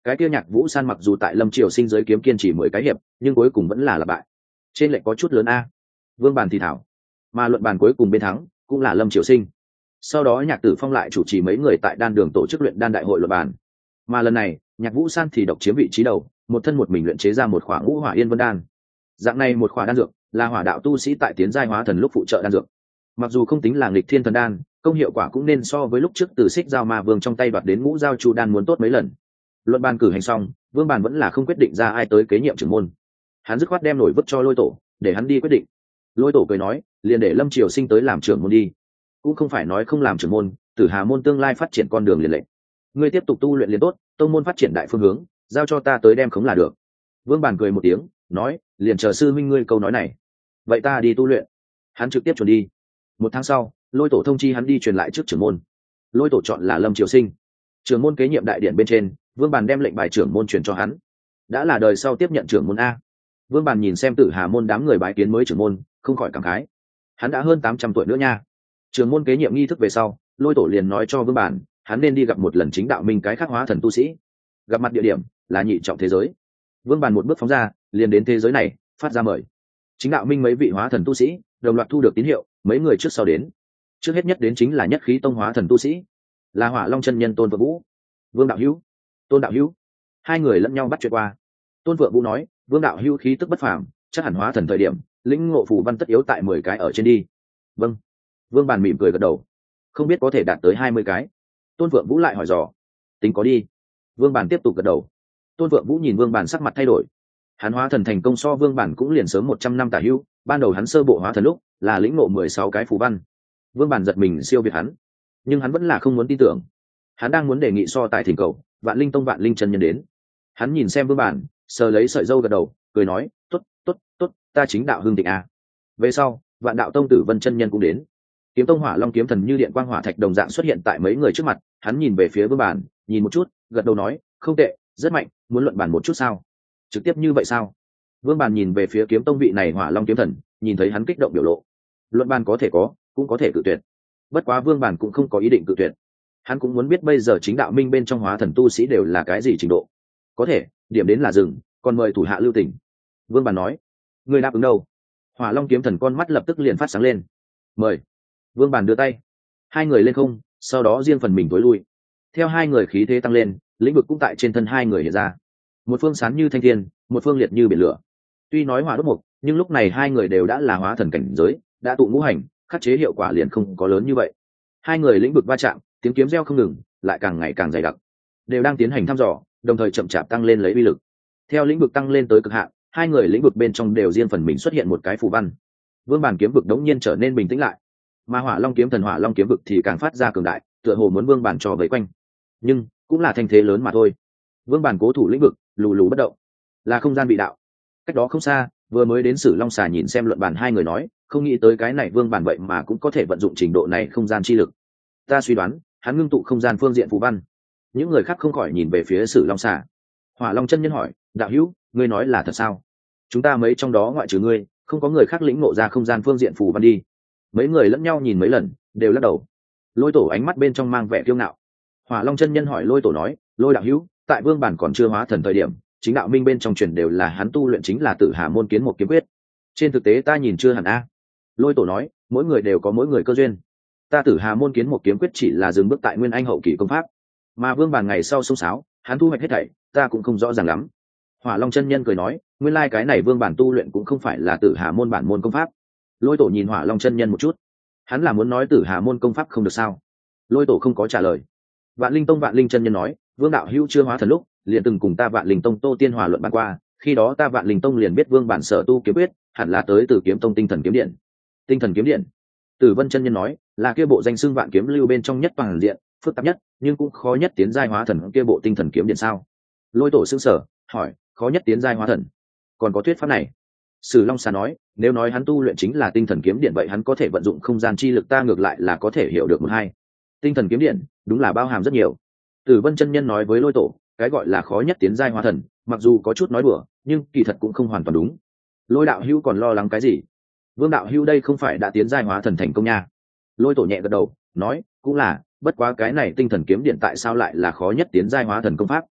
Cái kia Nhạc Vũ San mặc dù tại Lâm Triều Sinh giới kiếm kiên trì 10 cái hiệp, nhưng cuối cùng vẫn là bại. Trên lệnh có chút lớn a. Vương Bàn thì thảo, mà luận bàn cuối cùng bên thắng cũng là Lâm Triều Sinh. Sau đó Nhạc Tử Phong lại chủ trì mấy người tại đan đường tổ chức luyện đan đại hội luận bàn. Mà lần này, Nhạc Vũ San thì độc chiếm vị trí đầu, một thân một mình luyện chế ra một khỏa Ngũ Hỏa Yên Vân đan. Dạng này một khỏa đan dược, là hỏa đạo tu sĩ tại tiến giai hóa thần lúc phụ trợ đan dược. Mặc dù không tính là nghịch thiên thần đan, công hiệu quả cũng nên so với lúc trước từ Xích Giao Ma Vương trong tay đoạt đến Ngũ Giao Chu đan muốn tốt mấy lần. Luận bàn cử hành xong, Vương Bàn vẫn là không quyết định ra ai tới kế nhiệm trưởng môn. Hắn dứt khoát đem nổi vứt cho Lôi Tổ, để hắn đi quyết định. Lôi Tổ cười nói, liền để Lâm Triều Sinh tới làm trưởng môn đi. Cũng không phải nói không làm trưởng môn, Tử Hà môn tương lai phát triển con đường liền lệnh. Ngươi tiếp tục tu luyện liền tốt, tông môn phát triển đại phương hướng, giao cho ta tới đem khống là được. Vương Bàn cười một tiếng, nói, liền chờ sư minh ngươi câu nói này. Vậy ta đi tu luyện. Hắn trực tiếp chuẩn đi. Một tháng sau, Lôi Tổ thông chi hắn đi truyền lại trước trưởng môn. Lôi Tổ chọn là Lâm Triều Sinh. Trưởng môn kế nhiệm đại điện bên trên, Vương Bàn đem lệnh bài trưởng môn truyền cho hắn. Đã là đời sau tiếp nhận trưởng môn a. Vương Bàn nhìn xem Tử Hà môn đám người bái kiến mới trưởng môn, không khỏi cảm khái. Hắn đã hơn 800 tuổi nữa nha. Trưởng môn kế nhiệm nghi thức về sau, Lôi Tổ liền nói cho Vương Bàn, hắn nên đi gặp một lần chính đạo minh cái khác hóa thần tu sĩ. Gặp mặt địa điểm là nhị trọng thế giới. Vương Bàn một bước phóng ra, liền đến thế giới này, phát ra mời. Chính đạo minh mấy vị hóa thần tu sĩ, đồng loạt thu được tín hiệu, mấy người trước sau đến. Trước hết nhất đến chính là Nhất Khí Tông hóa thần tu sĩ, là Hỏa Long chân nhân Tôn Vượng Vũ. Vương đạo hữu, Tôn đạo hữu. Hai người lẫn nhau bắt chuyện qua. Tôn Vượng Vũ nói, Vương đạo hữu khí tức bất phàm, chắc hẳn hóa thần thời điểm, lĩnh ngộ phù văn tất yếu tại 10 cái ở trên đi. Vâng. Vương Bàn mỉm cười gật đầu. Không biết có thể đạt tới 20 cái. Tôn Vượng Vũ lại hỏi dò. Tính có đi. Vương Bàn tiếp tục gật đầu. Tôn Vượng Vũ nhìn Vương Bàn sắc mặt thay đổi. Hắn hóa thần thành công so Vương Bàn cũng liền sớm 100 năm tả hữu, ban đầu hắn sơ bộ hóa thần lúc là lĩnh ngộ 16 cái phù văn. Vương Bàn giật mình siêu việt hắn, nhưng hắn vẫn là không muốn tin tưởng. Hắn đang muốn đề nghị so tài thỉnh cầu Vạn Linh Tông Vạn Linh chân nhân đến. Hắn nhìn xem Vương Bàn, sờ lấy sợi râu gật đầu, cười nói, tốt, tốt, tốt, ta chính đạo hưng thịnh a. Về sau, Vạn Đạo Tông Tử Vân chân nhân cũng đến. Kiếm Tông Hỏa Long kiếm thần như điện quang hỏa thạch đồng dạng xuất hiện tại mấy người trước mặt. Hắn nhìn về phía Vương Bàn, nhìn một chút, gật đầu nói, không tệ, rất mạnh, muốn luận bàn một chút sao? Trực tiếp như vậy sao? Vương Bàn nhìn về phía Kiếm Tông vị này Hỏa Long kiếm thần, nhìn thấy hắn kích động biểu lộ. Luận bàn có thể có, cũng có thể cự tuyệt. Bất quá Vương Bàn cũng không có ý định cự tuyệt. Hắn cũng muốn biết bây giờ chính đạo minh bên trong hóa thần tu sĩ đều là cái gì trình độ. Có thể, điểm đến là dừng, còn mời thủ hạ lưu tình. Vương Bàn nói, người đáp ứng đâu? Hỏa Long kiếm thần con mắt lập tức liền phát sáng lên. Mời. Vương Bàn đưa tay. Hai người lên không, sau đó riêng phần mình tối lui. Theo hai người khí thế tăng lên, lĩnh vực cũng tại trên thân hai người hiện ra. Một phương sáng như thanh thiên, một phương liệt như biển lửa. Tuy nói hỏa đốt mục, nhưng lúc này hai người đều đã là hóa thần cảnh giới, đã tụ ngũ hành, khắc chế hiệu quả liền không có lớn như vậy. Hai người lĩnh vực va chạm, tiếng kiếm reo không ngừng, lại càng ngày càng dày đặc. Đều đang tiến hành thăm dò, đồng thời chậm chạp tăng lên lấy uy lực. Theo lĩnh vực tăng lên tới cực hạn, hai người lĩnh vực bên trong đều riêng phần mình xuất hiện một cái phù văn. Vương Bàn kiếm vực đống nhiên trở nên bình tĩnh lại, mà Hỏa Long kiếm thần Hỏa Long kiếm vực thì càng phát ra cường đại, tựa hồ muốn Vương Bàn cho vây quanh. Nhưng cũng là thanh thế lớn mà thôi. Vương Bàn cố thủ lĩnh vực, lù lù bất động, là không gian bị đạo. Cách đó không xa, vừa mới đến Sử Long Xà nhìn xem luận bàn hai người nói, không nghĩ tới cái này Vương Bàn vậy mà cũng có thể vận dụng trình độ này không gian chi lực. Ta suy đoán, hắn ngưng tụ không gian phương diện phù văn. Những người khác không khỏi nhìn về phía Sử Long Xà. Hỏa Long chân nhân hỏi, đạo hữu, ngươi nói là thật sao? Chúng ta mấy trong đó ngoại trừ ngươi, không có người khác lĩnh ngộ ra không gian phương diện phù văn đi. Mấy người lẫn nhau nhìn mấy lần, đều lắc đầu. Lôi Tổ ánh mắt bên trong mang vẻ kiêu ngạo. Hỏa Long chân nhân hỏi Lôi Tổ nói, Lôi đạo hữu, tại Vương Bàn còn chưa hóa thần thời điểm, chính đạo minh bên trong truyền đều là hắn tu luyện chính là Tử Hà môn kiến một kiếm quyết. Trên thực tế ta nhìn chưa hẳn a. Lôi Tổ nói, mỗi người đều có mỗi người cơ duyên. Ta Tử Hà môn kiến một kiếm quyết chỉ là dừng bước tại nguyên anh hậu kỳ công pháp, mà Vương Bàn ngày sau sông sáo, hắn thu hoạch hết thảy, ta cũng không rõ ràng lắm. Hỏa Long chân nhân cười nói, nguyên lai cái này Vương Bàn tu luyện cũng không phải là Tử Hà môn bản môn công pháp. Lôi Tổ nhìn Hỏa Long chân nhân một chút, hắn là muốn nói Tử Hà môn công pháp không được sao? Lôi Tổ không có trả lời. Vạn Linh Tông Vạn Linh chân nhân nói, Vương đạo hữu chưa hóa thần lúc, liền từng cùng ta Vạn Linh Tông Tô Tiên hòa luận bàn qua, khi đó ta Vạn Linh Tông liền biết Vương Bản sở tu kiếm quyết, hẳn là tới từ Kiếm Tông Tinh Thần Kiếm Điện. Tinh Thần Kiếm Điện. Tử Vân chân nhân nói, là kia bộ danh xưng vạn kiếm lưu bên trong nhất toàn diện, phức tạp nhất, nhưng cũng khó nhất tiến giai hóa thần kia bộ Tinh Thần Kiếm Điện sao? Lôi Tổ sững sờ, hỏi, khó nhất tiến giai hóa thần? Còn có thuyết pháp này? Sử Long Xà nói, nếu nói hắn tu luyện chính là Tinh Thần Kiếm Điện vậy hắn có thể vận dụng không gian chi lực ta ngược lại là có thể hiểu được một hai. Tinh Thần Kiếm Điện, đúng là bao hàm rất nhiều. Tử Vân chân nhân nói với Lôi Tổ, cái gọi là khó nhất tiến giai hóa thần, mặc dù có chút nói đùa, nhưng kỳ thật cũng không hoàn toàn đúng. Lôi đạo hữu còn lo lắng cái gì? Vương đạo hữu đây không phải đã tiến giai hóa thần thành công nha? Lôi Tổ nhẹ gật đầu, nói, cũng là, bất quá cái này Tinh Thần Kiếm Điện tại sao lại là khó nhất tiến giai hóa thần công pháp?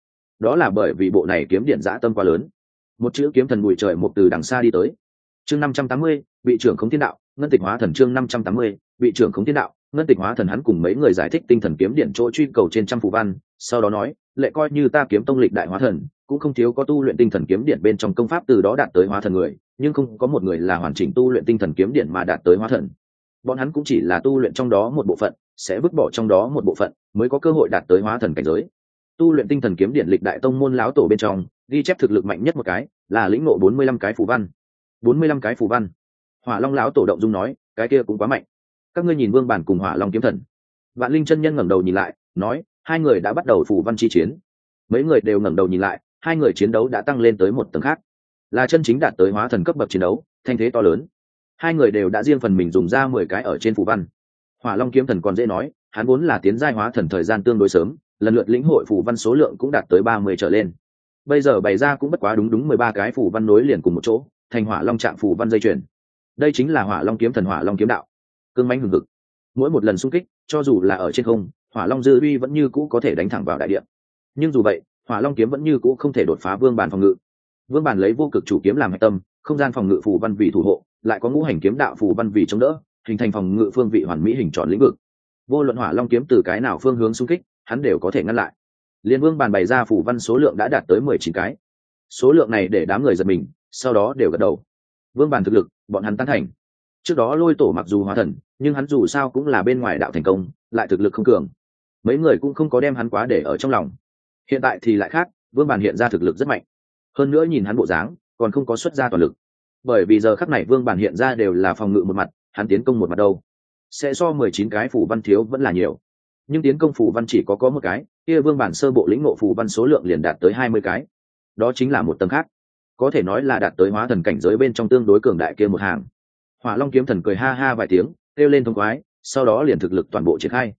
đó là bởi vì bộ này kiếm điện dã tâm quá lớn. Một chữ kiếm thần bùi trời một từ đằng xa đi tới. Chương 580, vị trưởng khống thiên đạo, ngân tịch hóa thần. Chương 580, vị trưởng khống thiên đạo, ngân tịch hóa thần. Hắn cùng mấy người giải thích tinh thần kiếm điện chỗ truy cầu trên trăm phù văn, sau đó nói, lệ coi như ta kiếm tông lịch đại hóa thần, cũng không thiếu có tu luyện tinh thần kiếm điện bên trong công pháp từ đó đạt tới hóa thần người, nhưng không có một người là hoàn chỉnh tu luyện tinh thần kiếm điện mà đạt tới hóa thần. Bọn hắn cũng chỉ là tu luyện trong đó một bộ phận, sẽ vứt bỏ trong đó một bộ phận, mới có cơ hội đạt tới hóa thần cảnh giới. Tu luyện tinh thần kiếm điện lịch đại tông môn lão tổ bên trong, ghi chép thực lực mạnh nhất một cái, là lĩnh ngộ 45 cái phù văn. 45 cái phù văn. Hỏa Long lão tổ động dung nói, cái kia cũng quá mạnh. Các ngươi nhìn Vương Bản cùng Hỏa Long kiếm thần. Vạn Linh chân nhân ngẩng đầu nhìn lại, nói, hai người đã bắt đầu phù văn chi chiến. Mấy người đều ngẩng đầu nhìn lại, hai người chiến đấu đã tăng lên tới một tầng khác, là chân chính đạt tới hóa thần cấp bậc chiến đấu, thanh thế to lớn. Hai người đều đã riêng phần mình dùng ra 10 cái ở trên phù văn. Hỏa Long kiếm thần còn dễ nói, hắn vốn là tiến giai hóa thần thời gian tương đối sớm, lần lượt lĩnh hội phù văn số lượng cũng đạt tới 30 trở lên. Bây giờ bày ra cũng bất quá đúng 13 cái phù văn nối liền cùng một chỗ, thành Hỏa Long trạng phù văn dây chuyền. Đây chính là Hỏa Long kiếm thần Hỏa Long kiếm đạo. Cương mãnh hùng hực. Mỗi một lần xung kích, cho dù là ở trên không, Hỏa Long dư uy vẫn như cũ có thể đánh thẳng vào đại địa. Nhưng dù vậy, Hỏa Long kiếm vẫn như cũ không thể đột phá Vương Bản phòng ngự. Vương Bản lấy vô cực chủ kiếm làm hạch tâm, không gian phòng ngự phù văn vì thủ hộ, lại có ngũ hành kiếm đạo phù văn vì chống đỡ, hình thành phòng ngự phương vị hoàn mỹ hình tròn lĩnh vực. Vô luận Hỏa Long kiếm từ cái nào phương hướng xung kích, hắn đều có thể ngăn lại. Liên Vương Bản bày ra phù văn số lượng đã đạt tới 19 cái. Số lượng này để đám người giật mình, sau đó đều gật đầu. Vương Bản thực lực, bọn hắn tán thành. Trước đó Lôi Tổ mặc dù hóa thần, nhưng hắn dù sao cũng là bên ngoài đạo thành công, lại thực lực không cường. Mấy người cũng không có đem hắn quá để ở trong lòng. Hiện tại thì lại khác, Vương Bản hiện ra thực lực rất mạnh. Hơn nữa nhìn hắn bộ dáng, còn không có xuất ra toàn lực. Bởi vì giờ khắc này Vương Bản hiện ra đều là phòng ngự một mặt, hắn tiến công một mặt đâu. Sẽ so 19 cái phù văn thiếu vẫn là nhiều. Nhưng tiến công phù văn chỉ có một cái, kia Vương Bản sơ bộ lĩnh ngộ phù văn số lượng liền đạt tới 20 cái. Đó chính là một tầng khác. Có thể nói là đạt tới hóa thần cảnh giới bên trong tương đối cường đại kia một hàng. Hỏa Long kiếm thần cười ha ha vài tiếng, kêu lên thông khoái, sau đó liền thực lực toàn bộ triển khai.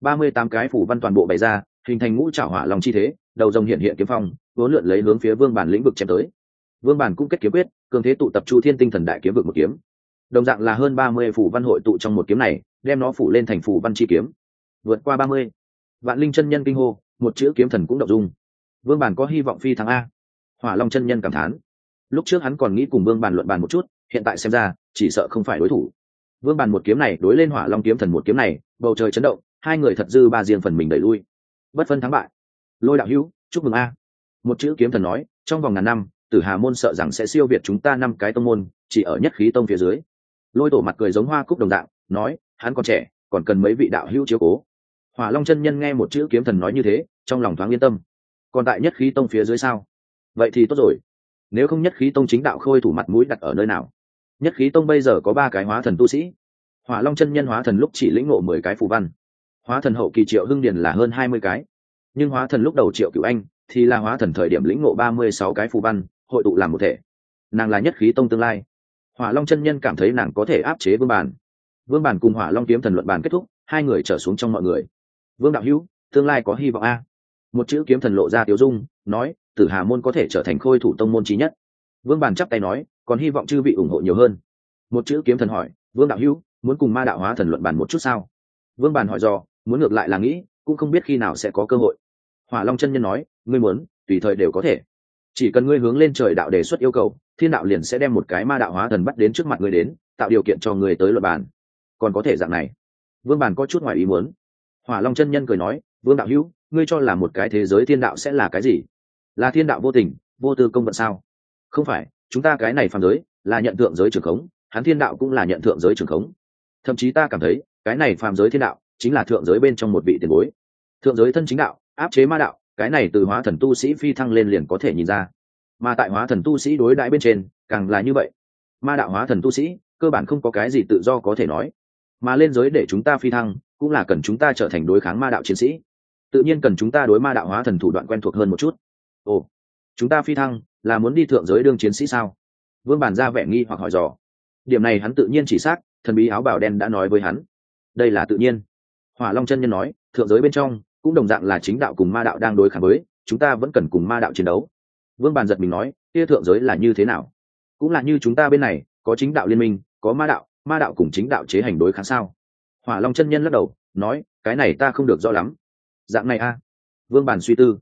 38 cái phù văn toàn bộ bày ra, hình thành ngũ trảo hỏa long chi thế, đầu rồng hiện hiện kiếm phong, vốn lượn lấy hướng phía Vương Bản lĩnh vực chém tới. Vương Bản cũng kết kiếm quyết, cường thế tụ tập Chu Thiên Tinh Thần Đại Kiếm vực một kiếm. Đồng dạng là hơn 30 phù văn hội tụ trong một kiếm này, đem nó phủ lên thành phù văn chi kiếm. Vượt qua 30. Vạn Linh chân nhân kinh hô, một chữ kiếm thần cũng động dung. Vương Bản có hy vọng phi thắng a. Hỏa Long chân nhân cảm thán. Lúc trước hắn còn nghĩ cùng Vương Bản luận bàn một chút, hiện tại xem ra, chỉ sợ không phải đối thủ. Vương Bản một kiếm này đối lên Hỏa Long kiếm thần một kiếm này, bầu trời chấn động, hai người thật dư ba riêng phần mình đẩy lui. Bất phân thắng bại. Lôi đạo hữu, chúc mừng a. Một chữ kiếm thần nói, trong vòng ngàn năm, Tử Hà môn sợ rằng sẽ siêu việt chúng ta 5 cái tông môn, chỉ ở nhất khí tông phía dưới. Lôi Tổ mặt cười giống hoa cúc đồng dạng, nói, hắn còn trẻ, còn cần mấy vị đạo hữu chiếu cố. Hỏa Long chân nhân nghe một chữ kiếm thần nói như thế, trong lòng thoáng yên tâm. Còn tại nhất khí tông phía dưới sao? Vậy thì tốt rồi. Nếu không nhất khí tông chính đạo khôi thủ mặt mũi đặt ở nơi nào? Nhất khí tông bây giờ có 3 cái hóa thần tu sĩ. Hỏa Long chân nhân hóa thần lúc chỉ lĩnh ngộ 10 cái phù văn. Hóa thần hậu kỳ Triệu Hưng Điền là hơn 20 cái. Nhưng hóa thần lúc đầu Triệu Cửu Anh thì là hóa thần thời điểm lĩnh ngộ 36 cái phù văn, hội tụ làm một thể. Nàng là nhất khí tông tương lai. Hỏa Long chân nhân cảm thấy nàng có thể áp chế Vương Bản. Vương Bản cùng Hỏa Long kiếm thần luận bàn kết thúc, hai người trở xuống trong mọi người. Vương đạo hữu, tương lai có hy vọng a. Một chữ kiếm thần lộ ra tiêu dung, nói, Tử Hà môn có thể trở thành khôi thủ tông môn chí nhất. Vương Bản chắp tay nói, còn hy vọng chư vị ủng hộ nhiều hơn. Một chữ kiếm thần hỏi, Vương đạo hữu, muốn cùng Ma đạo hóa thần luận bàn một chút sao? Vương Bản hỏi do, muốn ngược lại là nghĩ, cũng không biết khi nào sẽ có cơ hội. Hỏa Long chân nhân nói, ngươi muốn, tùy thời đều có thể. Chỉ cần ngươi hướng lên trời đạo đề xuất yêu cầu, thiên đạo liền sẽ đem một cái ma đạo hóa thần bắt đến trước mặt ngươi đến, tạo điều kiện cho ngươi tới luận bàn. Còn có thể dạng này. Vương Bản có chút ngoài ý muốn. Hỏa Long chân nhân cười nói, Vương đạo hữu, ngươi cho là một cái thế giới thiên đạo sẽ là cái gì? Là thiên đạo vô tình, vô tư công vận sao? Không phải, chúng ta cái này phàm giới là nhận thượng giới trường khống, hắn thiên đạo cũng là nhận thượng giới trường khống. Thậm chí ta cảm thấy, cái này phàm giới thiên đạo chính là thượng giới bên trong một vị tiền bối. Thượng giới thân chính đạo, áp chế ma đạo, cái này từ hóa thần tu sĩ phi thăng lên liền có thể nhìn ra. Mà tại hóa thần tu sĩ đối đãi bên trên, càng là như vậy. Ma đạo hóa thần tu sĩ, cơ bản không có cái gì tự do có thể nói. Mà lên giới để chúng ta phi thăng, cũng là cần chúng ta trở thành đối kháng ma đạo chiến sĩ. Tự nhiên cần chúng ta đối ma đạo hóa thần thủ đoạn quen thuộc hơn một chút. Ồ, chúng ta phi thăng là muốn đi thượng giới đương chiến sĩ sao? Vương Bản ra vẻ nghi hoặc hỏi dò. Điểm này hắn tự nhiên chỉ xác, thần bí áo bào đen đã nói với hắn. Đây là tự nhiên. Hỏa Long chân nhân nói, thượng giới bên trong cũng đồng dạng là chính đạo cùng ma đạo đang đối kháng với, chúng ta vẫn cần cùng ma đạo chiến đấu. Vương Bản giật mình nói, kia thượng giới là như thế nào? Cũng là như chúng ta bên này, có chính đạo liên minh, có ma đạo cùng chính đạo chế hành đối kháng sao? Hỏa Long chân nhân lắc đầu, nói, cái này ta không được rõ lắm. Dạng này a. Vương Bản suy tư.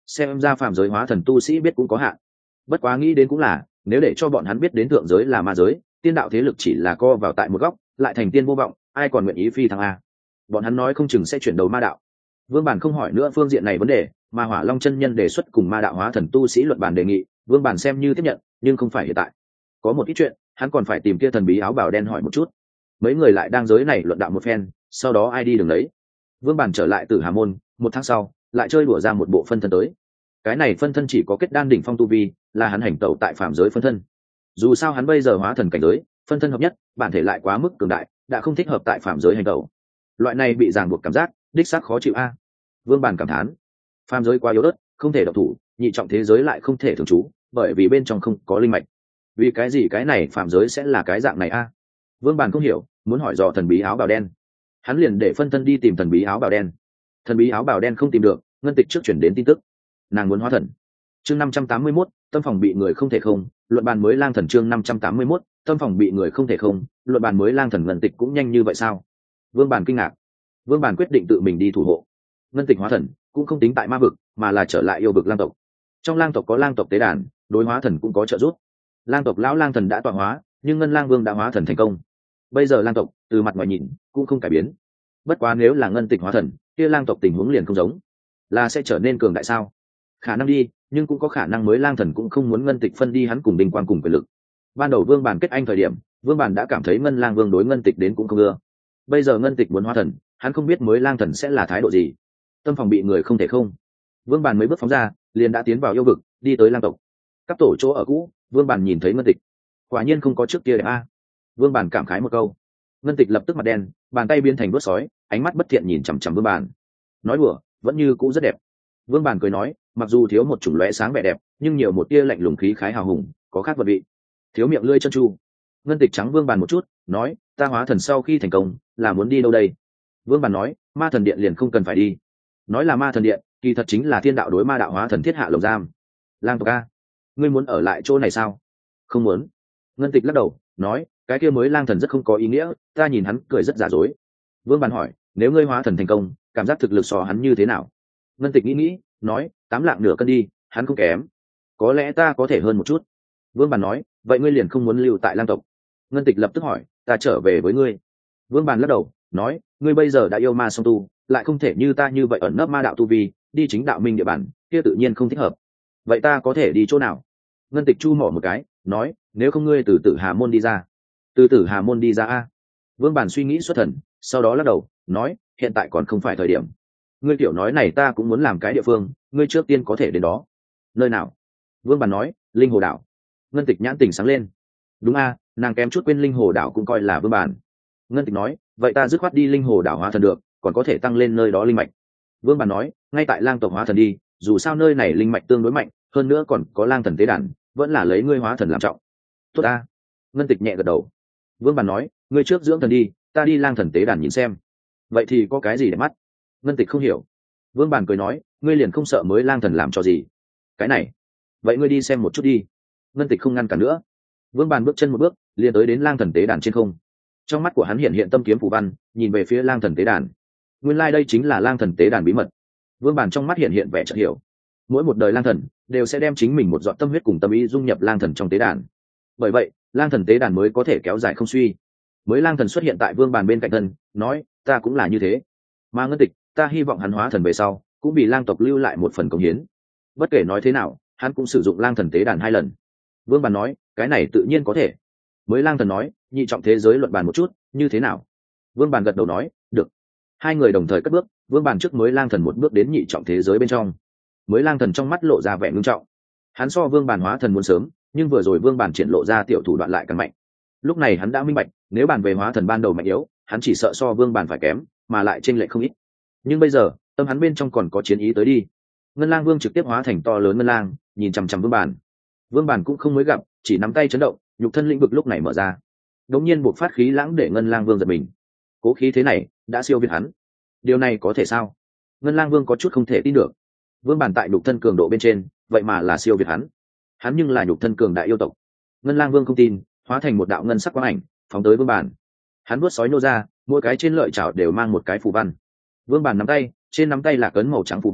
xem ra phàm giới hóa thần tu sĩ biết cũng có hạn. Bất quá nghĩ đến cũng là, nếu để cho bọn hắn biết đến thượng giới là ma giới, tiên đạo thế lực chỉ là co vào tại một góc, lại thành tiên vô vọng, ai còn nguyện ý phi thăng a? Bọn hắn nói không chừng sẽ chuyển đầu ma đạo. Vương Bản không hỏi nữa phương diện này vấn đề, mà Hỏa Long chân nhân đề xuất cùng ma đạo hóa thần tu sĩ luận bàn đề nghị, Vương Bản xem như tiếp nhận, nhưng không phải hiện tại. Có một ít chuyện, hắn còn phải tìm kia thần bí áo bào đen hỏi một chút. Mấy người lại đang giới này luận đạo một phen, sau đó ai đi đường đấy. Vương Bản trở lại Tử Hà môn, một tháng sau, lại chơi đùa ra một bộ phân thân tới. Cái này phân thân chỉ có kết đan đỉnh phong tu vi, là hắn hành tẩu tại phạm giới phân thân. Dù sao hắn bây giờ hóa thần cảnh giới, phân thân hợp nhất, bản thể lại quá mức cường đại, đã không thích hợp tại phạm giới hành tẩu. Loại này bị ràng buộc cảm giác, đích xác khó chịu a. Vương Bản cảm thán, phạm giới quá yếu ớt, không thể động thủ, nhị trọng thế giới lại không thể thường trú, bởi vì bên trong không có linh mạch. Vì cái gì cái này phạm giới sẽ là cái dạng này a? Vương Bản không hiểu, muốn hỏi dò thần bí áo bào đen. Hắn liền để phân thân đi tìm thần bí áo bào đen. Thần bí áo bào đen không tìm được, ngân tịch trước chuyển đến tin tức, nàng muốn hóa thần. Chương 581, tâm phòng bị người không thể không, luận bàn mới lang thần. Chương 581, tâm phòng bị người không thể không, luận bàn mới lang thần. Ngân tịch cũng nhanh như vậy sao? Vương Bản kinh ngạc. Vương Bản quyết định tự mình đi thủ hộ. Ngân tịch hóa thần cũng không tính tại ma vực, mà là trở lại yêu vực lang tộc. Trong lang tộc có lang tộc tế đàn, đối hóa thần cũng có trợ giúp. Lang tộc lão lang thần đã tọa hóa, nhưng ngân lang vương đã hóa thần thành công. Bây giờ lang tộc từ mặt ngoài nhìn cũng không cải biến. Bất quá nếu là ngân tịch hóa thần, kia lang tộc tình huống liền không giống, là sẽ trở nên cường đại sao? Khả năng đi, nhưng cũng có khả năng mới lang thần cũng không muốn ngân tịch phân đi hắn cùng đinh quan cùng quyền lực. Ban đầu Vương Bản kết anh thời điểm, Vương Bản đã cảm thấy ngân lang vương đối ngân tịch đến cũng không ưa. Bây giờ ngân tịch muốn hóa thần, hắn không biết mới lang thần sẽ là thái độ gì. Tâm phòng bị người không thể không. Vương Bản mới bước phóng ra, liền đã tiến vào yêu vực, đi tới lang tộc. Các tổ chỗ ở cũ, Vương Bản nhìn thấy ngân tịch, quả nhiên không có trước kia đẹp a. Vương Bản cảm khái một câu. Ngân tịch lập tức mặt đen, bàn tay biến thành đuốt sói, ánh mắt bất thiện nhìn chằm chằm Vương Bản. Nói đùa, vẫn như cũ rất đẹp. Vương Bản cười nói, mặc dù thiếu một chủng lóe sáng vẻ đẹp, nhưng nhiều một tia lạnh lùng khí khái hào hùng, có khác vật vị. Thiếu miệng lưỡi chân chu. Ngân tịch trắng Vương Bản một chút, nói, ta hóa thần sau khi thành công, là muốn đi đâu đây? Vương Bản nói, ma thần điện liền không cần phải đi. Nói là ma thần điện, kỳ thật chính là thiên đạo đối ma đạo hóa thần thiết hạ lồng giam. Lang tộc a, ngươi muốn ở lại chỗ này sao? Không muốn. Ngân tịch lắc đầu, nói, cái kia mới lang thần rất không có ý nghĩa, ta nhìn hắn cười rất giả dối. Vương Bản hỏi, nếu ngươi hóa thần thành công, cảm giác thực lực so hắn như thế nào? Ngân tịch nghĩ, nói, 8 lạng nửa cân đi, hắn không kém. Có lẽ ta có thể hơn một chút. Vương Bản nói, vậy ngươi liền không muốn lưu tại lang tộc? Ngân tịch lập tức hỏi, ta trở về với ngươi. Vương Bản lắc đầu, nói, ngươi bây giờ đã yêu ma song tu, lại không thể như ta như vậy ẩn nấp ma đạo tu vi, đi chính đạo minh địa bàn, kia tự nhiên không thích hợp. Vậy ta có thể đi chỗ nào? Ngân tịch chu mỏ một cái, nói, nếu không ngươi từ Tử Hà môn đi ra. Từ Tử Hà môn đi ra a? Vương Bản suy nghĩ xuất thần, sau đó lắc đầu, nói, hiện tại còn không phải thời điểm. Ngươi tiểu nói này ta cũng muốn làm cái địa phương, ngươi trước tiên có thể đến đó. Nơi nào? Vương Bản nói, Linh Hồ đảo. Ngân tịch nhãn tỉnh sáng lên. Đúng a, nàng kém chút quên Linh Hồ đảo cũng coi là Vương Bản. Ngân tịch nói, vậy ta dứt khoát đi Linh Hồ đảo hóa thần được, còn có thể tăng lên nơi đó linh mạch. Vương Bản nói, ngay tại lang tộc hóa thần đi, dù sao nơi này linh mạch tương đối mạnh, hơn nữa còn có lang thần tế đàn, vẫn là lấy ngươi hóa thần làm trọng. Tốt a. Ngân tịch nhẹ gật đầu. Vương Bản nói, ngươi trước dưỡng thần đi, ta đi lang thần tế đàn nhìn xem. Vậy thì có cái gì để mắt? Ngân tịch không hiểu. Vương Bản cười nói, ngươi liền không sợ mới lang thần làm cho gì? Cái này, vậy ngươi đi xem một chút đi. Ngân tịch không ngăn cản nữa. Vương Bản bước chân một bước, liền tới đến lang thần tế đàn trên không. Trong mắt của hắn hiện hiện tâm kiếm phù văn, nhìn về phía lang thần tế đàn. Nguyên lai đây chính là lang thần tế đàn bí mật. Vương Bản trong mắt hiện hiện vẻ chợt hiểu. Mỗi một đời lang thần đều sẽ đem chính mình một giọt tâm huyết cùng tâm ý dung nhập lang thần trong tế đàn. Bởi vậy, lang thần tế đàn mới có thể kéo dài không suy. Mới lang thần xuất hiện tại Vương Bản bên cạnh thân, nói, ta cũng là như thế. Mà Ngân tịch, ta hy vọng hắn hóa thần về sau, cũng vì lang tộc lưu lại một phần công hiến. Bất kể nói thế nào, hắn cũng sử dụng lang thần tế đàn 2 lần. Vương Bản nói, cái này tự nhiên có thể. Mới lang thần nói, nhị trọng thế giới luận bàn một chút, như thế nào? Vương Bản gật đầu nói, được. Hai người đồng thời cất bước, Vương Bản trước mới lang thần một bước đến nhị trọng thế giới bên trong. Mới lang thần trong mắt lộ ra vẻ ngưng trọng. Hắn so Vương Bản hóa thần muốn sớm, nhưng vừa rồi Vương Bản triển lộ ra tiểu thủ đoạn lại càng mạnh. Lúc này hắn đã minh bạch, nếu bàn về hóa thần ban đầu mạnh yếu, hắn chỉ sợ so Vương Bản phải kém, mà lại chênh lệch không ít. Nhưng bây giờ, tâm hắn bên trong còn có chiến ý tới đi. Ngân Lang Vương trực tiếp hóa thành to lớn ngân lang, nhìn chằm chằm Vương Bản. Vương Bản cũng không mới gặp, chỉ nắm tay chấn động, nhục thân lĩnh vực lúc này mở ra. Đột nhiên buộc phát khí lãng để Ngân Lang Vương giật mình. Cố khí thế này đã siêu việt hắn. Điều này có thể sao? Ngân Lang Vương có chút không thể tin được. Vương Bản tại nhục thân cường độ bên trên, vậy mà là siêu việt hắn. Hắn nhưng là nhục thân cường đại yêu tộc. Ngân Lang Vương không tin, hóa thành một đạo ngân sắc quang ảnh, phóng tới Vương Bản. Hắn vuốt sói nô ra, mỗi cái trên lợi chảo đều mang một cái phù văn. Vương Bản nắm tay, trên nắm tay là cấn màu trắng phù văn,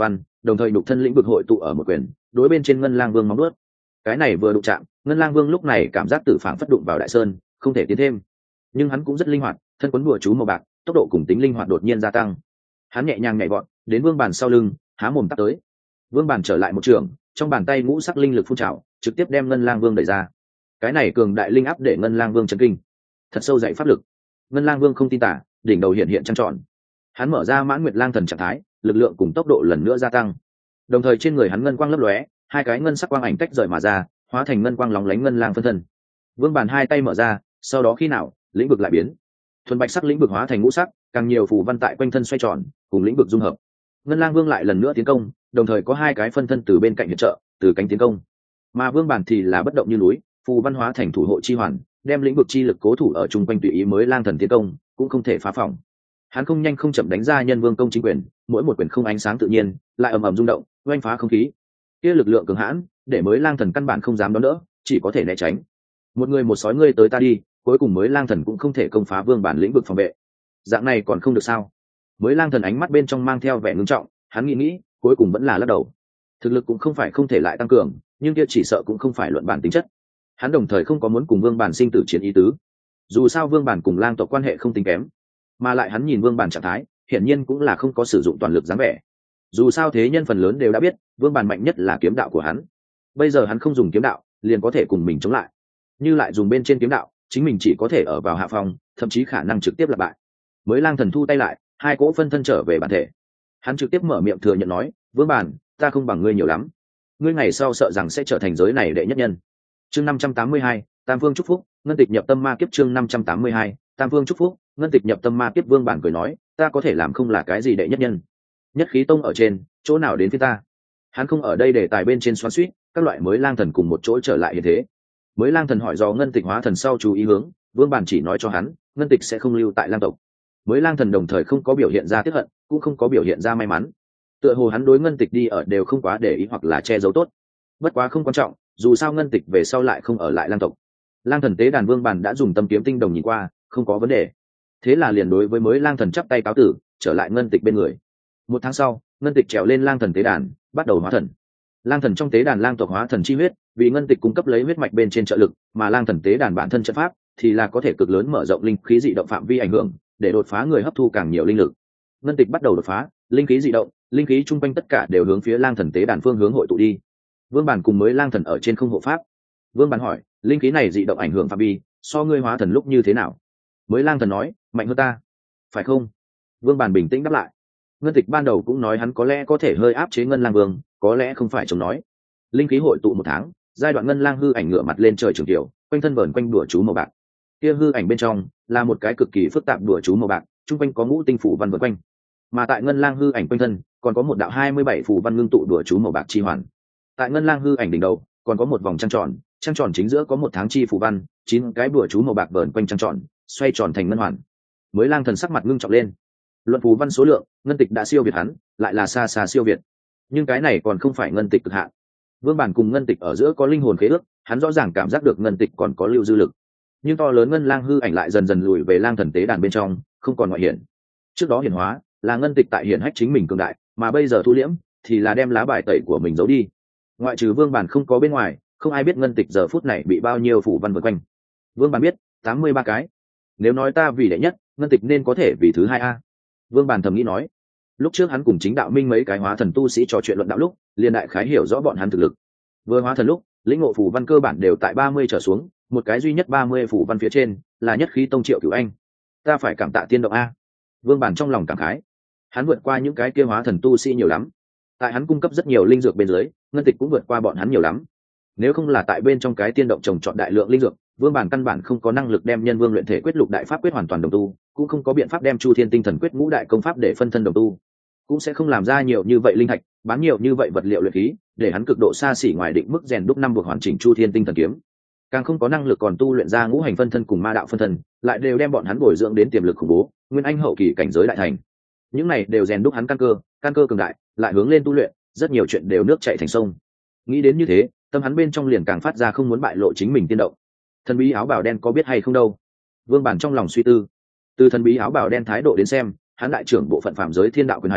đồng thời nhục thân lĩnh vực hội tụ ở một quyền đối bên trên ngân lang vương móng nuốt. Cái này vừa đụng chạm, ngân lang vương lúc này cảm giác tử phảng phất đụng vào đại sơn, không thể tiến thêm. Nhưng hắn cũng rất linh hoạt, thân quấn bùa chú màu bạc, tốc độ cùng tính linh hoạt đột nhiên gia tăng. Hắn nhẹ nhàng nhảy vọt đến vương bàn sau lưng, há mồm tắt tới. Vương bàn trở lại một trường, trong bàn tay ngũ sắc linh lực phun trào, trực tiếp đem ngân lang vương đẩy ra. Cái này cường đại linh áp để ngân lang vương chấn kinh, thật sâu dạy pháp lực. Ngân lang vương không tin tả, đỉnh đầu hiện hiện trăng tròn. Hắn mở ra mãn nguyệt lang thần trạng thái, lực lượng cùng tốc độ lần nữa gia tăng, đồng thời trên người hắn ngân quang lấp lóe, hai cái ngân sắc quang ảnh tách rời mà ra, hóa thành ngân quang lóng lánh ngân lang phân thân. Vương bàn hai tay mở ra, sau đó khi nào lĩnh vực lại biến, thuần bạch sắc lĩnh vực hóa thành ngũ sắc, càng nhiều phù văn tại quanh thân xoay tròn, cùng lĩnh vực dung hợp. Ngân lang vương lại lần nữa tiến công, đồng thời có hai cái phân thân từ bên cạnh hiệp trợ, từ cánh tiến công. Mà vương bàn thì là bất động như núi, phù văn hóa thành thủ hộ chi hoàn, đem lĩnh vực chi lực cố thủ ở trung quanh, tùy ý mới lang thần tiến công cũng không thể phá phòng. Hắn không nhanh không chậm đánh ra nhân vương công chính quyền, mỗi một quyền không ánh sáng tự nhiên, lại ầm ầm rung động, oanh phá không khí. Kia lực lượng cường hãn, để mới lang thần căn bản không dám đón đỡ, chỉ có thể né tránh. Một người một sói ngươi tới ta đi, cuối cùng mới lang thần cũng không thể công phá vương bản lĩnh vực phòng vệ. Dạng này còn không được sao? Mới lang thần ánh mắt bên trong mang theo vẻ ngưng trọng, hắn nghĩ, cuối cùng vẫn là lắc đầu. Thực lực cũng không phải không thể lại tăng cường, nhưng kia chỉ sợ cũng không phải luận bản tính chất. Hắn đồng thời không có muốn cùng vương bản sinh tử chiến ý tứ. Dù sao vương bản cùng lang tộc quan hệ không tính kém, mà lại hắn nhìn vương bản trạng thái, hiển nhiên cũng là không có sử dụng toàn lực dáng vẻ. Dù sao thế nhân phần lớn đều đã biết, vương bản mạnh nhất là kiếm đạo của hắn. Bây giờ hắn không dùng kiếm đạo, liền có thể cùng mình chống lại. Như lại dùng bên trên kiếm đạo, chính mình chỉ có thể ở vào hạ phòng, thậm chí khả năng trực tiếp lặp bại. Mới lang thần thu tay lại, hai cỗ phân thân trở về bản thể. Hắn trực tiếp mở miệng thừa nhận nói, vương bản, ta không bằng ngươi nhiều lắm, ngươi ngày sau sợ rằng sẽ trở thành giới này đệ nhất nhân. Chương 582, Tam Vương chúc phúc, ngân tịch nhập tâm ma kiếp. Chương 582, Tam Vương chúc phúc, ngân tịch nhập tâm ma kiếp. Vương bản cười nói, ta có thể làm không là cái gì đệ nhất nhân, nhất khí tông ở trên, chỗ nào đến phía ta. Hắn không ở đây để tài bên trên xoắn xuýt, các loại mới lang thần cùng một chỗ trở lại như thế. Mới lang thần hỏi do ngân tịch hóa thần sau chú ý hướng, vương bản chỉ nói cho hắn, ngân tịch sẽ không lưu tại lang tộc. Mới lang thần đồng thời không có biểu hiện ra tiếc hận, cũng không có biểu hiện ra may mắn. Tựa hồ hắn đối ngân tịch đi ở đều không quá để ý hoặc là che giấu tốt. Bất quá không quan trọng, dù sao ngân tịch về sau lại không ở lại lang tộc. Lang thần tế đàn vương bản đã dùng tâm kiếm tinh đồng nhìn qua, không có vấn đề. Thế là liền đối với mới lang thần chắp tay cáo tử, trở lại ngân tịch bên người. Một tháng sau, ngân tịch trèo lên lang thần tế đàn, bắt đầu hóa thần. Lang thần trong tế đàn lang tộc hóa thần chi huyết, vì ngân tịch cung cấp lấy huyết mạch bên trên trợ lực, mà lang thần tế đàn bản thân trận pháp thì là có thể cực lớn mở rộng linh khí dị động phạm vi ảnh hưởng, để đột phá người hấp thu càng nhiều linh lực. Ngân tịch bắt đầu đột phá, linh khí dị động, linh khí chung quanh tất cả đều hướng phía lang thần tế đàn phương hướng hội tụ đi. Vương bản cùng mới lang thần ở trên không hộ pháp. Vương bản hỏi, linh khí này dị động ảnh hưởng phạm vi, so ngươi hóa thần lúc như thế nào? Mới lang thần nói, mạnh hơn ta, phải không? Vương bản bình tĩnh đáp lại. Ngân tịch ban đầu cũng nói hắn có lẽ có thể hơi áp chế ngân lang vương, có lẽ không phải chống nói. Linh khí hội tụ một tháng, giai đoạn ngân lang hư ảnh ngửa mặt lên trời trường tiểu, quanh thân vờn quanh đùa chú màu bạc. Kia hư ảnh bên trong là một cái cực kỳ phức tạp đùa chú màu bạc, trung quanh có ngũ tinh phủ văn vần quanh. Mà tại ngân lang hư ảnh quanh thân còn có một đạo 27 phủ văn ngưng tụ đùa chú màu bạc chi hoàn. Tại ngân lang hư ảnh đỉnh đầu còn có một vòng trăng tròn chính giữa có một tháng chi phủ văn, 9 cái đùa chú màu bạc vờn quanh trăng tròn, xoay tròn thành ngân hoàn. Mới lang thần sắc mặt ngưng trọng lên. Luận phù văn số lượng, ngân tịch đã siêu việt hắn, lại là xa xa siêu việt. Nhưng cái này còn không phải ngân tịch cực hạn. Vương bản cùng ngân tịch ở giữa có linh hồn khế ước, hắn rõ ràng cảm giác được ngân tịch còn có lưu dư lực. Nhưng to lớn ngân lang hư ảnh lại dần dần lùi về lang thần tế đàn bên trong, không còn ngoại hiện. Trước đó hiển hóa là ngân tịch tại hiển hách chính mình cường đại, mà bây giờ thu liễm thì là đem lá bài tẩy của mình giấu đi. Ngoại trừ vương bản không có bên ngoài, không ai biết ngân tịch giờ phút này bị bao nhiêu phủ văn vây quanh. Vương bản biết 83 cái. Nếu nói ta vì đệ nhất, ngân tịch nên có thể vì thứ hai a. Vương bản thầm nghĩ nói. Lúc trước hắn cùng chính đạo minh mấy cái hóa thần tu sĩ trò chuyện luận đạo lúc, liền đại khái hiểu rõ bọn hắn thực lực. Vừa hóa thần lúc, lĩnh ngộ phủ văn cơ bản đều tại 30 trở xuống, một cái duy nhất 30 phủ văn phía trên là nhất khí tông Triệu Cửu Anh. Ta phải cảm tạ tiên động a. Vương bản trong lòng cảm khái. Hắn vượt qua những cái kia hóa thần tu sĩ nhiều lắm. Tại hắn cung cấp rất nhiều linh dược bên dưới, ngân tịch cũng vượt qua bọn hắn nhiều lắm. Nếu không là tại bên trong cái tiên động trồng trọt đại lượng linh dược, vương bản căn bản không có năng lực đem nhân vương luyện thể quyết lục đại pháp quyết hoàn toàn đồng tu, cũng không có biện pháp đem chu thiên tinh thần quyết ngũ đại công pháp để phân thân đồng tu, cũng sẽ không làm ra nhiều như vậy linh thạch, bán nhiều như vậy vật liệu luyện khí, để hắn cực độ xa xỉ ngoài định mức rèn đúc năm buộc hoàn chỉnh chu thiên tinh thần kiếm, càng không có năng lực còn tu luyện ra ngũ hành phân thân cùng ma đạo phân thân, lại đều đem bọn hắn bồi dưỡng đến tiềm lực khủng bố, nguyên anh hậu kỳ cảnh giới đại thành. Những này đều rèn đúc hắn căn cơ cường đại, lại hướng lên tu luyện, rất nhiều chuyện đều nước chảy thành sông. Nghĩ đến như thế, tâm hắn bên trong liền càng phát ra không muốn bại lộ chính mình tiên động. Thần bí áo bào đen có biết hay không đâu? Vương bản trong lòng suy tư. Từ thần bí áo bào đen thái độ đến xem, hắn đại trưởng bộ phận phạm giới thiên đạo quyền hành,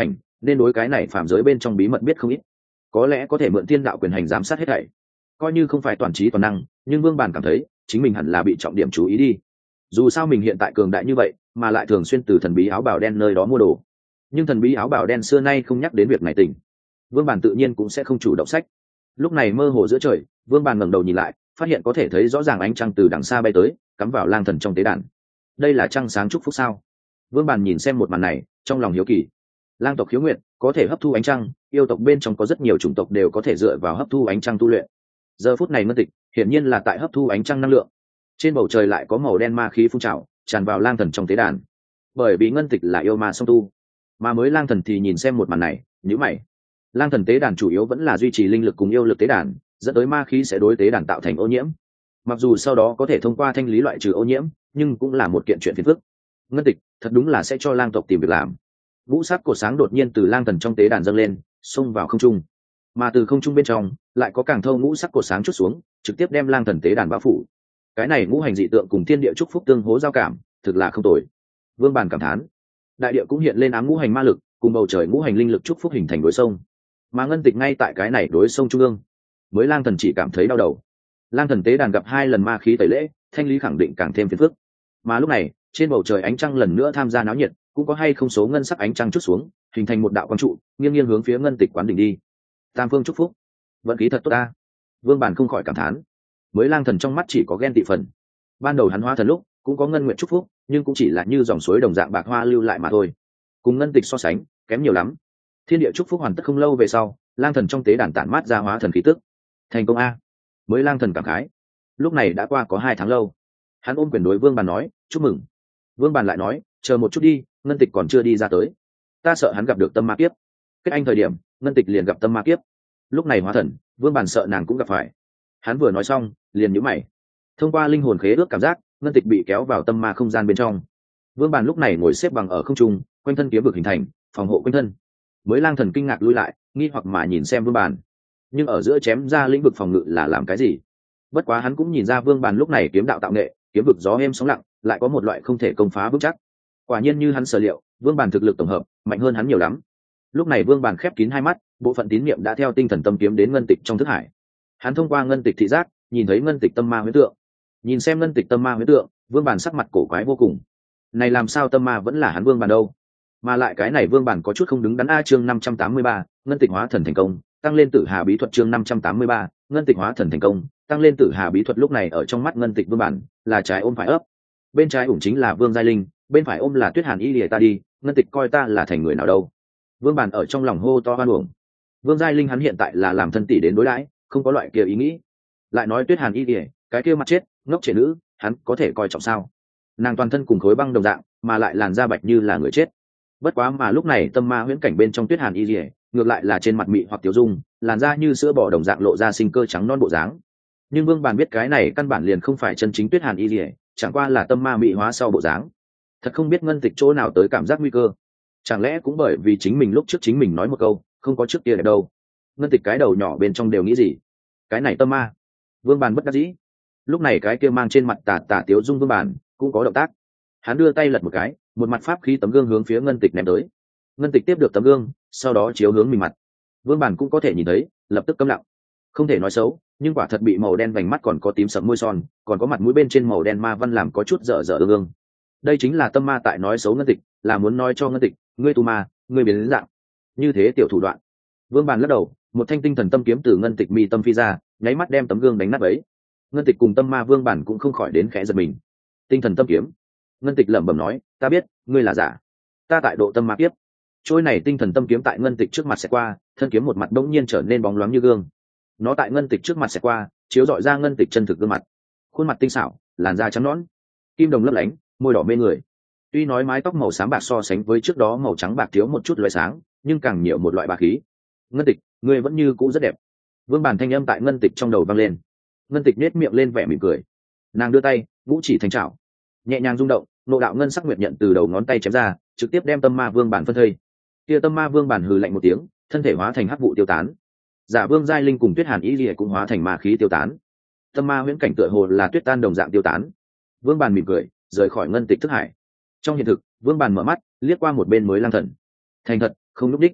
nên đối cái này phạm giới bên trong bí mật biết không ít, có lẽ có thể mượn thiên đạo quyền hành giám sát hết thảy. Coi như không phải toàn trí toàn năng, nhưng Vương Bàn cảm thấy chính mình hẳn là bị trọng điểm chú ý đi. Dù sao mình hiện tại cường đại như vậy, mà lại thường xuyên từ thần bí áo bào đen nơi đó mua đồ, nhưng thần bí áo bào đen xưa nay không nhắc đến việc này tình. Vương Bàn tự nhiên cũng sẽ không chủ động sách. Lúc này mơ hồ giữa trời, Vương Bàn ngẩng đầu nhìn lại, phát hiện có thể thấy rõ ràng ánh trăng từ đằng xa bay tới, cắm vào lang thần trong tế đàn. Đây là trăng sáng chúc phúc sao? Vương Bàn nhìn xem một màn này, trong lòng hiếu kỳ. Lang tộc khiếu nguyện có thể hấp thu ánh trăng, yêu tộc bên trong có rất nhiều chủng tộc đều có thể dựa vào hấp thu ánh trăng tu luyện. Giờ phút này Ngân Tịch hiển nhiên là tại hấp thu ánh trăng năng lượng. Trên bầu trời lại có màu đen ma khí phun trào, tràn vào lang thần trong tế đàn. Bởi vì Ngân Tịch là yêu ma song tu, mà mới lang thần thì nhìn xem một màn này, nhíu mày. Lang thần tế đàn chủ yếu vẫn là duy trì linh lực cùng yêu lực tế đàn, dẫn tới ma khí sẽ đối tế đàn tạo thành ô nhiễm. Mặc dù sau đó có thể thông qua thanh lý loại trừ ô nhiễm, nhưng cũng là một kiện chuyện phiền phức. Ngân Tịch thật đúng là sẽ cho lang tộc tìm việc làm. Ngũ sắc cột sáng đột nhiên từ lang thần trong tế đàn dâng lên, xông vào không trung, mà từ không trung bên trong lại có càng thâu ngũ sắc cột sáng chút xuống, trực tiếp đem lang thần tế đàn bao phủ. Cái này ngũ hành dị tượng cùng thiên địa chúc phúc tương hỗ giao cảm, thực là không tồi. Vương Bàn cảm thán. Đại địa cũng hiện lên ám ngũ hành ma lực, cùng bầu trời ngũ hành linh lực chúc phúc hình thành đối sông, mà Ngân Tịch ngay tại cái này đối sông trung ương. Mới lang thần chỉ cảm thấy đau đầu. Lang thần tế đàn gặp 2 lần ma khí tẩy lễ, thanh lý khẳng định càng thêm phiền phức. Mà lúc này trên bầu trời ánh trăng lần nữa tham gia náo nhiệt, cũng có hay không số ngân sắc ánh trăng chút xuống, hình thành một đạo quang trụ, nghiêng nghiêng hướng phía Ngân Tịch quán đỉnh đi. Tam phương chúc phúc, vận khí thật tốt ta. Vương Bàn không khỏi cảm thán. Mới lang thần trong mắt chỉ có ghen tị phần. Ban đầu hắn hóa thần lúc cũng có ngân nguyện chúc phúc, nhưng cũng chỉ là như dòng suối đồng dạng bạc hoa lưu lại mà thôi, cùng Ngân Tịch so sánh kém nhiều lắm. Thiên địa chúc phúc hoàn tất không lâu về sau, lang thần trong tế đàn tản mát ra hóa thần khí tức. Thành công a. Mới lang thần cảm khái. Lúc này đã qua có 2 tháng lâu. Hắn ôm quyền đối Vương Bàn nói, chúc mừng. Vương Bàn lại nói, chờ một chút đi, Ngân Tịch còn chưa đi ra tới, ta sợ hắn gặp được tâm ma kiếp. Kết anh thời điểm Ngân Tịch liền gặp tâm ma kiếp, lúc này hóa thần, Vương Bàn sợ nàng cũng gặp phải. Hắn vừa nói xong liền nhíu mày. Thông qua linh hồn khế ước cảm giác, Ngân Tịch bị kéo vào tâm ma không gian bên trong. Vương Bàn lúc này ngồi xếp bằng ở không trung, quanh thân kiếm vực hình thành phòng hộ quanh thân. Mới lang thần kinh ngạc lui lại, nghi hoặc mà nhìn xem Vương Bàn, nhưng ở giữa chém ra lĩnh vực phòng ngự là làm cái gì? Bất quá hắn cũng nhìn ra Vương Bàn lúc này kiếm đạo tạo nghệ, kiếm vực gió êm sóng lặng, lại có một loại không thể công phá vững chắc. Quả nhiên như hắn sở liệu, Vương Bàn thực lực tổng hợp mạnh hơn hắn nhiều lắm. Lúc này Vương Bàn khép kín 2 mắt, bộ phận tín niệm đã theo tinh thần tâm kiếm đến Ngân Tịch trong thức hải. Hắn thông qua Ngân Tịch thị giác nhìn thấy Ngân Tịch tâm ma huyễn tượng. Nhìn xem Ngân Tịch tâm ma huyễn tượng, Vương Bàn sắc mặt cổ quái vô cùng. Này làm sao tâm ma vẫn là hắn Vương Bàn đâu? Mà lại cái này Vương Bàn có chút không đứng đắn a. Chương 583, Ngân Tịch hóa thần thành công, tăng lên Tử Hà bí thuật. Chương 583, Ngân Tịch hóa thần thành công, tăng lên Tử Hà bí thuật. Lúc này ở trong mắt Ngân Tịch Vương Bàn là trái ôm phải ấp. Bên trái ủng chính là Vương Giai Linh, bên phải ôm là Tuyết Hàn Y Lìa. Ta đi, Ngân Tịch coi ta là thành người nào đâu? Vương Bàn ở trong lòng hô to hoan uổng. Vương Giai Linh hắn hiện tại là làm thân tỷ đến đối đãi, không có loại kia ý nghĩ. Lại nói Tuyết Hàn Y Lìa, cái kia mặt chết ngốc trẻ nữ, hắn có thể coi trọng sao? Nàng toàn thân cùng khối băng đồng dạng, mà lại làn da bạch như là người chết. Bất quá mà lúc này tâm ma huyễn cảnh bên trong Tuyết Hàn Y Lìa ngược lại là trên mặt mị hoặc tiểu dung, làn da như sữa bò đồng dạng lộ ra sinh cơ trắng non bộ dáng. Nhưng Vương Bàn biết cái này căn bản liền không phải chân chính Tuyết Hàn Y Lìa, chẳng qua là tâm ma mị hóa sau bộ dáng. Thật không biết Ngân Tịch chỗ nào tới cảm giác nguy cơ. Chẳng lẽ cũng bởi vì chính mình lúc trước chính mình nói một câu không có trước kia đẹp đâu? Ngân Tịch cái đầu nhỏ bên trong đều nghĩ gì? Cái này tâm ma. Vương Bàn bất đắc dĩ. Lúc này cái kia mang trên mặt tà tà tiếu dung Vương Bàn cũng có động tác. Hắn đưa tay lật một cái, một mặt pháp khí tấm gương hướng phía Ngân Tịch ném tới. Ngân Tịch tiếp được tấm gương, sau đó chiếu hướng mình mặt. Vương Bàn cũng có thể nhìn thấy, lập tức câm lặng. Không thể nói xấu, nhưng quả thật bị màu đen vành mắt còn có tím sẫm môi son, còn có mặt mũi bên trên màu đen ma văn làm có chút dở dở ương ương. Đây chính là tâm ma tại nói xấu Ngân Tịch, là muốn nói cho Ngân Tịch, ngươi tu ma, ngươi biến đến dạng. Như thế tiểu thủ đoạn. Vương Bàn lắc đầu, một thanh tinh thần tâm kiếm từ Ngân Tịch mi tâm phi ra, nháy mắt đem tấm gương đánh nát ấy. Ngân Tịch cùng tâm ma Vương Bàn cũng không khỏi đến khẽ giật mình. Tinh thần tâm kiếm. Ngân Tịch lẩm bẩm nói, ta biết, ngươi là giả. Ta tại độ tâm ma kiếp. Trôi này tinh thần tâm kiếm tại Ngân Tịch trước mặt sẽ qua, thân kiếm một mặt bỗng nhiên trở nên bóng loáng như gương. Nó tại Ngân Tịch trước mặt sẽ qua, chiếu rọi ra Ngân Tịch chân thực gương mặt. Khuôn mặt tinh xảo, làn da trắng nõn, kim đồng lấp lánh, môi đỏ mê người. Tuy nói mái tóc màu xám bạc so sánh với trước đó màu trắng bạc thiếu một chút loại sáng, nhưng càng nhiều một loại bạc khí. Ngân Tịch, ngươi vẫn như cũ rất đẹp. Vương Bàn thanh âm tại Ngân Tịch trong đầu vang lên. Ngân Tịch nết miệng lên vẻ mỉm cười. Nàng đưa tay, ngũ chỉ thành trảo, nhẹ nhàng rung động, nộ đạo ngân sắc nguyệt nhận từ đầu ngón tay chém ra, trực tiếp đem tâm ma Vương Bàn phân thây. Kia tâm ma Vương Bàn hừ lạnh một tiếng, thân thể hóa thành hắc vụ tiêu tán. Giả Vương Giai Linh cùng Tuyết Hàn Y Lìa cũng hóa thành ma khí tiêu tán. Tâm ma huyễn cảnh tựa hồ là tuyết tan đồng dạng tiêu tán. Vương Bàn mỉm cười, rời khỏi Ngân Tịch thức hải. Trong hiện thực, Vương Bàn mở mắt, liếc qua một bên mới lang thần. Thành thật, không lúc đích.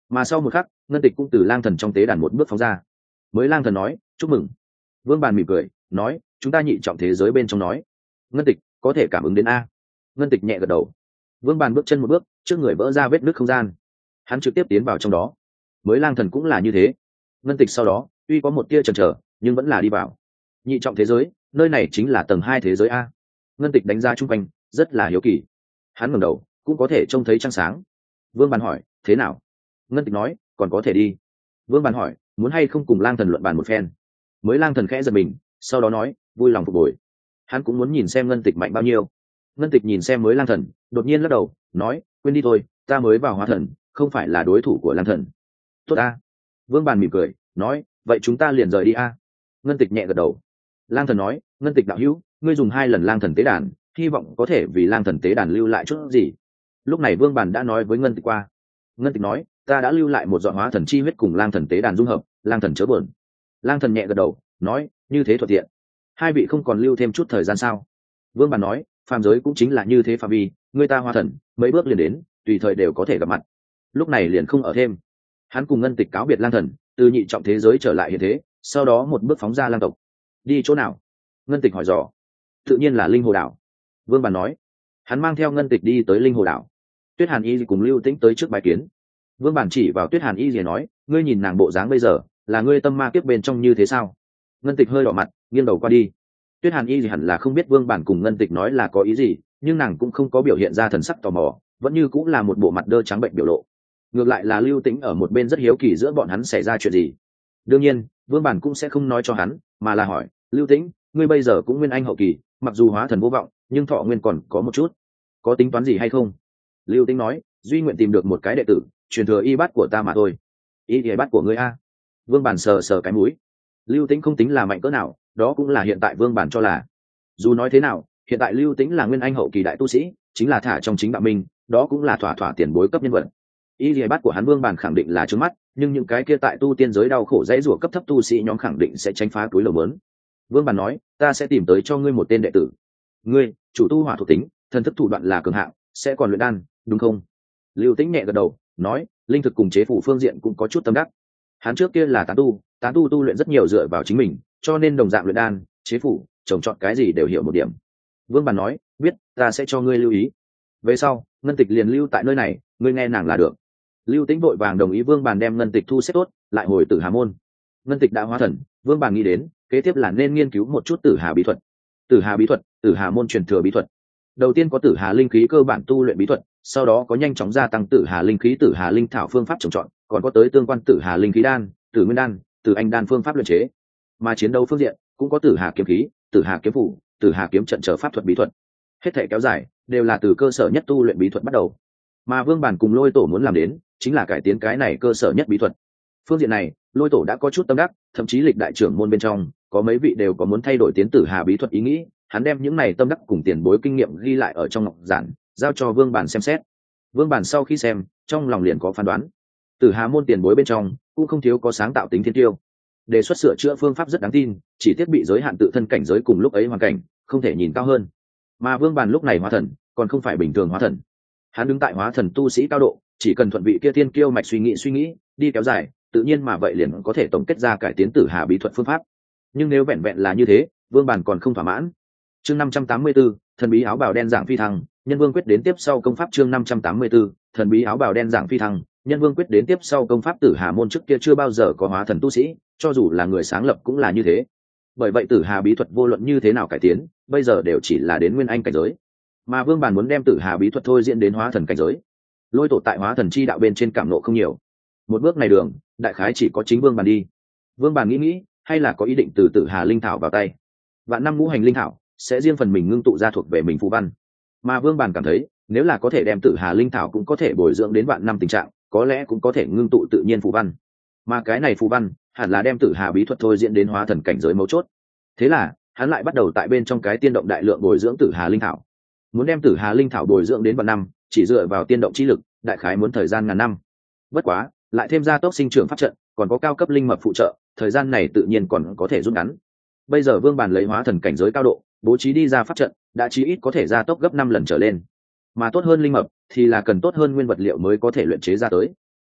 Mà sau một khắc ngân tịch cũng từ lang thần trong tế đàn một bước phóng ra. Mới lang thần nói chúc mừng. Vương Bàn mỉm cười nói chúng ta nhị trọng thế giới bên trong nói. Ngân tịch có thể cảm ứng đến a? Ngân tịch nhẹ gật đầu. Vương Bàn bước chân một bước, trước người vỡ ra vết nứt không gian, hắn trực tiếp tiến vào trong đó. Mới lang thần cũng là như thế. Ngân tịch sau đó tuy có một tia chần chờ nhưng vẫn là đi vào nhị trọng thế giới. Nơi này chính là tầng 2 thế giới a. Ngân tịch đánh ra chung quanh rất là hiếu kỳ. Hắn ngẩng đầu cũng có thể trông thấy trăng sáng. Vương Bàn hỏi thế nào? Ngân tịch nói còn có thể đi. Vương Bàn hỏi muốn hay không cùng lang thần luận bàn một phen. Mới lang thần khẽ giật mình, sau đó nói vui lòng phục hồi. Hắn cũng muốn nhìn xem ngân tịch mạnh bao nhiêu. Ngân tịch nhìn xem mới lang thần, đột nhiên lắc đầu nói quên đi thôi, ta mới vào hóa thần, không phải là đối thủ của lang thần. Tốt a. Vương Bàn mỉm cười nói vậy chúng ta liền rời đi a. Ngân tịch nhẹ gật đầu. Lang thần nói ngân tịch đạo hữu, ngươi dùng 2 lần lang thần tế đàn, hy vọng có thể vì lang thần tế đàn lưu lại chút gì. Lúc này Vương Bàn đã nói với ngân tịch qua. Ngân tịch nói ta đã lưu lại một giọt hóa thần chi huyết cùng lang thần tế đàn dung hợp, lang thần chớ buồn. Lang thần nhẹ gật đầu nói như thế thuận tiện. Hai vị không còn lưu thêm chút thời gian sao? Vương Bàn nói phàm giới cũng chính là như thế phạm vi, người ta hóa thần mấy bước liền đến, tùy thời đều có thể gặp mặt. Lúc này liền không ở thêm. Hắn cùng ngân tịch cáo biệt lang thần, từ nhị trọng thế giới trở lại hiện thế, sau đó một bước phóng ra lang tộc. Đi chỗ nào? Ngân tịch hỏi dò. Tự nhiên là linh hồ đảo. Vương Bàn nói. Hắn mang theo ngân tịch đi tới linh hồ đảo. Tuyết Hàn Y cùng Lưu Tĩnh tới trước bài kiến. Vương Bàn chỉ vào Tuyết Hàn Y gì nói ngươi nhìn nàng bộ dáng bây giờ, là ngươi tâm ma kiếp bên trong như thế sao? Ngân tịch hơi đỏ mặt nghiêng đầu qua đi. Tuyết Hàn Y gì hẳn là không biết Vương Bàn cùng ngân tịch nói là có ý gì, nhưng nàng cũng không có biểu hiện ra thần sắc tò mò, vẫn như cũng là một bộ mặt đơ trắng bệnh biểu lộ. Ngược lại là Lưu Tĩnh ở một bên rất hiếu kỳ giữa bọn hắn xảy ra chuyện gì. Đương nhiên Vương Bàn cũng sẽ không nói cho hắn, mà là hỏi Lưu Tĩnh, ngươi bây giờ cũng nguyên anh hậu kỳ, mặc dù hóa thần vô vọng nhưng thọ nguyên còn có một chút, có tính toán gì hay không? Lưu Tĩnh nói duy nguyện tìm được một cái đệ tử truyền thừa y bát của ta mà thôi. Y bát của ngươi a? Vương Bàn sờ sờ cái mũi. Lưu Tĩnh không tính là mạnh cỡ nào, đó cũng là hiện tại Vương Bàn cho là. Dù nói thế nào hiện tại Lưu Tĩnh là nguyên anh hậu kỳ đại tu sĩ, chính là thả trong chính đạo minh, đó cũng là thỏa thỏa tiền bối cấp nhân vật. Y bát của hắn Vương Bàn khẳng định là trướng mắt, nhưng những cái kia tại tu tiên giới đau khổ dãy rủa cấp thấp tu sĩ nhóm khẳng định sẽ tránh phá túi lầu lớn. Vương Bàn nói ta sẽ tìm tới cho ngươi một tên đệ tử. Ngươi chủ tu hỏa thuộc tính, thần thức thủ đoạn là cường hạng, sẽ còn luyện đan đúng không? Lưu Tĩnh nhẹ gật đầu nói linh thực cùng chế phủ phương diện cũng có chút tâm đắc. Hắn trước kia là tán tu tu luyện rất nhiều dựa vào chính mình, cho nên đồng dạng luyện đan chế phủ trồng trọt cái gì đều hiểu một điểm. Vương Bàn nói biết, ta sẽ cho ngươi lưu ý. Về sau ngân tịch liền lưu tại nơi này, ngươi nghe nàng là được. Lưu Tĩnh vội vàng đồng ý Vương Bàn đem ngân tịch thu xếp tốt, lại hồi Tử Hà môn. Ngân tịch đã hóa thần, Vương Bàn nghĩ đến kế tiếp là nên nghiên cứu một chút Tử Hà bí thuật. Tử Hà bí thuật, Tử Hà môn truyền thừa bí thuật. Đầu tiên có Tử Hà linh khí cơ bản tu luyện bí thuật, sau đó có nhanh chóng gia tăng Tử Hà linh khí, Tử Hà linh thảo phương pháp trồng trọt, còn có tới tương quan Tử Hà linh khí đan, Tử Nguyên đan, Tử Anh đan phương pháp luyện chế. Mà chiến đấu phương diện cũng có Tử Hà kiếm khí, Tử Hà kiếm phủ, Tử Hà kiếm trận trở pháp thuật bí thuật. Hết thảy kéo dài đều là từ cơ sở nhất tu luyện bí thuật bắt đầu. Mà Vương Bàn cùng Lôi Tổ muốn làm đến chính là cải tiến cái này cơ sở nhất bí thuật. Phương diện này Lôi Tổ đã có chút tâm đắc, thậm chí lịch đại trưởng môn bên trong có mấy vị đều có muốn thay đổi tiến Tử Hà bí thuật ý nghĩ. Hắn đem những này tâm đắc cùng tiền bối kinh nghiệm ghi lại ở trong ngọc giản, giao cho Vương Bàn xem xét. Vương Bàn sau khi xem trong lòng liền có phán đoán. Tử Hà môn tiền bối bên trong cũng không thiếu có sáng tạo tính thiên tiêu, đề xuất sửa chữa phương pháp rất đáng tin, chỉ thiết bị giới hạn tự thân cảnh giới cùng lúc ấy hoàn cảnh, không thể nhìn cao hơn. Mà Vương Bàn lúc này hóa thần còn không phải bình thường hóa thần, hắn đứng tại hóa thần tu sĩ cao độ, chỉ cần thuận vị kia thiên kiêu mạch suy nghĩ đi kéo dài, tự nhiên mà vậy liền có thể tổng kết ra cải tiến Tử Hà bí thuật phương pháp. Nhưng nếu vẹn vẹn là như thế, Vương Bàn còn không thỏa mãn. Chương 584, thần bí áo bào đen dạng phi thăng, nhân vương quyết đến tiếp sau công pháp. Chương 584, thần bí áo bào đen dạng phi thăng, nhân vương quyết đến tiếp sau công pháp. Tử Hà môn trước kia chưa bao giờ có hóa thần tu sĩ, cho dù là người sáng lập cũng là như thế. Bởi vậy Tử Hà bí thuật vô luận như thế nào cải tiến, bây giờ đều chỉ là đến nguyên anh cảnh giới. Mà Vương Bàn muốn đem Tử Hà bí thuật thôi diễn đến hóa thần cảnh giới. Lôi Tổ tại hóa thần chi đạo bên trên cảm nộ không nhiều, một bước này đường đại khái chỉ có chính Vương Bàn đi. Vương Bàn nghĩ hay là có ý định từ Tử Hà linh thảo vào tay. Vạn năm ngũ hành linh thảo sẽ riêng phần mình ngưng tụ ra thuộc về mình phù văn, mà Vương Bàn cảm thấy nếu là có thể đem Tử Hà linh thảo cũng có thể bồi dưỡng đến vạn năm tình trạng, có lẽ cũng có thể ngưng tụ tự nhiên phù văn. Mà cái này phù văn hẳn là đem Tử Hà bí thuật thôi diễn đến hóa thần cảnh giới mấu chốt. Thế là hắn lại bắt đầu tại bên trong cái tiên động đại lượng bồi dưỡng Tử Hà linh thảo. Muốn đem Tử Hà linh thảo bồi dưỡng đến vạn năm, chỉ dựa vào tiên động chi lực, đại khái muốn thời gian ngàn năm. Bất quá lại thêm gia tốc sinh trưởng pháp trận, còn có cao cấp linh mập phụ trợ, thời gian này tự nhiên còn có thể rút ngắn. Bây giờ Vương Bàn lấy hóa thần cảnh giới cao độ bố trí đi ra pháp trận, đã chí ít có thể gia tốc gấp 5 lần trở lên. Mà tốt hơn linh mập thì là cần tốt hơn nguyên vật liệu mới có thể luyện chế ra tới.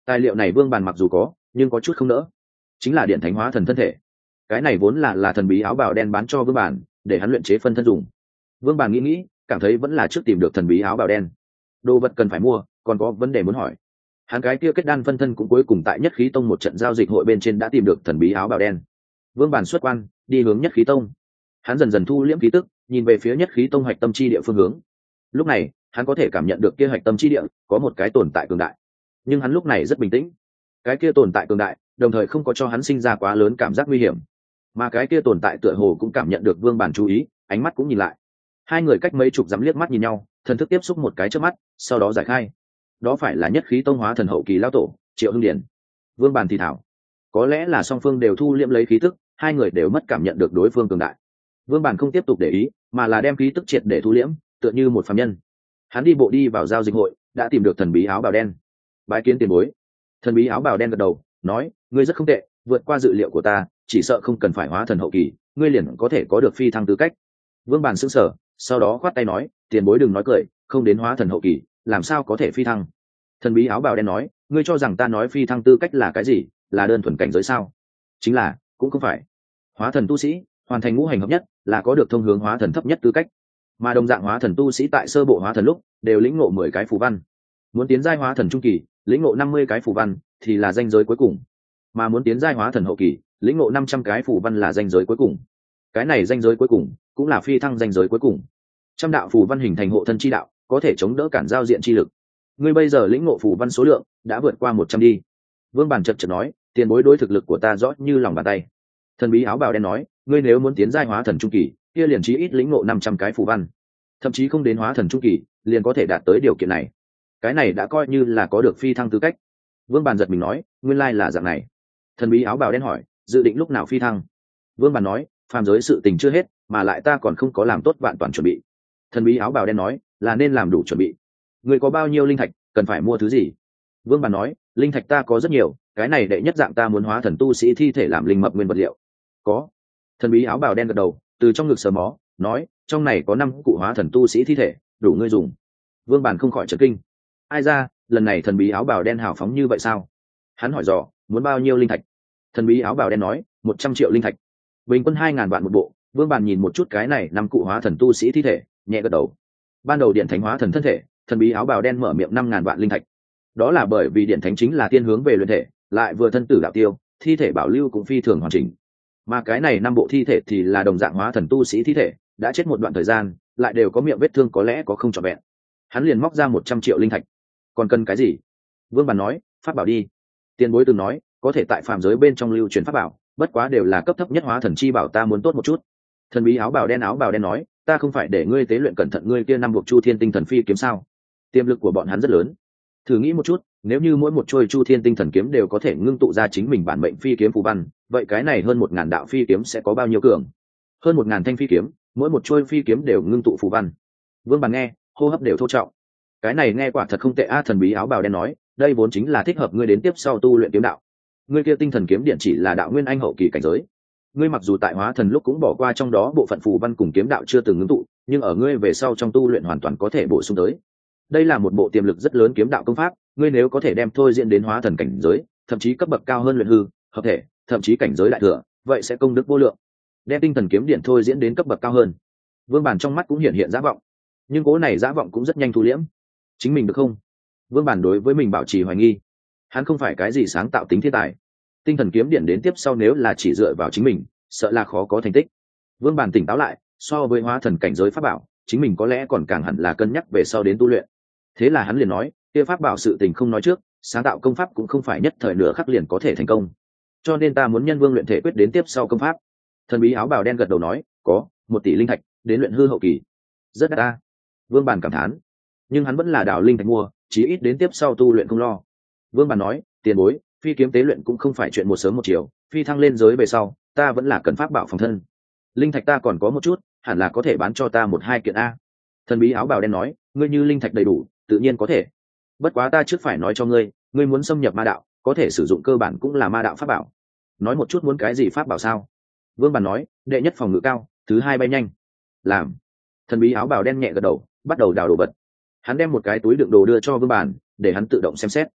Tài liệu này vương bàn mặc dù có nhưng có chút không nỡ, chính là điện thánh hóa thần thân thể. Cái này vốn là thần bí áo bào đen bán cho vương bàn để hắn luyện chế phân thân dùng. Vương bàn nghĩ cảm thấy vẫn là trước tìm được thần bí áo bào đen. Đồ vật cần phải mua, còn có vấn đề muốn hỏi. Hắn cái kia kết đan phân thân cũng cuối cùng tại Nhất Khí Tông một trận giao dịch hội bên trên đã tìm được thần bí áo bào đen. Vương bàn xuất quan đi hướng Nhất Khí Tông. Hắn dần dần thu liễm khí tức, nhìn về phía Nhất Khí Tông hạch tâm chi địa phương hướng. Lúc này hắn có thể cảm nhận được kia hạch tâm chi địa có một cái tồn tại cường đại, nhưng hắn lúc này rất bình tĩnh. Cái kia tồn tại cường đại đồng thời không có cho hắn sinh ra quá lớn cảm giác nguy hiểm, mà cái kia tồn tại tựa hồ cũng cảm nhận được vương bản chú ý, ánh mắt cũng nhìn lại. Hai người cách mấy chục dặm liếc mắt nhìn nhau, thần thức tiếp xúc một cái trước mắt, sau đó giải khai. Đó phải là Nhất Khí Tông hóa thần hậu kỳ lao tổ Triệu Hưng Điển. Vương bản thì thảo, có lẽ là song phương đều thu liễm lấy khí tức, hai người đều mất cảm nhận được đối phương cường đại. Vương bản không tiếp tục để ý, mà là đem khí tức triệt để thu liễm, tựa như một phàm nhân. Hắn đi bộ đi vào giao dịch hội, đã tìm được thần bí áo bào đen. Bái kiến tiền bối. Thần bí áo bào đen gật đầu nói, ngươi rất không tệ, vượt qua dự liệu của ta, chỉ sợ không cần phải hóa thần hậu kỳ, ngươi liền có thể có được phi thăng tư cách. Vương bàn sững sờ, sau đó khoát tay nói, tiền bối đừng nói cười, không đến hóa thần hậu kỳ làm sao có thể phi thăng. Thần bí áo bào đen nói, ngươi cho rằng ta nói phi thăng tư cách là cái gì, là đơn thuần cảnh giới sao? Chính là cũng không phải. Hóa thần tu sĩ hoàn thành ngũ hành hợp nhất là có được thông hướng hóa thần thấp nhất tư cách, mà đồng dạng hóa thần tu sĩ tại sơ bộ hóa thần lúc đều lĩnh ngộ 10 cái phù văn. Muốn tiến giai hóa thần trung kỳ lĩnh ngộ 50 cái phù văn thì là ranh giới cuối cùng, mà muốn tiến giai hóa thần hậu kỳ lĩnh ngộ 500 cái phù văn là ranh giới cuối cùng. Cái này ranh giới cuối cùng cũng là phi thăng ranh giới cuối cùng. Trăm đạo phù văn hình thành hộ thân chi đạo, có thể chống đỡ cản giao diện chi lực. Ngươi bây giờ lĩnh ngộ phù văn số lượng đã vượt qua 100 đi. Vương Bản chợt nói, tiền bối đối thực lực của ta rõ như lòng bàn tay. Thần bí áo bào đen nói, ngươi nếu muốn tiến giai hóa thần trung kỳ kia liền chí ít lĩnh ngộ 500 cái phù văn, thậm chí không đến hóa thần trung kỳ liền có thể đạt tới điều kiện này. Cái này đã coi như là có được phi thăng tư cách. Vương Bàn giật mình nói, nguyên lai là dạng này. Thần bí áo bào đen hỏi, dự định lúc nào phi thăng? Vương Bàn nói, phàm giới sự tình chưa hết, mà lại ta còn không có làm tốt vạn toàn chuẩn bị. Thần bí áo bào đen nói, là nên làm đủ chuẩn bị. Người có bao nhiêu linh thạch, cần phải mua thứ gì? Vương Bàn nói, linh thạch ta có rất nhiều, cái này đệ nhất dạng ta muốn hóa thần tu sĩ thi thể làm linh mập nguyên vật liệu. Có. Thần bí áo bào đen gật đầu, từ trong ngực sờ mó nói, trong này có 5 cụ hóa thần tu sĩ thi thể, đủ ngươi dùng. Vương Bản không khỏi chấn kinh. Ai ra, lần này thần bí áo bào đen hào phóng như vậy sao? Hắn hỏi dò, muốn bao nhiêu linh thạch? Thần bí áo bào đen nói, 100 triệu linh thạch, bình quân 2.000 vạn một bộ. Vương Bản nhìn một chút cái này 5 cụ hóa thần tu sĩ thi thể, nhẹ gật đầu. Ban đầu điện thánh hóa thần thân thể, thần bí áo bào đen mở miệng 5.000 vạn linh thạch. Đó là bởi vì điện thánh chính là tiên hướng về luyện thể, lại vừa thân tử đạo tiêu, thi thể bảo lưu cũng phi thường hoàn chỉnh. Mà cái này 5 bộ thi thể thì là đồng dạng hóa thần tu sĩ thi thể, đã chết một đoạn thời gian, lại đều có miệng vết thương có lẽ có không trọn vẹn. Hắn liền móc ra 100 triệu linh thạch. Còn cần cái gì? Vương Bản nói, pháp bảo đi. Tiền bối từng nói có thể tại phàm giới bên trong lưu truyền pháp bảo, bất quá đều là cấp thấp nhất hóa thần chi bảo, ta muốn tốt một chút. Thần bí áo bào đen nói, ta không phải để ngươi tế luyện cẩn thận ngươi kia 5 buộc Chu Thiên Tinh Thần Phi kiếm sao? Tiềm lực của bọn hắn rất lớn. Thử nghĩ một chút, nếu như mỗi một trôi Chu Thiên Tinh Thần kiếm đều có thể ngưng tụ ra chính mình bản mệnh phi kiếm phù văn, vậy cái này hơn 1000 đạo phi kiếm sẽ có bao nhiêu cường? Hơn 1000 thanh phi kiếm, mỗi một trôi phi kiếm đều ngưng tụ phù văn. Vương Bản nghe, hô hấp đều thô trọng. Cái này nghe quả thật không tệ a. Thần bí áo bào đen nói, đây vốn chính là thích hợp ngươi đến tiếp sau tu luyện kiếm đạo. Ngươi kia tinh thần kiếm điện chỉ là đạo nguyên anh hậu kỳ cảnh giới. Ngươi mặc dù tại hóa thần lúc cũng bỏ qua trong đó bộ phận phù văn cùng kiếm đạo chưa từng ngưng tụ, nhưng ở ngươi về sau trong tu luyện hoàn toàn có thể bổ sung tới. Đây là một bộ tiềm lực rất lớn kiếm đạo công pháp, ngươi nếu có thể đem thôi diễn đến hóa thần cảnh giới, thậm chí cấp bậc cao hơn luyện hư, hợp thể, thậm chí cảnh giới đại thừa, vậy sẽ công đức vô lượng. Đem tinh thần kiếm điện thôi diễn đến cấp bậc cao hơn. Vương Bản trong mắt cũng hiện dã vọng, nhưng cố này dã vọng cũng rất nhanh thu liễm. Chính mình được không? Vương Bản đối với mình bảo trì hoài nghi. Hắn không phải cái gì sáng tạo tính thiên tài. Tinh thần kiếm điện đến tiếp sau nếu là chỉ dựa vào chính mình, sợ là khó có thành tích. Vương Bản tỉnh táo lại, so với hóa thần cảnh giới pháp bảo, chính mình có lẽ còn càng hẳn là cân nhắc về sau đến tu luyện. Thế là hắn liền nói, kia pháp bảo sự tình không nói trước, sáng tạo công pháp cũng không phải nhất thời nửa khắc liền có thể thành công. Cho nên ta muốn nhân vương luyện thể quyết đến tiếp sau công pháp. Thần bí áo bào đen gật đầu nói, có 1 tỷ linh thạch đến luyện hư hậu kỳ. Rất đắt ta. Vương Bản cảm thán. Nhưng hắn vẫn là đào linh thạch mua, chí ít đến tiếp sau tu luyện không lo. Vương Bản nói, tiền bối, phi kiếm tế luyện cũng không phải chuyện một sớm một chiều, phi thăng lên giới về sau, ta vẫn là cần pháp bảo phòng thân. Linh thạch ta còn có một chút, hẳn là có thể bán cho ta 1-2 kiện a. Thần bí áo bào đen nói, ngươi như linh thạch đầy đủ, tự nhiên có thể. Bất quá ta trước phải nói cho ngươi, ngươi muốn xâm nhập ma đạo, có thể sử dụng cơ bản cũng là ma đạo pháp bảo. Nói một chút muốn cái gì pháp bảo sao? Vương Bản nói, đệ nhất phòng ngự cao, thứ 2 bay nhanh. Làm. Thần bí áo bào đen nhẹ gật đầu, bắt đầu đào đồ vật. Hắn đem một cái túi đựng đồ đưa cho Vương Bản, để hắn tự động xem xét.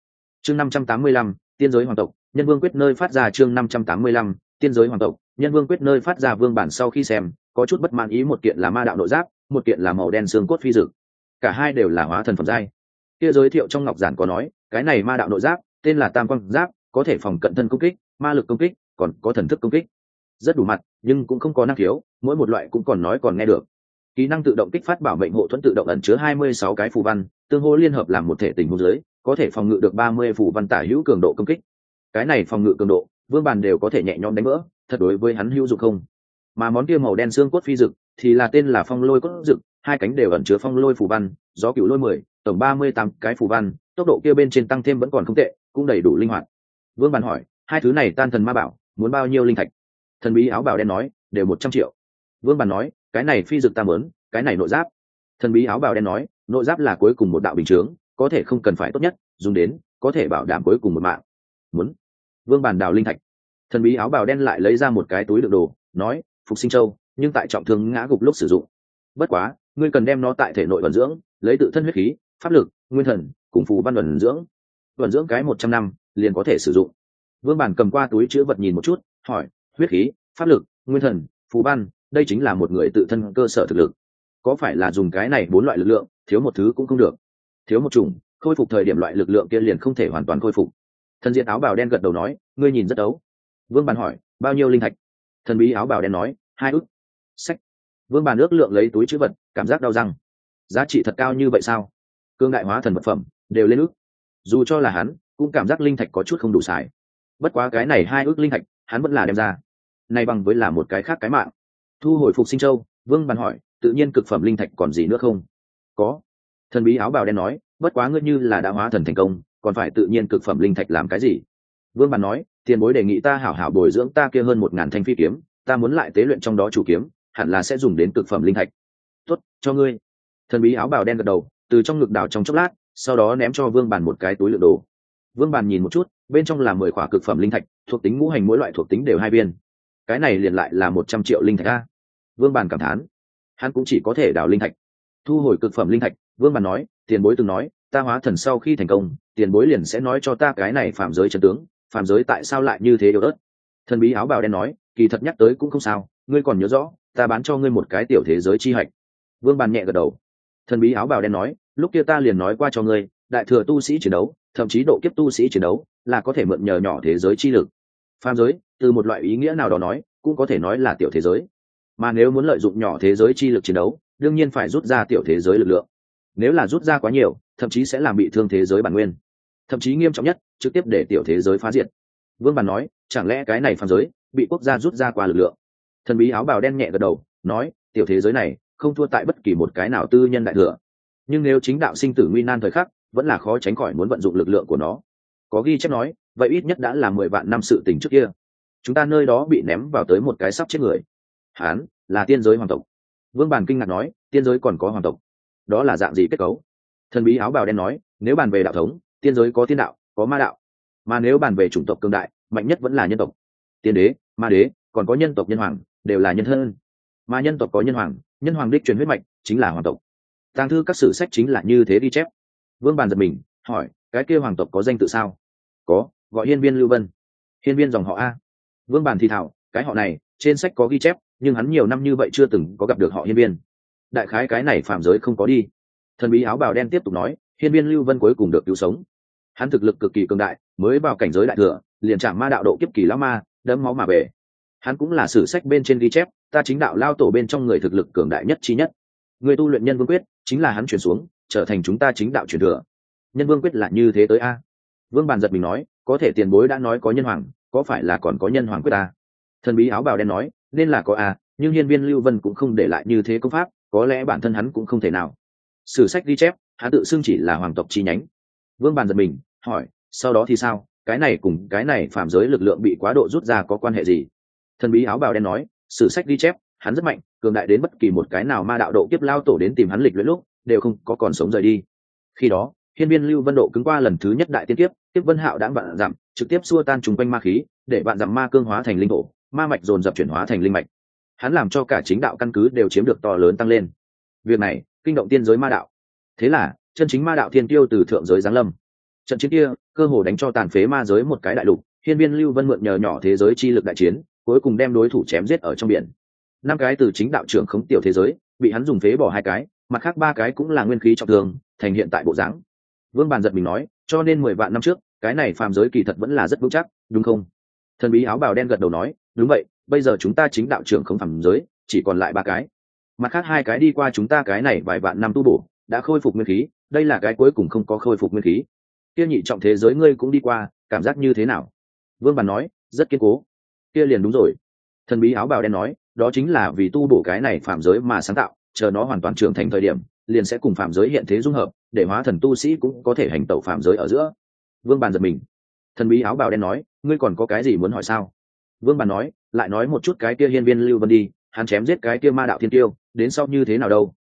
chương 585, tiên giới hoàng tộc nhân vương quyết nơi phát ra. chương 585, tiên giới hoàng tộc nhân vương quyết nơi phát ra. Vương bản sau khi xem có chút bất mãn ý, một kiện là ma đạo nội giáp, một kiện là màu đen xương cốt phi dực, cả hai đều là hóa thần phẩm giai. Kia giới thiệu trong ngọc giản có nói, cái này ma đạo nội giáp tên là tam quang giáp, có thể phòng cận thân công kích, ma lực công kích, còn có thần thức công kích, rất đủ mặt, nhưng cũng không có năng khiếu, mỗi một loại cũng còn nói còn nghe được. Kỹ năng tự động kích phát bảo mệnh hộ thuẫn tự động ẩn chứa 26 cái phù văn, tương hỗ liên hợp làm một thể tình huống dưới, có thể phòng ngự được 30 phù văn tả hữu cường độ công kích. Cái này phòng ngự cường độ, Vương Bàn đều có thể nhẹ nhõm đánh vỡ, thật đối với hắn hữu dụng không. Mà món kia màu đen xương cốt phi dực thì là tên là phong lôi cốt dực, hai cánh đều ẩn chứa phong lôi phù văn, gió cửu lôi 10, tổng 38 cái phù văn, tốc độ kia bên trên tăng thêm vẫn còn không tệ, cũng đầy đủ linh hoạt. Vương Bàn hỏi, hai thứ này tan thần ma bảo, muốn bao nhiêu linh thạch? Thần bí áo bào đen nói, đều 100 triệu. Vương Bàn nói, cái này phi dực ta muốn, cái này nội giáp. Thần bí áo bào đen nói, nội giáp là cuối cùng một đạo bình chướng, có thể không cần phải tốt nhất, dùng đến có thể bảo đảm cuối cùng một mạng. Muốn. Vương Bàn đào linh thạch. Thần bí áo bào đen lại lấy ra một cái túi đựng đồ, nói, phục sinh châu, nhưng tại trọng thương ngã gục lúc sử dụng. Bất quá, ngươi cần đem nó tại thể nội vận dưỡng, lấy tự thân huyết khí, pháp lực, nguyên thần, cùng phù văn vận dưỡng cái 100 năm liền có thể sử dụng. Vương Bản cầm qua túi chứa vật nhìn một chút, hỏi, huyết khí, pháp lực, nguyên thần, phù văn, đây chính là một người tự thân cơ sở thực lực. Có phải là dùng cái này 4 loại lực lượng, thiếu một thứ cũng không được. Thiếu một chủng, khôi phục thời điểm loại lực lượng kia liền không thể hoàn toàn khôi phục. Thần diện áo bào đen gật đầu nói, ngươi nhìn rất đấu. Vương Bản hỏi, bao nhiêu linh thạch? Thần bí áo bào đen nói, 2 ức. Sách. Vương Bản ước lượng lấy túi chứa vật, cảm giác đau răng. Giá trị thật cao như vậy sao? Cương đại hóa thần vật phẩm đều lên ức. Dù cho là hắn, cũng cảm giác linh thạch có chút không đủ xài. Bất quá cái này 2 ức linh thạch, hắn vẫn là đem ra. Này bằng với là một cái khác cái mạng. Thu hồi phục sinh châu, Vương Bản hỏi, tự nhiên cực phẩm linh thạch còn gì nữa không? Có. Thần bí áo bào đen nói, bất quá ngươi như là đã hóa thần thành công, còn phải tự nhiên cực phẩm linh thạch làm cái gì? Vương Bản nói, tiền bối đề nghị ta hảo hảo bồi dưỡng ta kia hơn 1000 thanh phi kiếm, ta muốn lại tế luyện trong đó chủ kiếm, hẳn là sẽ dùng đến cực phẩm linh thạch. Tốt, cho ngươi. Thần bí áo bào đen gật đầu, từ trong ngực đảo trong chốc lát, sau đó ném cho Vương Bản một cái túi đựng đồ. Vương Bản nhìn một chút, bên trong là 10 khỏa cực phẩm linh thạch, thuộc tính ngũ hành mỗi loại thuộc tính đều 2 viên. Cái này liền lại là 100 triệu linh thạch a. Vương Bản cảm thán, hắn cũng chỉ có thể đào linh thạch. Thu hồi cực phẩm linh thạch, Vương Bản nói, tiền bối từng nói, ta hóa thần sau khi thành công, tiền bối liền sẽ nói cho ta cái này phạm giới chân tướng, phạm giới tại sao lại như thế yếu ớt. Thần bí áo bào đen nói, kỳ thật nhắc tới cũng không sao, ngươi còn nhớ rõ, ta bán cho ngươi một cái tiểu thế giới chi hạch. Vương Bản nhẹ gật đầu. Thần bí áo bào đen nói, lúc kia ta liền nói qua cho ngươi, đại thừa tu sĩ chiến đấu, thậm chí độ kiếp tu sĩ chiến đấu, là có thể mượn nhờ nhỏ thế giới chi lực. Phàm giới, từ một loại ý nghĩa nào đó nói, cũng có thể nói là tiểu thế giới. Mà nếu muốn lợi dụng nhỏ thế giới chi lực chiến đấu, đương nhiên phải rút ra tiểu thế giới lực lượng. Nếu là rút ra quá nhiều, thậm chí sẽ làm bị thương thế giới bản nguyên. Thậm chí nghiêm trọng nhất, trực tiếp để tiểu thế giới phá diệt. Vương Bản nói, chẳng lẽ cái này phàm giới bị quốc gia rút ra qua lực lượng? Thần bí áo bào đen nhẹ gật đầu, nói, tiểu thế giới này không thua tại bất kỳ một cái nào tư nhân đại thừa. Nhưng nếu chính đạo sinh tử nguy nan thời khắc, vẫn là khó tránh khỏi muốn vận dụng lực lượng của nó. Có ghi chép nói, vậy ít nhất đã là 10 vạn năm sự tình trước kia. Chúng ta nơi đó bị ném vào tới một cái sắp chết người. Hán, là tiên giới hoàng tộc. Vương Bản kinh ngạc nói, tiên giới còn có hoàng tộc? Đó là dạng gì kết cấu? Thần bí áo bào đen nói, nếu bàn về đạo thống, tiên giới có tiên đạo, có ma đạo. Mà nếu bàn về chủng tộc cường đại, mạnh nhất vẫn là nhân tộc. Tiên đế, ma đế, còn có nhân tộc nhân hoàng, đều là nhân thân. Mà nhân tộc có nhân hoàng đích truyền huyết mạch, chính là hoàng tộc. Tàng thư các sử sách chính là như thế ghi chép. Vương Bản giật mình, hỏi, cái kia hoàng tộc có danh tự sao? Có, gọi Hiên Viên Lưu Vân. Hiên Viên dòng họ a. Vương Bản thì thảo, cái họ này trên sách có ghi chép, nhưng hắn nhiều năm như vậy chưa từng có gặp được họ Hiên Viên. Đại khái cái này phàm giới không có đi. Thần bí áo bào đen tiếp tục nói, Hiên Viên Lưu Vân cuối cùng được cứu sống. Hắn thực lực cực kỳ cường đại, mới vào cảnh giới đại thừa, liền chạm ma đạo độ kiếp kỳ lão ma, đẫm máu mà về. Hắn cũng là sử sách bên trên ghi chép, ta chính đạo lao tổ bên trong người thực lực cường đại nhất chi nhất. Người tu luyện nhân vương quyết, chính là hắn chuyển xuống, trở thành chúng ta chính đạo truyền thừa. Nhân vương quyết là như thế tới a. Vương Bản giật mình nói, có thể tiền bối đã nói có nhân hoàng, có phải là còn có nhân hoàng quyết ta? Thần bí áo bào đen nói, nên là có a, nhưng Hiên Viên Lưu Vân cũng không để lại như thế công pháp, có lẽ bản thân hắn cũng không thể nào. Sử sách ghi chép, hắn tự xưng chỉ là hoàng tộc chi nhánh. Vương Bản giật mình, hỏi, sau đó thì sao? Cái này cùng cái này phàm giới lực lượng bị quá độ rút ra có quan hệ gì? Thần bí áo bào đen nói, sử sách ghi chép, hắn rất mạnh, cường đại đến bất kỳ một cái nào ma đạo độ kiếp lao tổ đến tìm hắn lịch luyện lúc, đều không có còn sống rời đi. Khi đó, Hiên Viên Lưu Vân độ cứng qua lần thứ nhất đại tiên kiếp, tiếp Vân Hạo đã vạn dặm, trực tiếp xua tan trùng quanh ma khí, để vạn dặm ma cương hóa thành linh thổ, ma mạch dồn dập chuyển hóa thành linh mạch. Hắn làm cho cả chính đạo căn cứ đều chiếm được to lớn tăng lên. Việc này kinh động tiên giới ma đạo. Thế là, chân chính ma đạo thiên tiêu từ thượng giới giáng lâm. Trận chiến kia, cơ hồ đánh cho tàn phế ma giới một cái đại lục. Hiên viên Lưu Vân mượn nhờ nhỏ thế giới chi lực đại chiến, cuối cùng đem đối thủ chém giết ở trong biển. 5 cái từ chính đạo trưởng khống tiểu thế giới bị hắn dùng phế bỏ 2 cái, mặt khác 3 cái cũng là nguyên khí trọng thương, thành hiện tại bộ dáng. Vương Bàn giật mình nói, cho nên 10 vạn năm trước, cái này phàm giới kỳ thật vẫn là rất vững chắc, đúng không? Thần bí áo bào đen gật đầu nói, đúng vậy, bây giờ chúng ta chính đạo trưởng không phàm giới, chỉ còn lại 3 cái. Mặt khác 2 cái đi qua chúng ta cái này vài vạn năm tu bổ, đã khôi phục nguyên khí, đây là cái cuối cùng không có khôi phục nguyên khí. Kia nhị trọng thế giới ngươi cũng đi qua, cảm giác như thế nào? Vương Bàn nói, rất kiên cố. Kia liền đúng rồi. Thần bí áo bào đen nói, đó chính là vì tu bổ cái này phàm giới mà sáng tạo, chờ nó hoàn toàn trưởng thành thời điểm, liền sẽ cùng phàm giới hiện thế dung hợp, để hóa thần tu sĩ cũng có thể hành tẩu phàm giới ở giữa. Vương Bàn giật mình. Thần bí áo bào đen nói, ngươi còn có cái gì muốn hỏi sao? Vương Bàn nói, lại nói một chút cái kia hiên viên Lưu Vân đi, hắn chém giết cái kia ma đạo thiên tiêu, đến sau như thế nào đâu?